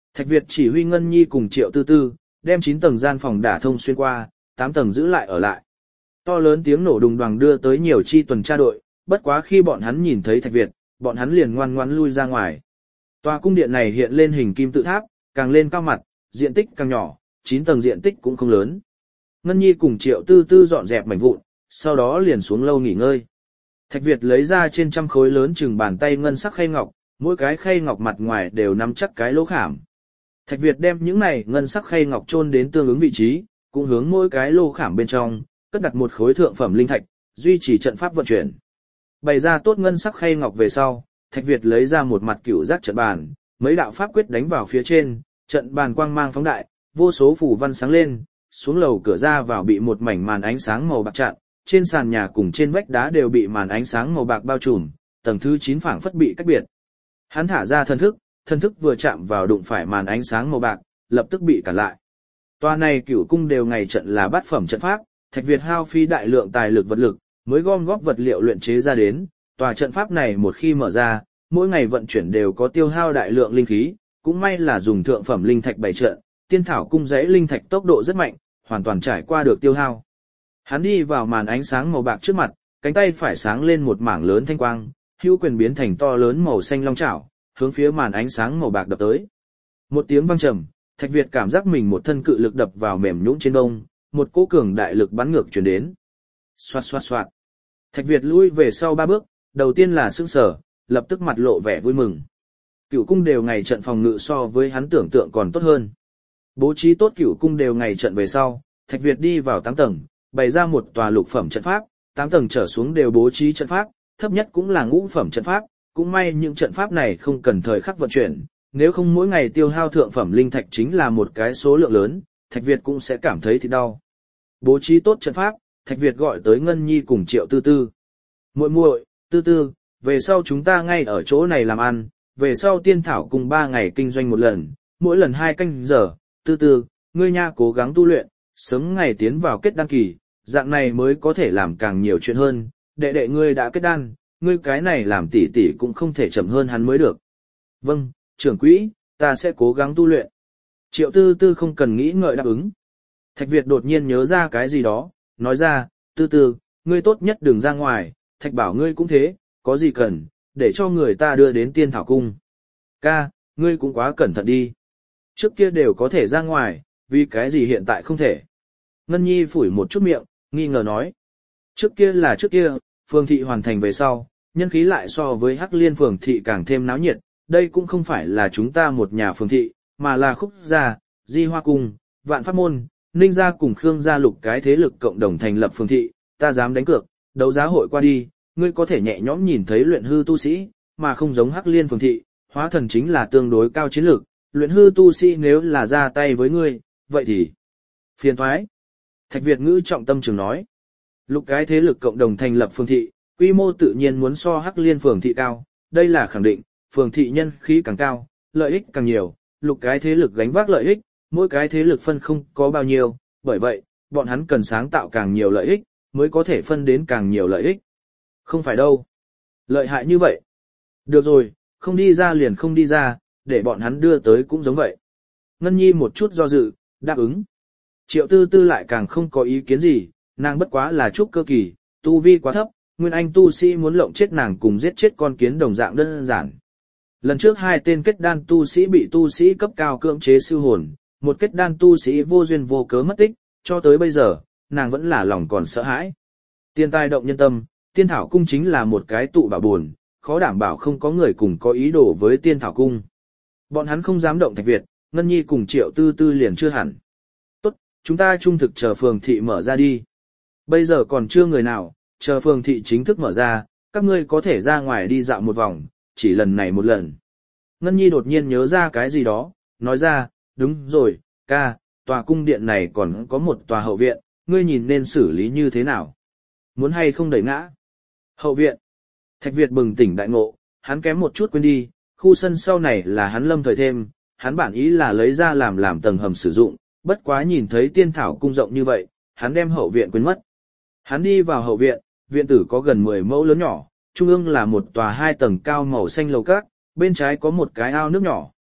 Thạch Việt chỉ huy Ngân Nhi cùng Triệu Tư Tư, đem chín tầng gian phòng đả thông xuyên qua, tám tầng giữ lại ở lại. To lớn tiếng nổ đùng đoàng đưa tới nhiều chi tuần tra đội, bất quá khi bọn hắn nhìn thấy Thạch Việt, bọn hắn liền ngoan ngoãn lui ra ngoài. Tòa cung điện này hiện lên hình kim tự tháp, càng lên cao mặt, diện tích càng nhỏ, chín tầng diện tích cũng không lớn. Ngân Nhi cùng Triệu Tư Tư dọn dẹp mảnh vụn, sau đó liền xuống lâu nghỉ ngơi. Thạch Việt lấy ra trên trăm khối lớn chừng bàn tay ngân sắc khay ngọc, mỗi cái khay ngọc mặt ngoài đều nắm chắc cái lỗ khảm. Thạch Việt đem những này ngân sắc khay ngọc chôn đến tương ứng vị trí, cũng hướng mỗi cái lỗ khảm bên trong, cất đặt một khối thượng phẩm linh thạch, duy trì trận pháp vận chuyển. Bày ra tốt ngân sắc khay ngọc về sau, Thạch Việt lấy ra một mặt cửu giác trận bàn, mấy đạo pháp quyết đánh vào phía trên, trận bàn quang mang phóng đại, vô số phù văn sáng lên, xuống lầu cửa ra vào bị một mảnh màn ánh sáng màu bạc chặn, trên sàn nhà cùng trên vách đá đều bị màn ánh sáng màu bạc bao trùm, tầng thứ chín phảng phất bị cách biệt. Hắn thả ra thân thức, thân thức vừa chạm vào đụng phải màn ánh sáng màu bạc, lập tức bị cản lại. Tòa này cửu cung đều ngày trận là bát phẩm trận pháp, Thạch Việt hao phí đại lượng tài lực vật lực, mới gom góp vật liệu luyện chế ra đến, tòa trận pháp này một khi mở ra, mỗi ngày vận chuyển đều có tiêu hao đại lượng linh khí, cũng may là dùng thượng phẩm linh thạch bày trận, tiên thảo cung dãy linh thạch tốc độ rất mạnh, hoàn toàn trải qua được tiêu hao. Hắn đi vào màn ánh sáng màu bạc trước mặt, cánh tay phải sáng lên một mảng lớn thanh quang, hữu quyền biến thành to lớn màu xanh long chảo, hướng phía màn ánh sáng màu bạc đập tới. Một tiếng vang trầm, Thạch Việt cảm giác mình một thân cự lực đập vào mềm nhũn trên đông, một cỗ cường đại lực bắn ngược truyền đến. Xoạt xoạt xoạt. Thạch Việt lui về sau ba bước, đầu tiên là sững sờ, lập tức mặt lộ vẻ vui mừng. Cửu cung đều ngày trận phòng ngự so với hắn tưởng tượng còn tốt hơn. Bố trí tốt cửu cung đều ngày trận về sau, Thạch Việt đi vào tám tầng, bày ra một tòa lục phẩm trận pháp, tám tầng trở xuống đều bố trí trận pháp, thấp nhất cũng là ngũ phẩm trận pháp, cũng may những trận pháp này không cần thời khắc vận chuyển, nếu không mỗi ngày tiêu hao thượng phẩm linh thạch chính là một cái số lượng lớn, Thạch Việt cũng sẽ cảm thấy thì đau. Bố trí tốt trận pháp, Thạch Việt gọi tới Ngân Nhi cùng Triệu Tư Tư. Muội muội, Tư Tư, về sau chúng ta ngay ở chỗ này làm ăn, về sau tiên thảo cùng ba ngày kinh doanh một lần, mỗi lần hai canh giờ, Tư Tư, ngươi nha cố gắng tu luyện, sớm ngày tiến vào kết đan kỳ, dạng này mới có thể làm càng nhiều chuyện hơn, đệ đệ ngươi đã kết đan, ngươi cái này làm tỷ tỷ cũng không thể chậm hơn hắn mới được. Vâng, trưởng quỹ, ta sẽ cố gắng tu luyện. Triệu Tư Tư không cần nghĩ ngợi đáp ứng. Thạch Việt đột nhiên nhớ ra cái gì đó, nói ra, Tư Tư, ngươi tốt nhất đừng ra ngoài, Thạch bảo ngươi cũng thế, có gì cần, để cho người ta đưa đến tiên thảo cung. Ca, ngươi cũng quá cẩn thận đi. Trước kia đều có thể ra ngoài, vì cái gì hiện tại không thể. Ngân Nhi phủi một chút miệng, nghi ngờ nói. Trước kia là trước kia, phường thị hoàn thành về sau, nhân khí lại so với Hắc Liên phường thị càng thêm náo nhiệt, đây cũng không phải là chúng ta một nhà phường thị, mà là Khúc gia, Di Hoa cung, Vạn Pháp môn, Ninh gia cùng Khương gia lục cái thế lực cộng đồng thành lập phường thị, ta dám đánh cược, đấu giá hội qua đi, ngươi có thể nhẹ nhõm nhìn thấy luyện hư tu sĩ, mà không giống Hắc Liên phường thị, hóa thần chính là tương đối cao chiến lược, luyện hư tu sĩ nếu là ra tay với ngươi, vậy thì phiền toái. Thạch Việt ngữ trọng tâm trường nói, lục cái thế lực cộng đồng thành lập phường thị, quy mô tự nhiên muốn so Hắc Liên phường thị cao, đây là khẳng định, phường thị nhân khí càng cao, lợi ích càng nhiều, lục cái thế lực gánh vác lợi ích, mỗi cái thế lực phân không có bao nhiêu, bởi vậy, bọn hắn cần sáng tạo càng nhiều lợi ích, mới có thể phân đến càng nhiều lợi ích. Không phải đâu. Lợi hại như vậy. Được rồi, không đi ra liền không đi ra, để bọn hắn đưa tới cũng giống vậy. Ngân Nhi một chút do dự, đáp ứng. Triệu Tư Tư lại càng không có ý kiến gì, nàng bất quá là trúc cơ kỳ, tu vi quá thấp, nguyên anh tu sĩ muốn lộng chết nàng cùng giết chết con kiến đồng dạng đơn giản. Lần trước hai tên kết đan tu sĩ bị tu sĩ cấp cao cưỡng chế siêu hồn, một kết đan tu sĩ vô duyên vô cớ mất tích, cho tới bây giờ, nàng vẫn là lòng còn sợ hãi. Tiên tài động nhân tâm, tiên thảo cung chính là một cái tụ bảo buồn, khó đảm bảo không có người cùng có ý đồ với tiên thảo cung. Bọn hắn không dám động Thạch Việt, Ngân Nhi cùng Triệu Tư Tư liền chưa hẳn. Tốt, chúng ta trung thực chờ phường thị mở ra đi. Bây giờ còn chưa người nào, chờ phường thị chính thức mở ra, các ngươi có thể ra ngoài đi dạo một vòng, chỉ lần này một lần. Ngân Nhi đột nhiên nhớ ra cái gì đó, nói ra, đúng rồi, ca, tòa cung điện này còn có một tòa hậu viện, ngươi nhìn nên xử lý như thế nào? Muốn hay không đẩy ngã? Hậu viện. Thạch Việt bừng tỉnh đại ngộ, hắn kém một chút quên đi, khu sân sau này là hắn lâm thời thêm, hắn bản ý là lấy ra làm làm tầng hầm sử dụng, bất quá nhìn thấy tiên thảo cung rộng như vậy, hắn đem hậu viện quên mất. Hắn đi vào hậu viện, viện tử có gần mười mẫu lớn nhỏ, trung ương là một tòa hai tầng cao màu xanh lầu các, bên trái có một cái ao nước nhỏ,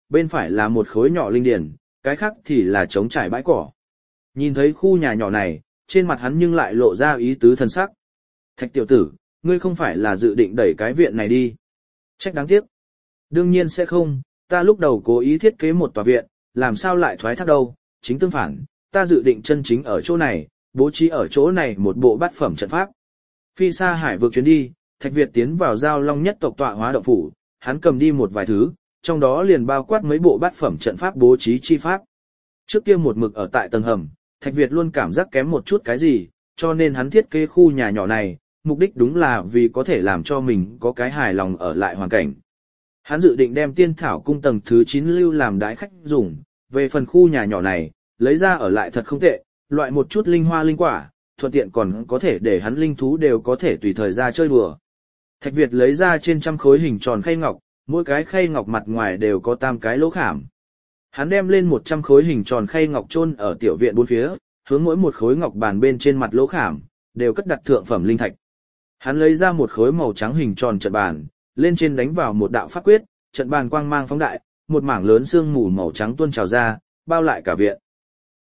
bên phải là một khối nhỏ linh điển, cái khác thì là trống trải bãi cỏ. Nhìn thấy khu nhà nhỏ này, trên mặt hắn nhưng lại lộ ra ý tứ thân sắc. Thạch tiểu tử, ngươi không phải là dự định đẩy cái viện này đi. Trách đáng tiếc. Đương nhiên sẽ không, ta lúc đầu cố ý thiết kế một tòa viện, làm sao lại thoái thác đâu, chính tương phản, ta dự định chân chính ở chỗ này, bố trí ở chỗ này một bộ bát phẩm trận pháp. Phi xa hải vượt chuyến đi, Thạch Việt tiến vào giao long nhất tộc tọa hóa động phủ, hắn cầm đi một vài thứ, trong đó liền bao quát mấy bộ bát phẩm trận pháp bố trí chi pháp. Trước kia một mực ở tại tầng hầm, Thạch Việt luôn cảm giác kém một chút cái gì, cho nên hắn thiết kế khu nhà nhỏ này, mục đích đúng là vì có thể làm cho mình có cái hài lòng ở lại hoàn cảnh. Hắn dự định đem tiên thảo cung tầng thứ chín lưu làm đái khách dùng, về phần khu nhà nhỏ này, lấy ra ở lại thật không tệ, loại một chút linh hoa linh quả, thuận tiện còn có thể để hắn linh thú đều có thể tùy thời ra chơi đùa. Thạch Việt lấy ra trên trăm khối hình tròn khay ngọc, mỗi cái khay ngọc mặt ngoài đều có tam cái lỗ khảm. Hắn đem lên một trăm khối hình tròn khay ngọc chôn ở tiểu viện bốn phía, hướng mỗi một khối ngọc bàn bên trên mặt lỗ khảm, đều cất đặt thượng phẩm linh thạch. Hắn lấy ra một khối màu trắng hình tròn trận bàn, lên trên đánh vào một đạo pháp quyết, trận bàn quang mang phóng đại, một mảng lớn sương mù màu trắng tuôn trào ra, bao lại cả viện.